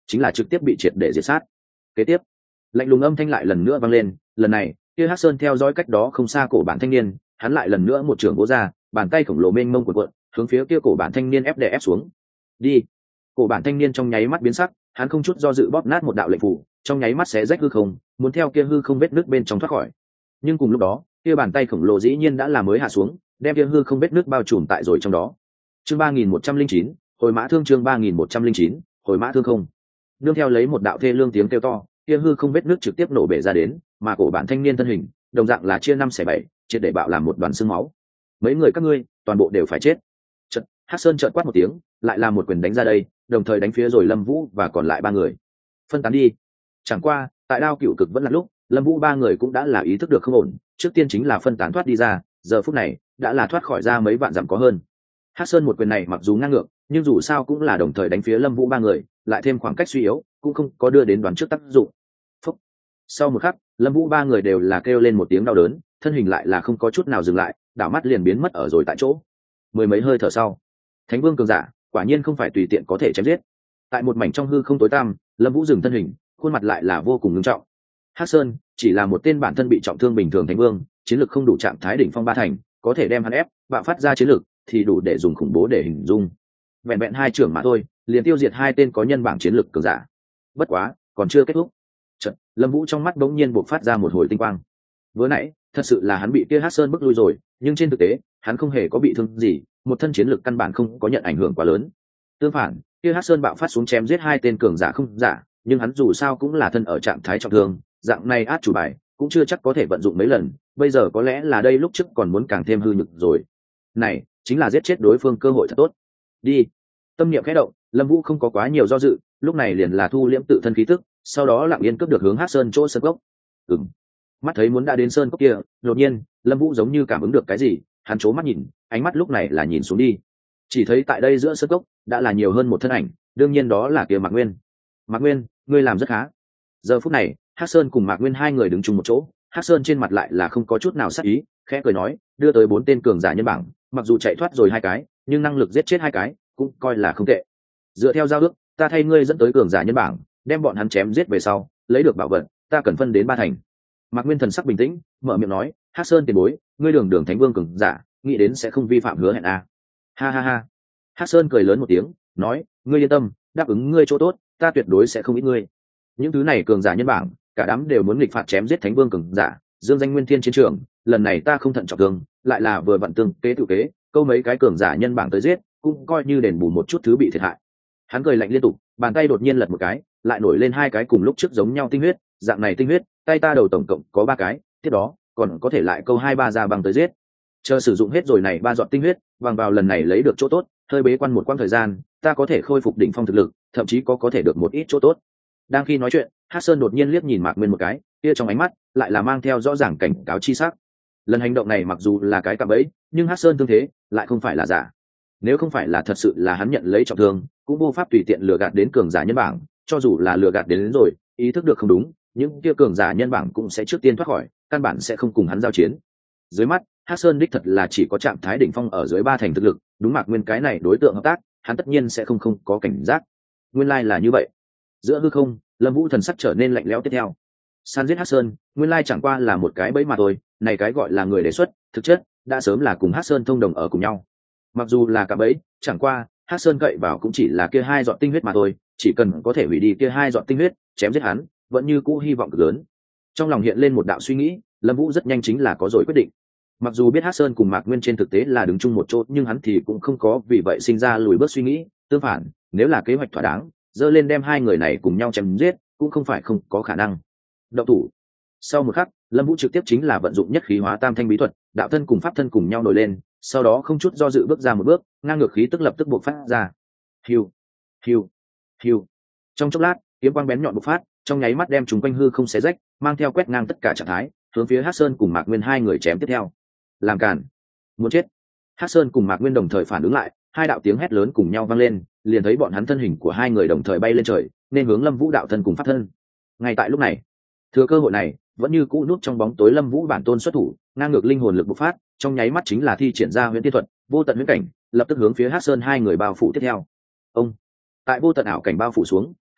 chính là trực tiếp bị triệt để diệt sát. Kế tiếp, lạnh lùng âm thanh lại lần nữa vang lên, lần này kia Hắc Sơn theo dõi cách đó không xa cổ bản thanh niên, hắn lại lần nữa một trường vỗ ra, bàn tay khổng lồ mênh mông cuộn, hướng phía kia cổ bản thanh niên ép đè ép xuống. Đi. Cổ bản thanh niên trong nháy mắt biến sắc, hắn không chút do dự bóp nát một đạo lệnh phù, trong nháy mắt xé rách hư không, muốn theo kia hư không vết nứt bên trong thoát khỏi. Nhưng cùng lúc đó, kia bàn tay khổng lồ dĩ nhiên đã là mới hạ xuống, đem kia hư không vết nứt bao trùm tại rồi trong đó. Chương 3109, hồi mã thương. Chương 3109, hồi mã thương không. Nương theo lấy một đạo thê lương tiếng kêu to, kia hư không vết nứt trực tiếp nổ bể ra đến, mà cổ bản thanh niên thân hình, đồng dạng là chia năm xẻ bảy, triệt để bạo làm một đoàn xương máu. Mấy người các ngươi, toàn bộ đều phải chết. Chợt, Hắc Sơn chợt quát một tiếng, lại là một quyền đánh ra đây, đồng thời đánh phía rồi Lâm Vũ và còn lại ba người. Phân tán đi. Chẳng qua, tại Đao Cựu Cực vẫn là lúc, Lâm Vũ ba người cũng đã là ý thức được không ổn, trước tiên chính là phân tán thoát đi ra, giờ phút này đã là thoát khỏi ra mấy vạn dặm có hơn. Hắc Sơn một quyền này mặc dù ngang ngược, nhưng dù sao cũng là đồng thời đánh phía Lâm Vũ ba người, lại thêm khoảng cách suy yếu, cũng không có đưa đến đoán trước tác dụng. Phúc. Sau một khắc, Lâm Vũ ba người đều là kêu lên một tiếng đau đớn, thân hình lại là không có chút nào dừng lại, đảo mắt liền biến mất ở rồi tại chỗ. Mười mấy hơi thở sau, Thánh Vương cường giả, quả nhiên không phải tùy tiện có thể chém giết. Tại một mảnh trong hư không tối tăm, Lâm Vũ dừng thân hình, khuôn mặt lại là vô cùng nghiêm trọng. Hắc Sơn chỉ là một tên bản thân bị trọng thương bình thường Thánh Vương, chiến lực không đủ trạng thái đỉnh phong ba thành, có thể đem hắn ép, bạo phát ra chiến lực thì đủ để dùng khủng bố để hình dung. Vẹn vẹn hai trưởng mà thôi, liền tiêu diệt hai tên có nhân bảng chiến lực cường giả. Bất quá, còn chưa kết thúc. Chợt, Lâm Vũ trong mắt bỗng nhiên bộc phát ra một hồi tinh quang. Vừa nãy, thật sự là hắn bị kia Hắc Sơn bức lui rồi, nhưng trên thực tế, hắn không hề có bị thương gì, một thân chiến lực căn bản không có nhận ảnh hưởng quá lớn. Tương phản, kia Hắc Sơn bạo phát xuống chém giết hai tên cường giả không giả, nhưng hắn dù sao cũng là thân ở trạng thái trọng thương, dạng này át chủ bài cũng chưa chắc có thể vận dụng mấy lần, bây giờ có lẽ là đây lúc trước còn muốn càng thêm hư nhược rồi. Này, chính là giết chết đối phương cơ hội thật tốt. Đi. Tâm niệm khẽ động, Lâm Vũ không có quá nhiều do dự, lúc này liền là thu liễm tự thân khí tức, sau đó lặng yên cướp được hướng Hắc Sơn chỗ sơn cốc. Mắt thấy muốn đã đến sơn cốc kia, đột nhiên, Lâm Vũ giống như cảm ứng được cái gì, hắn chố mắt nhìn, ánh mắt lúc này là nhìn xuống đi. Chỉ thấy tại đây giữa sơn cốc đã là nhiều hơn một thân ảnh, đương nhiên đó là kia Mạc Nguyên. Mạc Nguyên, ngươi làm rất khá. Giờ phút này, Hắc Sơn cùng Mạc Nguyên hai người đứng chung một chỗ, Hắc Sơn trên mặt lại là không có chút nào sắc ý, khẽ cười nói, đưa tới 4 tên cường giả nhân bảng, mặc dù chạy thoát rồi 2 cái, nhưng năng lực giết chết 2 cái, cũng coi là không tệ. Dựa theo giao ước, ta thay ngươi dẫn tới cường giả nhân bảng, đem bọn hắn chém giết về sau, lấy được bảo vật, ta cần phân đến 3 thành. Mạc Nguyên thần sắc bình tĩnh, mở miệng nói, Hắc Sơn tiền bối, ngươi đường đường thánh vương cường giả, nghĩ đến sẽ không vi phạm hứa hẹn à? Ha ha ha. Hắc Sơn cười lớn một tiếng, nói, ngươi yên tâm, đáp ứng ngươi chỗ tốt, ta tuyệt đối sẽ không ít ngươi. Những thứ này cường giả nhân bảng, cả đám đều muốn nghịch phạt chém giết thánh vương cường giả, dương danh nguyên thiên chiến trường, lần này ta không thận trọng thương, lại là vừa vặn tương kế tự kế, câu mấy cái cường giả nhân bảng tới giết, cũng coi như đền bù một chút thứ bị thiệt hại. Hắn cười lạnh liên tục, bàn tay đột nhiên lật một cái, lại nổi lên 2 cái cùng lúc trước giống nhau tinh huyết, dạng này tinh huyết, tay ta đầu tổng cộng có 3 cái, tiếp đó còn có thể lại câu 2-3 ra bằng tới giết. Chờ sử dụng hết rồi này 3 giọt tinh huyết, bằng vào lần này lấy được chỗ tốt, hơi bế quan một quãng thời gian, ta có thể khôi phục đỉnh phong thực lực, thậm chí có thể được một ít chỗ tốt. Đang khi nói chuyện, Hắc Sơn đột nhiên liếc nhìn Mạc Nguyên một cái, kia trong ánh mắt lại là mang theo rõ ràng cảnh cáo chi sắc. Lần hành động này mặc dù là cái cạm bẫy, nhưng Hắc Sơn thương thế lại không phải là giả. Nếu không phải là thật sự là hắn nhận lấy trọng thương, cũng vô pháp tùy tiện lừa gạt đến cường giả nhân bảng, cho dù là lừa gạt đến rồi, ý thức được không đúng, những kia cường giả nhân bảng cũng sẽ trước tiên thoát khỏi, căn bản sẽ không cùng hắn giao chiến. Dưới mắt, Hắc Sơn đích thật là chỉ có trạng thái đỉnh phong ở dưới 3 thành thực lực, đúng Mạc Nguyên cái này đối tượng hợp tác, hắn tất nhiên sẽ không có cảnh giác. Nguyên lai là như vậy. Giữa hư không, Lâm Vũ thần sắc trở nên lạnh lẽo tiếp theo. San giết Hắc Sơn, nguyên lai chẳng qua là một cái bẫy mà thôi, này cái gọi là người đề xuất, thực chất đã sớm là cùng Hắc Sơn thông đồng ở cùng nhau. Mặc dù là cả bẫy, chẳng qua Hắc Sơn cậy vào cũng chỉ là kia 2 giọt tinh huyết mà thôi, chỉ cần có thể hủy đi kia 2 giọt tinh huyết, chém giết hắn, vẫn như cũ hy vọng cực lớn. Trong lòng hiện lên một đạo suy nghĩ, Lâm Vũ rất nhanh chính là có rồi quyết định. Mặc dù biết Hắc Sơn cùng Mạc Nguyên trên thực tế là đứng chung một chỗ, nhưng hắn thì cũng không có vì vậy sinh ra lùi bước suy nghĩ, tương phản, nếu là kế hoạch thỏa đáng, dơ lên đem 2 người này cùng nhau chém giết, cũng không phải không có khả năng. Động thủ. Sau một khắc, Lâm Vũ trực tiếp chính là vận dụng nhất khí hóa tam thanh bí thuật, đạo thân cùng pháp thân cùng nhau nổi lên, sau đó không chút do dự bước ra một bước, ngang ngược khí tức lập tức bộc phát ra. Hiu, hiu, hiu. Trong chốc lát, kiếm quang bén nhọn bộc phát, trong nháy mắt đem chúng quanh hư không xé rách, mang theo quét ngang tất cả trạng thái, hướng phía Hắc Sơn cùng Mạc Nguyên 2 người chém tiếp theo. Làm cản, muốn chết. Hắc Sơn cùng Mạc Nguyên đồng thời phản ứng lại, 2 đạo tiếng hét lớn cùng nhau vang lên, liền thấy bọn hắn thân hình của 2 người đồng thời bay lên trời, nên hướng Lâm Vũ đạo thân cùng pháp thân. Ngay tại lúc này, thừa cơ hội này, vẫn như cũ núp trong bóng tối Lâm Vũ bản tôn xuất thủ, ngang ngược linh hồn lực bộc phát, trong nháy mắt chính là thi triển ra huyễn tiên thuật, vô tận huyễn cảnh, lập tức hướng phía Hắc Sơn 2 người bao phủ tiếp theo. Ông, tại vô tận ảo cảnh bao phủ xuống,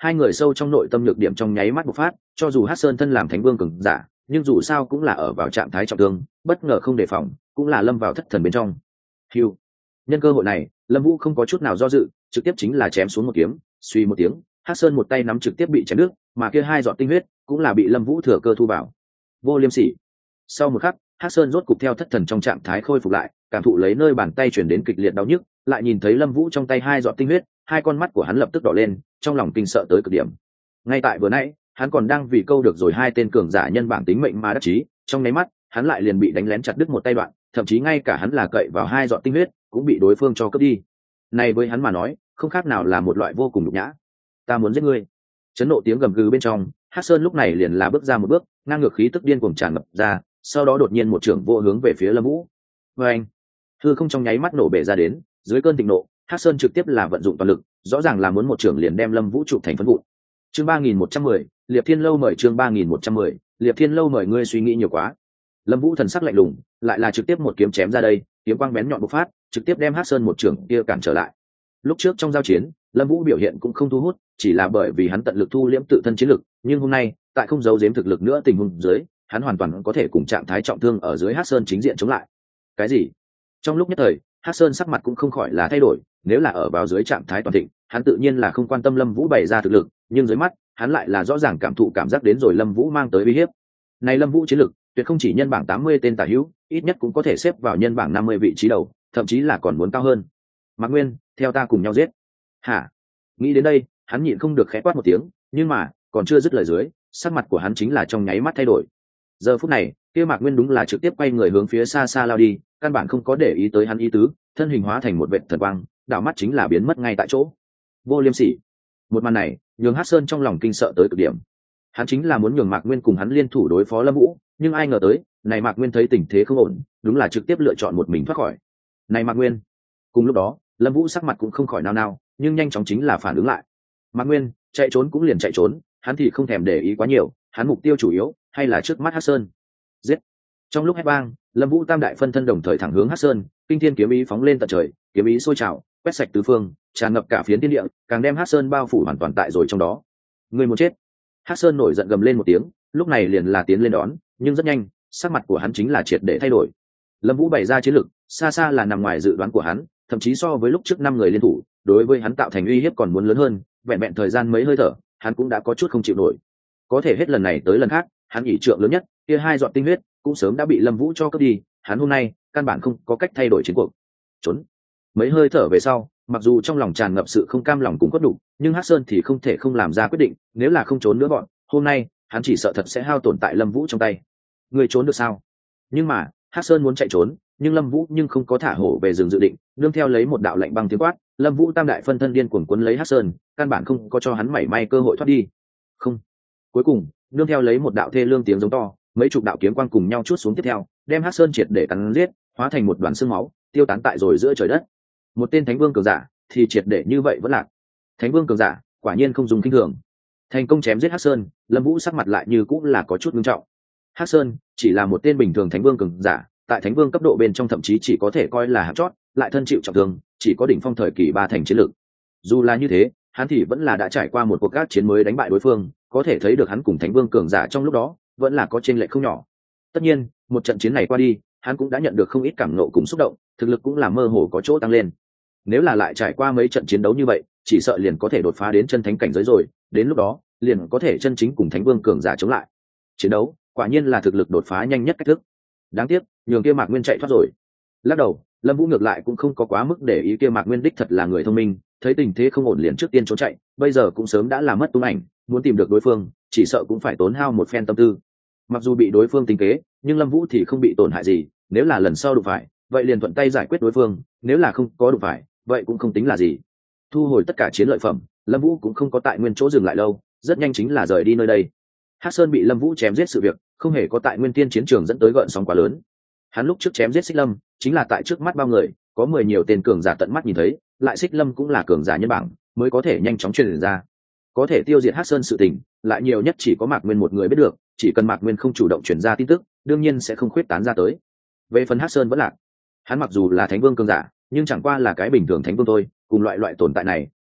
hai người sâu trong nội tâm nhược điểm trong nháy mắt bộc phát. Cho dù Hắc Sơn thân làm thánh vương cường giả, nhưng dù sao cũng là ở vào trạng thái trọng thương, bất ngờ không đề phòng, cũng là lâm vào thất thần bên trong. Hưu. Nhân cơ hội này, Lâm Vũ không có chút nào do dự, trực tiếp chính là chém xuống một kiếm. Suy một tiếng, Hắc Sơn một tay nắm trực tiếp bị chém đứt, mà kia hai giọt tinh huyết cũng là bị Lâm Vũ thừa cơ thu vào. Vô liêm sỉ. Sau một khắc, Hắc Sơn rốt cục theo thất thần trong trạng thái khôi phục lại, cảm thụ lấy nơi bàn tay truyền đến kịch liệt đau nhức, lại nhìn thấy Lâm Vũ trong tay hai giọt tinh huyết, hai con mắt của hắn lập tức đỏ lên, trong lòng kinh sợ tới cực điểm. Ngay tại vừa nãy, hắn còn đang vì câu được rồi hai tên cường giả nhân bảng tính mệnh mà đắc chí, trong nháy mắt, hắn lại liền bị đánh lén chặt đứt một tay đoạn, thậm chí ngay cả hắn là cậy vào hai giọt tinh huyết, cũng bị đối phương cho cướp đi. Này với hắn mà nói, không khác nào là một loại vô cùng nhục nhã. Ta muốn giết ngươi. Chấn nộ tiếng gầm gừ bên trong, Hắc Sơn lúc này liền là bước ra một bước, ngang ngược khí tức điên cuồng tràn ngập ra, sau đó đột nhiên một trưởng vô hướng về phía Lâm Vũ. Oeng! Hư không trong nháy mắt nổ bể ra đến, dưới cơn thịnh nộ, Hắc Sơn trực tiếp là vận dụng toàn lực, rõ ràng là muốn một trưởng liền đem Lâm Vũ chụp thành phấn vụn. Chương 3110, Liệp Thiên Lâu mời chương 3110, Liệp Thiên Lâu mời ngươi suy nghĩ nhiều quá. Lâm Vũ thần sắc lạnh lùng, lại là trực tiếp một kiếm chém ra đây, kiếm quang bén nhọn bộc phát, trực tiếp đem Hắc Sơn một trưởng kia cản trở lại. Lúc trước trong giao chiến, Lâm Vũ biểu hiện cũng không thu hút, chỉ là bởi vì hắn tận lực thu liễm tự thân chiến lực, nhưng hôm nay, tại không giấu giếm thực lực nữa tình huống dưới, hắn hoàn toàn có thể cùng trạng thái trọng thương ở dưới Hắc Sơn chính diện chống lại. Cái gì? Trong lúc nhất thời, Hắc Sơn sắc mặt cũng không khỏi là thay đổi, nếu là ở vào dưới trạng thái toàn thịnh, hắn tự nhiên là không quan tâm Lâm Vũ bày ra thực lực, nhưng dưới mắt, hắn lại là rõ ràng cảm thụ cảm giác đến rồi Lâm Vũ mang tới uy hiếp. Này Lâm Vũ chiến lực, tuyệt không chỉ nhân bảng 80 tên tả hữu, ít nhất cũng có thể xếp vào nhân bảng 50 vị trí đầu, thậm chí là còn muốn cao hơn. Mạc Nguyên, theo ta cùng nhau giết. Hả? Nghĩ đến đây, hắn nhịn không được khẽ quát một tiếng, nhưng mà, còn chưa dứt lời dưới, sắc mặt của hắn chính là trong nháy mắt thay đổi. Giờ phút này, kia Mạc Nguyên đúng là trực tiếp quay người hướng phía xa xa lao đi, căn bản không có để ý tới hắn ý tứ, thân hình hóa thành một vệt thần quang, đảo mắt chính là biến mất ngay tại chỗ. Vô liêm sỉ. Một màn này, nhường Hắc Sơn trong lòng kinh sợ tới cực điểm. Hắn chính là muốn nhường Mạc Nguyên cùng hắn liên thủ đối phó Lâm Vũ, nhưng ai ngờ tới, này Mạc Nguyên thấy tình thế không ổn, đúng là trực tiếp lựa chọn một mình thoát khỏi. Này Mạc Nguyên. Cùng lúc đó, Lâm Vũ sắc mặt cũng không khỏi nao nao, nhưng nhanh chóng chính là phản ứng lại. Mạc Nguyên, chạy trốn cũng liền chạy trốn, hắn thì không thèm để ý quá nhiều, hắn mục tiêu chủ yếu hay là trước mắt Hắc Sơn. Giết. Trong lúc hét vang, Lâm Vũ tam đại phân thân đồng thời thẳng hướng Hắc Sơn, kinh thiên kiếm ý phóng lên tận trời, kiếm ý sôi trào, quét sạch tứ phương, tràn ngập cả phiến thiên địa, càng đem Hắc Sơn bao phủ hoàn toàn tại rồi trong đó. Người muốn chết. Hắc Sơn nổi giận gầm lên một tiếng, lúc này liền là tiến lên đón, nhưng rất nhanh, sắc mặt của hắn chính là triệt để thay đổi. Lâm Vũ bày ra chiến lực, xa xa là nằm ngoài dự đoán của hắn, thậm chí so với lúc trước 5 người liên thủ, đối với hắn tạo thành uy hiếp còn muốn lớn hơn, vẹn vẹn thời gian mấy hơi thở, hắn cũng đã có chút không chịu nổi. Có thể hết lần này tới lần khác, hắn ỷ trượng lớn nhất, kia hai giọt tinh huyết cũng sớm đã bị Lâm Vũ cho cướp đi, hắn hôm nay căn bản không có cách thay đổi chiến cuộc. Trốn. Mấy hơi thở về sau, mặc dù trong lòng tràn ngập sự không cam lòng cũng cốt đủ, nhưng Hắc Sơn thì không thể không làm ra quyết định, nếu là không trốn nữa bọn, hôm nay, hắn chỉ sợ thật sẽ hao tổn tại Lâm Vũ trong tay. Người trốn được sao? Nhưng mà, Hắc Sơn muốn chạy trốn, nhưng Lâm Vũ nhưng không có thả hổ về rừng dự định, nương theo lấy một đạo lạnh băng tiếng quát, Lâm Vũ tam đại phân thân điên cuồng cuốn lấy Hắc Sơn, căn bản không có cho hắn mảy may cơ hội thoát đi. Không. Cuối cùng, nương theo lấy một đạo thê lương tiếng giống to, mấy chục đạo kiếm quang cùng nhau chuốt xuống tiếp theo, đem Hắc Sơn triệt để cắn giết, hóa thành một đoàn xương máu, tiêu tán tại rồi giữa trời đất. Một tên thánh vương cường giả, thì triệt để như vậy vẫn lạc. Thánh vương cường giả, quả nhiên không dùng kinh thường. Thành công chém giết Hắc Sơn, Lâm Vũ sắc mặt lại như cũng là có chút nghiêm trọng. Hắc Sơn chỉ là một tên bình thường thánh vương cường giả, tại thánh vương cấp độ bên trong thậm chí chỉ có thể coi là hạng chót, lại thân chịu trọng thương, chỉ có đỉnh phong thời kỳ 3 thành chiến lực. Dù là như thế, hắn thì vẫn là đã trải qua một cuộc các chiến mới đánh bại đối phương, có thể thấy được hắn cùng thánh vương cường giả trong lúc đó vẫn là có chênh lệch không nhỏ. Tất nhiên, một trận chiến này qua đi, hắn cũng đã nhận được không ít cảm ngộ cùng xúc động, thực lực cũng là mơ hồ có chỗ tăng lên. Nếu là lại trải qua mấy trận chiến đấu như vậy, chỉ sợ liền có thể đột phá đến chân thánh cảnh giới rồi, đến lúc đó, liền có thể chân chính cùng thánh vương cường giả chống lại. Chiến đấu, quả nhiên là thực lực đột phá nhanh nhất cách thức. Đáng tiếc, nhường kia Mạc Nguyên chạy thoát rồi. Lắc đầu, Lâm Vũ ngược lại cũng không có quá mức để ý kia Mạc Nguyên đích thật là người thông minh, thấy tình thế không ổn liền trước tiên trốn chạy, bây giờ cũng sớm đã làm mất tung ảnh, muốn tìm được đối phương, chỉ sợ cũng phải tốn hao một phen tâm tư. Mặc dù bị đối phương tính kế, nhưng Lâm Vũ thì không bị tổn hại gì, nếu là lần sau đụng phải, vậy liền thuận tay giải quyết đối phương, nếu là không có đụng phải, vậy cũng không tính là gì. Thu hồi tất cả chiến lợi phẩm, Lâm Vũ cũng không có tại nguyên chỗ dừng lại lâu, rất nhanh chính là rời đi nơi đây. Hắc Sơn bị Lâm Vũ chém giết sự việc, không hề có tại Nguyên Tiên chiến trường dẫn tới gợn sóng quá lớn. Hắn lúc trước chém giết Xích Lâm, chính là tại trước mắt bao người, có 10 nhiều tên cường giả tận mắt nhìn thấy, lại Xích Lâm cũng là cường giả nhân bảng, mới có thể nhanh chóng truyền ra. Có thể tiêu diệt Hắc Sơn sự tình, lại nhiều nhất chỉ có Mạc Nguyên một người biết được, chỉ cần Mạc Nguyên không chủ động truyền ra tin tức, đương nhiên sẽ không khuyết tán ra tới. Về phần Hắc Sơn vẫn lạc, hắn mặc dù là thánh vương cường giả, nhưng chẳng qua là cái bình thường thánh vương thôi, cùng loại tồn tại này,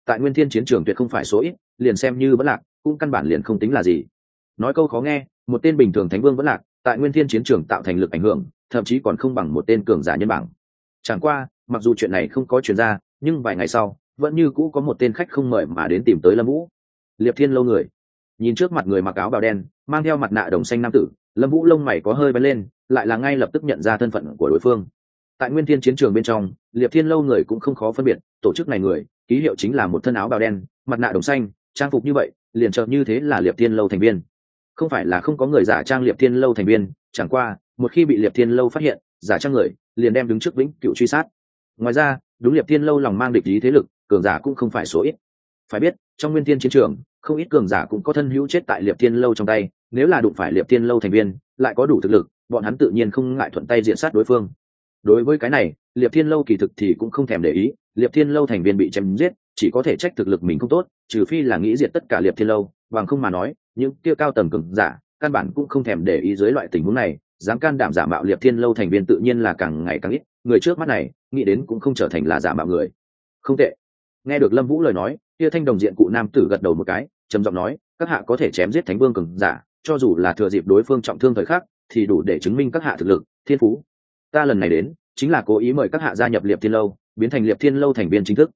tại nguyên thiên chiến trường tuyệt không phải số ít, liền xem như vẫn lạc cũng căn bản liền không tính là gì. Nói câu khó nghe, một tên bình thường thánh vương vẫn lạc tại nguyên thiên chiến trường tạo thành lực ảnh hưởng thậm chí còn không bằng một tên cường giả nhân bảng. Chẳng qua mặc dù chuyện này không có truyền ra, nhưng vài ngày sau vẫn như cũ có một tên khách không mời mà đến tìm tới Lâm Vũ. Liệp Thiên Lâu người. Nhìn trước mặt người mặc áo bào đen mang theo mặt nạ đồng xanh nam tử, Lâm Vũ lông mày có hơi bay lên, lại là ngay lập tức nhận ra thân phận của đối phương. Tại nguyên thiên chiến trường bên trong, Liệp Thiên Lâu người cũng không khó phân biệt, tổ chức này người ký hiệu chính là một thân áo bào đen, mặt nạ đồng xanh, trang phục như vậy liền chợt như thế là Liệp Thiên Lâu thành viên. Không phải là không có người giả trang Liệp Thiên Lâu thành viên, chẳng qua một khi bị Liệp Thiên Lâu phát hiện giả trang người liền đem đứng trước vĩnh cựu truy sát. Ngoài ra đúng Liệp Thiên Lâu lòng mang địch ý thế lực, cường giả cũng không phải số ít. Phải biết trong nguyên thiên chiến trường không ít cường giả cũng có thân hữu chết tại Liệp Thiên Lâu trong tay, nếu là đụng phải Liệp Thiên Lâu thành viên lại có đủ thực lực, bọn hắn tự nhiên không ngại thuận tay diện sát đối phương. Đối với cái này Liệp Thiên Lâu kỳ thực thì cũng không thèm để ý, Liệp Thiên Lâu thành viên bị chém giết chỉ có thể trách thực lực mình không tốt, trừ phi là nghĩ diệt tất cả Liệp Thiên Lâu, bằng không mà nói những kia cao tầng cường giả căn bản cũng không thèm để ý dưới loại tình huống này, dám can đảm giả mạo Liệp Thiên Lâu thành viên tự nhiên là càng ngày càng ít, người trước mắt này nghĩ đến cũng không trở thành là giả mạo người. Không tệ. Nghe được Lâm Vũ lời nói, kia thanh đồng diện cụ nam tử gật đầu một cái, trầm giọng nói, các hạ có thể chém giết thánh vương cường giả, cho dù là thừa dịp đối phương trọng thương thời khắc thì đủ để chứng minh các hạ thực lực thiên phú. Ta lần này đến chính là cố ý mời các hạ gia nhập Liệp Thiên Lâu, biến thành Liệp Thiên Lâu thành viên chính thức.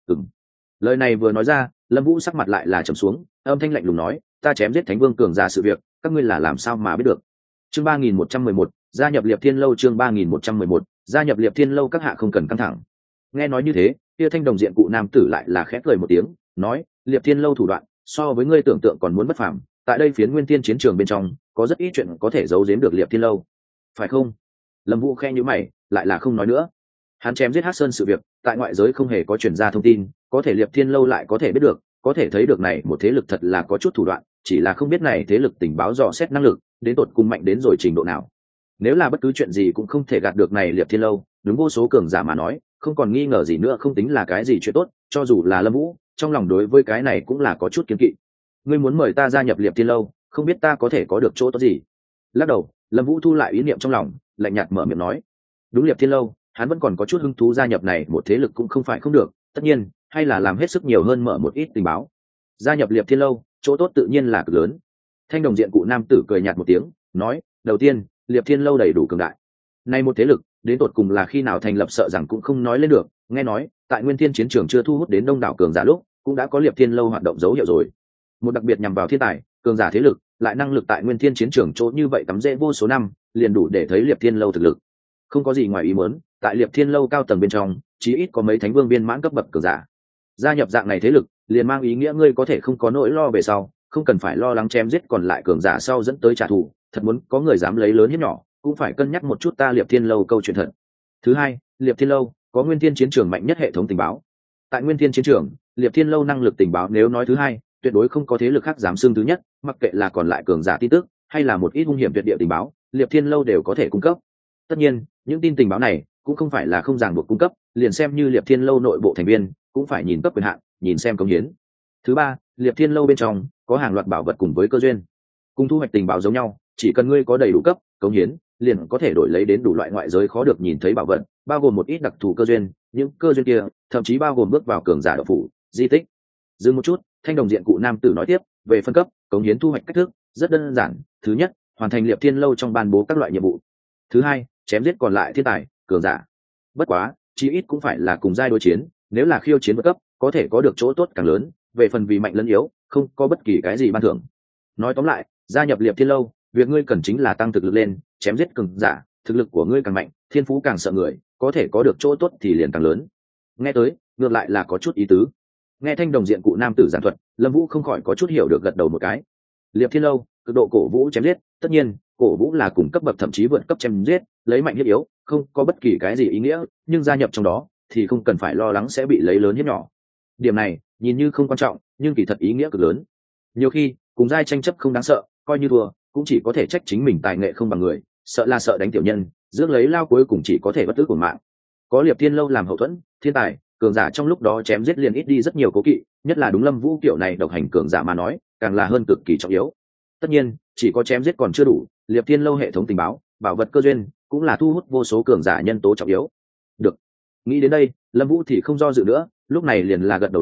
Lời này vừa nói ra, Lâm Vũ sắc mặt lại là trầm xuống, âm thanh lạnh lùng nói, ta chém giết thánh vương cường giả sự việc các ngươi là làm sao mà biết được? Chương 3111, gia nhập Liệp Thiên Lâu. Chương 3111, gia nhập Liệp Thiên Lâu. Các hạ không cần căng thẳng. Nghe nói như thế, kia thanh đồng diện cụ nam tử lại là khẽ cười một tiếng, nói, Liệp Thiên Lâu thủ đoạn so với ngươi tưởng tượng còn muốn bất phàm, tại đây phiến nguyên thiên chiến trường bên trong có rất ít chuyện có thể giấu giếm được Liệp Thiên Lâu, phải không? Lâm Vũ khẽ nhíu mày, lại là không nói nữa. Hắn chém giết Hắc Sơn sự việc tại ngoại giới không hề có truyền ra thông tin, có thể Liệp Thiên Lâu lại có thể biết được, có thể thấy được này một thế lực thật là có chút thủ đoạn, chỉ là không biết này thế lực tình báo dò xét năng lực đến tột cùng mạnh đến rồi trình độ nào. Nếu là bất cứ chuyện gì cũng không thể gạt được này Liệp Thiên Lâu, đúng vô số cường giả mà nói không còn nghi ngờ gì nữa, không tính là cái gì chuyện tốt, cho dù là Lâm Vũ trong lòng đối với cái này cũng là có chút kiêng kỵ. Ngươi muốn mời ta gia nhập Liệp Thiên Lâu, không biết ta có thể có được chỗ tốt gì? Lắc đầu, Lâm Vũ thu lại ý niệm trong lòng, lạnh nhạt mở miệng nói, đúng Liệp Thiên Lâu hắn vẫn còn có chút hứng thú, gia nhập này một thế lực cũng không phải không được, tất nhiên hay là làm hết sức nhiều hơn mở một ít tình báo. Gia nhập Liệp Thiên Lâu chỗ tốt tự nhiên là cực lớn. Thanh đồng diện cụ nam tử cười nhạt một tiếng, nói, đầu tiên Liệp Thiên Lâu đầy đủ cường đại, nay một thế lực đến tột cùng là khi nào thành lập sợ rằng cũng không nói lên được, nghe nói tại nguyên thiên chiến trường chưa thu hút đến đông đảo cường giả lúc cũng đã có Liệp Thiên Lâu hoạt động dấu hiệu rồi. Một đặc biệt nhằm vào thiên tài cường giả thế lực lại năng lực tại nguyên thiên chiến trường chỗ như vậy cắm rễ vô số năm, liền đủ để thấy Liệp Thiên Lâu thực lực không có gì ngoài ý muốn. Tại Liệp Thiên Lâu cao tầng bên trong chí ít có mấy thánh vương viên mãn cấp bậc cường giả. Gia nhập dạng này thế lực liền mang ý nghĩa ngươi có thể không có nỗi lo về sau, không cần phải lo lắng chém giết còn lại cường giả sau dẫn tới trả thù, thật muốn có người dám lấy lớn hiếp nhỏ cũng phải cân nhắc một chút ta Liệp Thiên Lâu câu chuyện thật. Thứ hai, Liệp Thiên Lâu có nguyên thiên chiến trường mạnh nhất hệ thống tình báo. Tại nguyên thiên chiến trường, Liệp Thiên Lâu năng lực tình báo nếu nói thứ hai, tuyệt đối không có thế lực khác dám xưng thứ nhất, mặc kệ là còn lại cường giả tin tức hay là một ít hung hiểm tuyệt địa tình báo, Liệp Thiên Lâu đều có thể cung cấp. Tất nhiên những tin tình báo này cũng không phải là không ràng buộc cung cấp, liền xem như Liệp Thiên Lâu nội bộ thành viên cũng phải nhìn cấp quyền hạn, nhìn xem cống hiến. Thứ ba, Liệp Thiên Lâu bên trong có hàng loạt bảo vật cùng với cơ duyên, cùng thu hoạch tình báo giống nhau, chỉ cần ngươi có đầy đủ cấp cống hiến liền có thể đổi lấy đến đủ loại ngoại giới khó được nhìn thấy bảo vật, bao gồm một ít đặc thù cơ duyên, những cơ duyên kia thậm chí bao gồm bước vào cường giả đạo phủ di tích. Dừng một chút, thanh đồng diện cụ nam tử nói tiếp, về phân cấp cống hiến thu hoạch cách thức rất đơn giản. Thứ nhất, hoàn thành Liệp Thiên Lâu trong ban bố các loại nhiệm vụ. Thứ hai, chém giết còn lại thiên tài cường giả, bất quá chí ít cũng phải là cùng giai đối chiến, nếu là khiêu chiến vượt cấp có thể có được chỗ tốt càng lớn, về phần vì mạnh lẫn yếu không có bất kỳ cái gì ban thưởng. Nói tóm lại, gia nhập Liệp Thiên Lâu việc ngươi cần chính là tăng thực lực lên, chém giết cường giả, thực lực của ngươi càng mạnh thiên phú càng sợ người, có thể có được chỗ tốt thì liền càng lớn. Nghe tới ngược lại là có chút ý tứ. Nghe thanh đồng diện cụ nam tử giảng thuật, Lâm Vũ không khỏi có chút hiểu được, gật đầu một cái. Liệp Thiên Lâu cực độ cổ vũ chém giết, tất nhiên cổ vũ là cùng cấp bậc thậm chí vượt cấp chém giết, lấy mạnh hiếp yếu không có bất kỳ cái gì ý nghĩa, nhưng gia nhập trong đó thì không cần phải lo lắng sẽ bị lấy lớn hiếp nhỏ. Điểm này nhìn như không quan trọng nhưng kỳ thật ý nghĩa cực lớn. Nhiều khi cùng giai tranh chấp không đáng sợ, coi như thua cũng chỉ có thể trách chính mình tài nghệ không bằng người, sợ là sợ đánh tiểu nhân, dưỡng lấy lao cuối cùng chỉ có thể bất tử của mạng. Có Liệp Thiên Lâu làm hậu thuẫn, thiên tài cường giả trong lúc đó chém giết liền ít đi rất nhiều cố kỵ, nhất là đúng Lâm Vũ kiểu này độc hành cường giả mà nói càng là hơn cực kỳ trọng yếu. Tất nhiên chỉ có chém giết còn chưa đủ, Liệp Thiên Lâu hệ thống tình báo bảo vật cơ duyên cũng là thu hút vô số cường giả nhân tố trọng yếu. Được, nghĩ đến đây Lâm Vũ thì không do dự nữa, lúc này liền là gật đầu nói,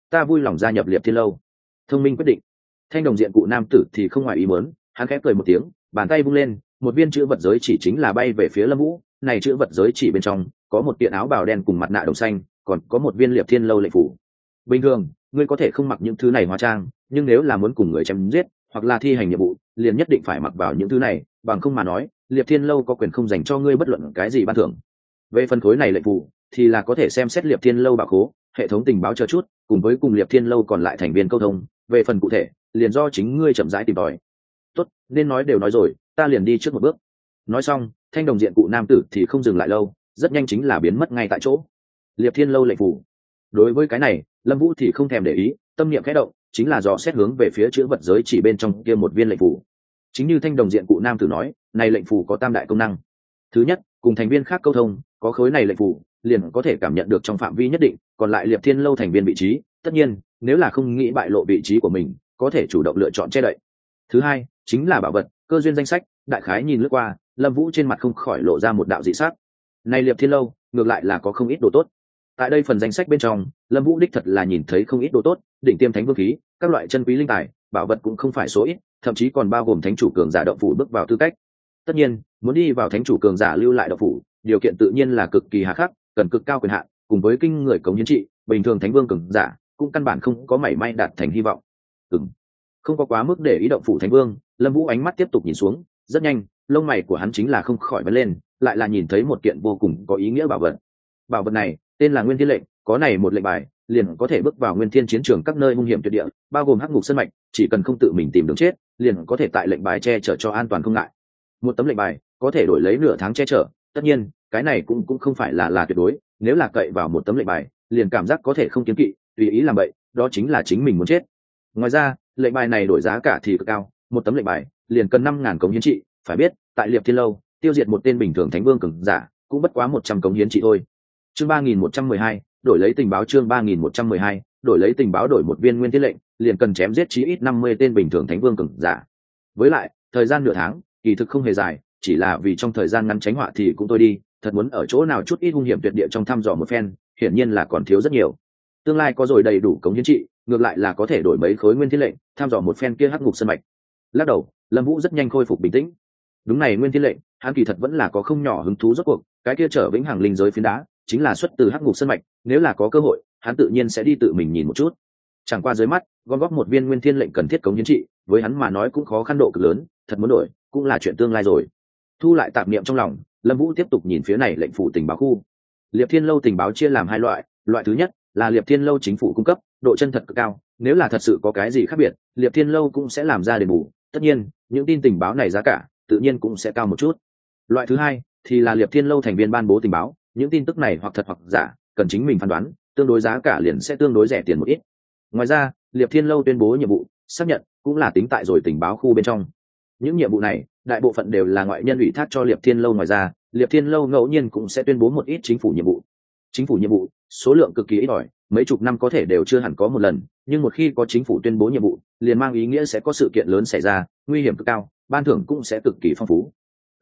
ta vui lòng gia nhập Liệp Thiên Lâu. Thông minh quyết định. Thanh đồng diện cụ nam tử thì không ngoài ý muốn, hắn khẽ cười một tiếng, bàn tay vung lên, một viên chữ vật giới chỉ chính là bay về phía Lâm Vũ. Này chữ vật giới chỉ bên trong có một kiện áo bào đen cùng mặt nạ đồng xanh, còn có một viên Liệp Thiên Lâu lệnh phủ. Bình thường ngươi có thể không mặc những thứ này hóa trang, nhưng nếu là muốn cùng người chém giết hoặc là thi hành nhiệm vụ, liền nhất định phải mặc vào những thứ này, bằng không mà nói Liệp Thiên Lâu có quyền không dành cho ngươi bất luận cái gì ban thưởng. Về phân khối này lệnh phủ thì là có thể xem xét Liệp Thiên Lâu bảo khố, hệ thống tình báo chờ chút, cùng với cùng Liệp Thiên Lâu còn lại thành viên câu thông. Về phần cụ thể liền do chính ngươi chậm rãi tìm tòi. Tốt, nên nói đều nói rồi, ta liền đi trước một bước. Nói xong, thanh đồng diện cụ nam tử thì không dừng lại lâu, rất nhanh chính là biến mất ngay tại chỗ. Liệp Thiên Lâu lệnh phủ. Đối với cái này, Lâm Vũ thì không thèm để ý, tâm niệm khẽ động, chính là dò xét hướng về phía chữ vật giới chỉ bên trong kia một viên lệnh phủ. Chính như thanh đồng diện cụ nam tử nói, này lệnh phủ có tam đại công năng. Thứ nhất, cùng thành viên khác câu thông, có khối này lệnh phủ, liền có thể cảm nhận được trong phạm vi nhất định, còn lại Liệp Thiên Lâu thành viên vị trí, tất nhiên, nếu là không nghĩ bại lộ vị trí của mình, có thể chủ động lựa chọn che đậy. Thứ hai, chính là bảo vật, cơ duyên danh sách, đại khái nhìn lướt qua, Lâm Vũ trên mặt không khỏi lộ ra một đạo dị sắc. Này Liệp Thiên Lâu, ngược lại là có không ít đồ tốt. Tại đây phần danh sách bên trong, Lâm Vũ đích thật là nhìn thấy không ít đồ tốt, đỉnh tiêm thánh vương khí, các loại chân quý linh tài, bảo vật cũng không phải số ít, thậm chí còn bao gồm thánh chủ cường giả động phủ bước vào tư cách. Tất nhiên, muốn đi vào thánh chủ cường giả lưu lại động phủ, điều kiện tự nhiên là cực kỳ hà khắc, cần cực cao quyền hạn, cùng với kinh người cống hiến trị, bình thường thánh vương cường giả cũng căn bản không có mảy may đạt thành hy vọng. Không có quá mức để ý động phủ thánh vương, Lâm Vũ ánh mắt tiếp tục nhìn xuống, rất nhanh, lông mày của hắn chính là không khỏi vén lên, lại là nhìn thấy một kiện vô cùng có ý nghĩa bảo vật. Bảo vật này tên là Nguyên Thiên lệnh, có này một lệnh bài, liền có thể bước vào Nguyên Thiên chiến trường các nơi hung hiểm tuyệt địa, bao gồm Hắc Ngục Sơn mạch, chỉ cần không tự mình tìm đường chết, liền có thể tại lệnh bài che chở cho an toàn không ngại. Một tấm lệnh bài có thể đổi lấy nửa tháng che chở, tất nhiên, cái này cũng không phải là tuyệt đối, nếu là cậy vào một tấm lệnh bài, liền cảm giác có thể không kiêng kỵ, tùy ý làm vậy, đó chính là chính mình muốn chết. Ngoài ra, lệnh bài này đổi giá cả thì cực cao, một tấm lệnh bài liền cần 5.000 cống hiến trị, phải biết, tại Liệp Thiên Lâu, tiêu diệt một tên bình thường thánh vương cường giả, cũng bất quá 100 cống hiến trị thôi. Chương 3112, đổi lấy tình báo. Chương 3112, đổi lấy tình báo. Đổi một viên Nguyên Thiên lệnh, liền cần chém giết chí ít 50 tên bình thường thánh vương cường giả. Với lại, thời gian nửa tháng, kỳ thực không hề dài, chỉ là vì trong thời gian ngắn tránh họa thì cũng thôi đi, thật muốn ở chỗ nào chút ít hung hiểm tuyệt địa trong thăm dò một phen, hiển nhiên là còn thiếu rất nhiều. Tương lai có rồi đầy đủ cống hiến trị, ngược lại là có thể đổi mấy khối Nguyên Thiên lệnh, thăm dò một phen kia Hắc Ngục Sơn mạch. Lắc đầu, Lâm Vũ rất nhanh khôi phục bình tĩnh. Đúng này Nguyên Thiên lệnh, hắn kỳ thật vẫn là có không nhỏ hứng thú rốt cuộc, cái kia trở vĩnh hằng linh giới phiến đá, chính là xuất từ Hắc Ngục Sơn mạch, nếu là có cơ hội, hắn tự nhiên sẽ đi tự mình nhìn một chút. Chẳng qua dưới mắt, gom góp một viên Nguyên Thiên lệnh cần thiết cống hiến trị, với hắn mà nói cũng khó khăn độ cực lớn, thật muốn đổi, cũng là chuyện tương lai rồi. Thu lại tạp niệm trong lòng, Lâm Vũ tiếp tục nhìn phía này lệnh phủ tình báo khu. Liệp Thiên Lâu tình báo chia làm hai loại, loại thứ nhất là Liệp Thiên Lâu chính phủ cung cấp, độ chân thật cực cao, nếu là thật sự có cái gì khác biệt, Liệp Thiên Lâu cũng sẽ làm ra đền bù, tất nhiên, những tin tình báo này giá cả tự nhiên cũng sẽ cao một chút. Loại thứ hai thì là Liệp Thiên Lâu thành viên ban bố tình báo, những tin tức này hoặc thật hoặc giả, cần chính mình phán đoán, tương đối giá cả liền sẽ tương đối rẻ tiền một ít. Ngoài ra, Liệp Thiên Lâu tuyên bố nhiệm vụ, xác nhận cũng là tính tại rồi tình báo khu bên trong. Những nhiệm vụ này, đại bộ phận đều là ngoại nhân ủy thác cho Liệp Thiên Lâu, ngoài ra, Liệp Thiên Lâu ngẫu nhiên cũng sẽ tuyên bố một ít chính phủ nhiệm vụ. Chính phủ nhiệm vụ, số lượng cực kỳ ít ỏi, mấy chục năm có thể đều chưa hẳn có một lần, nhưng một khi có chính phủ tuyên bố nhiệm vụ, liền mang ý nghĩa sẽ có sự kiện lớn xảy ra, nguy hiểm cực cao, ban thưởng cũng sẽ cực kỳ phong phú.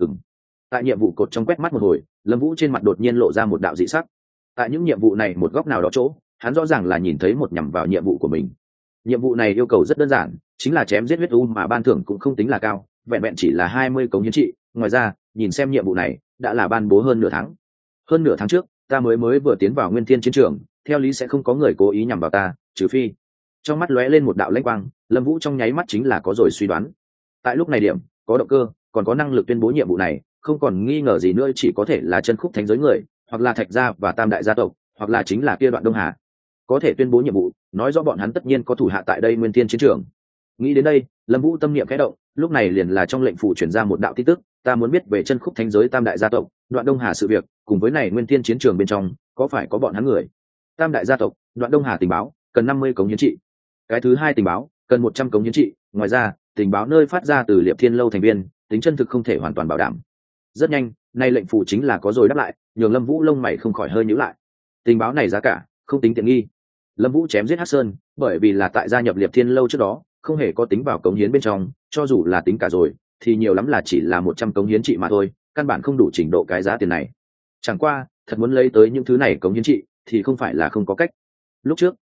Tại nhiệm vụ cột trong quét mắt một hồi, Lâm Vũ trên mặt đột nhiên lộ ra một đạo dị sắc. Tại những nhiệm vụ này một góc nào đó chỗ, hắn rõ ràng là nhìn thấy một nhằm vào nhiệm vụ của mình. Nhiệm vụ này yêu cầu rất đơn giản, chính là chém giết huyết u, mà ban thưởng cũng không tính là cao, vẹn vẹn chỉ là 20 cống hiến trị. Ngoài ra, nhìn xem nhiệm vụ này đã là ban bố hơn nửa tháng. Hơn nửa tháng trước, ta mới vừa tiến vào Nguyên Thiên chiến trường, theo lý sẽ không có người cố ý nhằm vào ta, trừ phi. Trong mắt lóe lên một đạo lãnh quang, Lâm Vũ trong nháy mắt chính là có rồi suy đoán. Tại lúc này điểm, có động cơ, còn có năng lực tuyên bố nhiệm vụ này, không còn nghi ngờ gì nữa, chỉ có thể là chân khúc thánh giới người, hoặc là Thạch gia và Tam đại gia tộc, hoặc là chính là kia Đoạn Đông Hà. Có thể tuyên bố nhiệm vụ, nói rõ bọn hắn tất nhiên có thủ hạ tại đây Nguyên Thiên chiến trường. Nghĩ đến đây, Lâm Vũ tâm niệm khẽ động, lúc này liền là trong lệnh phủ truyền ra một đạo tin tức, ta muốn biết về chân khúc thánh giới Tam đại gia tộc, Đoạn Đông Hà sự việc, cùng với này Nguyên Thiên chiến trường bên trong, có phải có bọn hắn người. Tam đại gia tộc, Đoạn Đông Hà tình báo, cần 50 cống hiến trị. Cái thứ hai tình báo, cần 100 cống hiến trị, ngoài ra, tình báo nơi phát ra từ Liệp Thiên Lâu thành viên, tính chân thực không thể hoàn toàn bảo đảm. Rất nhanh, nay lệnh phủ chính là có rồi đáp lại, nhường Lâm Vũ lông mày không khỏi hơi nhíu lại. Tình báo này giá cả không tính tiện nghi. Lâm Vũ chém giết Hắc Sơn, bởi vì là tại gia nhập Liệp Thiên Lâu trước đó, không hề có tính vào cống hiến bên trong, cho dù là tính cả rồi, thì nhiều lắm là chỉ là 100 cống hiến trị mà thôi, căn bản không đủ trình độ cái giá tiền này. Chẳng qua, thật muốn lấy tới những thứ này cống hiến trị, thì không phải là không có cách. Lúc trước,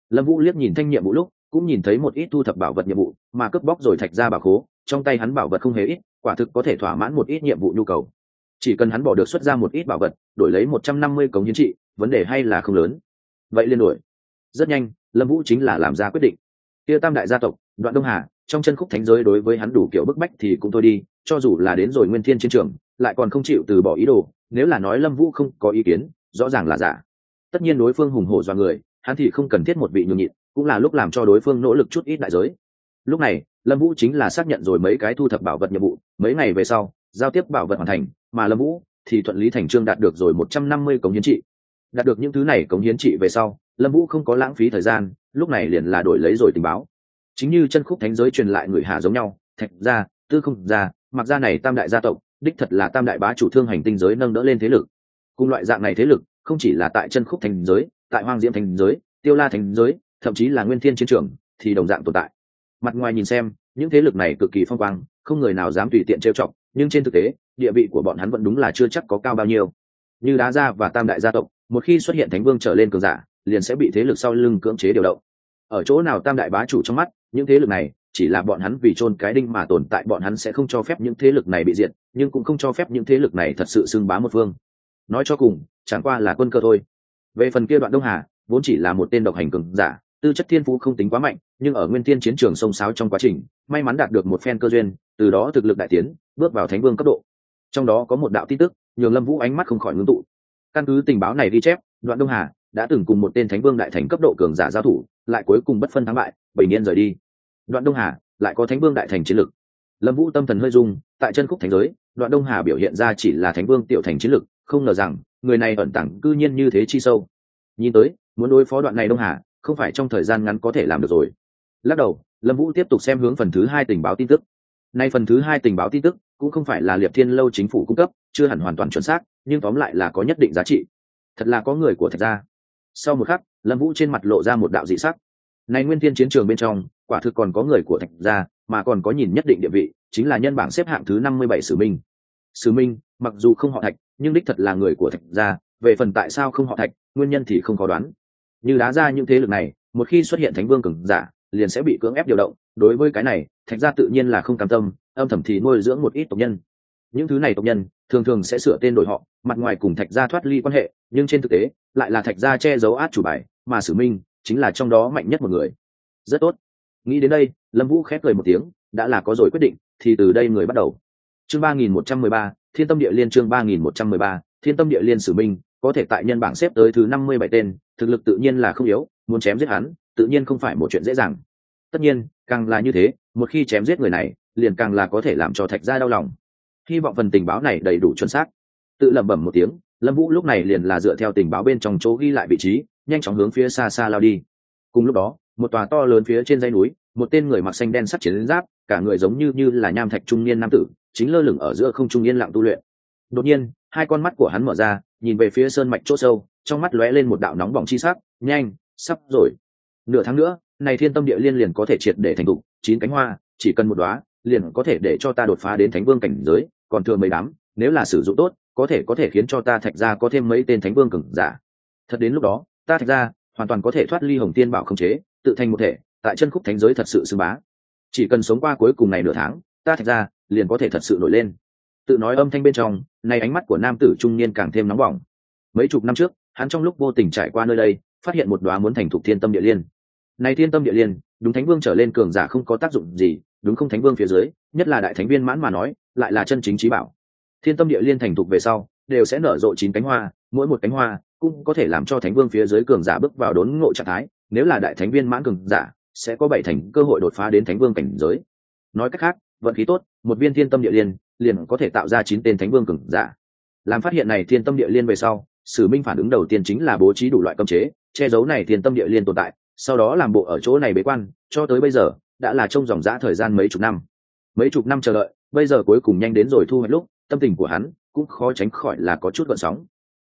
Lâm Vũ liếc nhìn thanh nhiệm vụ lúc cũng nhìn thấy một ít thu thập bảo vật nhiệm vụ mà cướp bóc rồi thạch ra bảo khố, trong tay hắn bảo vật không hề ít, quả thực có thể thỏa mãn một ít nhiệm vụ nhu cầu. Chỉ cần hắn bỏ được xuất ra một ít bảo vật đổi lấy 150 cống hiến trị, vấn đề hay là không lớn. Vậy liên đổi. Rất nhanh Lâm Vũ chính là làm ra quyết định. Kia tam đại gia tộc Đoạn Đông Hà trong chân khúc thánh giới đối với hắn đủ kiểu bức bách thì cũng thôi đi, cho dù là đến rồi Nguyên Thiên chiến trường lại còn không chịu từ bỏ ý đồ, nếu là nói Lâm Vũ không có ý kiến rõ ràng là giả. Tất nhiên đối phương hùng hổ dọa người, hắn thì không cần thiết một vị nhường nhịn, cũng là lúc làm cho đối phương nỗ lực chút ít đại giới. Lúc này Lâm Vũ chính là xác nhận rồi mấy cái thu thập bảo vật nhiệm vụ, mấy ngày về sau giao tiếp bảo vật hoàn thành, mà Lâm Vũ thì thuận lý thành trương đạt được rồi 150 cống hiến trị. Đạt được những thứ này cống hiến trị về sau, Lâm Vũ không có lãng phí thời gian, lúc này liền là đổi lấy rồi tình báo. Chính như chân khúc thánh giới truyền lại người Hà giống nhau, Thạch gia, Tư Không gia, Mặc gia này tam đại gia tộc, đích thật là tam đại bá chủ thương hành tinh giới nâng đỡ lên thế lực. Cùng loại dạng này thế lực, không chỉ là tại chân khúc thánh giới, tại Hoang Diễm thánh giới, Tiêu La thánh giới, thậm chí là Nguyên Thiên chiến trường thì đồng dạng tồn tại. Mặt ngoài nhìn xem, những thế lực này cực kỳ phong quang, không người nào dám tùy tiện trêu chọc, nhưng trên thực tế, địa vị của bọn hắn vẫn đúng là chưa chắc có cao bao nhiêu. Như Đá gia và tam đại gia tộc, một khi xuất hiện thánh vương trở lên cường giả, liền sẽ bị thế lực sau lưng cưỡng chế điều động. Ở chỗ nào tam đại bá chủ trong mắt, những thế lực này chỉ là bọn hắn vì chôn cái đinh mà tồn tại, bọn hắn sẽ không cho phép những thế lực này bị diệt, nhưng cũng không cho phép những thế lực này thật sự xưng bá một phương. Nói cho cùng, chẳng qua là quân cơ thôi. Về phần kia Đoạn Đông Hà, vốn chỉ là một tên độc hành cường giả, tư chất thiên phú không tính quá mạnh, nhưng ở Nguyên Thiên chiến trường sông sáo trong quá trình, may mắn đạt được một phen cơ duyên, từ đó thực lực đại tiến, bước vào thánh vương cấp độ. Trong đó có một đạo tin tức, nhường Lâm Vũ ánh mắt không khỏi ngưng tụ. Căn cứ tình báo này ghi chép, Đoạn Đông Hà đã từng cùng một tên thánh vương đại thành cấp độ cường giả giao thủ, lại cuối cùng bất phân thắng bại, bình yên rời đi. Đoạn Đông Hà lại có thánh vương đại thành chiến lực. Lâm Vũ tâm thần hơi rung, tại chân khúc thánh giới, Đoạn Đông Hà biểu hiện ra chỉ là thánh vương tiểu thành chiến lực, không ngờ rằng người này ẩn tàng cư nhiên như thế chi sâu. Nhìn tới, muốn đối phó Đoạn này Đông Hà, không phải trong thời gian ngắn có thể làm được rồi. Lắc đầu, Lâm Vũ tiếp tục xem hướng phần thứ 2 tình báo tin tức. Nay phần thứ 2 tình báo tin tức cũng không phải là Liệp Thiên lâu chính phủ cung cấp, chưa hẳn hoàn toàn chuẩn xác, nhưng tóm lại là có nhất định giá trị. Thật là có người của Thạch gia. Sau một khắc, Lâm Vũ trên mặt lộ ra một đạo dị sắc. Này Nguyên Thiên chiến trường bên trong, quả thực còn có người của Thạch gia, mà còn có nhìn nhất định địa vị, chính là nhân bảng xếp hạng thứ 57 Sử Minh. Sử Minh, mặc dù không họ Thạch, nhưng đích thật là người của Thạch gia, về phần tại sao không họ Thạch, nguyên nhân thì không có đoán. Như Đá gia những thế lực này, một khi xuất hiện thánh vương cường giả, liền sẽ bị cưỡng ép điều động, đối với cái này, Thạch gia tự nhiên là không cam tâm, âm thầm thì nuôi dưỡng một ít tộc nhân. Những thứ này tộc nhân thường thường sẽ sửa tên đổi họ, mặt ngoài cùng Thạch gia thoát ly quan hệ, nhưng trên thực tế lại là Thạch gia che giấu át chủ bài, mà Sử Minh chính là trong đó mạnh nhất một người. Rất tốt. Nghĩ đến đây, Lâm Vũ khép cười một tiếng, đã là có rồi quyết định, thì từ đây người bắt đầu. Chương 3113, Thiên Tâm Địa Liên. Chương 3113, Thiên Tâm Địa Liên. Sử Minh có thể tại nhân bảng xếp tới thứ 57 tên, thực lực tự nhiên là không yếu, muốn chém giết hắn, tự nhiên không phải một chuyện dễ dàng. Tất nhiên, càng là như thế, một khi chém giết người này, liền càng là có thể làm cho Thạch gia đau lòng. Hy vọng phần tình báo này đầy đủ chuẩn xác. Tự lẩm bẩm một tiếng, Lâm Vũ lúc này liền là dựa theo tình báo bên trong chỗ ghi lại vị trí, nhanh chóng hướng phía xa xa lao đi. Cùng lúc đó, một tòa to lớn phía trên dãy núi, một tên người mặc xanh đen sắt chiến giáp, cả người giống như là nham thạch trung niên nam tử, chính lơ lửng ở giữa không trung yên lặng tu luyện. Đột nhiên, hai con mắt của hắn mở ra, nhìn về phía sơn mạch chỗ sâu, trong mắt lóe lên một đạo nóng bỏng chi sắc, nhanh, sắp rồi. Nửa tháng nữa, này Thiên Tâm Địa Liên liền có thể triệt để thành tựu, 9 cánh hoa, chỉ cần một đóa, liền có thể để cho ta đột phá đến thánh vương cảnh giới, còn thừa mấy đám, nếu là sử dụng tốt, có thể khiến cho ta Thạch gia có thêm mấy tên thánh vương cường giả. Thật đến lúc đó, ta Thạch gia hoàn toàn có thể thoát ly Hồng Tiên Bảo khống chế, tự thành một thể, tại chân khúc thánh giới thật sự xưng bá. Chỉ cần sống qua cuối cùng này nửa tháng, ta Thạch gia liền có thể thật sự nổi lên. Tự nói âm thanh bên trong, này ánh mắt của nam tử trung niên càng thêm nóng bỏng. Mấy chục năm trước, hắn trong lúc vô tình trải qua nơi đây, phát hiện một đóa muốn thành thục Thiên Tâm Địa Liên. Này Thiên Tâm Địa Liên, đúng thánh vương trở lên cường giả không có tác dụng gì, đúng không thánh vương phía dưới, nhất là đại thánh viên mãn mà nói, lại là chân chính chí bảo. Thiên Tâm Địa Liên thành thục về sau, đều sẽ nở rộ 9 cánh hoa, mỗi một cánh hoa cũng có thể làm cho thánh vương phía dưới cường giả bước vào đốn ngộ trạng thái, nếu là đại thánh viên mãn cường giả, sẽ có 7 thành cơ hội đột phá đến thánh vương cảnh giới. Nói cách khác, vận khí tốt, một viên Thiên Tâm Địa Liên liền có thể tạo ra 9 tên thánh vương cường giả. Làm phát hiện này Thiên Tâm Địa Liên về sau, Sử Minh phản ứng đầu tiên chính là bố trí đủ loại cấm chế, che giấu này Thiên Tâm Địa Liên tồn tại, sau đó làm bộ ở chỗ này bế quan, cho tới bây giờ đã là trong dòng dã thời gian mấy chục năm. Mấy chục năm chờ đợi, bây giờ cuối cùng nhanh đến rồi thu hoạch lúc, tâm tình của hắn cũng khó tránh khỏi là có chút gợn sóng.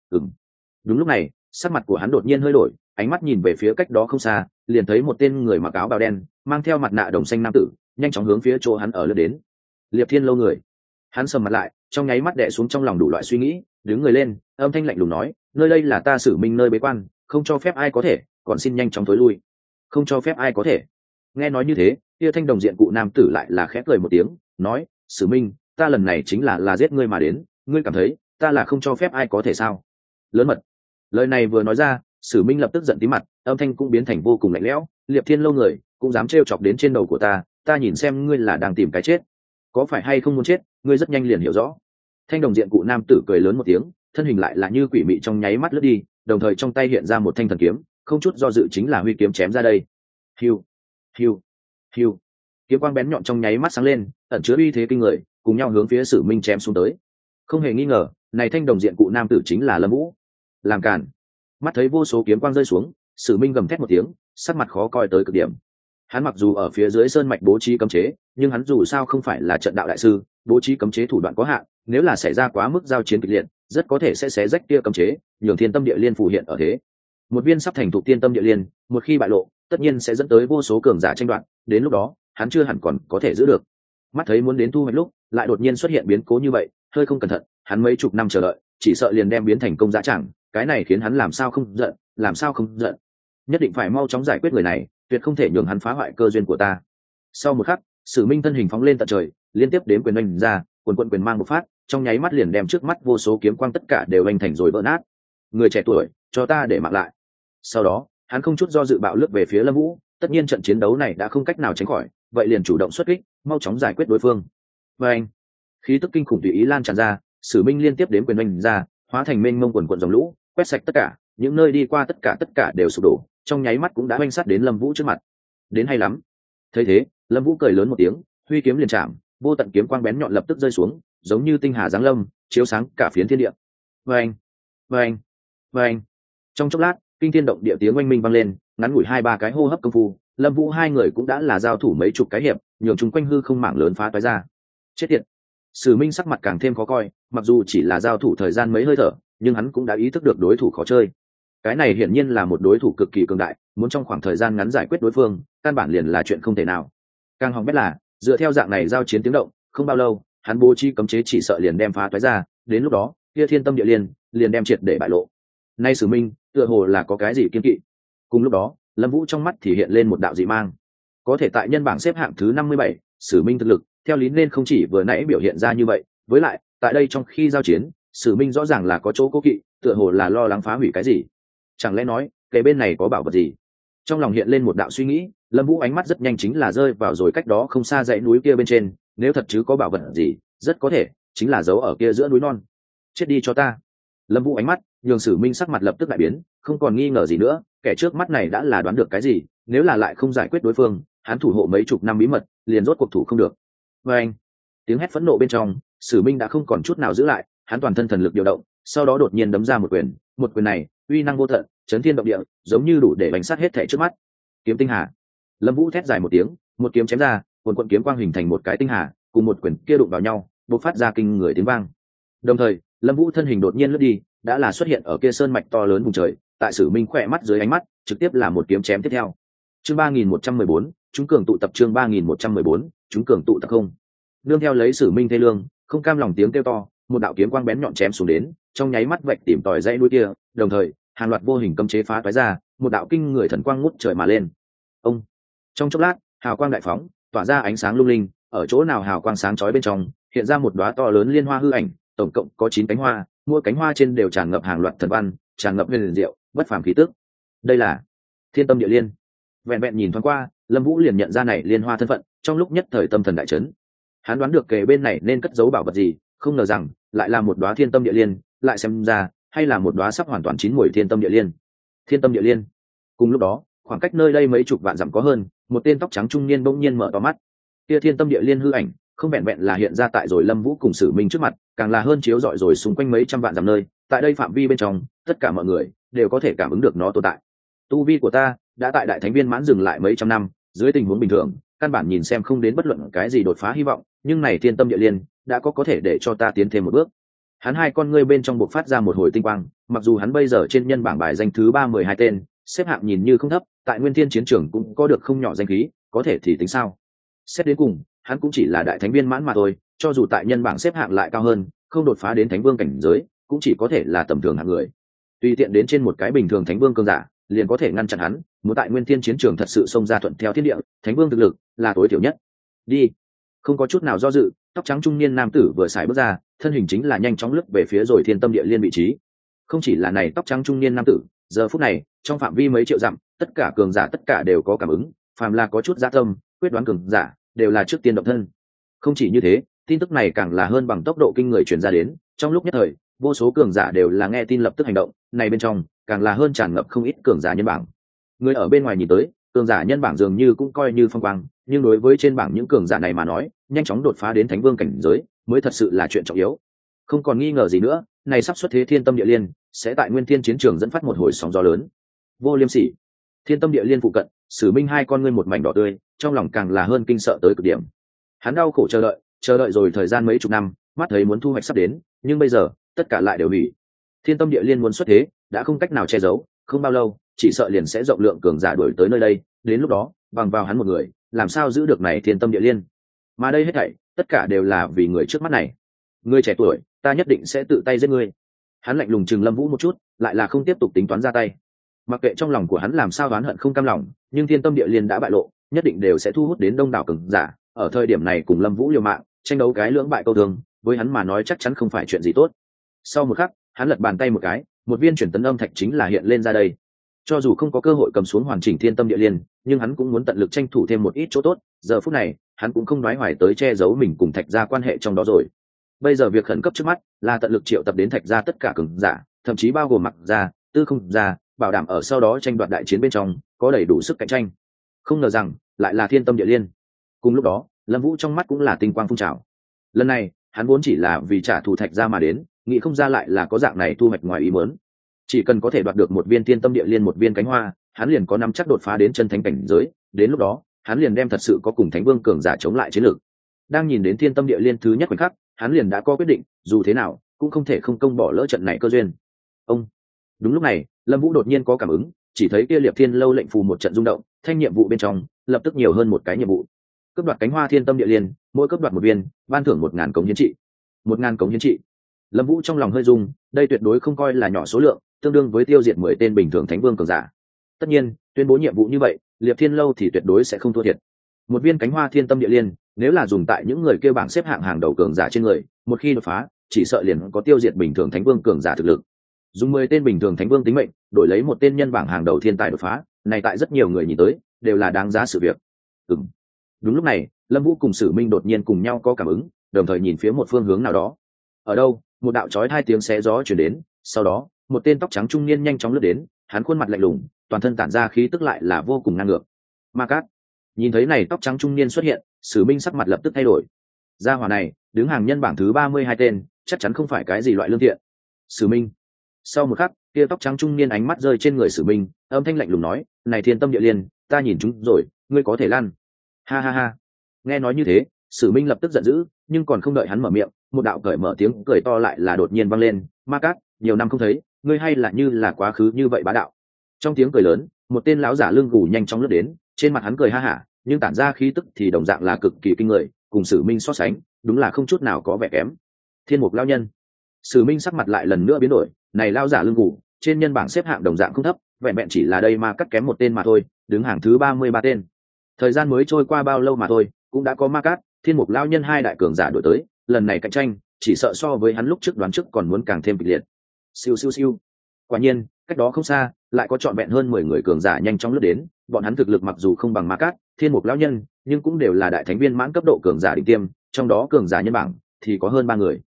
Đúng lúc này, sắc mặt của hắn đột nhiên hơi đổi, ánh mắt nhìn về phía cách đó không xa, liền thấy một tên người mặc áo bào đen, mang theo mặt nạ đồng xanh nam tử, nhanh chóng hướng phía chỗ hắn ở lướt đến. Liệp Thiên lâu người. Hắn sầm mặt lại, trong nháy mắt đè xuống trong lòng đủ loại suy nghĩ, đứng người lên, âm thanh lạnh lùng nói, nơi đây là ta Sử Minh nơi bế quan, không cho phép ai có thể, còn xin nhanh chóng tối lui. không cho phép ai có thể. Nghe nói như thế, kia thanh đồng diện cụ nam tử lại là khẽ cười một tiếng, nói: Sử Minh, ta lần này chính là giết ngươi mà đến, ngươi cảm thấy ta là không cho phép ai có thể sao? Lớn mật. Lời này vừa nói ra, Sử Minh lập tức giận tí mặt, âm thanh cũng biến thành vô cùng lạnh lẽo. Liệp Thiên lâu người cũng dám trêu chọc đến trên đầu của ta nhìn xem ngươi là đang tìm cái chết, có phải hay không muốn chết, ngươi rất nhanh liền hiểu rõ. Thanh đồng diện cụ nam tử cười lớn một tiếng, thân hình lại là như quỷ mị trong nháy mắt lướt đi, đồng thời trong tay hiện ra một thanh thần kiếm, không chút do dự chính là huy kiếm chém ra đây. Hiu, hiu, hiu. Kiếm quang bén nhọn trong nháy mắt sáng lên, ẩn chứa uy thế kinh người, cùng nhau hướng phía Sử Minh chém xuống tới. Không hề nghi ngờ, này thanh đồng diện cụ nam tử chính là Lâm Vũ. Làm cản. Mắt thấy vô số kiếm quang rơi xuống, Sử Minh gầm thét một tiếng, sắc mặt khó coi tới cực điểm. Hắn mặc dù ở phía dưới sơn mạch bố trí cấm chế, nhưng hắn dù sao không phải là trận đạo đại sư, bố trí cấm chế thủ đoạn có hạn, nếu là xảy ra quá mức giao chiến kịch liệt, rất có thể sẽ xé rách kia cấm chế, nhường thiên tâm địa liên phù hiện ở thế. Một viên sắp thành thục tiên tâm địa liên, một khi bại lộ, tất nhiên sẽ dẫn tới vô số cường giả tranh đoạt, đến lúc đó, hắn chưa hẳn còn có thể giữ được. Mắt thấy muốn đến thu hoạch lúc, lại đột nhiên xuất hiện biến cố như vậy, hơi không cẩn thận, hắn mấy chục năm chờ đợi, chỉ sợ liền đem biến thành công dã tràng, cái này khiến hắn làm sao không giận, nhất định phải mau chóng giải quyết người này, tuyệt không thể nhường hắn phá hoại cơ duyên của ta. Sau một khắc, Sử Minh thân hình phóng lên tận trời, liên tiếp đếm quyền oanh ra, quần quyền mang một phát, trong nháy mắt liền đem trước mắt vô số kiếm quang tất cả đều oanh thành rồi vỡ nát. Người trẻ tuổi, cho ta để mạng lại. Sau đó, hắn không chút do dự bạo lướt về phía Lâm Vũ, tất nhiên trận chiến đấu này đã không cách nào tránh khỏi, vậy liền chủ động xuất kích, mau chóng giải quyết đối phương. Và anh, khí tức kinh khủng tùy ý lan tràn ra, Sử Minh liên tiếp đếm quyền oanh ra, hóa thành mênh mông quần dòng lũ, quét sạch tất cả, những nơi đi qua tất cả đều sụp đổ, trong nháy mắt cũng đã oanh sát đến Lâm Vũ trước mặt. Đến hay lắm. Thấy thế, Lâm Vũ cười lớn một tiếng, huy kiếm liền chạm, vô tận kiếm quang bén nhọn lập tức rơi xuống, giống như tinh hà giáng lâm, chiếu sáng cả phiến thiên địa. Vâng, vâng, vâng. Trong chốc lát, kinh thiên động địa tiếng oanh minh vang lên, ngắn ngủi 2-3 cái hô hấp công phu, Lâm Vũ hai người cũng đã là giao thủ mấy chục cái hiệp, nhường chúng quanh hư không mảng lớn phá toái ra. Chết tiệt. Sử Minh sắc mặt càng thêm khó coi, mặc dù chỉ là giao thủ thời gian mấy hơi thở, nhưng hắn cũng đã ý thức được đối thủ khó chơi. Cái này hiển nhiên là một đối thủ cực kỳ cường đại, muốn trong khoảng thời gian ngắn giải quyết đối phương, căn bản liền là chuyện không thể nào. Càng hỏng bét là, dựa theo dạng này giao chiến tiếng động, không bao lâu, hắn bố trí cấm chế chỉ sợ liền đem phá toái ra, đến lúc đó, kia thiên tâm địa liên liền đem triệt để bại lộ. Nay Sử Minh, tựa hồ là có cái gì kiên kỵ. Cùng lúc đó, Lâm Vũ trong mắt thì hiện lên một đạo dị mang. Có thể tại nhân bảng xếp hạng thứ 57, Sử Minh thực lực, theo lý nên không chỉ vừa nãy biểu hiện ra như vậy, với lại, tại đây trong khi giao chiến, Sử Minh rõ ràng là có chỗ cố kỵ, tựa hồ là lo lắng phá hủy cái gì. Chẳng lẽ nói, cái bên này có bảo vật gì? Trong lòng hiện lên một đạo suy nghĩ, Lâm Vũ ánh mắt rất nhanh chính là rơi vào rồi cách đó không xa dãy núi kia bên trên, nếu thật chứ có bảo vật gì, rất có thể chính là giấu ở kia giữa núi non. Chết đi cho ta. Lâm Vũ ánh mắt, nhường Sử Minh sắc mặt lập tức đại biến, không còn nghi ngờ gì nữa, kẻ trước mắt này đã là đoán được cái gì, nếu là lại không giải quyết đối phương, hắn thủ hộ mấy chục năm bí mật, liền rốt cuộc thủ không được. Và anh, tiếng hét phẫn nộ bên trong, Sử Minh đã không còn chút nào giữ lại, hắn toàn thân thần lực điều động, sau đó đột nhiên đấm ra một quyền này, uy năng vô tận, chấn thiên động địa, giống như đủ để bánh sát hết thảy trước mắt. Kiếm tinh hà. Lâm Vũ thét dài một tiếng, một kiếm chém ra, cuồn kiếm quang hình thành một cái tinh hà, cùng một quyền kia đụng vào nhau, bộc phát ra kinh người tiếng vang. Đồng thời, Lâm Vũ thân hình đột nhiên lướt đi, đã là xuất hiện ở kia sơn mạch to lớn vùng trời, tại Sử Minh khỏe mắt dưới ánh mắt, trực tiếp là một kiếm chém tiếp theo. Chương 3114, chúng cường tụ tập chương 3114, chúng cường tụ tập không. Nương theo lấy Sử Minh thê lương, không cam lòng tiếng kêu to, một đạo kiếm quang bén nhọn chém xuống đến, trong nháy mắt vạch tìm tòi dãy núi kia, đồng thời, hàng loạt vô hình cấm chế phá toái ra, một đạo kinh người thần quang ngút trời mà lên. Ông. Trong chốc lát, hào quang đại phóng, tỏa ra ánh sáng lung linh, ở chỗ nào hào quang sáng chói bên trong, hiện ra một đóa to lớn liên hoa hư ảnh, tổng cộng có 9 cánh hoa, mỗi cánh hoa trên đều tràn ngập hàng loạt thần văn, tràn ngập huyền diệu, bất phàm khí tức. Đây là Thiên Tâm Địa Liên. Vẹn vẹn nhìn thoáng qua, Lâm Vũ liền nhận ra này liên hoa thân phận, trong lúc nhất thời tâm thần đại chấn. Hắn đoán được kề bên này nên cất giấu bảo vật gì, không ngờ rằng lại là một đóa Thiên Tâm Địa Liên, lại xem ra hay là một đóa sắp hoàn toàn chín muồi Thiên Tâm Địa Liên. Thiên Tâm Địa Liên. Cùng lúc đó, khoảng cách nơi đây mấy chục vạn dặm có hơn, một tên tóc trắng trung niên bỗng nhiên mở to mắt. Kia Thiên Tâm Địa Liên hư ảnh, không vẹn vẹn là hiện ra tại rồi Lâm Vũ cùng Sử Minh trước mặt, càng là hơn chiếu rọi rồi xung quanh mấy trăm vạn dặm nơi, tại đây phạm vi bên trong, tất cả mọi người đều có thể cảm ứng được nó tồn tại. Tu vi của ta đã tại đại thánh viên mãn dừng lại mấy trăm năm, dưới tình huống bình thường, căn bản nhìn xem không đến bất luận cái gì đột phá hy vọng, nhưng này Thiên Tâm Địa Liên đã có thể để cho ta tiến thêm một bước. Hắn hai con ngươi bên trong bộc phát ra một hồi tinh quang, mặc dù hắn bây giờ trên nhân bảng bài danh thứ 312 tên, xếp hạng nhìn như không thấp, tại Nguyên Thiên chiến trường cũng có được không nhỏ danh khí, có thể thì tính sao? Xét đến cùng, hắn cũng chỉ là đại thánh viên mãn mà thôi, cho dù tại nhân bảng xếp hạng lại cao hơn, không đột phá đến thánh vương cảnh giới, cũng chỉ có thể là tầm thường hạng người. Tùy tiện đến trên một cái bình thường thánh vương cường giả, liền có thể ngăn chặn hắn muốn tại nguyên thiên chiến trường thật sự xông ra thuận theo thiên địa. Thánh vương thực lực là tối thiểu nhất. Đi. Không có chút nào do dự, tóc trắng trung niên nam tử vừa xài bước ra, thân hình chính là nhanh chóng lướt về phía rồi thiên tâm địa liên vị trí. Không chỉ là này tóc trắng trung niên nam tử, giờ phút này trong phạm vi mấy triệu dặm, tất cả cường giả tất cả đều có cảm ứng, phàm là có chút dạ tâm quyết đoán cường giả đều là trước tiên động thân. Không chỉ như thế, tin tức này càng là hơn bằng tốc độ kinh người truyền ra đến, trong lúc nhất thời vô số cường giả đều là nghe tin lập tức hành động, này bên trong càng là hơn tràn ngập không ít cường giả nhân bảng. Người ở bên ngoài nhìn tới, cường giả nhân bảng dường như cũng coi như phong quang, nhưng đối với trên bảng những cường giả này mà nói, nhanh chóng đột phá đến thánh vương cảnh giới mới thật sự là chuyện trọng yếu. Không còn nghi ngờ gì nữa, này sắp xuất thế thiên tâm địa liên sẽ tại nguyên thiên chiến trường dẫn phát một hồi sóng gió lớn. Vô liêm sỉ. Thiên tâm địa liên phụ cận, Sử Minh hai con ngươi một mảnh đỏ tươi, trong lòng càng là hơn kinh sợ tới cực điểm. Hắn đau khổ chờ đợi rồi thời gian mấy chục năm, mắt thấy muốn thu hoạch sắp đến, nhưng bây giờ tất cả lại đều hủy. Thiên tâm địa liên muốn xuất thế đã không cách nào che giấu, không bao lâu chỉ sợ liền sẽ rộng lượng cường giả đuổi tới nơi đây, đến lúc đó bằng vào hắn một người làm sao giữ được này thiên tâm địa liên. Mà đây hết thảy tất cả đều là vì người trước mắt này. Ngươi trẻ tuổi, ta nhất định sẽ tự tay giết ngươi. Hắn lạnh lùng chừng Lâm Vũ một chút, lại là không tiếp tục tính toán ra tay. Mặc kệ trong lòng của hắn làm sao oán hận không cam lòng, nhưng thiên tâm địa liên đã bại lộ, nhất định đều sẽ thu hút đến đông đảo cường giả. Ở thời điểm này cùng Lâm Vũ liều mạng, tranh đấu cái lưỡng bại câu thương, với hắn mà nói chắc chắn không phải chuyện gì tốt. Sau một khắc, hắn lật bàn tay một cái, một viên chuyển tấn âm thạch chính là hiện lên ra đây. Cho dù không có cơ hội cầm xuống hoàn chỉnh thiên tâm địa liên, nhưng hắn cũng muốn tận lực tranh thủ thêm một ít chỗ tốt. Giờ phút này, hắn cũng không nói hoài tới che giấu mình cùng Thạch gia quan hệ trong đó rồi. Bây giờ việc khẩn cấp trước mắt là tận lực triệu tập đến Thạch gia tất cả cường giả, thậm chí bao gồm Mặc gia, Tư Không gia, bảo đảm ở sau đó tranh đoạt đại chiến bên trong có đầy đủ sức cạnh tranh. Không ngờ rằng lại là thiên tâm địa liên. Cùng lúc đó, Lâm Vũ trong mắt cũng là tinh quang phun trào. Lần này, hắn vốn chỉ là vì trả thù Thạch gia mà đến, nghĩ không ra lại là có dạng này thu hoạch ngoài ý muốn. Chỉ cần có thể đoạt được một viên thiên tâm địa liên, một viên cánh hoa, hắn liền có nắm chắc đột phá đến chân thánh cảnh giới, đến lúc đó, hắn liền đem thật sự có cùng thánh vương cường giả chống lại chiến lược. Đang nhìn đến thiên tâm địa liên thứ nhất khoảnh khắc, hắn liền đã có quyết định, dù thế nào cũng không thể không công bỏ lỡ trận này cơ duyên. Ông. Đúng lúc này, Lâm Vũ đột nhiên có cảm ứng, chỉ thấy kia Liệp Thiên lâu lệnh phù một trận rung động, thanh nhiệm vụ bên trong lập tức nhiều hơn một cái nhiệm vụ. Cướp đoạt cánh hoa thiên tâm địa liên, mỗi cướp đoạt một viên, ban thưởng 1000 cống hiến trị. 1000 cống hiến trị. Lâm Vũ trong lòng hơi rung, đây tuyệt đối không coi là nhỏ số lượng, tương đương với tiêu diệt 10 tên bình thường thánh vương cường giả. Tất nhiên, tuyên bố nhiệm vụ như vậy, Liệp Thiên lâu thì tuyệt đối sẽ không thua thiệt. Một viên cánh hoa thiên tâm địa liên, nếu là dùng tại những người kêu bảng xếp hạng hàng đầu cường giả trên người, một khi đột phá, chỉ sợ liền có tiêu diệt bình thường thánh vương cường giả thực lực. Dùng 10 tên bình thường thánh vương tính mệnh, đổi lấy một tên nhân bảng hàng đầu thiên tài đột phá, này tại rất nhiều người nhìn tới, đều là đáng giá sự việc. Đúng lúc này, Lâm Vũ cùng Sử Minh đột nhiên cùng nhau có cảm ứng, đồng thời nhìn phía một phương hướng nào đó. Ở đâu? Một đạo chói hai tiếng xé gió truyền đến, sau đó, một tên tóc trắng trung niên nhanh chóng lướt đến, hắn khuôn mặt lạnh lùng, toàn thân tản ra khí tức lại là vô cùng ngang ngược. Ma Cát. Nhìn thấy này tóc trắng trung niên xuất hiện, Sử Minh sắc mặt lập tức thay đổi. Gia hỏa này, đứng hàng nhân bảng thứ 32 tên, chắc chắn không phải cái gì loại lương thiện. Sử Minh. Sau một khắc, kia tóc trắng trung niên ánh mắt rơi trên người Sử Minh, âm thanh lạnh lùng nói, "Này thiên tâm địa liên, ta nhìn chúng rồi, ngươi có thể lăn." Ha ha ha. Nghe nói như thế, Sử Minh lập tức giận dữ, nhưng còn không đợi hắn mở miệng, một đạo cởi mở tiếng cười to lại là đột nhiên vang lên, "Ma Cát, nhiều năm không thấy, ngươi hay là như là quá khứ như vậy bá đạo." Trong tiếng cười lớn, một tên lão giả lưng gù nhanh chóng lướt đến, trên mặt hắn cười ha hả, nhưng tản ra khí tức thì đồng dạng là cực kỳ kinh người, cùng Sử Minh so sánh, đúng là không chút nào có vẻ kém. Thiên Mục lão nhân. Sử Minh sắc mặt lại lần nữa biến đổi, này lão giả lưng gù, trên nhân bảng xếp hạng đồng dạng không thấp, vẹn vẹn chỉ là đây Ma Cát kém một tên mà thôi, đứng hàng thứ 33 tên. Thời gian mới trôi qua bao lâu mà thôi, cũng đã có Ma Cát, Thiên Mục lão nhân hai đại cường giả đổi tới, lần này cạnh tranh, chỉ sợ so với hắn lúc trước đoán trước còn muốn càng thêm kịch liệt. Siêu siêu siêu. Quả nhiên, cách đó không xa, lại có trọn vẹn hơn 10 người cường giả nhanh chóng lướt đến, bọn hắn thực lực mặc dù không bằng Ma Cát, Thiên Mục lão nhân, nhưng cũng đều là đại thánh viên mãn cấp độ cường giả đỉnh tiêm, trong đó cường giả nhân bảng thì có hơn 3 người.